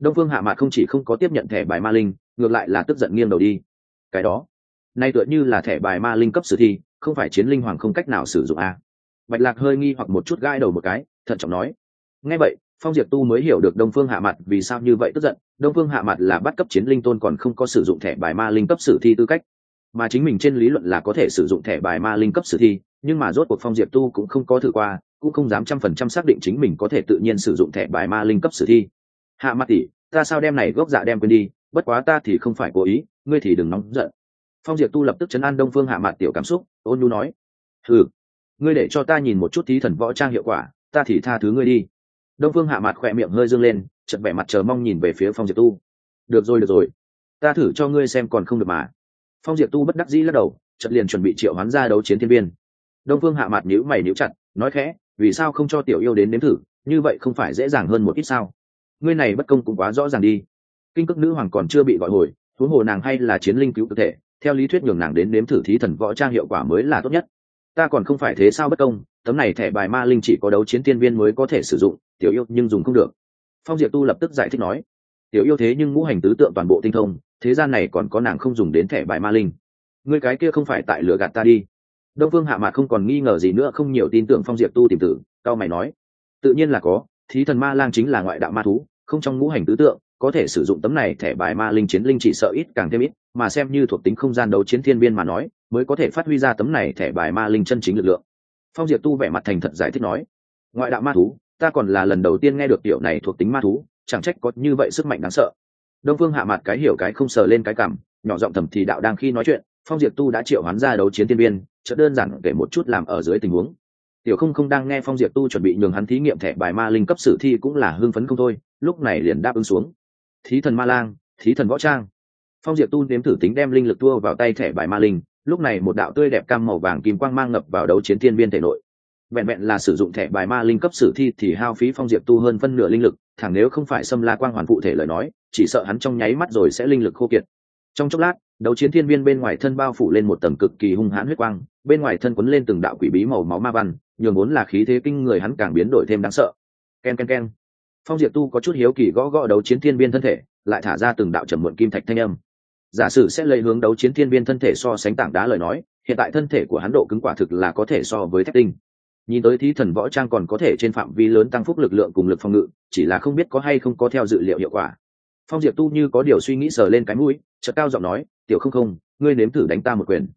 Đông Phương Hạ Mạt không chỉ không có tiếp nhận thẻ bài ma linh, ngược lại là tức giận nghiêng đầu đi. Cái đó, nay tựa như là thẻ bài ma linh cấp sử thi, không phải chiến linh hoàng không cách nào sử dụng a. Bạch Lạc hơi nghi hoặc một chút gãi đầu một cái, thận trọng nói. Nghe vậy, Phong Diệp Tu mới hiểu được Đông Phương Hạ Mạt vì sao như vậy tức giận. Đông Phương Hạ Mạt là bắt cấp chiến linh tôn còn không có sử dụng thẻ bài ma linh cấp sử thi tư cách, mà chính mình trên lý luận là có thể sử dụng thẻ bài ma linh cấp sử thi, nhưng mà rốt cuộc Phong Diệp Tu cũng không có thử qua, cũng không dám 100% xác định chính mình có thể tự nhiên sử dụng thẻ bài ma linh cấp sử thi. Hạ Mạt tỷ, ta sao đem này gốc dạ đem quên đi, bất quá ta thì không phải cố ý, ngươi thì đừng nóng giận. Phong Diệp Tu lập tức trấn an Đông Phương Hạ Mạt tiểu cảm xúc, ôn nhu nói: "Hừ, ngươi để cho ta nhìn một chút thí thần võ trang hiệu quả, ta thì tha thứ ngươi đi." Đông Phương Hạ Mạt khỏe miệng hơi dương lên, chợt vẻ mặt chờ mong nhìn về phía Phong Diệp Tu. Được rồi, ta thử cho ngươi xem còn không được mà. Phong Diệp Tu bất đắc dĩ lắc đầu, chợt liền chuẩn bị triệu hoán ra đấu chiến thiên viên. Đông Phương Hạ Mạt nhíu mày nhíu chặt, nói khẽ: "Vì sao không cho tiểu yêu đến nếm thử, như vậy không phải dễ dàng hơn một ít sao? Ngươi này bất công cũng quá rõ ràng đi. Kinh Cức nữ hoàng còn chưa bị gọi hồi, huống hồ nàng hay là chiến linh cứu cơ thể, theo lý thuyết nhường nàng đến nếm thử thí thần võ trang hiệu quả mới là tốt nhất. Ta còn không phải thế sao bất công, tấm này thẻ bài ma linh chỉ có đấu chiến tiên viên mới có thể sử dụng, tiểu yêu nhưng dùng không được." Phong Diệp Tu lập tức giải thích nói: "Tiểu yêu thế nhưng ngũ hành tứ tượng toàn bộ tinh thông, thế gian này còn có nàng không dùng đến thẻ bài ma linh. Ngươi cái kia không phải tại lừa gạt ta đi." Đông Phương Hạ Mạt không còn nghi ngờ gì nữa, không nhiều tin tưởng Phong Diệp Tu tìm tử, cao mày nói: "Tự nhiên là có, thí thần ma lang chính là ngoại đạo ma thú, không trong ngũ hành tứ tượng, có thể sử dụng tấm này thẻ bài ma linh chiến linh chỉ sợ ít càng thêm ít, mà xem như thuộc tính không gian đấu chiến thiên viên mà nói, mới có thể phát huy ra tấm này thẻ bài ma linh chân chính lực lượng." Phong Diệp Tu vẻ mặt thành thật giải thích nói: "Ngoại đạo ma thú, ta còn là lần đầu tiên nghe được tiểu này thuộc tính ma thú, chẳng trách có như vậy sức mạnh đáng sợ." Đông Phương Hạ Mạt cái hiểu cái không, sờ lên cái cằm, nhỏ giọng thầm thì đạo. Đang khi nói chuyện, Phong Diệp Tu đã triệu hoán ra đấu chiến thiên viên, chợt đơn giản kể một chút làm ở dưới tình huống. Tiểu Không đang nghe Phong Diệp Tu chuẩn bị nhường hắn thí nghiệm thẻ bài ma linh cấp sử thi cũng là hưng phấn không thôi, lúc này liền đáp ứng xuống. Thí thần ma lang, thí thần võ trang. Phong Diệp Tu nếm thử tính đem linh lực tua vào tay thẻ bài ma linh, lúc này một đạo tươi đẹp cam màu vàng kim quang mang ngập vào đấu chiến thiên viên thể nội. Vẹn là sử dụng thẻ bài ma linh cấp sử thi thì hao phí Phong Diệp Tu hơn phân nửa linh lực, thẳng nếu không phải xâm la quang hoàn phụ thể lời nói, chỉ sợ hắn trong nháy mắt rồi sẽ linh lực khô kiệt. Trong chốc lát, đấu chiến thiên viên bên ngoài thân bao phủ lên một tầng cực kỳ hung hãn huyết quang, bên ngoài thân quấn lên từng đạo quỷ bí màu máu ma văn, nhường vốn là khí thế kinh người hắn càng biến đổi thêm đáng sợ. Ken. Phong Diệp Tu có chút hiếu kỳ gõ đấu chiến thiên viên thân thể, lại thả ra từng đạo trầm muộn kim thạch thanh âm. Giả sử sẽ lấy hướng đấu chiến thiên viên thân thể so sánh tảng đá lời nói, hiện tại thân thể của hắn độ cứng quả thực là có thể so với thép tinh. Nhìn tới thí thần võ trang còn có thể trên phạm vi lớn tăng phúc lực lượng cùng lực phòng ngự, chỉ là không biết có hay không có theo dự liệu hiệu quả. Phong Diệp Tu như có điều suy nghĩ sờ lên cái mũi, chợt cao giọng nói: "Tiểu Không, ngươi nếm thử đánh ta một quyền."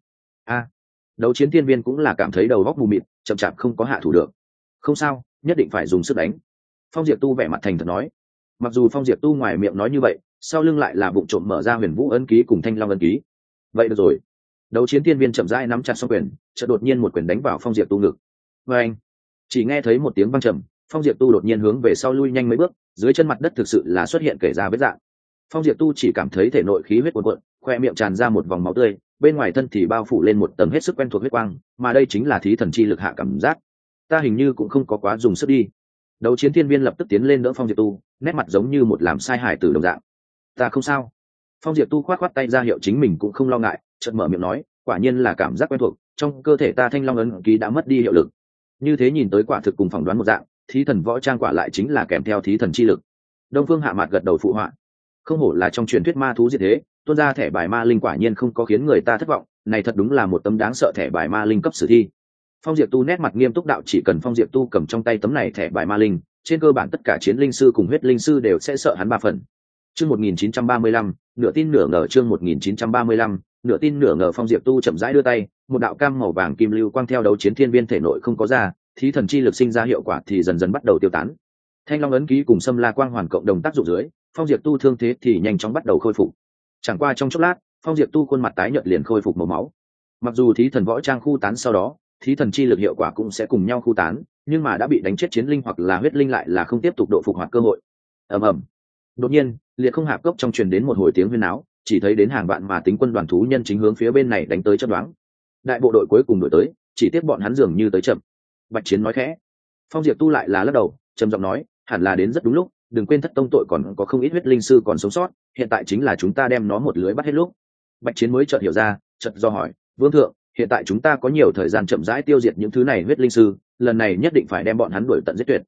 Đấu chiến thiên viên cũng là cảm thấy đầu óc mù mịt, chậm chạp không có hạ thủ được. "Không sao, nhất định phải dùng sức đánh." Phong Diệp Tu vẻ mặt thành thật nói. Mặc dù Phong Diệp Tu ngoài miệng nói như vậy, sau lưng lại là bụng trộm mở ra Huyền Vũ ấn ký cùng Thanh Long ấn ký. "Vậy được rồi." Đấu chiến thiên viên chậm rãi nắm chặt song quyền, chợt đột nhiên một quyền đánh vào Phong Diệp Tu ngực. Anh chỉ nghe thấy một tiếng vang trầm, Phong Diệp Tu đột nhiên hướng về sau lui nhanh mấy bước, dưới chân mặt đất thực sự là xuất hiện kể ra vết dạng. Phong Diệp Tu chỉ cảm thấy thể nội khí huyết cuồn cuộn, khoe miệng tràn ra một vòng máu tươi, bên ngoài thân thì bao phủ lên một tầng hết sức quen thuộc huyết quang, mà đây chính là thí thần chi lực hạ cảm giác. Ta hình như cũng không có quá dùng sức đi. Đấu chiến thiên viên lập tức tiến lên đỡ Phong Diệp Tu, nét mặt giống như một làm sai hài tử đồng dạng. "Ta không sao." Phong Diệp Tu khoát tay ra hiệu chính mình cũng không lo ngại, chợt mở miệng nói: "Quả nhiên là cảm giác quen thuộc, trong cơ thể ta Thanh Long ấn ký đã mất đi hiệu lực." Như thế nhìn tới quả thực cùng phỏng đoán một dạng, thí thần võ trang quả lại chính là kèm theo thí thần chi lực. Đông Phương Hạ Mạt gật đầu phụ họa. Không hổ là trong truyền thuyết ma thú diệt thế, tuôn ra thẻ bài ma linh quả nhiên không có khiến người ta thất vọng, này thật đúng là một tấm đáng sợ thẻ bài ma linh cấp sử thi. Phong Diệp Tu nét mặt nghiêm túc đạo: "Chỉ cần Phong Diệp Tu cầm trong tay tấm này thẻ bài ma linh, trên cơ bản tất cả chiến linh sư cùng huyết linh sư đều sẽ sợ hắn 3 phần." Chương 1935, nửa tin nửa ngờ. Chương 1935, nửa tin nửa ngờ. Phong Diệp Tu chậm rãi đưa tay, một đạo cam màu vàng kim lưu quang theo đấu chiến thiên viên thể nội không có ra, thí thần chi lực sinh ra hiệu quả thì dần dần bắt đầu tiêu tán. Thanh Long ấn ký cùng Xâm La quang hoàn cộng đồng tác dụng dưới, Phong Diệp Tu thương thế thì nhanh chóng bắt đầu khôi phục. Chẳng qua trong chốc lát, Phong Diệp Tu khuôn mặt tái nhợt liền khôi phục màu máu. Mặc dù thí thần võ trang khu tán sau đó, thí thần chi lực hiệu quả cũng sẽ cùng nhau khu tán, nhưng mà đã bị đánh chết chiến linh hoặc là huyết linh lại là không tiếp tục độ phục hoạt cơ hội. Ầm. Đột nhiên, liệt không hạp cốc trong truyền đến một hồi tiếng huyên náo, chỉ thấy đến hàng vạn mà tính quân đoàn thú nhân chính hướng phía bên này đánh tới chớp nhoáng. Đại bộ đội cuối cùng đuổi tới, chỉ tiếc bọn hắn dường như tới chậm. Bạch Chiến nói khẽ. Phong Diệp Tu lại là lắc đầu, trầm giọng nói: "Hẳn là đến rất đúng lúc, đừng quên thất tông tội còn có không ít huyết linh sư còn sống sót, hiện tại chính là chúng ta đem nó một lưới bắt hết lúc." Bạch Chiến mới chợt hiểu ra, chợt do hỏi: "Vương thượng, hiện tại chúng ta có nhiều thời gian chậm rãi tiêu diệt những thứ này huyết linh sư, lần này nhất định phải đem bọn hắn đuổi tận giết tuyệt."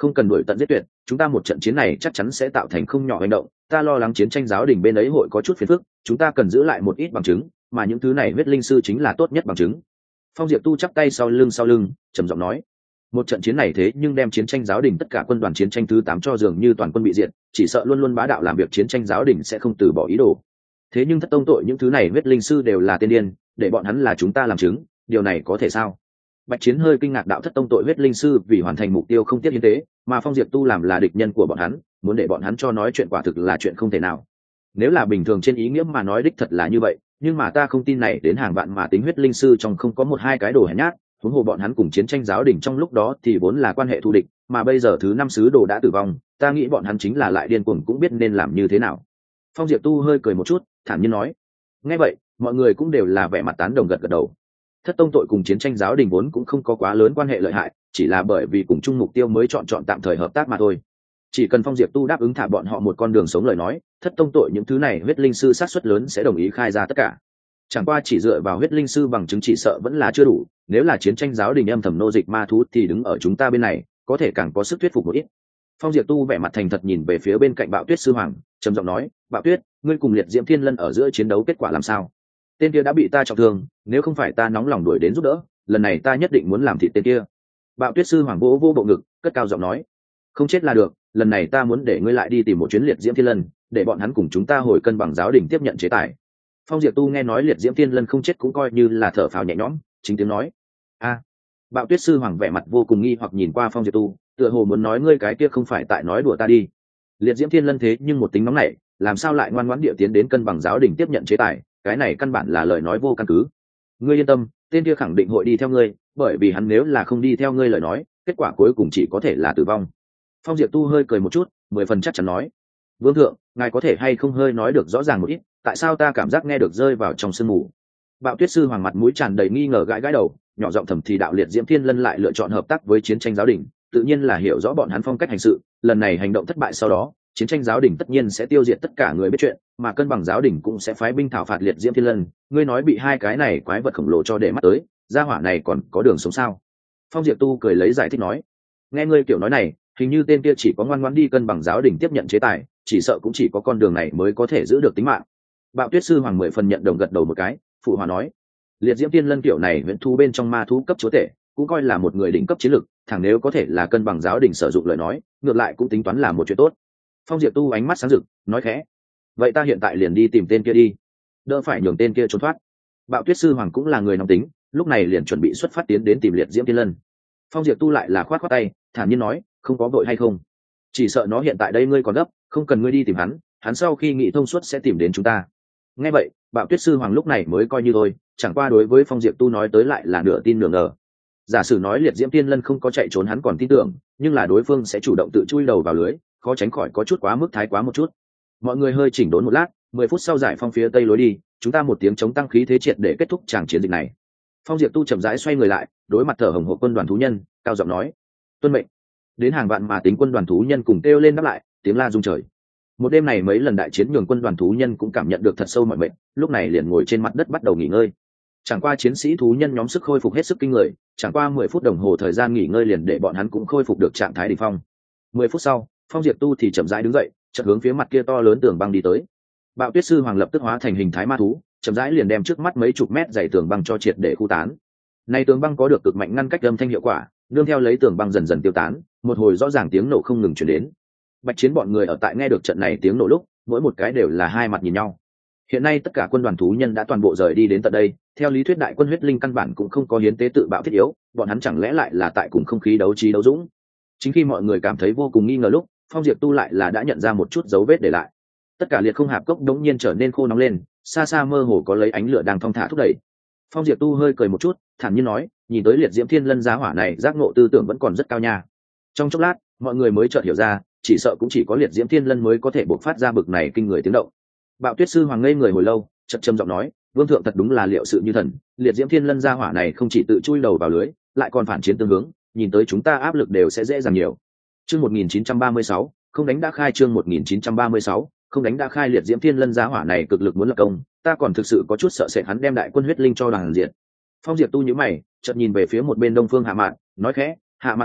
không cần đuổi tận giết tuyệt, chúng ta một trận chiến này chắc chắn sẽ tạo thành không nhỏ hành động, ta lo lắng chiến tranh giáo đình bên ấy hội có chút phiền phức, chúng ta cần giữ lại một ít bằng chứng, mà những thứ này huyết linh sư chính là tốt nhất bằng chứng. Phong Diệp Tu chắp tay sau lưng trầm giọng nói, một trận chiến này thế nhưng đem chiến tranh giáo đình tất cả quân đoàn chiến tranh thứ 8 cho dường như toàn quân bị diệt, chỉ sợ luôn luôn bá đạo làm việc chiến tranh giáo đình sẽ không từ bỏ ý đồ. Thế nhưng thất tông tội những thứ này huyết linh sư đều là tiên điên, để bọn hắn là chúng ta làm chứng, điều này có thể sao? Bạch Chiến hơi kinh ngạc, đạo thất tông tội huyết linh sư vì hoàn thành mục tiêu không tiếc hiến tế, mà Phong Diệp Tu làm là địch nhân của bọn hắn, muốn để bọn hắn cho nói chuyện quả thực là chuyện không thể nào. Nếu là bình thường trên ý nghĩa mà nói đích thật là như vậy, nhưng mà ta không tin này đến hàng vạn mà tính huyết linh sư trong không có một hai cái đồ hèn nhát, huống hồ bọn hắn cùng chiến tranh giáo đình trong lúc đó thì vốn là quan hệ thù địch, mà bây giờ thứ 5 sứ đồ đã tử vong, ta nghĩ bọn hắn chính là lại điên cuồng cũng biết nên làm như thế nào. Phong Diệp Tu hơi cười một chút, thản nhiên nói. Nghe vậy, mọi người cũng đều là vẻ mặt tán đồng gật gật đầu. Thất tông tội cùng chiến tranh giáo đình vốn cũng không có quá lớn quan hệ lợi hại, chỉ là bởi vì cùng chung mục tiêu mới chọn tạm thời hợp tác mà thôi. Chỉ cần Phong Diệp Tu đáp ứng thả bọn họ một con đường sống lời nói, thất tông tội những thứ này huyết linh sư sát suất lớn sẽ đồng ý khai ra tất cả. Chẳng qua chỉ dựa vào huyết linh sư bằng chứng chỉ sợ vẫn là chưa đủ, nếu là chiến tranh giáo đình âm thầm nô dịch ma thú thì đứng ở chúng ta bên này, có thể càng có sức thuyết phục một ít. Phong Diệp Tu vẻ mặt thành thật nhìn về phía bên cạnh Bạo Tuyết sư hoàng, trầm giọng nói, Bạo Tuyết, ngươi cùng Liệt Diễm Thiên Lân ở giữa chiến đấu kết quả làm sao? Tên kia đã bị ta trọng thương, nếu không phải ta nóng lòng đuổi đến giúp đỡ, lần này ta nhất định muốn làm thịt tên kia. Bạo Tuyết sư hoàng vỗ vỗ bộ ngực, cất cao giọng nói, không chết là được, lần này ta muốn để ngươi lại đi tìm một chuyến Liệt Diễm Thiên Lân, để bọn hắn cùng chúng ta hồi cân bằng giáo đình tiếp nhận chế tài. Phong Diệp Tu nghe nói Liệt Diễm Thiên Lân không chết cũng coi như là thở phào nhẹ nhõm, chính tiếng nói, Bạo Tuyết sư hoàng vẻ mặt vô cùng nghi hoặc nhìn qua Phong Diệp Tu, tựa hồ muốn nói ngươi cái kia không phải tại nói đùa ta đi. Liệt Diễm Thiên Lân thế nhưng một tính nóng nảy, làm sao lại ngoan ngoãn địa tiến đến cân bằng giáo đình tiếp nhận chế tài, cái này căn bản là lời nói vô căn cứ. Ngươi yên tâm, tên kia khẳng định hội đi theo ngươi, bởi vì hắn nếu là không đi theo ngươi lời nói, kết quả cuối cùng chỉ có thể là tử vong. Phong Diệp Tu hơi cười một chút, 10 phần chắc chắn nói, Vương thượng, ngài có thể hay không hơi nói được rõ ràng một ít, tại sao ta cảm giác nghe được rơi vào trong sương mù? Bạo Tuyết sư hoàng mặt mũi tràn đầy nghi ngờ gãi gãi đầu, nhỏ giọng thầm thì đạo Liệt Diễm Thiên Lân lại lựa chọn hợp tác với chiến tranh giáo đình, tự nhiên là hiểu rõ bọn hắn phong cách hành sự, lần này hành động thất bại sau đó, chiến tranh giáo đình tất nhiên sẽ tiêu diệt tất cả người biết chuyện, mà cân bằng giáo đình cũng sẽ phái binh thảo phạt Liệt Diễm Thiên Lân, ngươi nói bị hai cái này quái vật khổng lồ cho để mắt tới, gia hỏa này còn có đường sống sao? Phong Diệp Tu cười lấy giải thích nói, nghe ngươi kiểu nói này, hình như tên kia chỉ có ngoan ngoãn đi cân bằng giáo đình tiếp nhận chế tài, chỉ sợ cũng chỉ có con đường này mới có thể giữ được tính mạng. Bạo Tuyết sư hoàng 10 phần nhận đồng gật đầu một cái, phụ hòa nói, Liệt Diễm Thiên Lân kiểu này huyễn thu bên trong ma thú cấp chúa tể, cũng coi là một người đỉnh cấp chiến lực, thẳng nếu có thể là cân bằng giáo đình sử dụng lời nói, ngược lại cũng tính toán là một chuyện tốt. Phong Diệp Tu ánh mắt sáng rực, nói khẽ, vậy ta hiện tại liền đi tìm tên kia đi, đỡ phải nhường tên kia trốn thoát. Bạo Tuyết sư hoàng cũng là người nóng tính, lúc này liền chuẩn bị xuất phát tiến đến tìm Liệt Diễm Thiên Lân. Phong Diệp Tu lại là khoát khoát tay, thản nhiên nói, không có vội hay không, chỉ sợ nó hiện tại đây ngươi còn gấp, không cần ngươi đi tìm hắn, hắn sau khi nghĩ thông suốt sẽ tìm đến chúng ta. Nghe vậy, Bạo Tuyết sư hoàng lúc này mới coi như thôi, chẳng qua đối với Phong Diệp Tu nói tới lại là nửa tin nửa ngờ. Giả sử nói Liệt Diễm Thiên Lân không có chạy trốn hắn còn tin tưởng, nhưng là đối phương sẽ chủ động tự chui đầu vào lưới, khó tránh khỏi có chút quá mức thái quá một chút. Mọi người hơi chỉnh đốn một lát, 10 phút sau giải phong phía tây lối đi, chúng ta một tiếng chống tăng khí thế triệt để kết thúc tràng chiến dịch này. Phong Diệp Tu chậm rãi xoay người lại, đối mặt thở hồng hộc quân đoàn thú nhân, cao giọng nói, tuân mệnh. Đến hàng vạn mà tính quân đoàn thú nhân cùng kêu lên đáp lại, tiếng la rung trời. Một đêm này mấy lần đại chiến nhường quân đoàn thú nhân cũng cảm nhận được thật sâu mọi mệnh, lúc này liền ngồi trên mặt đất bắt đầu nghỉ ngơi. Chẳng qua chiến sĩ thú nhân nhóm sức khôi phục hết sức kinh người, chẳng qua 10 phút đồng hồ thời gian nghỉ ngơi liền để bọn hắn cũng khôi phục được trạng thái đỉnh phong. 10 phút sau, Phong Diệp Tu thì chậm rãi đứng dậy, chợt hướng phía mặt kia to lớn tường băng đi tới. Bạo Tuyết sư hoàng lập tức hóa thành hình thái ma thú, chậm rãi liền đem trước mắt mấy chục mét dày tường băng cho triệt để khu tán. Này tường băng có được cực mạnh ngăn cách âm thanh hiệu quả, nương theo lấy tường băng dần dần tiêu tán, một hồi rõ ràng tiếng nổ không ngừng truyền đến. Bạch Chiến bọn người ở tại nghe được trận này tiếng nổ lúc, mỗi một cái đều là hai mặt nhìn nhau. Hiện nay tất cả quân đoàn thú nhân đã toàn bộ rời đi đến tận đây, theo lý thuyết đại quân huyết linh căn bản cũng không có hiến tế tự bạo thiết yếu, bọn hắn chẳng lẽ lại là tại cùng không khí đấu trí đấu dũng. Chính khi mọi người cảm thấy vô cùng nghi ngờ lúc, Phong Diệp Tu lại là đã nhận ra một chút dấu vết để lại. Tất cả liệt không hạp cốc đống nhiên trở nên khô nóng lên, xa xa mơ hồ có lấy ánh lửa đang thong thả thúc đẩy. Phong Diệp Tu hơi cười một chút, thản nhiên nói, nhìn tới Liệt Diễm Thiên Lân giá hỏa này giác ngộ tư tưởng vẫn còn rất cao nha. Trong chốc lát, mọi người mới chợt hiểu ra, chỉ sợ cũng chỉ có Liệt Diễm Thiên Lân mới có thể bộc phát ra bực này kinh người tiếng động. Bạo Tuyết sư hoàng ngây người hồi lâu, chậm trầm giọng nói, vương thượng thật đúng là liệu sự như thần, Liệt Diễm Thiên Lân gia hỏa này không chỉ tự chui đầu vào lưới, lại còn phản chiến tương hướng, nhìn tới chúng ta áp lực đều sẽ dễ dàng nhiều. Chương 1936, không đánh đã khai, chương 1936, không đánh đã khai. Liệt Diễm Thiên Lân gia hỏa này cực lực muốn lập công, ta còn thực sự có chút sợ sệt hắn đem đại quân huyết linh cho đoàn diệt. Phong Diệp Tu nhíu mày, chợt nhìn về phía một bên Đông Phương Hạ Mạn, nói khẽ, Hạ Mạn tỷ,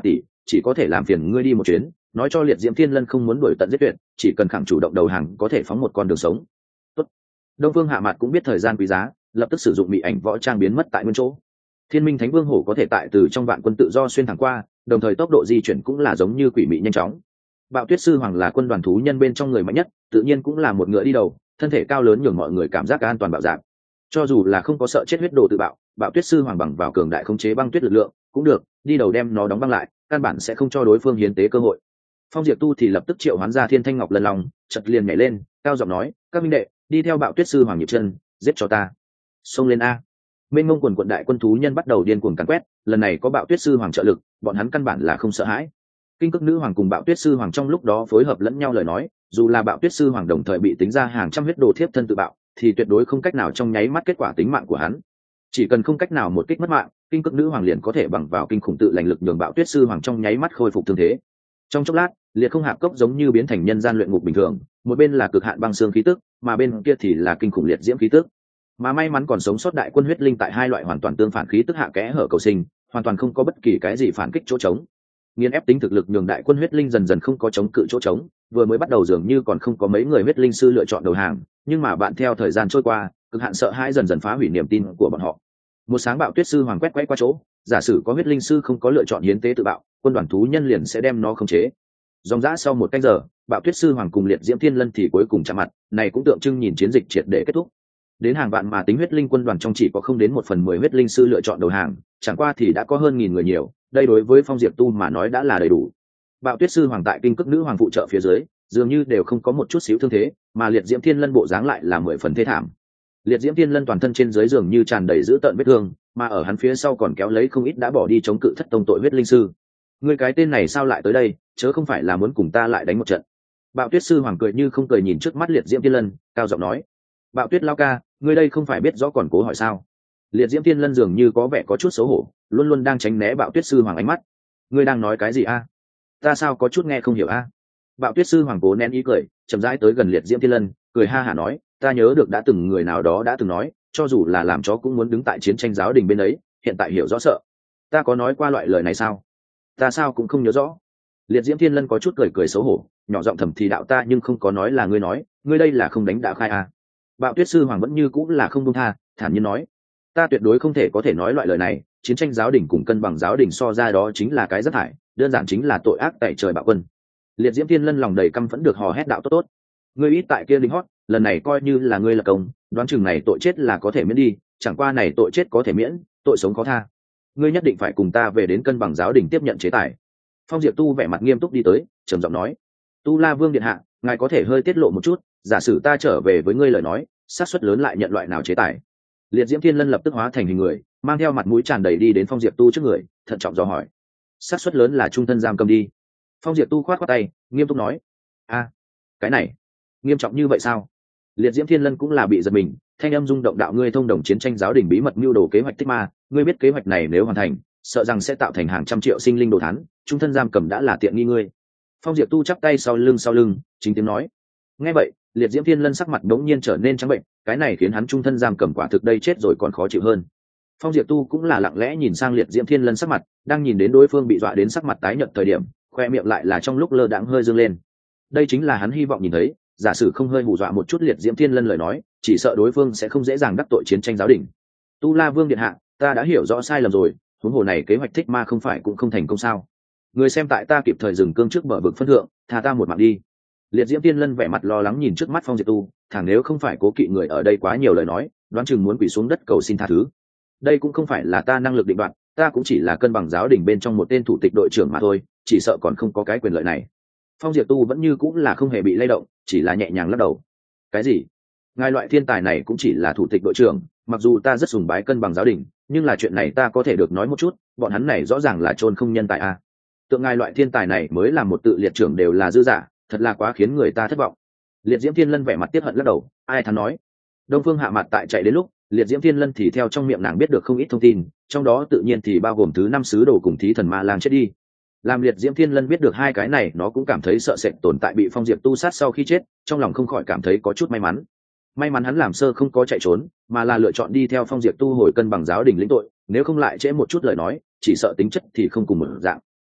chỉ có thể làm phiền ngươi đi một chuyến, nói cho liệt diễm thiên lân không muốn đuổi tận giết tuyệt, chỉ cần khẳng chủ động đầu hàng có thể phóng một con đường sống. Tốt. Đông Phương Hạ Mạt cũng biết thời gian quý giá, lập tức sử dụng mị ảnh võ trang biến mất tại nguyên chỗ. Thiên Minh Thánh Vương hổ có thể tại từ trong vạn quân tự do xuyên thẳng qua, đồng thời tốc độ di chuyển cũng là giống như quỷ mị nhanh chóng. Bạo Tuyết Sư Hoàng là quân đoàn thú nhân bên trong người mạnh nhất, tự nhiên cũng là một ngựa đi đầu, thân thể cao lớn nhường mọi người cảm giác an toàn bạo dạn. Cho dù là không có sợ chết huyết đồ tự bạo, Bạo Tuyết Sư Hoàng bằng vào cường đại khống chế băng tuyết lực lượng, cũng được, đi đầu đem nó đóng băng lại, căn bản sẽ không cho đối phương hiến tế cơ hội. Phong Diệp Tu thì lập tức triệu hoán ra Thiên Thanh Ngọc lần lòng, chợt liền nhảy lên, cao giọng nói: "Các minh đệ, đi theo Bạo Tuyết Sư Hoàng nhịp chân, giết cho ta." Xông lên a. Mênh mông quần đại quân thú nhân bắt đầu điên cuồng càn quét, lần này có Bạo Tuyết Sư Hoàng trợ lực, bọn hắn căn bản là không sợ hãi. Kinh Cức Nữ Hoàng cùng Bạo Tuyết Sư Hoàng trong lúc đó phối hợp lẫn nhau lời nói, dù là Bạo Tuyết Sư Hoàng đồng thời bị tính ra hàng trăm huyết đồ thiếp thân tự bạo, thì tuyệt đối không cách nào trong nháy mắt kết quả tính mạng của hắn. Chỉ cần không cách nào một kích mất mạng, Kinh Cức Nữ Hoàng liền có thể bằng vào kinh khủng tự lành lực nhường Bạo Tuyết Sư Hoàng trong nháy mắt khôi phục thương thế. Trong chốc lát, liệt không hạp cốc giống như biến thành nhân gian luyện ngục bình thường, một bên là cực hạn băng xương khí tức, mà bên kia thì là kinh khủng liệt diễm khí tức. Mà may mắn còn sống sót đại quân huyết linh tại hai loại hoàn toàn tương phản khí tức hạ kẽ hở cầu sinh, hoàn toàn không có bất kỳ cái gì phản kích chỗ trống. Nghiên ép tính thực lực nhường đại quân huyết linh dần dần không có chống cự chỗ trống, vừa mới bắt đầu dường như còn không có mấy người huyết linh sư lựa chọn đầu hàng, nhưng mà bạn theo thời gian trôi qua, cực hạn sợ hãi dần dần phá hủy niềm tin của bọn họ. Một sáng Bạo Tuyết Sư Hoàng quét quay qua chỗ, giả sử có huyết linh sư không có lựa chọn hiến tế tự bạo, quân đoàn thú nhân liền sẽ đem nó khống chế. Dòng dã sau một canh giờ, Bạo Tuyết Sư Hoàng cùng liệt diễm thiên lân thì cuối cùng chạm mặt, này cũng tượng trưng nhìn chiến dịch triệt để kết thúc. Đến hàng vạn mà tính huyết linh quân đoàn trong chỉ có không đến 1/10 huyết linh sư lựa chọn đầu hàng, chẳng qua thì đã có hơn 1000 người nhiều, đây đối với Phong Diệp Tu mà nói đã là đầy đủ. Bạo Tuyết Sư Hoàng tại Kinh Cức Nữ Hoàng phụ trợ phía dưới, dường như đều không có một chút xíu thương thế, mà liệt diễm thiên lân bộ dáng lại là 10 phần thê thảm. Liệt diễm thiên lân toàn thân trên dưới dường như tràn đầy dữ tợn vết thương, mà ở hắn phía sau còn kéo lấy không ít đã bỏ đi chống cự thất tông tội huyết linh sư. Ngươi cái tên này sao lại tới đây, chớ không phải là muốn cùng ta lại đánh một trận? Bạo Tuyết Sư Hoàng cười như không cười nhìn trước mắt liệt diễm thiên lân, cao giọng nói: "Bạo Tuyết lao ca, ngươi đây không phải biết rõ còn cố hỏi sao?" Liệt diễm thiên lân dường như có vẻ có chút xấu hổ, luôn luôn đang tránh né Bạo Tuyết Sư Hoàng ánh mắt. "Ngươi đang nói cái gì a? Ta sao có chút nghe không hiểu a?" Bạo Tuyết Sư Hoàng cố nén ý cười, chậm rãi tới gần liệt diễm thiên lân, cười ha hả nói: "Ta nhớ được đã từng người nào đó đã từng nói, cho dù là làm chó cũng muốn đứng tại chiến tranh giáo đình bên ấy, hiện tại hiểu rõ sợ. Ta có nói qua loại lời này sao? Ta sao cũng không nhớ rõ." Liệt diễm thiên lân có chút cười cười xấu hổ, nhỏ giọng thầm thì đạo: "Ta nhưng không có nói là ngươi nói, ngươi đây là không đánh đã khai a." Bạo Tuyết Sư Hoàng vẫn như cũng là không buông tha, thản nhiên nói: "Ta tuyệt đối không thể có thể nói loại lời này, chiến tranh giáo đình cùng cân bằng giáo đình so ra đó chính là cái rất thải, đơn giản chính là tội ác tại trời bạo quân." Liệt diễm thiên lân lòng đầy căm phẫn được hò hét đạo: "Tốt tốt, ngươi ít tại kia lính hót, lần này coi như là ngươi lập công, đoán chừng này tội chết là có thể miễn đi, chẳng qua này tội chết có thể miễn, tội sống khó tha. Ngươi nhất định phải cùng ta về đến cân bằng giáo đình tiếp nhận chế tài." Phong Diệp Tu vẻ mặt nghiêm túc đi tới, trầm giọng nói: "Tu La Vương điện hạ, ngài có thể hơi tiết lộ một chút, giả sử ta trở về với ngươi lời nói, xác suất lớn lại nhận loại nào chế tài?" Liệt diễm thiên lân lập tức hóa thành hình người, mang theo mặt mũi tràn đầy đi đến Phong Diệp Tu trước người, thận trọng dò hỏi: "Xác suất lớn là trung thân giam cầm đi." Phong Diệp Tu khoát khoát tay, nghiêm túc nói: "A, cái này nghiêm trọng như vậy sao?" Liệt diễm thiên lân cũng là bị giật mình, thanh âm rung động đạo: "Ngươi thông đồng chiến tranh giáo đình bí mật mưu đồ kế hoạch tích ma, ngươi biết kế hoạch này nếu hoàn thành, sợ rằng sẽ tạo thành hàng trăm triệu sinh linh đồ thán, trung thân giam cầm đã là tiện nghi ngươi." Phong Diệp Tu chắp tay sau lưng, chính tiếng nói. Nghe vậy, liệt diễm thiên lân sắc mặt đống nhiên trở nên trắng bệnh, cái này khiến hắn trung thân giam cầm quả thực đây chết rồi còn khó chịu hơn. Phong Diệp Tu cũng là lặng lẽ nhìn sang liệt diễm thiên lân sắc mặt, đang nhìn đến đối phương bị dọa đến sắc mặt tái nhợt thời điểm, khoe miệng lại là trong lúc lơ đãng hơi dương lên. Đây chính là hắn hy vọng nhìn thấy, giả sử không hơi hù dọa một chút liệt diễm thiên lân lời nói, chỉ sợ đối phương sẽ không dễ dàng đắc tội chiến tranh giáo đình. "Tu La Vương điện hạ, ta đã hiểu rõ sai lầm rồi, huống hồ này kế hoạch thích ma không phải cũng không thành công sao? Người xem tại ta kịp thời dừng cương trước bờ vực phân thượng, tha ta một mạng đi." Liệt diễm thiên lân vẻ mặt lo lắng nhìn trước mắt Phong Diệp Tu, thẳng nếu không phải cố kỵ người ở đây quá nhiều lời nói, đoán chừng muốn quỳ xuống đất cầu xin tha thứ. "Đây cũng không phải là ta năng lực định đoạt, ta cũng chỉ là cân bằng giáo đình bên trong một tên thủ tịch đội trưởng mà thôi, chỉ sợ còn không có cái quyền lợi này." Phong Diệp Tu vẫn như cũng là không hề bị lay động, chỉ là nhẹ nhàng lắc đầu. "Cái gì? Ngài loại thiên tài này cũng chỉ là thủ tịch đội trưởng, mặc dù ta rất sùng bái cân bằng giáo đình, nhưng là chuyện này ta có thể được nói một chút, bọn hắn này rõ ràng là chôn không nhân tài a. Tượng ngài loại thiên tài này mới là một tự liệt trưởng đều là dư giả, thật là quá khiến người ta thất vọng." Liệt diễm thiên lân vẻ mặt tiếc hận lắc đầu, ai thắng nói. Đông Phương Hạ Mạt tại chạy đến lúc, liệt diễm thiên lân thì theo trong miệng nàng biết được không ít thông tin, trong đó tự nhiên thì bao gồm thứ 5 sứ đồ cùng thí thần ma lang chết đi. Làm liệt diễm thiên lân biết được hai cái này, nó cũng cảm thấy sợ sệt tồn tại bị Phong Diệp Tu sát sau khi chết, trong lòng không khỏi cảm thấy có chút may mắn. May mắn hắn làm sơ không có chạy trốn, mà là lựa chọn đi theo Phong Diệp Tu hồi cân bằng giáo đình lĩnh tội, nếu không lại trễ một chút lời nói, chỉ sợ tính chất thì không cùng một dạng.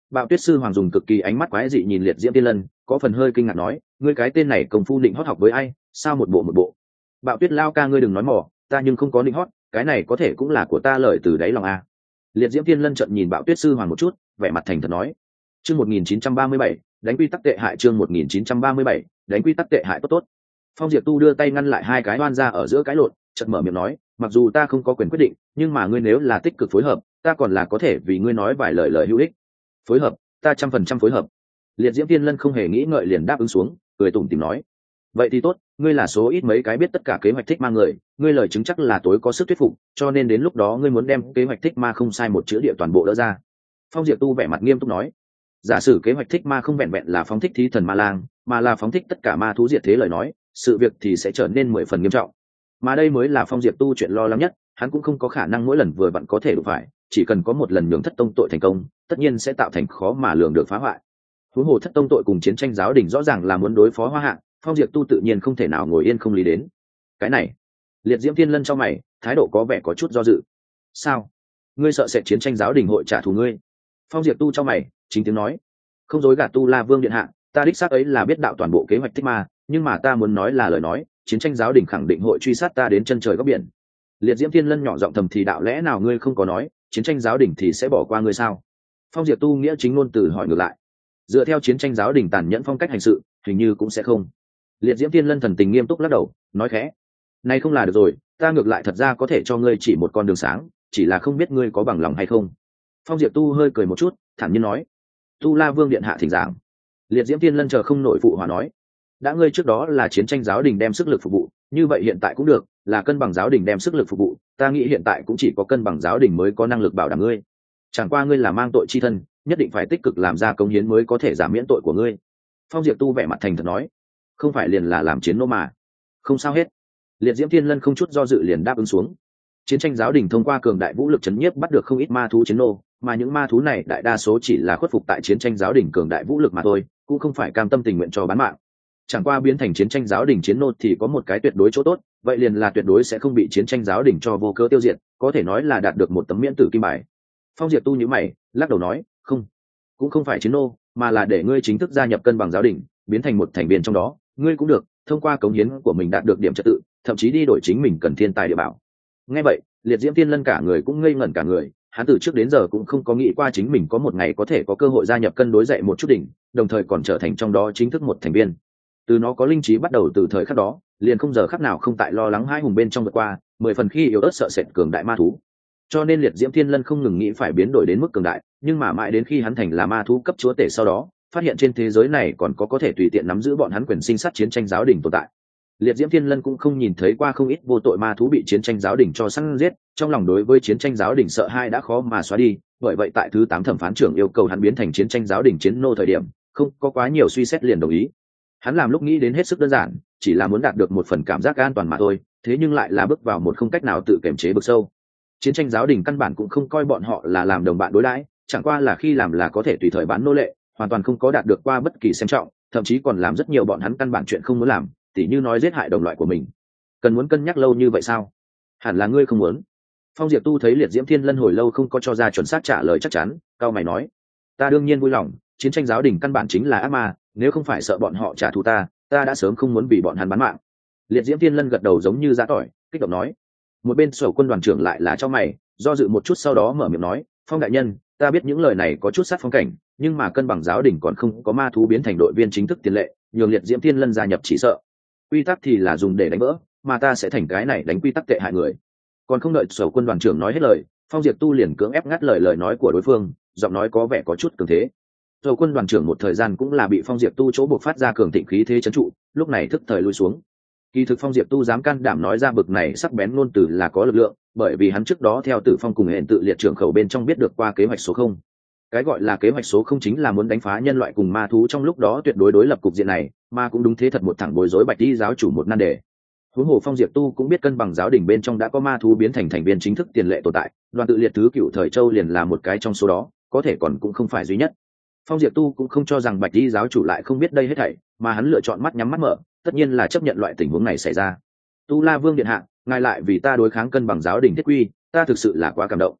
Bạo Tuyết sư hoàng dùng cực kỳ ánh mắt quái dị nhìn Liệt Diễm Thiên Lân, có phần hơi kinh ngạc nói, ngươi cái tên này công phu định hót học với ai, sao một bộ. Bạo Tuyết lao ca, ngươi đừng nói mỏ, ta nhưng không có định hót, cái này có thể cũng là của ta lời từ đáy lòng a. Liệt Diễm Thiên Lân trợn nhìn Bạo Tuyết sư hoàng một chút, vẻ mặt thành thật nói. Chương 1937, đánh quy tắc tệ hại. Chương 1937, đánh quy tắc tệ hại tốt. Phong Diệp Tu đưa tay ngăn lại hai cái oan ra ở giữa cái lộn, chợt mở miệng nói, mặc dù ta không có quyền quyết định, nhưng mà ngươi nếu là tích cực phối hợp, ta còn là có thể vì ngươi nói vài lời hữu ích. Phối hợp, ta 100% phối hợp. Liệt Diễm Thiên Lân không hề nghĩ ngợi liền đáp ứng xuống, cười tủm tỉm nói, vậy thì tốt, ngươi là số ít mấy cái biết tất cả kế hoạch thích ma người, ngươi lời chứng chắc là tối có sức thuyết phục, cho nên đến lúc đó ngươi muốn đem kế hoạch thích ma không sai một chữ địa toàn bộ đỡ ra. Phong Diệp Tu vẻ mặt nghiêm túc nói, giả sử kế hoạch thích ma không vẹn vẹn là phóng thích thí thần ma lang, mà là phóng thích tất cả ma thú diệt thế lời nói, sự việc thì sẽ trở nên 10 phần nghiêm trọng. Mà đây mới là Phong Diệp Tu chuyện lo lắng nhất, hắn cũng không có khả năng mỗi lần vừa vặn có thể đụng phải, chỉ cần có một lần nhường Thất Tông tội thành công, tất nhiên sẽ tạo thành khó mà lường được phá hoại. Huống hồ Thất Tông tội cùng chiến tranh giáo đình rõ ràng là muốn đối phó Hoa Hạ, Phong Diệp Tu tự nhiên không thể nào ngồi yên không lý đến. Cái này, Liệt Diễm Thiên Lân cho mày, thái độ có vẻ có chút do dự. Sao? Ngươi sợ sẽ chiến tranh giáo đình hội trả thù ngươi? Phong Diệp Tu cho mày, chính tiếng nói, không dối gạt Tu La Vương điện hạ, ta đích xác ấy là biết đạo toàn bộ kế hoạch thích ma, nhưng mà ta muốn nói là lời nói, chiến tranh giáo đình khẳng định hội truy sát ta đến chân trời góc biển. Liệt Diễm Thiên Lân nhỏ giọng thầm thì, đạo lẽ nào ngươi không có nói chiến tranh giáo đình thì sẽ bỏ qua ngươi sao? Phong Diệp Tu nghĩa chính ngôn từ hỏi ngược lại, dựa theo chiến tranh giáo đình tàn nhẫn phong cách hành sự, hình như cũng sẽ không. Liệt Diễm Thiên Lân thần tình nghiêm túc lắc đầu, nói khẽ, này không là được rồi, ta ngược lại thật ra có thể cho ngươi chỉ một con đường sáng, chỉ là không biết ngươi có bằng lòng hay không. Phong Diệp Tu hơi cười một chút, thản nhiên nói, Tu La Vương điện hạ thỉnh giảng. Liệt Diễm Thiên Lân chờ không nổi phụ hòa nói, đã ngươi trước đó là chiến tranh giáo đình đem sức lực phục vụ, như vậy hiện tại cũng được, là cân bằng giáo đình đem sức lực phục vụ, ta nghĩ hiện tại cũng chỉ có cân bằng giáo đình mới có năng lực bảo đảm ngươi. Chẳng qua ngươi là mang tội chi thân, nhất định phải tích cực làm ra công hiến mới có thể giảm miễn tội của ngươi. Phong Diệp Tu vẻ mặt thành thật nói, không phải liền là làm chiến nô mà. Không sao hết. Liệt Diễm Thiên Lân không chút do dự liền đáp ứng xuống. Chiến tranh giáo đình thông qua cường đại vũ lực chấn nhiếp bắt được không ít ma thú chiến nô, mà những ma thú này đại đa số chỉ là khuất phục tại chiến tranh giáo đình cường đại vũ lực mà thôi, cũng không phải cam tâm tình nguyện cho bán mạng. Chẳng qua biến thành chiến tranh giáo đình chiến nô thì có một cái tuyệt đối chỗ tốt, vậy liền là tuyệt đối sẽ không bị chiến tranh giáo đình cho vô cớ tiêu diệt, có thể nói là đạt được một tấm miễn tử kim bài. Phong Diệp Tu nhíu mày, lắc đầu nói, không, cũng không phải chiến nô, mà là để ngươi chính thức gia nhập cân bằng giáo đình, biến thành một thành viên trong đó, ngươi cũng được thông qua cống hiến của mình đạt được điểm trật tự, thậm chí đi đổi chính mình cần thiên tài địa bảo. Nghe vậy, Liệt Diễm Thiên Lân cả người cũng ngây ngẩn cả người, hắn từ trước đến giờ cũng không có nghĩ qua chính mình có một ngày có thể có cơ hội gia nhập cân đối dạy một chút đỉnh, đồng thời còn trở thành trong đó chính thức một thành viên. Từ nó có linh trí bắt đầu từ thời khắc đó, liền không giờ khắc nào không tại lo lắng hai hùng bên trong vượt qua, 10 phần khi yếu ớt sợ sệt cường đại ma thú. Cho nên Liệt Diễm Thiên Lân không ngừng nghĩ phải biến đổi đến mức cường đại, nhưng mà mãi đến khi hắn thành là ma thú cấp chúa tể sau đó, phát hiện trên thế giới này còn có thể tùy tiện nắm giữ bọn hắn quyền sinh sát chiến tranh giáo đình tồn tại. Liệt Diễm Thiên Lân cũng không nhìn thấy qua không ít vô tội ma thú bị chiến tranh giáo đình cho săn giết, trong lòng đối với chiến tranh giáo đình sợ hãi đã khó mà xóa đi, bởi vậy tại thứ 8 thẩm phán trưởng yêu cầu hắn biến thành chiến tranh giáo đình chiến nô thời điểm, không có quá nhiều suy xét liền đồng ý. Hắn làm lúc nghĩ đến hết sức đơn giản, chỉ là muốn đạt được một phần cảm giác an toàn mà thôi, thế nhưng lại là bước vào một không cách nào tự kiềm chế vực sâu. Chiến tranh giáo đình căn bản cũng không coi bọn họ là làm đồng bạn đối đãi, chẳng qua là khi làm là có thể tùy thời bán nô lệ, hoàn toàn không có đạt được qua bất kỳ xem trọng, thậm chí còn làm rất nhiều bọn hắn căn bản chuyện không muốn làm, tỉ như nói giết hại đồng loại của mình. Cần muốn cân nhắc lâu như vậy sao? Hẳn là ngươi không muốn. Phong Diệp Tu thấy Liệt Diễm Thiên Lân hồi lâu không có cho ra chuẩn xác trả lời chắc chắn, cao mày nói, ta đương nhiên vui lòng, chiến tranh giáo đình căn bản chính là ác ma, nếu không phải sợ bọn họ trả thù ta đã sớm không muốn vì bọn hắn bán mạng. Liệt Diễm Thiên Lân gật đầu giống như giã tỏi, kích động nói. Một bên Sở Quân đoàn trưởng lại là cho mày, do dự một chút sau đó mở miệng nói, Phong đại nhân, ta biết những lời này có chút sát phong cảnh, nhưng mà cân bằng giáo đình còn không có ma thú biến thành đội viên chính thức tiền lệ, nhường Liệt Diễm Thiên Lân gia nhập chỉ sợ quy tắc thì là dùng để đánh vỡ, mà ta sẽ thành cái này đánh quy tắc tệ hại người. Còn không đợi Sở Quân đoàn trưởng nói hết lời, Phong Diệp Tu liền cưỡng ép ngắt lời nói của đối phương, giọng nói có vẻ có chút cường thế. Sở Quân đoàn trưởng một thời gian cũng là bị Phong Diệp Tu chỗ buộc phát ra cường thịnh khí thế trấn trụ, lúc này thức thời lui xuống. Kỳ thực Phong Diệp Tu dám can đảm nói ra bực này sắc bén ngôn từ là có lực lượng, bởi vì hắn trước đó theo Tử Phong cùng hẹn tự liệt trưởng khẩu bên trong biết được qua kế hoạch số 0. Cái gọi là kế hoạch số 0 chính là muốn đánh phá nhân loại cùng ma thú trong lúc đó tuyệt đối đối lập cục diện này, mà cũng đúng thế thật một thẳng bối rối Bạch Y giáo chủ một nan đề. Huống hồ Phong Diệp Tu cũng biết cân bằng giáo đình bên trong đã có ma thú biến thành thành viên chính thức tiền lệ tồn tại, đoàn tự liệt thứ cựu thời châu liền là một cái trong số đó, có thể còn cũng không phải duy nhất. Phong Diệp Tu cũng không cho rằng Bạch Y giáo chủ lại không biết đây hết thảy, mà hắn lựa chọn mắt nhắm mắt mở, tất nhiên là chấp nhận loại tình huống này xảy ra. Tu La Vương điện hạ, ngài lại vì ta đối kháng cân bằng giáo đình thiết quy, ta thực sự là quá cảm động.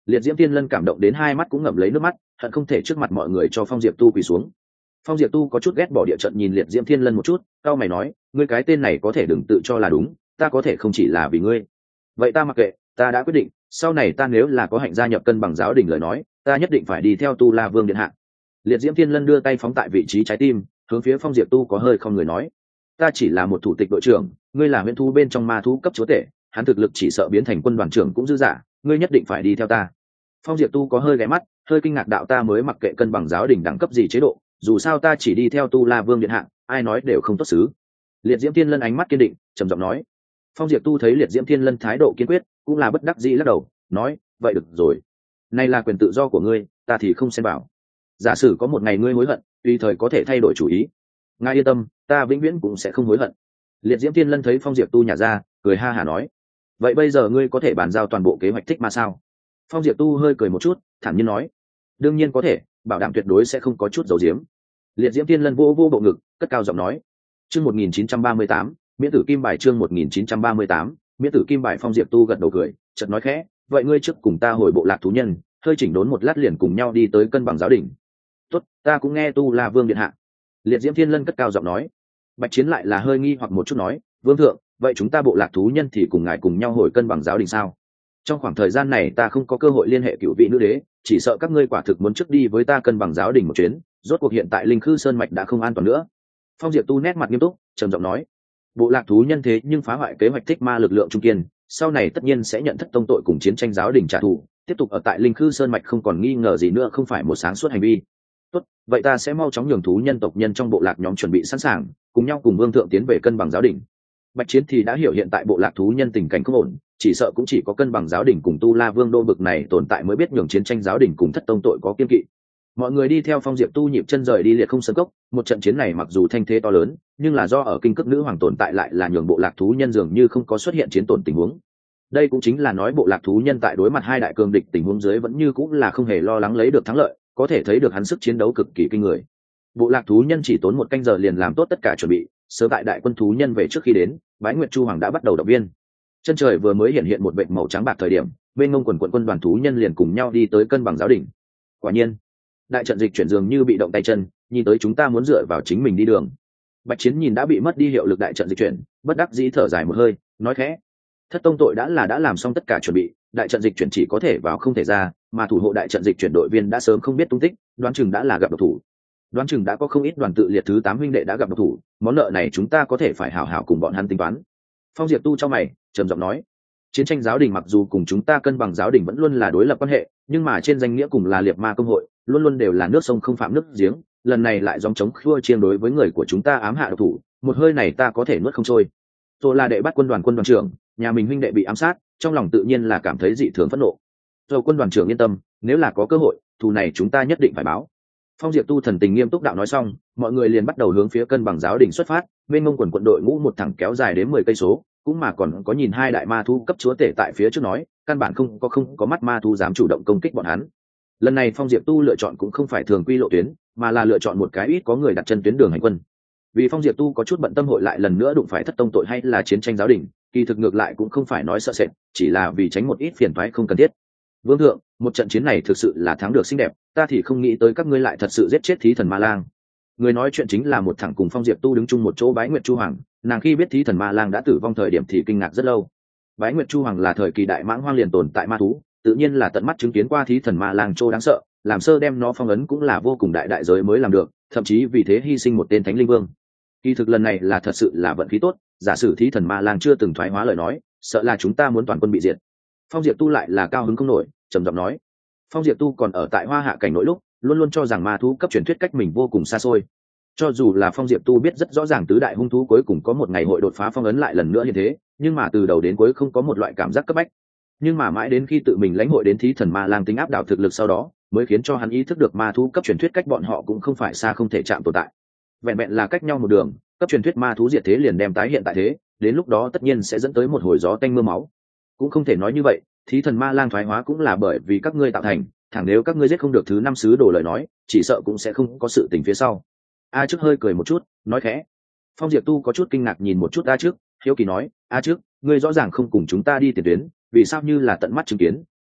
Liệt diễm thiên lân cảm động đến hai mắt cũng ngậm lấy nước mắt, hận không thể trước mặt mọi người cho Phong Diệp Tu quỳ xuống. Phong Diệp Tu có chút ghét bỏ địa trận nhìn Liệt diễm thiên lân một chút, cao mày nói, ngươi cái tên này có thể đừng tự cho là đúng, ta có thể không chỉ là vì ngươi. Vậy ta mặc kệ, ta đã quyết định, sau này ta nếu là có hạnh gia nhập cân bằng giáo đình lời nói, ta nhất định phải đi theo Tu La Vương điện hạ. Liệt diễm thiên lân đưa tay phóng tại vị trí trái tim, hướng phía Phong Diệp Tu có hơi không người nói, ta chỉ là một thủ tịch đội trưởng, ngươi là huyễn thú bên trong ma thú cấp chúa tể, hắn thực lực chỉ sợ biến thành quân đoàn trưởng cũng dư giả, ngươi nhất định phải đi theo ta. Phong Diệp Tu có hơi ghé mắt, hơi kinh ngạc đạo, ta mới mặc kệ cân bằng giáo đình đẳng cấp gì chế độ, dù sao ta chỉ đi theo Tu La Vương điện hạ, ai nói đều không tốt xứ. Liệt diễm thiên lân ánh mắt kiên định, trầm giọng nói. Phong Diệp Tu thấy Liệt diễm thiên lân thái độ kiên quyết, cũng là bất đắc dĩ lắc đầu, nói, vậy được rồi, này là quyền tự do của ngươi, ta thì không xen vào. Giả sử có một ngày ngươi hối hận, tùy thời có thể thay đổi chủ ý. Ngài yên tâm, ta vĩnh viễn cũng sẽ không hối hận. Liệt diễm thiên lân thấy Phong Diệp Tu nhả ra, cười ha hả nói, vậy bây giờ ngươi có thể bàn giao toàn bộ kế hoạch thích ma sao? Phong Diệp Tu hơi cười một chút, thản nhiên nói, đương nhiên có thể, bảo đảm tuyệt đối sẽ không có chút giấu giếm. Liệt diễm thiên lân vô vô bộ ngực, cất cao giọng nói, chương 1938, miễn tử kim bài, chương 1938, miễn tử kim bài. Phong Diệp Tu gật đầu cười, chợt nói khẽ, vậy ngươi trước cùng ta hồi bộ lạc thú nhân, hơi chỉnh đốn một lát liền cùng nhau đi tới cân bằng giáo đình. Tốt, ta cũng nghe Tu La Vương điện hạ. Liệt diễm thiên lân cất cao giọng nói. Bạch Chiến lại là hơi nghi hoặc một chút nói, vương thượng, vậy chúng ta bộ lạc thú nhân thì cùng ngài cùng nhau hồi cân bằng giáo đình sao? Trong khoảng thời gian này ta không có cơ hội liên hệ cựu vị nữ đế, chỉ sợ các ngươi quả thực muốn trước đi với ta cân bằng giáo đình một chuyến, rốt cuộc hiện tại linh khư sơn mạch đã không an toàn nữa. Phong Diệp Tu nét mặt nghiêm túc, trầm giọng nói, bộ lạc thú nhân thế nhưng phá hoại kế hoạch thích ma lực lượng trung kiên, sau này tất nhiên sẽ nhận thất tông tội cùng chiến tranh giáo đình trả thù, tiếp tục ở tại linh khư sơn mạch không còn nghi ngờ gì nữa không phải một sáng suốt hành vi. Tốt, vậy ta sẽ mau chóng nhường thú nhân tộc nhân trong bộ lạc nhóm chuẩn bị sẵn sàng, cùng nhau cùng vương thượng tiến về cân bằng giáo đình. Bạch Chiến thì đã hiểu hiện tại bộ lạc thú nhân tình cảnh không ổn, chỉ sợ cũng chỉ có cân bằng giáo đình cùng Tu La Vương đô bực này tồn tại mới biết nhường chiến tranh giáo đình cùng thất tông tội có kiên kỵ. Mọi người đi theo Phong Diệp Tu nhịp chân rời đi liệt không sơn cốc, một trận chiến này mặc dù thanh thế to lớn, nhưng là do ở kinh cước nữ hoàng tồn tại lại là nhường bộ lạc thú nhân dường như không có xuất hiện chiến tổn tình huống. Đây cũng chính là nói bộ lạc thú nhân tại đối mặt hai đại cường địch tình huống dưới vẫn như cũng là không hề lo lắng lấy được thắng lợi, có thể thấy được hắn sức chiến đấu cực kỳ kinh người. Bộ lạc thú nhân chỉ tốn một canh giờ liền làm tốt tất cả chuẩn bị, sớm tại đại quân thú nhân về trước khi đến, Bái Nguyệt Chu Hoàng đã bắt đầu động viên. Chân trời vừa mới hiện hiện một vệt màu trắng bạc thời điểm, bên ngông quần quân đoàn thú nhân liền cùng nhau đi tới cân bằng giáo đỉnh. Quả nhiên, đại trận dịch chuyển dường như bị động tay chân, nhìn tới chúng ta muốn dựa vào chính mình đi đường. Bạch Chiến nhìn đã bị mất đi hiệu lực đại trận dịch chuyển, bất đắc dĩ thở dài một hơi, nói khẽ, thất tông tội đã làm xong tất cả chuẩn bị, đại trận dịch chuyển chỉ có thể vào không thể ra, mà thủ hộ đại trận dịch chuyển đội viên đã sớm không biết tung tích, đoán chừng đã là gặp độc thủ. Đoán chừng đã có không ít đoàn tự liệt thứ 8 huynh đệ đã gặp độc thủ, món nợ này chúng ta có thể phải hảo hảo cùng bọn hắn tính toán. Phong Diệp Tu trong mày, trầm giọng nói, chiến tranh giáo đình mặc dù cùng chúng ta cân bằng giáo đình vẫn luôn là đối lập quan hệ, nhưng mà trên danh nghĩa cùng là liệt ma công hội, luôn luôn đều là nước sông không phạm nước giếng, lần này lại dòng chống khua chiêng đối với người của chúng ta ám hạ độc thủ, một hơi này ta có thể nuốt không trôi. Tôi là đệ bắt quân đoàn trưởng, nhà mình huynh đệ bị ám sát, trong lòng tự nhiên là cảm thấy dị thường phẫn nộ. Rồi quân đoàn trưởng yên tâm, nếu là có cơ hội, thù này chúng ta nhất định phải báo. Phong Diệp Tu thần tình nghiêm túc đạo nói xong, mọi người liền bắt đầu hướng phía cân bằng giáo đình xuất phát, bên ngông quần quận đội ngũ một thẳng kéo dài đến 10 cây số, cũng mà còn có nhìn hai đại ma thú cấp chúa tể tại phía trước nói, căn bản không có mắt ma thú dám chủ động công kích bọn hắn. Lần này Phong Diệp Tu lựa chọn cũng không phải thường quy lộ tuyến, mà là lựa chọn một cái ít có người đặt chân tuyến đường hành quân. Vì Phong Diệp Tu có chút bận tâm hội lại lần nữa đụng phải thất tông tội hay là chiến tranh giáo đình, kỳ thực ngược lại cũng không phải nói sợ sệt, chỉ là vì tránh một ít phiền toái không cần thiết. Vương thượng, một trận chiến này thực sự là thắng được xinh đẹp, ta thì không nghĩ tới các ngươi lại thật sự giết chết thí thần ma lang. Người nói chuyện chính là một thằng cùng Phong Diệp Tu đứng chung một chỗ Bái Nguyệt Chu Hoàng, nàng khi biết thí thần ma lang đã tử vong thời điểm thì kinh ngạc rất lâu. Bái Nguyệt Chu Hoàng là thời kỳ đại mãng hoang liền tồn tại ma thú, tự nhiên là tận mắt chứng kiến qua thí thần ma lang trô đáng sợ, làm sơ đem nó phong ấn cũng là vô cùng đại giới mới làm được, thậm chí vì thế hy sinh một tên thánh linh vương. Kỳ thực lần này là thật sự là vận khí tốt, giả sử thí thần ma lang chưa từng thoái hóa lời nói, sợ là chúng ta muốn toàn quân bị diệt. Phong Diệp Tu lại là cao hứng không nổi, trầm giọng nói. Phong Diệp Tu còn ở tại Hoa Hạ cảnh nội lúc, luôn luôn cho rằng ma thú cấp truyền thuyết cách mình vô cùng xa xôi. Cho dù là Phong Diệp Tu biết rất rõ ràng tứ đại hung thú cuối cùng có một ngày hội đột phá phong ấn lại lần nữa như thế, nhưng mà từ đầu đến cuối không có một loại cảm giác cấp bách. Nhưng mà mãi đến khi tự mình lãnh hội đến thí thần ma lang tính áp đảo thực lực sau đó, mới khiến cho hắn ý thức được ma thú cấp truyền thuyết cách bọn họ cũng không phải xa không thể chạm tồn tại. Vẹn vẹn là cách nhau một đường, cấp truyền thuyết ma thú diệt thế liền đem tái hiện tại thế, đến lúc đó tất nhiên sẽ dẫn tới một hồi gió tanh mưa máu. Cũng không thể nói như vậy, thí thần ma lang thoái hóa cũng là bởi vì các ngươi tạo thành, thẳng nếu các ngươi giết không được thứ 5 sứ đồ lời nói, chỉ sợ cũng sẽ không có sự tình phía sau. A Trước hơi cười một chút, nói khẽ. Phong Diệp Tu có chút kinh ngạc nhìn một chút A Trước, hiếu kỳ nói, A Trước, ngươi rõ ràng không cùng chúng ta đi tiền tuyến, vì sao như là tận mắt chứng kiến,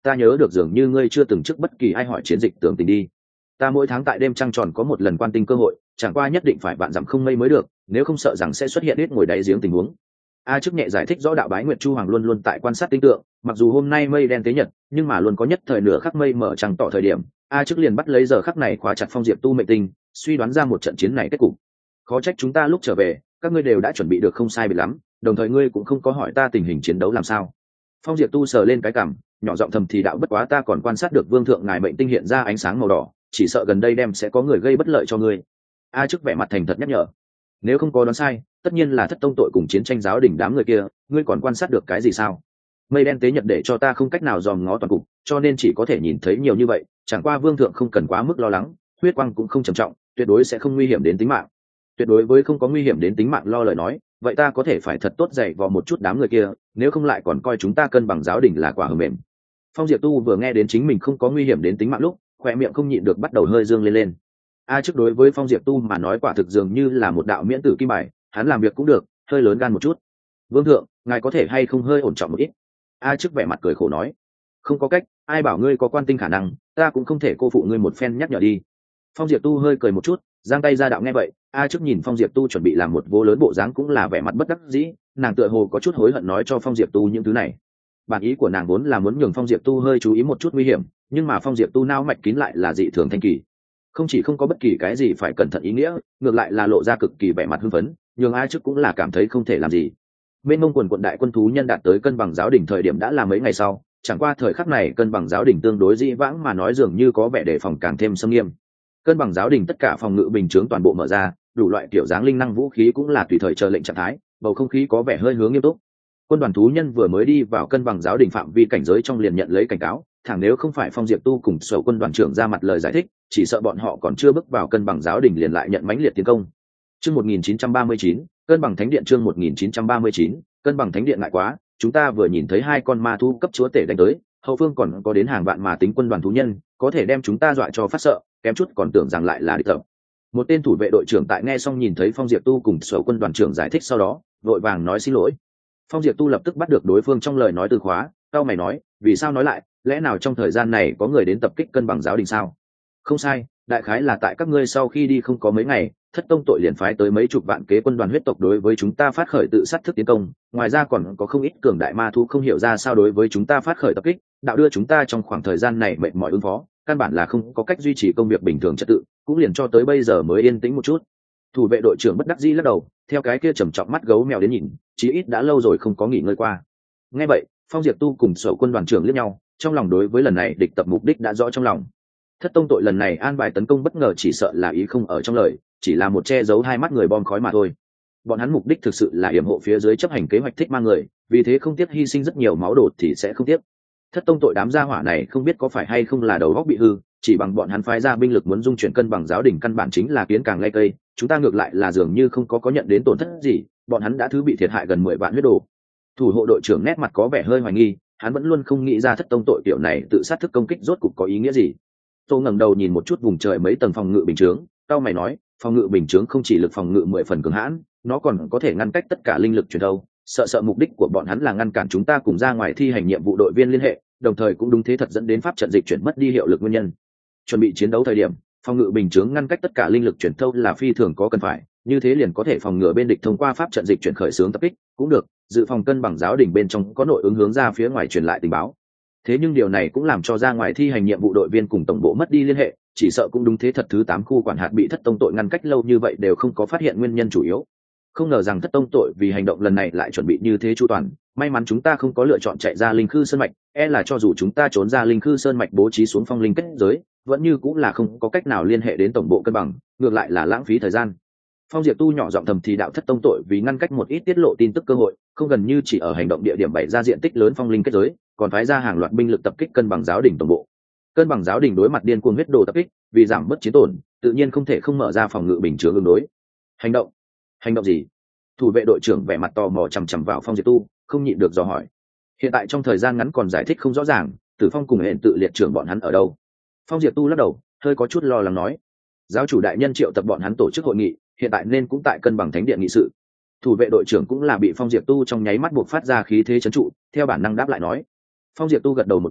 ta nhớ được dường như ngươi chưa từng trước bất kỳ ai hỏi chiến dịch tưởng tình đi. Ta mỗi tháng tại đêm trăng tròn có một lần quan tinh cơ hội, chẳng qua nhất định phải vạn dặm không mây mới được, nếu không sợ rằng sẽ xuất hiện ít ngồi đáy giếng tình huống. A Chức nhẹ giải thích rõ đạo bái nguyệt chu hoàng luôn luôn tại quan sát tinh tượng, mặc dù hôm nay mây đen tế nhật, nhưng mà luôn có nhất thời nửa khắc mây mở trăng tỏ thời điểm. A Chức liền bắt lấy giờ khắc này khóa chặt Phong Diệp Tu mệnh tinh, suy đoán ra một trận chiến này kết cục. Khó trách chúng ta lúc trở về, các ngươi đều đã chuẩn bị được không sai biệt lắm, đồng thời ngươi cũng không có hỏi ta tình hình chiến đấu làm sao. Phong Diệp Tu sờ lên cái cằm, nhỏ giọng thầm thì đạo bất quá ta còn quan sát được vương thượng ngài mệnh tinh hiện ra ánh sáng màu đỏ, chỉ sợ gần đây đem sẽ có người gây bất lợi cho ngươi. A Chức vẻ mặt thành thật nhắc nhở. Nếu không có đoán sai, tất nhiên là thất tông tội cùng chiến tranh giáo đỉnh đám người kia, ngươi còn quan sát được cái gì sao? Mây đen tế nhật để cho ta không cách nào dòm ngó toàn cục, cho nên chỉ có thể nhìn thấy nhiều như vậy, chẳng qua vương thượng không cần quá mức lo lắng, huyết quang cũng không trầm trọng, tuyệt đối sẽ không nguy hiểm đến tính mạng. Tuyệt đối với không có nguy hiểm đến tính mạng lo lời nói, vậy ta có thể phải thật tốt dạy vào một chút đám người kia, nếu không lại còn coi chúng ta cân bằng giáo đỉnh là quả hờ mềm. Phong Diệp Tu vừa nghe đến chính mình không có nguy hiểm đến tính mạng lúc, khỏe miệng không nhịn được bắt đầu hơi dương lên. A Chức đối với Phong Diệp Tu mà nói quả thực dường như là một đạo miễn tử kim bài, hắn làm việc cũng được, hơi lớn gan một chút. Vương thượng, ngài có thể hay không hơi ổn trọng một ít? A Chức vẻ mặt cười khổ nói. Không có cách, ai bảo ngươi có quan tinh khả năng, ta cũng không thể cô phụ ngươi một phen nhắc nhở đi. Phong Diệp Tu hơi cười một chút, giang tay ra đạo nghe vậy. A Chức nhìn Phong Diệp Tu chuẩn bị làm một vô lớn bộ dáng cũng là vẻ mặt bất đắc dĩ, nàng tựa hồ có chút hối hận nói cho Phong Diệp Tu những thứ này. Bản ý của nàng vốn là muốn nhường Phong Diệp Tu hơi chú ý một chút nguy hiểm, nhưng mà Phong Diệp Tu nao mạch kín lại là dị thường thanh kỳ, không chỉ không có bất kỳ cái gì phải cẩn thận ý nghĩa, ngược lại là lộ ra cực kỳ vẻ mặt hưng phấn, nhường A Chức cũng là cảm thấy không thể làm gì. Bên mông quần quận đại quân thú nhân đạt tới cân bằng giáo đỉnh thời điểm đã là mấy ngày sau, chẳng qua thời khắc này cân bằng giáo đỉnh tương đối dĩ vãng mà nói dường như có vẻ đề phòng càng thêm xâm nghiêm. Cân bằng giáo đỉnh tất cả phòng ngự bình chướng toàn bộ mở ra, đủ loại kiểu dáng linh năng vũ khí cũng là tùy thời chờ lệnh trạng thái, bầu không khí có vẻ hơi hướng nghiêm túc. Quân đoàn thú nhân vừa mới đi vào cân bằng giáo đỉnh phạm vi cảnh giới trong liền nhận lấy cảnh cáo, thẳng nếu không phải Phong Diệp Tu cùng Sở quân đoàn trưởng ra mặt lời giải thích, chỉ sợ bọn họ còn chưa bước vào cân bằng giáo đỉnh liền lại nhận mãnh liệt tiến công. Chương 1939, cân bằng thánh điện chương 1939, cân bằng thánh điện ngại quá, chúng ta vừa nhìn thấy hai con ma thú cấp chúa tể đánh tới, hậu phương còn có đến hàng vạn mà tính quân đoàn thú nhân, có thể đem chúng ta dọa cho phát sợ, kém chút còn tưởng rằng lại là địch tập. Một tên thủ vệ đội trưởng tại nghe xong nhìn thấy Phong Diệp Tu cùng Sở quân đoàn trưởng giải thích sau đó, vội vàng nói xin lỗi. Phong Diệp Tu lập tức bắt được đối phương trong lời nói từ khóa, cau mày nói, vì sao nói lại, lẽ nào trong thời gian này có người đến tập kích cân bằng giáo đình sao? Không sai, đại khái là tại các ngươi sau khi đi không có mấy ngày, thất tông tội liền phái tới mấy chục vạn kế quân đoàn huyết tộc đối với chúng ta phát khởi tự sát thức tiến công, ngoài ra còn có không ít cường đại ma thú không hiểu ra sao đối với chúng ta phát khởi tập kích, đạo đưa chúng ta trong khoảng thời gian này mệt mỏi ứng phó, căn bản là không có cách duy trì công việc bình thường trật tự, cũng liền cho tới bây giờ mới yên tĩnh một chút. Thủ vệ đội trưởng bất đắc dĩ lắc đầu, theo cái kia trầm trọng mắt gấu mèo đến nhìn, chí ít đã lâu rồi không có nghỉ ngơi qua. Nghe vậy, Phong Diệp Tu cùng Sở quân đoàn trưởng liếc nhau, trong lòng đối với lần này địch tập mục đích đã rõ trong lòng. Thất tông tội lần này an bài tấn công bất ngờ chỉ sợ là ý không ở trong lời, chỉ là một che giấu hai mắt người bom khói mà thôi. Bọn hắn mục đích thực sự là yểm hộ phía dưới chấp hành kế hoạch thích mang người, vì thế không tiếc hy sinh rất nhiều máu đột thì sẽ không tiếc. Thất tông tội đám gia hỏa này không biết có phải hay không là đầu óc bị hư, chỉ bằng bọn hắn phái ra binh lực muốn dung chuyển cân bằng giáo đỉnh căn bản chính là kiến càng lay cây, chúng ta ngược lại là dường như không có nhận đến tổn thất gì, bọn hắn đã thứ bị thiệt hại gần 10 vạn huyết đồ. Thủ hộ đội trưởng nét mặt có vẻ hơi hoài nghi, hắn vẫn luôn không nghĩ ra thất tông tội kiểu này tự sát thức công kích rốt cục có ý nghĩa gì. Tô ngẩng đầu nhìn một chút vùng trời mấy tầng phòng ngự bình chướng, cao mày nói, phòng ngự bình chướng không chỉ lực phòng ngự 10 phần cường hãn, nó còn có thể ngăn cách tất cả linh lực truyền thâu, sợ mục đích của bọn hắn là ngăn cản chúng ta cùng ra ngoài thi hành nhiệm vụ đội viên liên hệ, đồng thời cũng đúng thế thật dẫn đến pháp trận dịch chuyển mất đi hiệu lực nguyên nhân. Chuẩn bị chiến đấu thời điểm, phòng ngự bình chướng ngăn cách tất cả linh lực truyền thâu là phi thường có cần phải, như thế liền có thể phòng ngừa bên địch thông qua pháp trận dịch chuyển khởi xướng tập kích, cũng được, dự phòng cân bằng giáo đỉnh bên trong có nội ứng hướng ra phía ngoài truyền lại tình báo. Thế nhưng điều này cũng làm cho ra ngoài thi hành nhiệm vụ đội viên cùng tổng bộ mất đi liên hệ, chỉ sợ cũng đúng thế thật thứ 8 khu quản hạt bị thất tông tội ngăn cách lâu như vậy đều không có phát hiện nguyên nhân chủ yếu. Không ngờ rằng thất tông tội vì hành động lần này lại chuẩn bị như thế chu toàn, may mắn chúng ta không có lựa chọn chạy ra linh khư sơn mạch, là cho dù chúng ta trốn ra linh khư sơn mạch bố trí xuống phong linh kết giới, vẫn như cũng là không có cách nào liên hệ đến tổng bộ cân bằng, ngược lại là lãng phí thời gian. Phong Diệp Tu nhỏ giọng thầm thì đạo thất tông tội vì ngăn cách một ít tiết lộ tin tức cơ hội, không gần như chỉ ở hành động địa điểm bày ra diện tích lớn phong linh kết giới, còn phái ra hàng loạt binh lực tập kích cân bằng giáo đỉnh tổng bộ. Cân bằng giáo đỉnh đối mặt điên cuồng huyết đồ tập kích, vì giảm bớt chiến tổn, tự nhiên không thể không mở ra phòng ngự bình chướng ứng đối. Hành động gì? Thủ vệ đội trưởng vẻ mặt tò mò chằm chằm vào Phong Diệp Tu, không nhịn được dò hỏi. Hiện tại trong thời gian ngắn còn giải thích không rõ ràng, Tử Phong cùng hẹn tự liệt trưởng bọn hắn ở đâu? Phong Diệp Tu lắc đầu, hơi có chút lo lắng nói. Giáo chủ đại nhân triệu tập bọn hắn tổ chức hội nghị, hiện tại nên cũng tại cân bằng thánh điện nghị sự. Thủ vệ đội trưởng cũng là bị Phong Diệp Tu trong nháy mắt buộc phát ra khí thế trấn trụ, theo bản năng đáp lại nói. Phong Diệp Tu gật đầu một cái,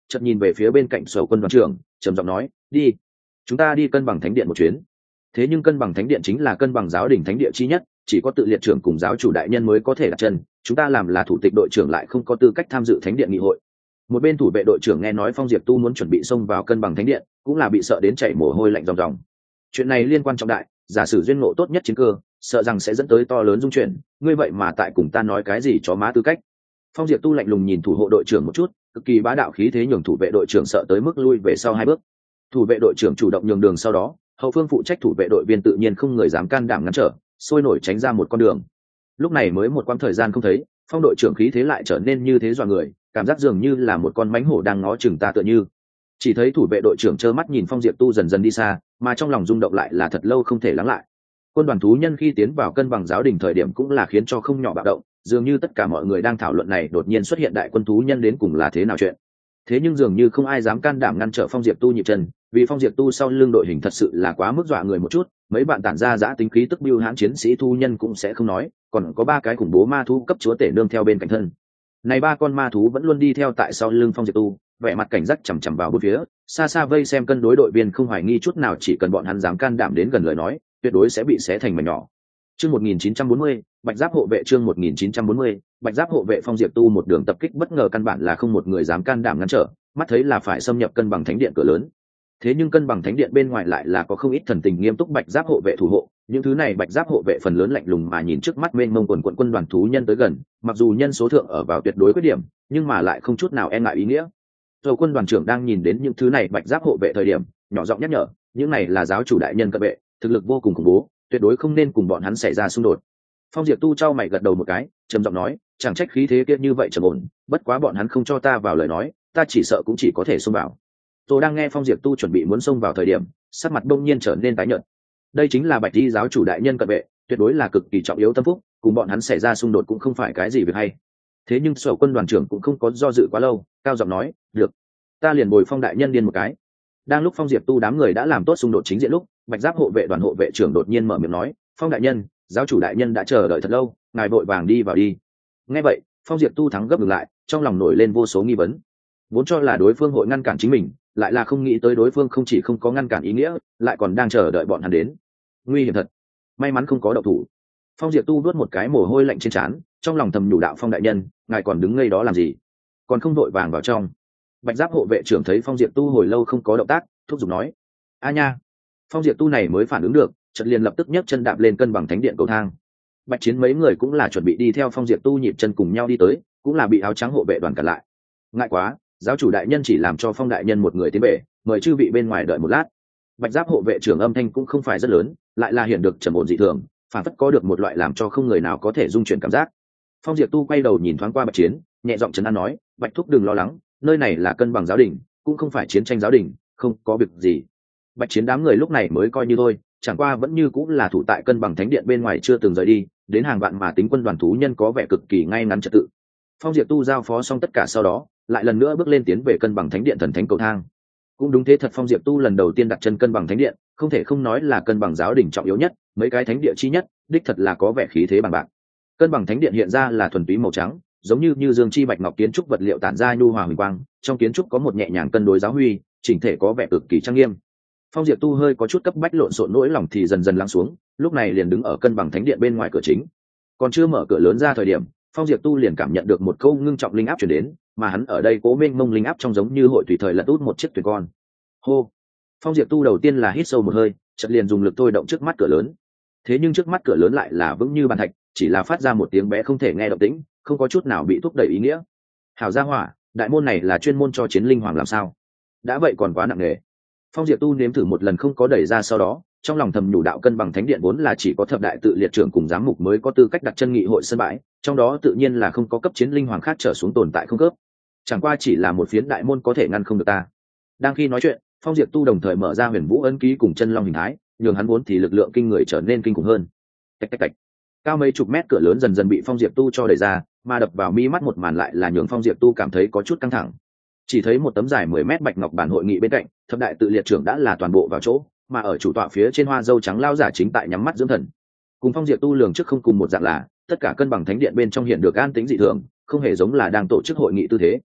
chợt nhìn về phía bên cạnh Sở Quân đoàn trưởng, trầm giọng nói, đi, chúng ta đi cân bằng thánh điện một chuyến. Thế nhưng cân bằng thánh điện chính là cân bằng giáo đình thánh địa chi nhất, chỉ có tự liệt trưởng cùng giáo chủ đại nhân mới có thể đặt chân, chúng ta làm là thủ tịch đội trưởng lại không có tư cách tham dự thánh điện nghị hội. Một bên thủ vệ đội trưởng nghe nói Phong Diệp Tu muốn chuẩn bị xông vào cân bằng thánh điện, cũng là bị sợ đến chảy mồ hôi lạnh ròng ròng. Chuyện này liên quan trọng đại, giả sử duyên ngộ tốt nhất chiến cơ, sợ rằng sẽ dẫn tới to lớn dung chuyển, ngươi vậy mà tại cùng ta nói cái gì chó má tư cách. Phong Diệp Tu lạnh lùng nhìn thủ hộ đội trưởng một chút, cực kỳ bá đạo khí thế nhường thủ vệ đội trưởng sợ tới mức lui về sau 2 bước. Thủ vệ đội trưởng chủ động nhường đường, sau đó hậu phương phụ trách thủ vệ đội viên tự nhiên không người dám can đảm ngăn trở, sôi nổi tránh ra một con đường. Lúc này mới một quãng thời gian không thấy, Phong đội trưởng khí thế lại trở nên như thế dọa người, cảm giác dường như là một con mãnh hổ đang ngó chừng ta tựa như. Chỉ thấy thủ vệ đội trưởng trơ mắt nhìn Phong Diệp Tu dần dần đi xa, mà trong lòng rung động lại là thật lâu không thể lắng lại. Quân đoàn thú nhân khi tiến vào cân bằng giáo đình thời điểm cũng là khiến cho không nhỏ bạo động, dường như tất cả mọi người đang thảo luận này đột nhiên xuất hiện đại quân thú nhân đến cùng là thế nào chuyện. Thế nhưng dường như không ai dám can đảm ngăn trở Phong Diệp Tu nhịp chân, vì Phong Diệp Tu sau lưng đội hình thật sự là quá mức dọa người một chút, mấy bạn tản ra dã tính khí tức bưu hãn chiến sĩ thú nhân cũng sẽ không nói, còn có 3 cái khủng bố ma thú cấp chúa tể nương theo bên cạnh thân. Này 3 con ma thú vẫn luôn đi theo tại sau lưng Phong Diệp Tu, vẻ mặt cảnh giác chằm chằm vào bốn phía, xa xa vây xem cân đối đội viên không hoài nghi chút nào, chỉ cần bọn hắn dám can đảm đến gần lời nói, tuyệt đối sẽ bị xé thành mảnh nhỏ. Chương 1940, Bạch Giáp hộ vệ. Chương 1940, Bạch Giáp hộ vệ. Phong Diệp Tu một đường tập kích bất ngờ, căn bản là không một người dám can đảm ngăn trở, mắt thấy là phải xâm nhập cân bằng thánh điện cửa lớn. Thế nhưng cân bằng thánh điện bên ngoài lại là có không ít thần tình nghiêm túc Bạch Giáp hộ vệ thủ hộ, những thứ này Bạch Giáp hộ vệ phần lớn lạnh lùng mà nhìn trước mắt mênh mông quần quận quân đoàn thú nhân tới gần, mặc dù nhân số thượng ở vào tuyệt đối khuyết điểm, nhưng mà lại không chút nào e ngại ý nghĩa. Rồi quân đoàn trưởng đang nhìn đến những thứ này Bạch Giáp hộ vệ thời điểm, nhỏ giọng nhắc nhở, những này là giáo chủ đại nhân cận vệ, thực lực vô cùng khủng bố, tuyệt đối không nên cùng bọn hắn xảy ra xung đột. Phong Diệp Tu trao mày gật đầu một cái, trầm giọng nói, chẳng trách khí thế kia như vậy trầm ổn, bất quá bọn hắn không cho ta vào lời nói, ta chỉ sợ cũng chỉ có thể xông vào. Tôi đang nghe Phong Diệp Tu chuẩn bị muốn xông vào thời điểm, sắc mặt bỗng nhiên trở nên tái nhợt. Đây chính là Bạch Y giáo chủ đại nhân cận vệ, tuyệt đối là cực kỳ trọng yếu tâm phúc, cùng bọn hắn xảy ra xung đột cũng không phải cái gì việc hay. Thế nhưng Sở quân đoàn trưởng cũng không có do dự quá lâu, cao giọng nói, được, ta liền bồi Phong đại nhân điên một cái. Đang lúc Phong Diệp Tu đám người đã làm tốt xung đột chính diện lúc, Bạch Giáp hộ vệ đoàn hộ vệ trưởng đột nhiên mở miệng nói, Phong đại nhân, giáo chủ đại nhân đã chờ đợi thật lâu, ngài vội vàng đi vào đi. Nghe vậy, Phong Diệp Tu thắng gấp ngừng lại, trong lòng nổi lên vô số nghi vấn. Vốn cho là đối phương hội ngăn cản chính mình, lại là không nghĩ tới đối phương không chỉ không có ngăn cản ý nghĩa, lại còn đang chờ đợi bọn hắn đến. Nguy hiểm thật. May mắn không có động thủ. Phong Diệp Tu vuốt một cái mồ hôi lạnh trên trán, trong lòng thầm nhủ đạo, Phong đại nhân, ngài còn đứng ngây đó làm gì? Còn không vội vàng vào trong. Bạch Giáp hộ vệ trưởng thấy Phong Diệp Tu hồi lâu không có động tác, thúc giục nói, a nha. Phong Diệp Tu này mới phản ứng được, chợt liền lập tức nhấc chân đạp lên cân bằng thánh điện cầu thang. Bạch Chiến mấy người cũng là chuẩn bị đi theo Phong Diệp Tu nhịp chân cùng nhau đi tới, cũng là bị áo trắng hộ vệ đoàn cản lại. Ngại quá, giáo chủ đại nhân chỉ làm cho Phong đại nhân một người tiến bể, mời chư vị bên ngoài đợi một lát. Bạch Giáp hộ vệ trưởng âm thanh cũng không phải rất lớn, lại là hiện được trầm ổn dị thường, phản phất có được một loại làm cho không người nào có thể dung chuyển cảm giác. Phong Diệp Tu quay đầu nhìn thoáng qua Bạch Chiến, nhẹ giọng trấn an nói, Bạch thúc đừng lo lắng, nơi này là cân bằng giáo đình, cũng không phải chiến tranh giáo đình, không có việc gì. Bạch Chiến đám người lúc này mới coi như thôi, chẳng qua vẫn như cũng là thủ tại cân bằng thánh điện bên ngoài chưa từng rời đi, đến hàng vạn mà tính quân đoàn thú nhân có vẻ cực kỳ ngay ngắn trật tự. Phong Diệp Tu giao phó xong tất cả sau đó, lại lần nữa bước lên tiến về cân bằng thánh điện thần thánh cầu thang. Cũng đúng thế thật, Phong Diệp Tu lần đầu tiên đặt chân cân bằng thánh điện, không thể không nói là cân bằng giáo đình trọng yếu nhất, mấy cái thánh địa chi nhất, đích thật là có vẻ khí thế bằng bạc. Cân bằng thánh điện hiện ra là thuần túy màu trắng, giống như dương chi bạch ngọc kiến trúc vật liệu tản ra nhu hòa huỳnh quang, trong kiến trúc có một nhẹ nhàng cân đối giáo huy, chỉnh thể có vẻ cực kỳ trang nghiêm. Phong Diệp Tu hơi có chút cấp bách lộn xộn nỗi lòng thì dần dần lắng xuống, lúc này liền đứng ở cân bằng thánh điện bên ngoài cửa chính. Còn chưa mở cửa lớn ra thời điểm, Phong Diệp Tu liền cảm nhận được một câu ngưng trọng linh áp truyền đến, mà hắn ở đây cố mênh mông linh áp trong giống như hội tùy thời lật út một chiếc thuyền con. Hô. Phong Diệp Tu đầu tiên là hít sâu một hơi, chợt liền dùng lực thôi động trước mắt cửa lớn. Thế nhưng trước mắt cửa lớn lại là vững như bàn thạch, chỉ là phát ra một tiếng bé không thể nghe động tĩnh, không có chút nào bị thúc đẩy ý nghĩa. Hảo gia hỏa, đại môn này là chuyên môn cho chiến linh hoàng làm sao? Đã vậy còn quá nặng nề. Phong Diệp Tu nếm thử một lần không có đẩy ra, sau đó trong lòng thầm nhủ đạo, cân bằng thánh điện vốn là chỉ có thập đại tự liệt trưởng cùng giám mục mới có tư cách đặt chân nghị hội sân bãi, trong đó tự nhiên là không có cấp chiến linh hoàng khác trở xuống tồn tại không cấp. Chẳng qua chỉ là một phiến đại môn có thể ngăn không được ta. Đang khi nói chuyện, Phong Diệp Tu đồng thời mở ra huyền vũ ấn ký cùng chân long hình thái, nhường hắn vốn thì lực lượng kinh người trở nên kinh khủng hơn. Tạch tạch tạch. Cao mấy chục mét cửa lớn dần dần bị Phong Diệp Tu cho đẩy ra, mà đập vào mi mắt một màn lại là nhường Phong Diệp Tu cảm thấy có chút căng thẳng. Chỉ thấy một tấm dài 10 mét bạch ngọc bản hội nghị bên cạnh, thập đại tự liệt trưởng đã là toàn bộ vào chỗ, mà ở chủ tọa phía trên hoa dâu trắng lao giả chính tại nhắm mắt dưỡng thần. Cùng Phong Diệp Tu lường trước không cùng một dạng là, tất cả cân bằng thánh điện bên trong hiện được an tĩnh dị thường, không hề giống là đang tổ chức hội nghị tư thế.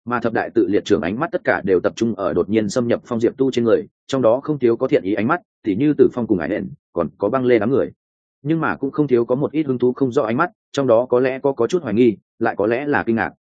mà thập đại tự liệt trưởng ánh mắt tất cả đều tập trung ở đột nhiên xâm nhập Phong Diệp Tu trên người, trong đó không thiếu có thiện ý ánh mắt, thì như Tử Phong cùng Hải Nện, còn có Băng Lê đám người. Nhưng mà cũng không thiếu có một ít hứng thú không rõ ánh mắt, trong đó có lẽ có chút hoài nghi, lại có lẽ là kinh ngạc.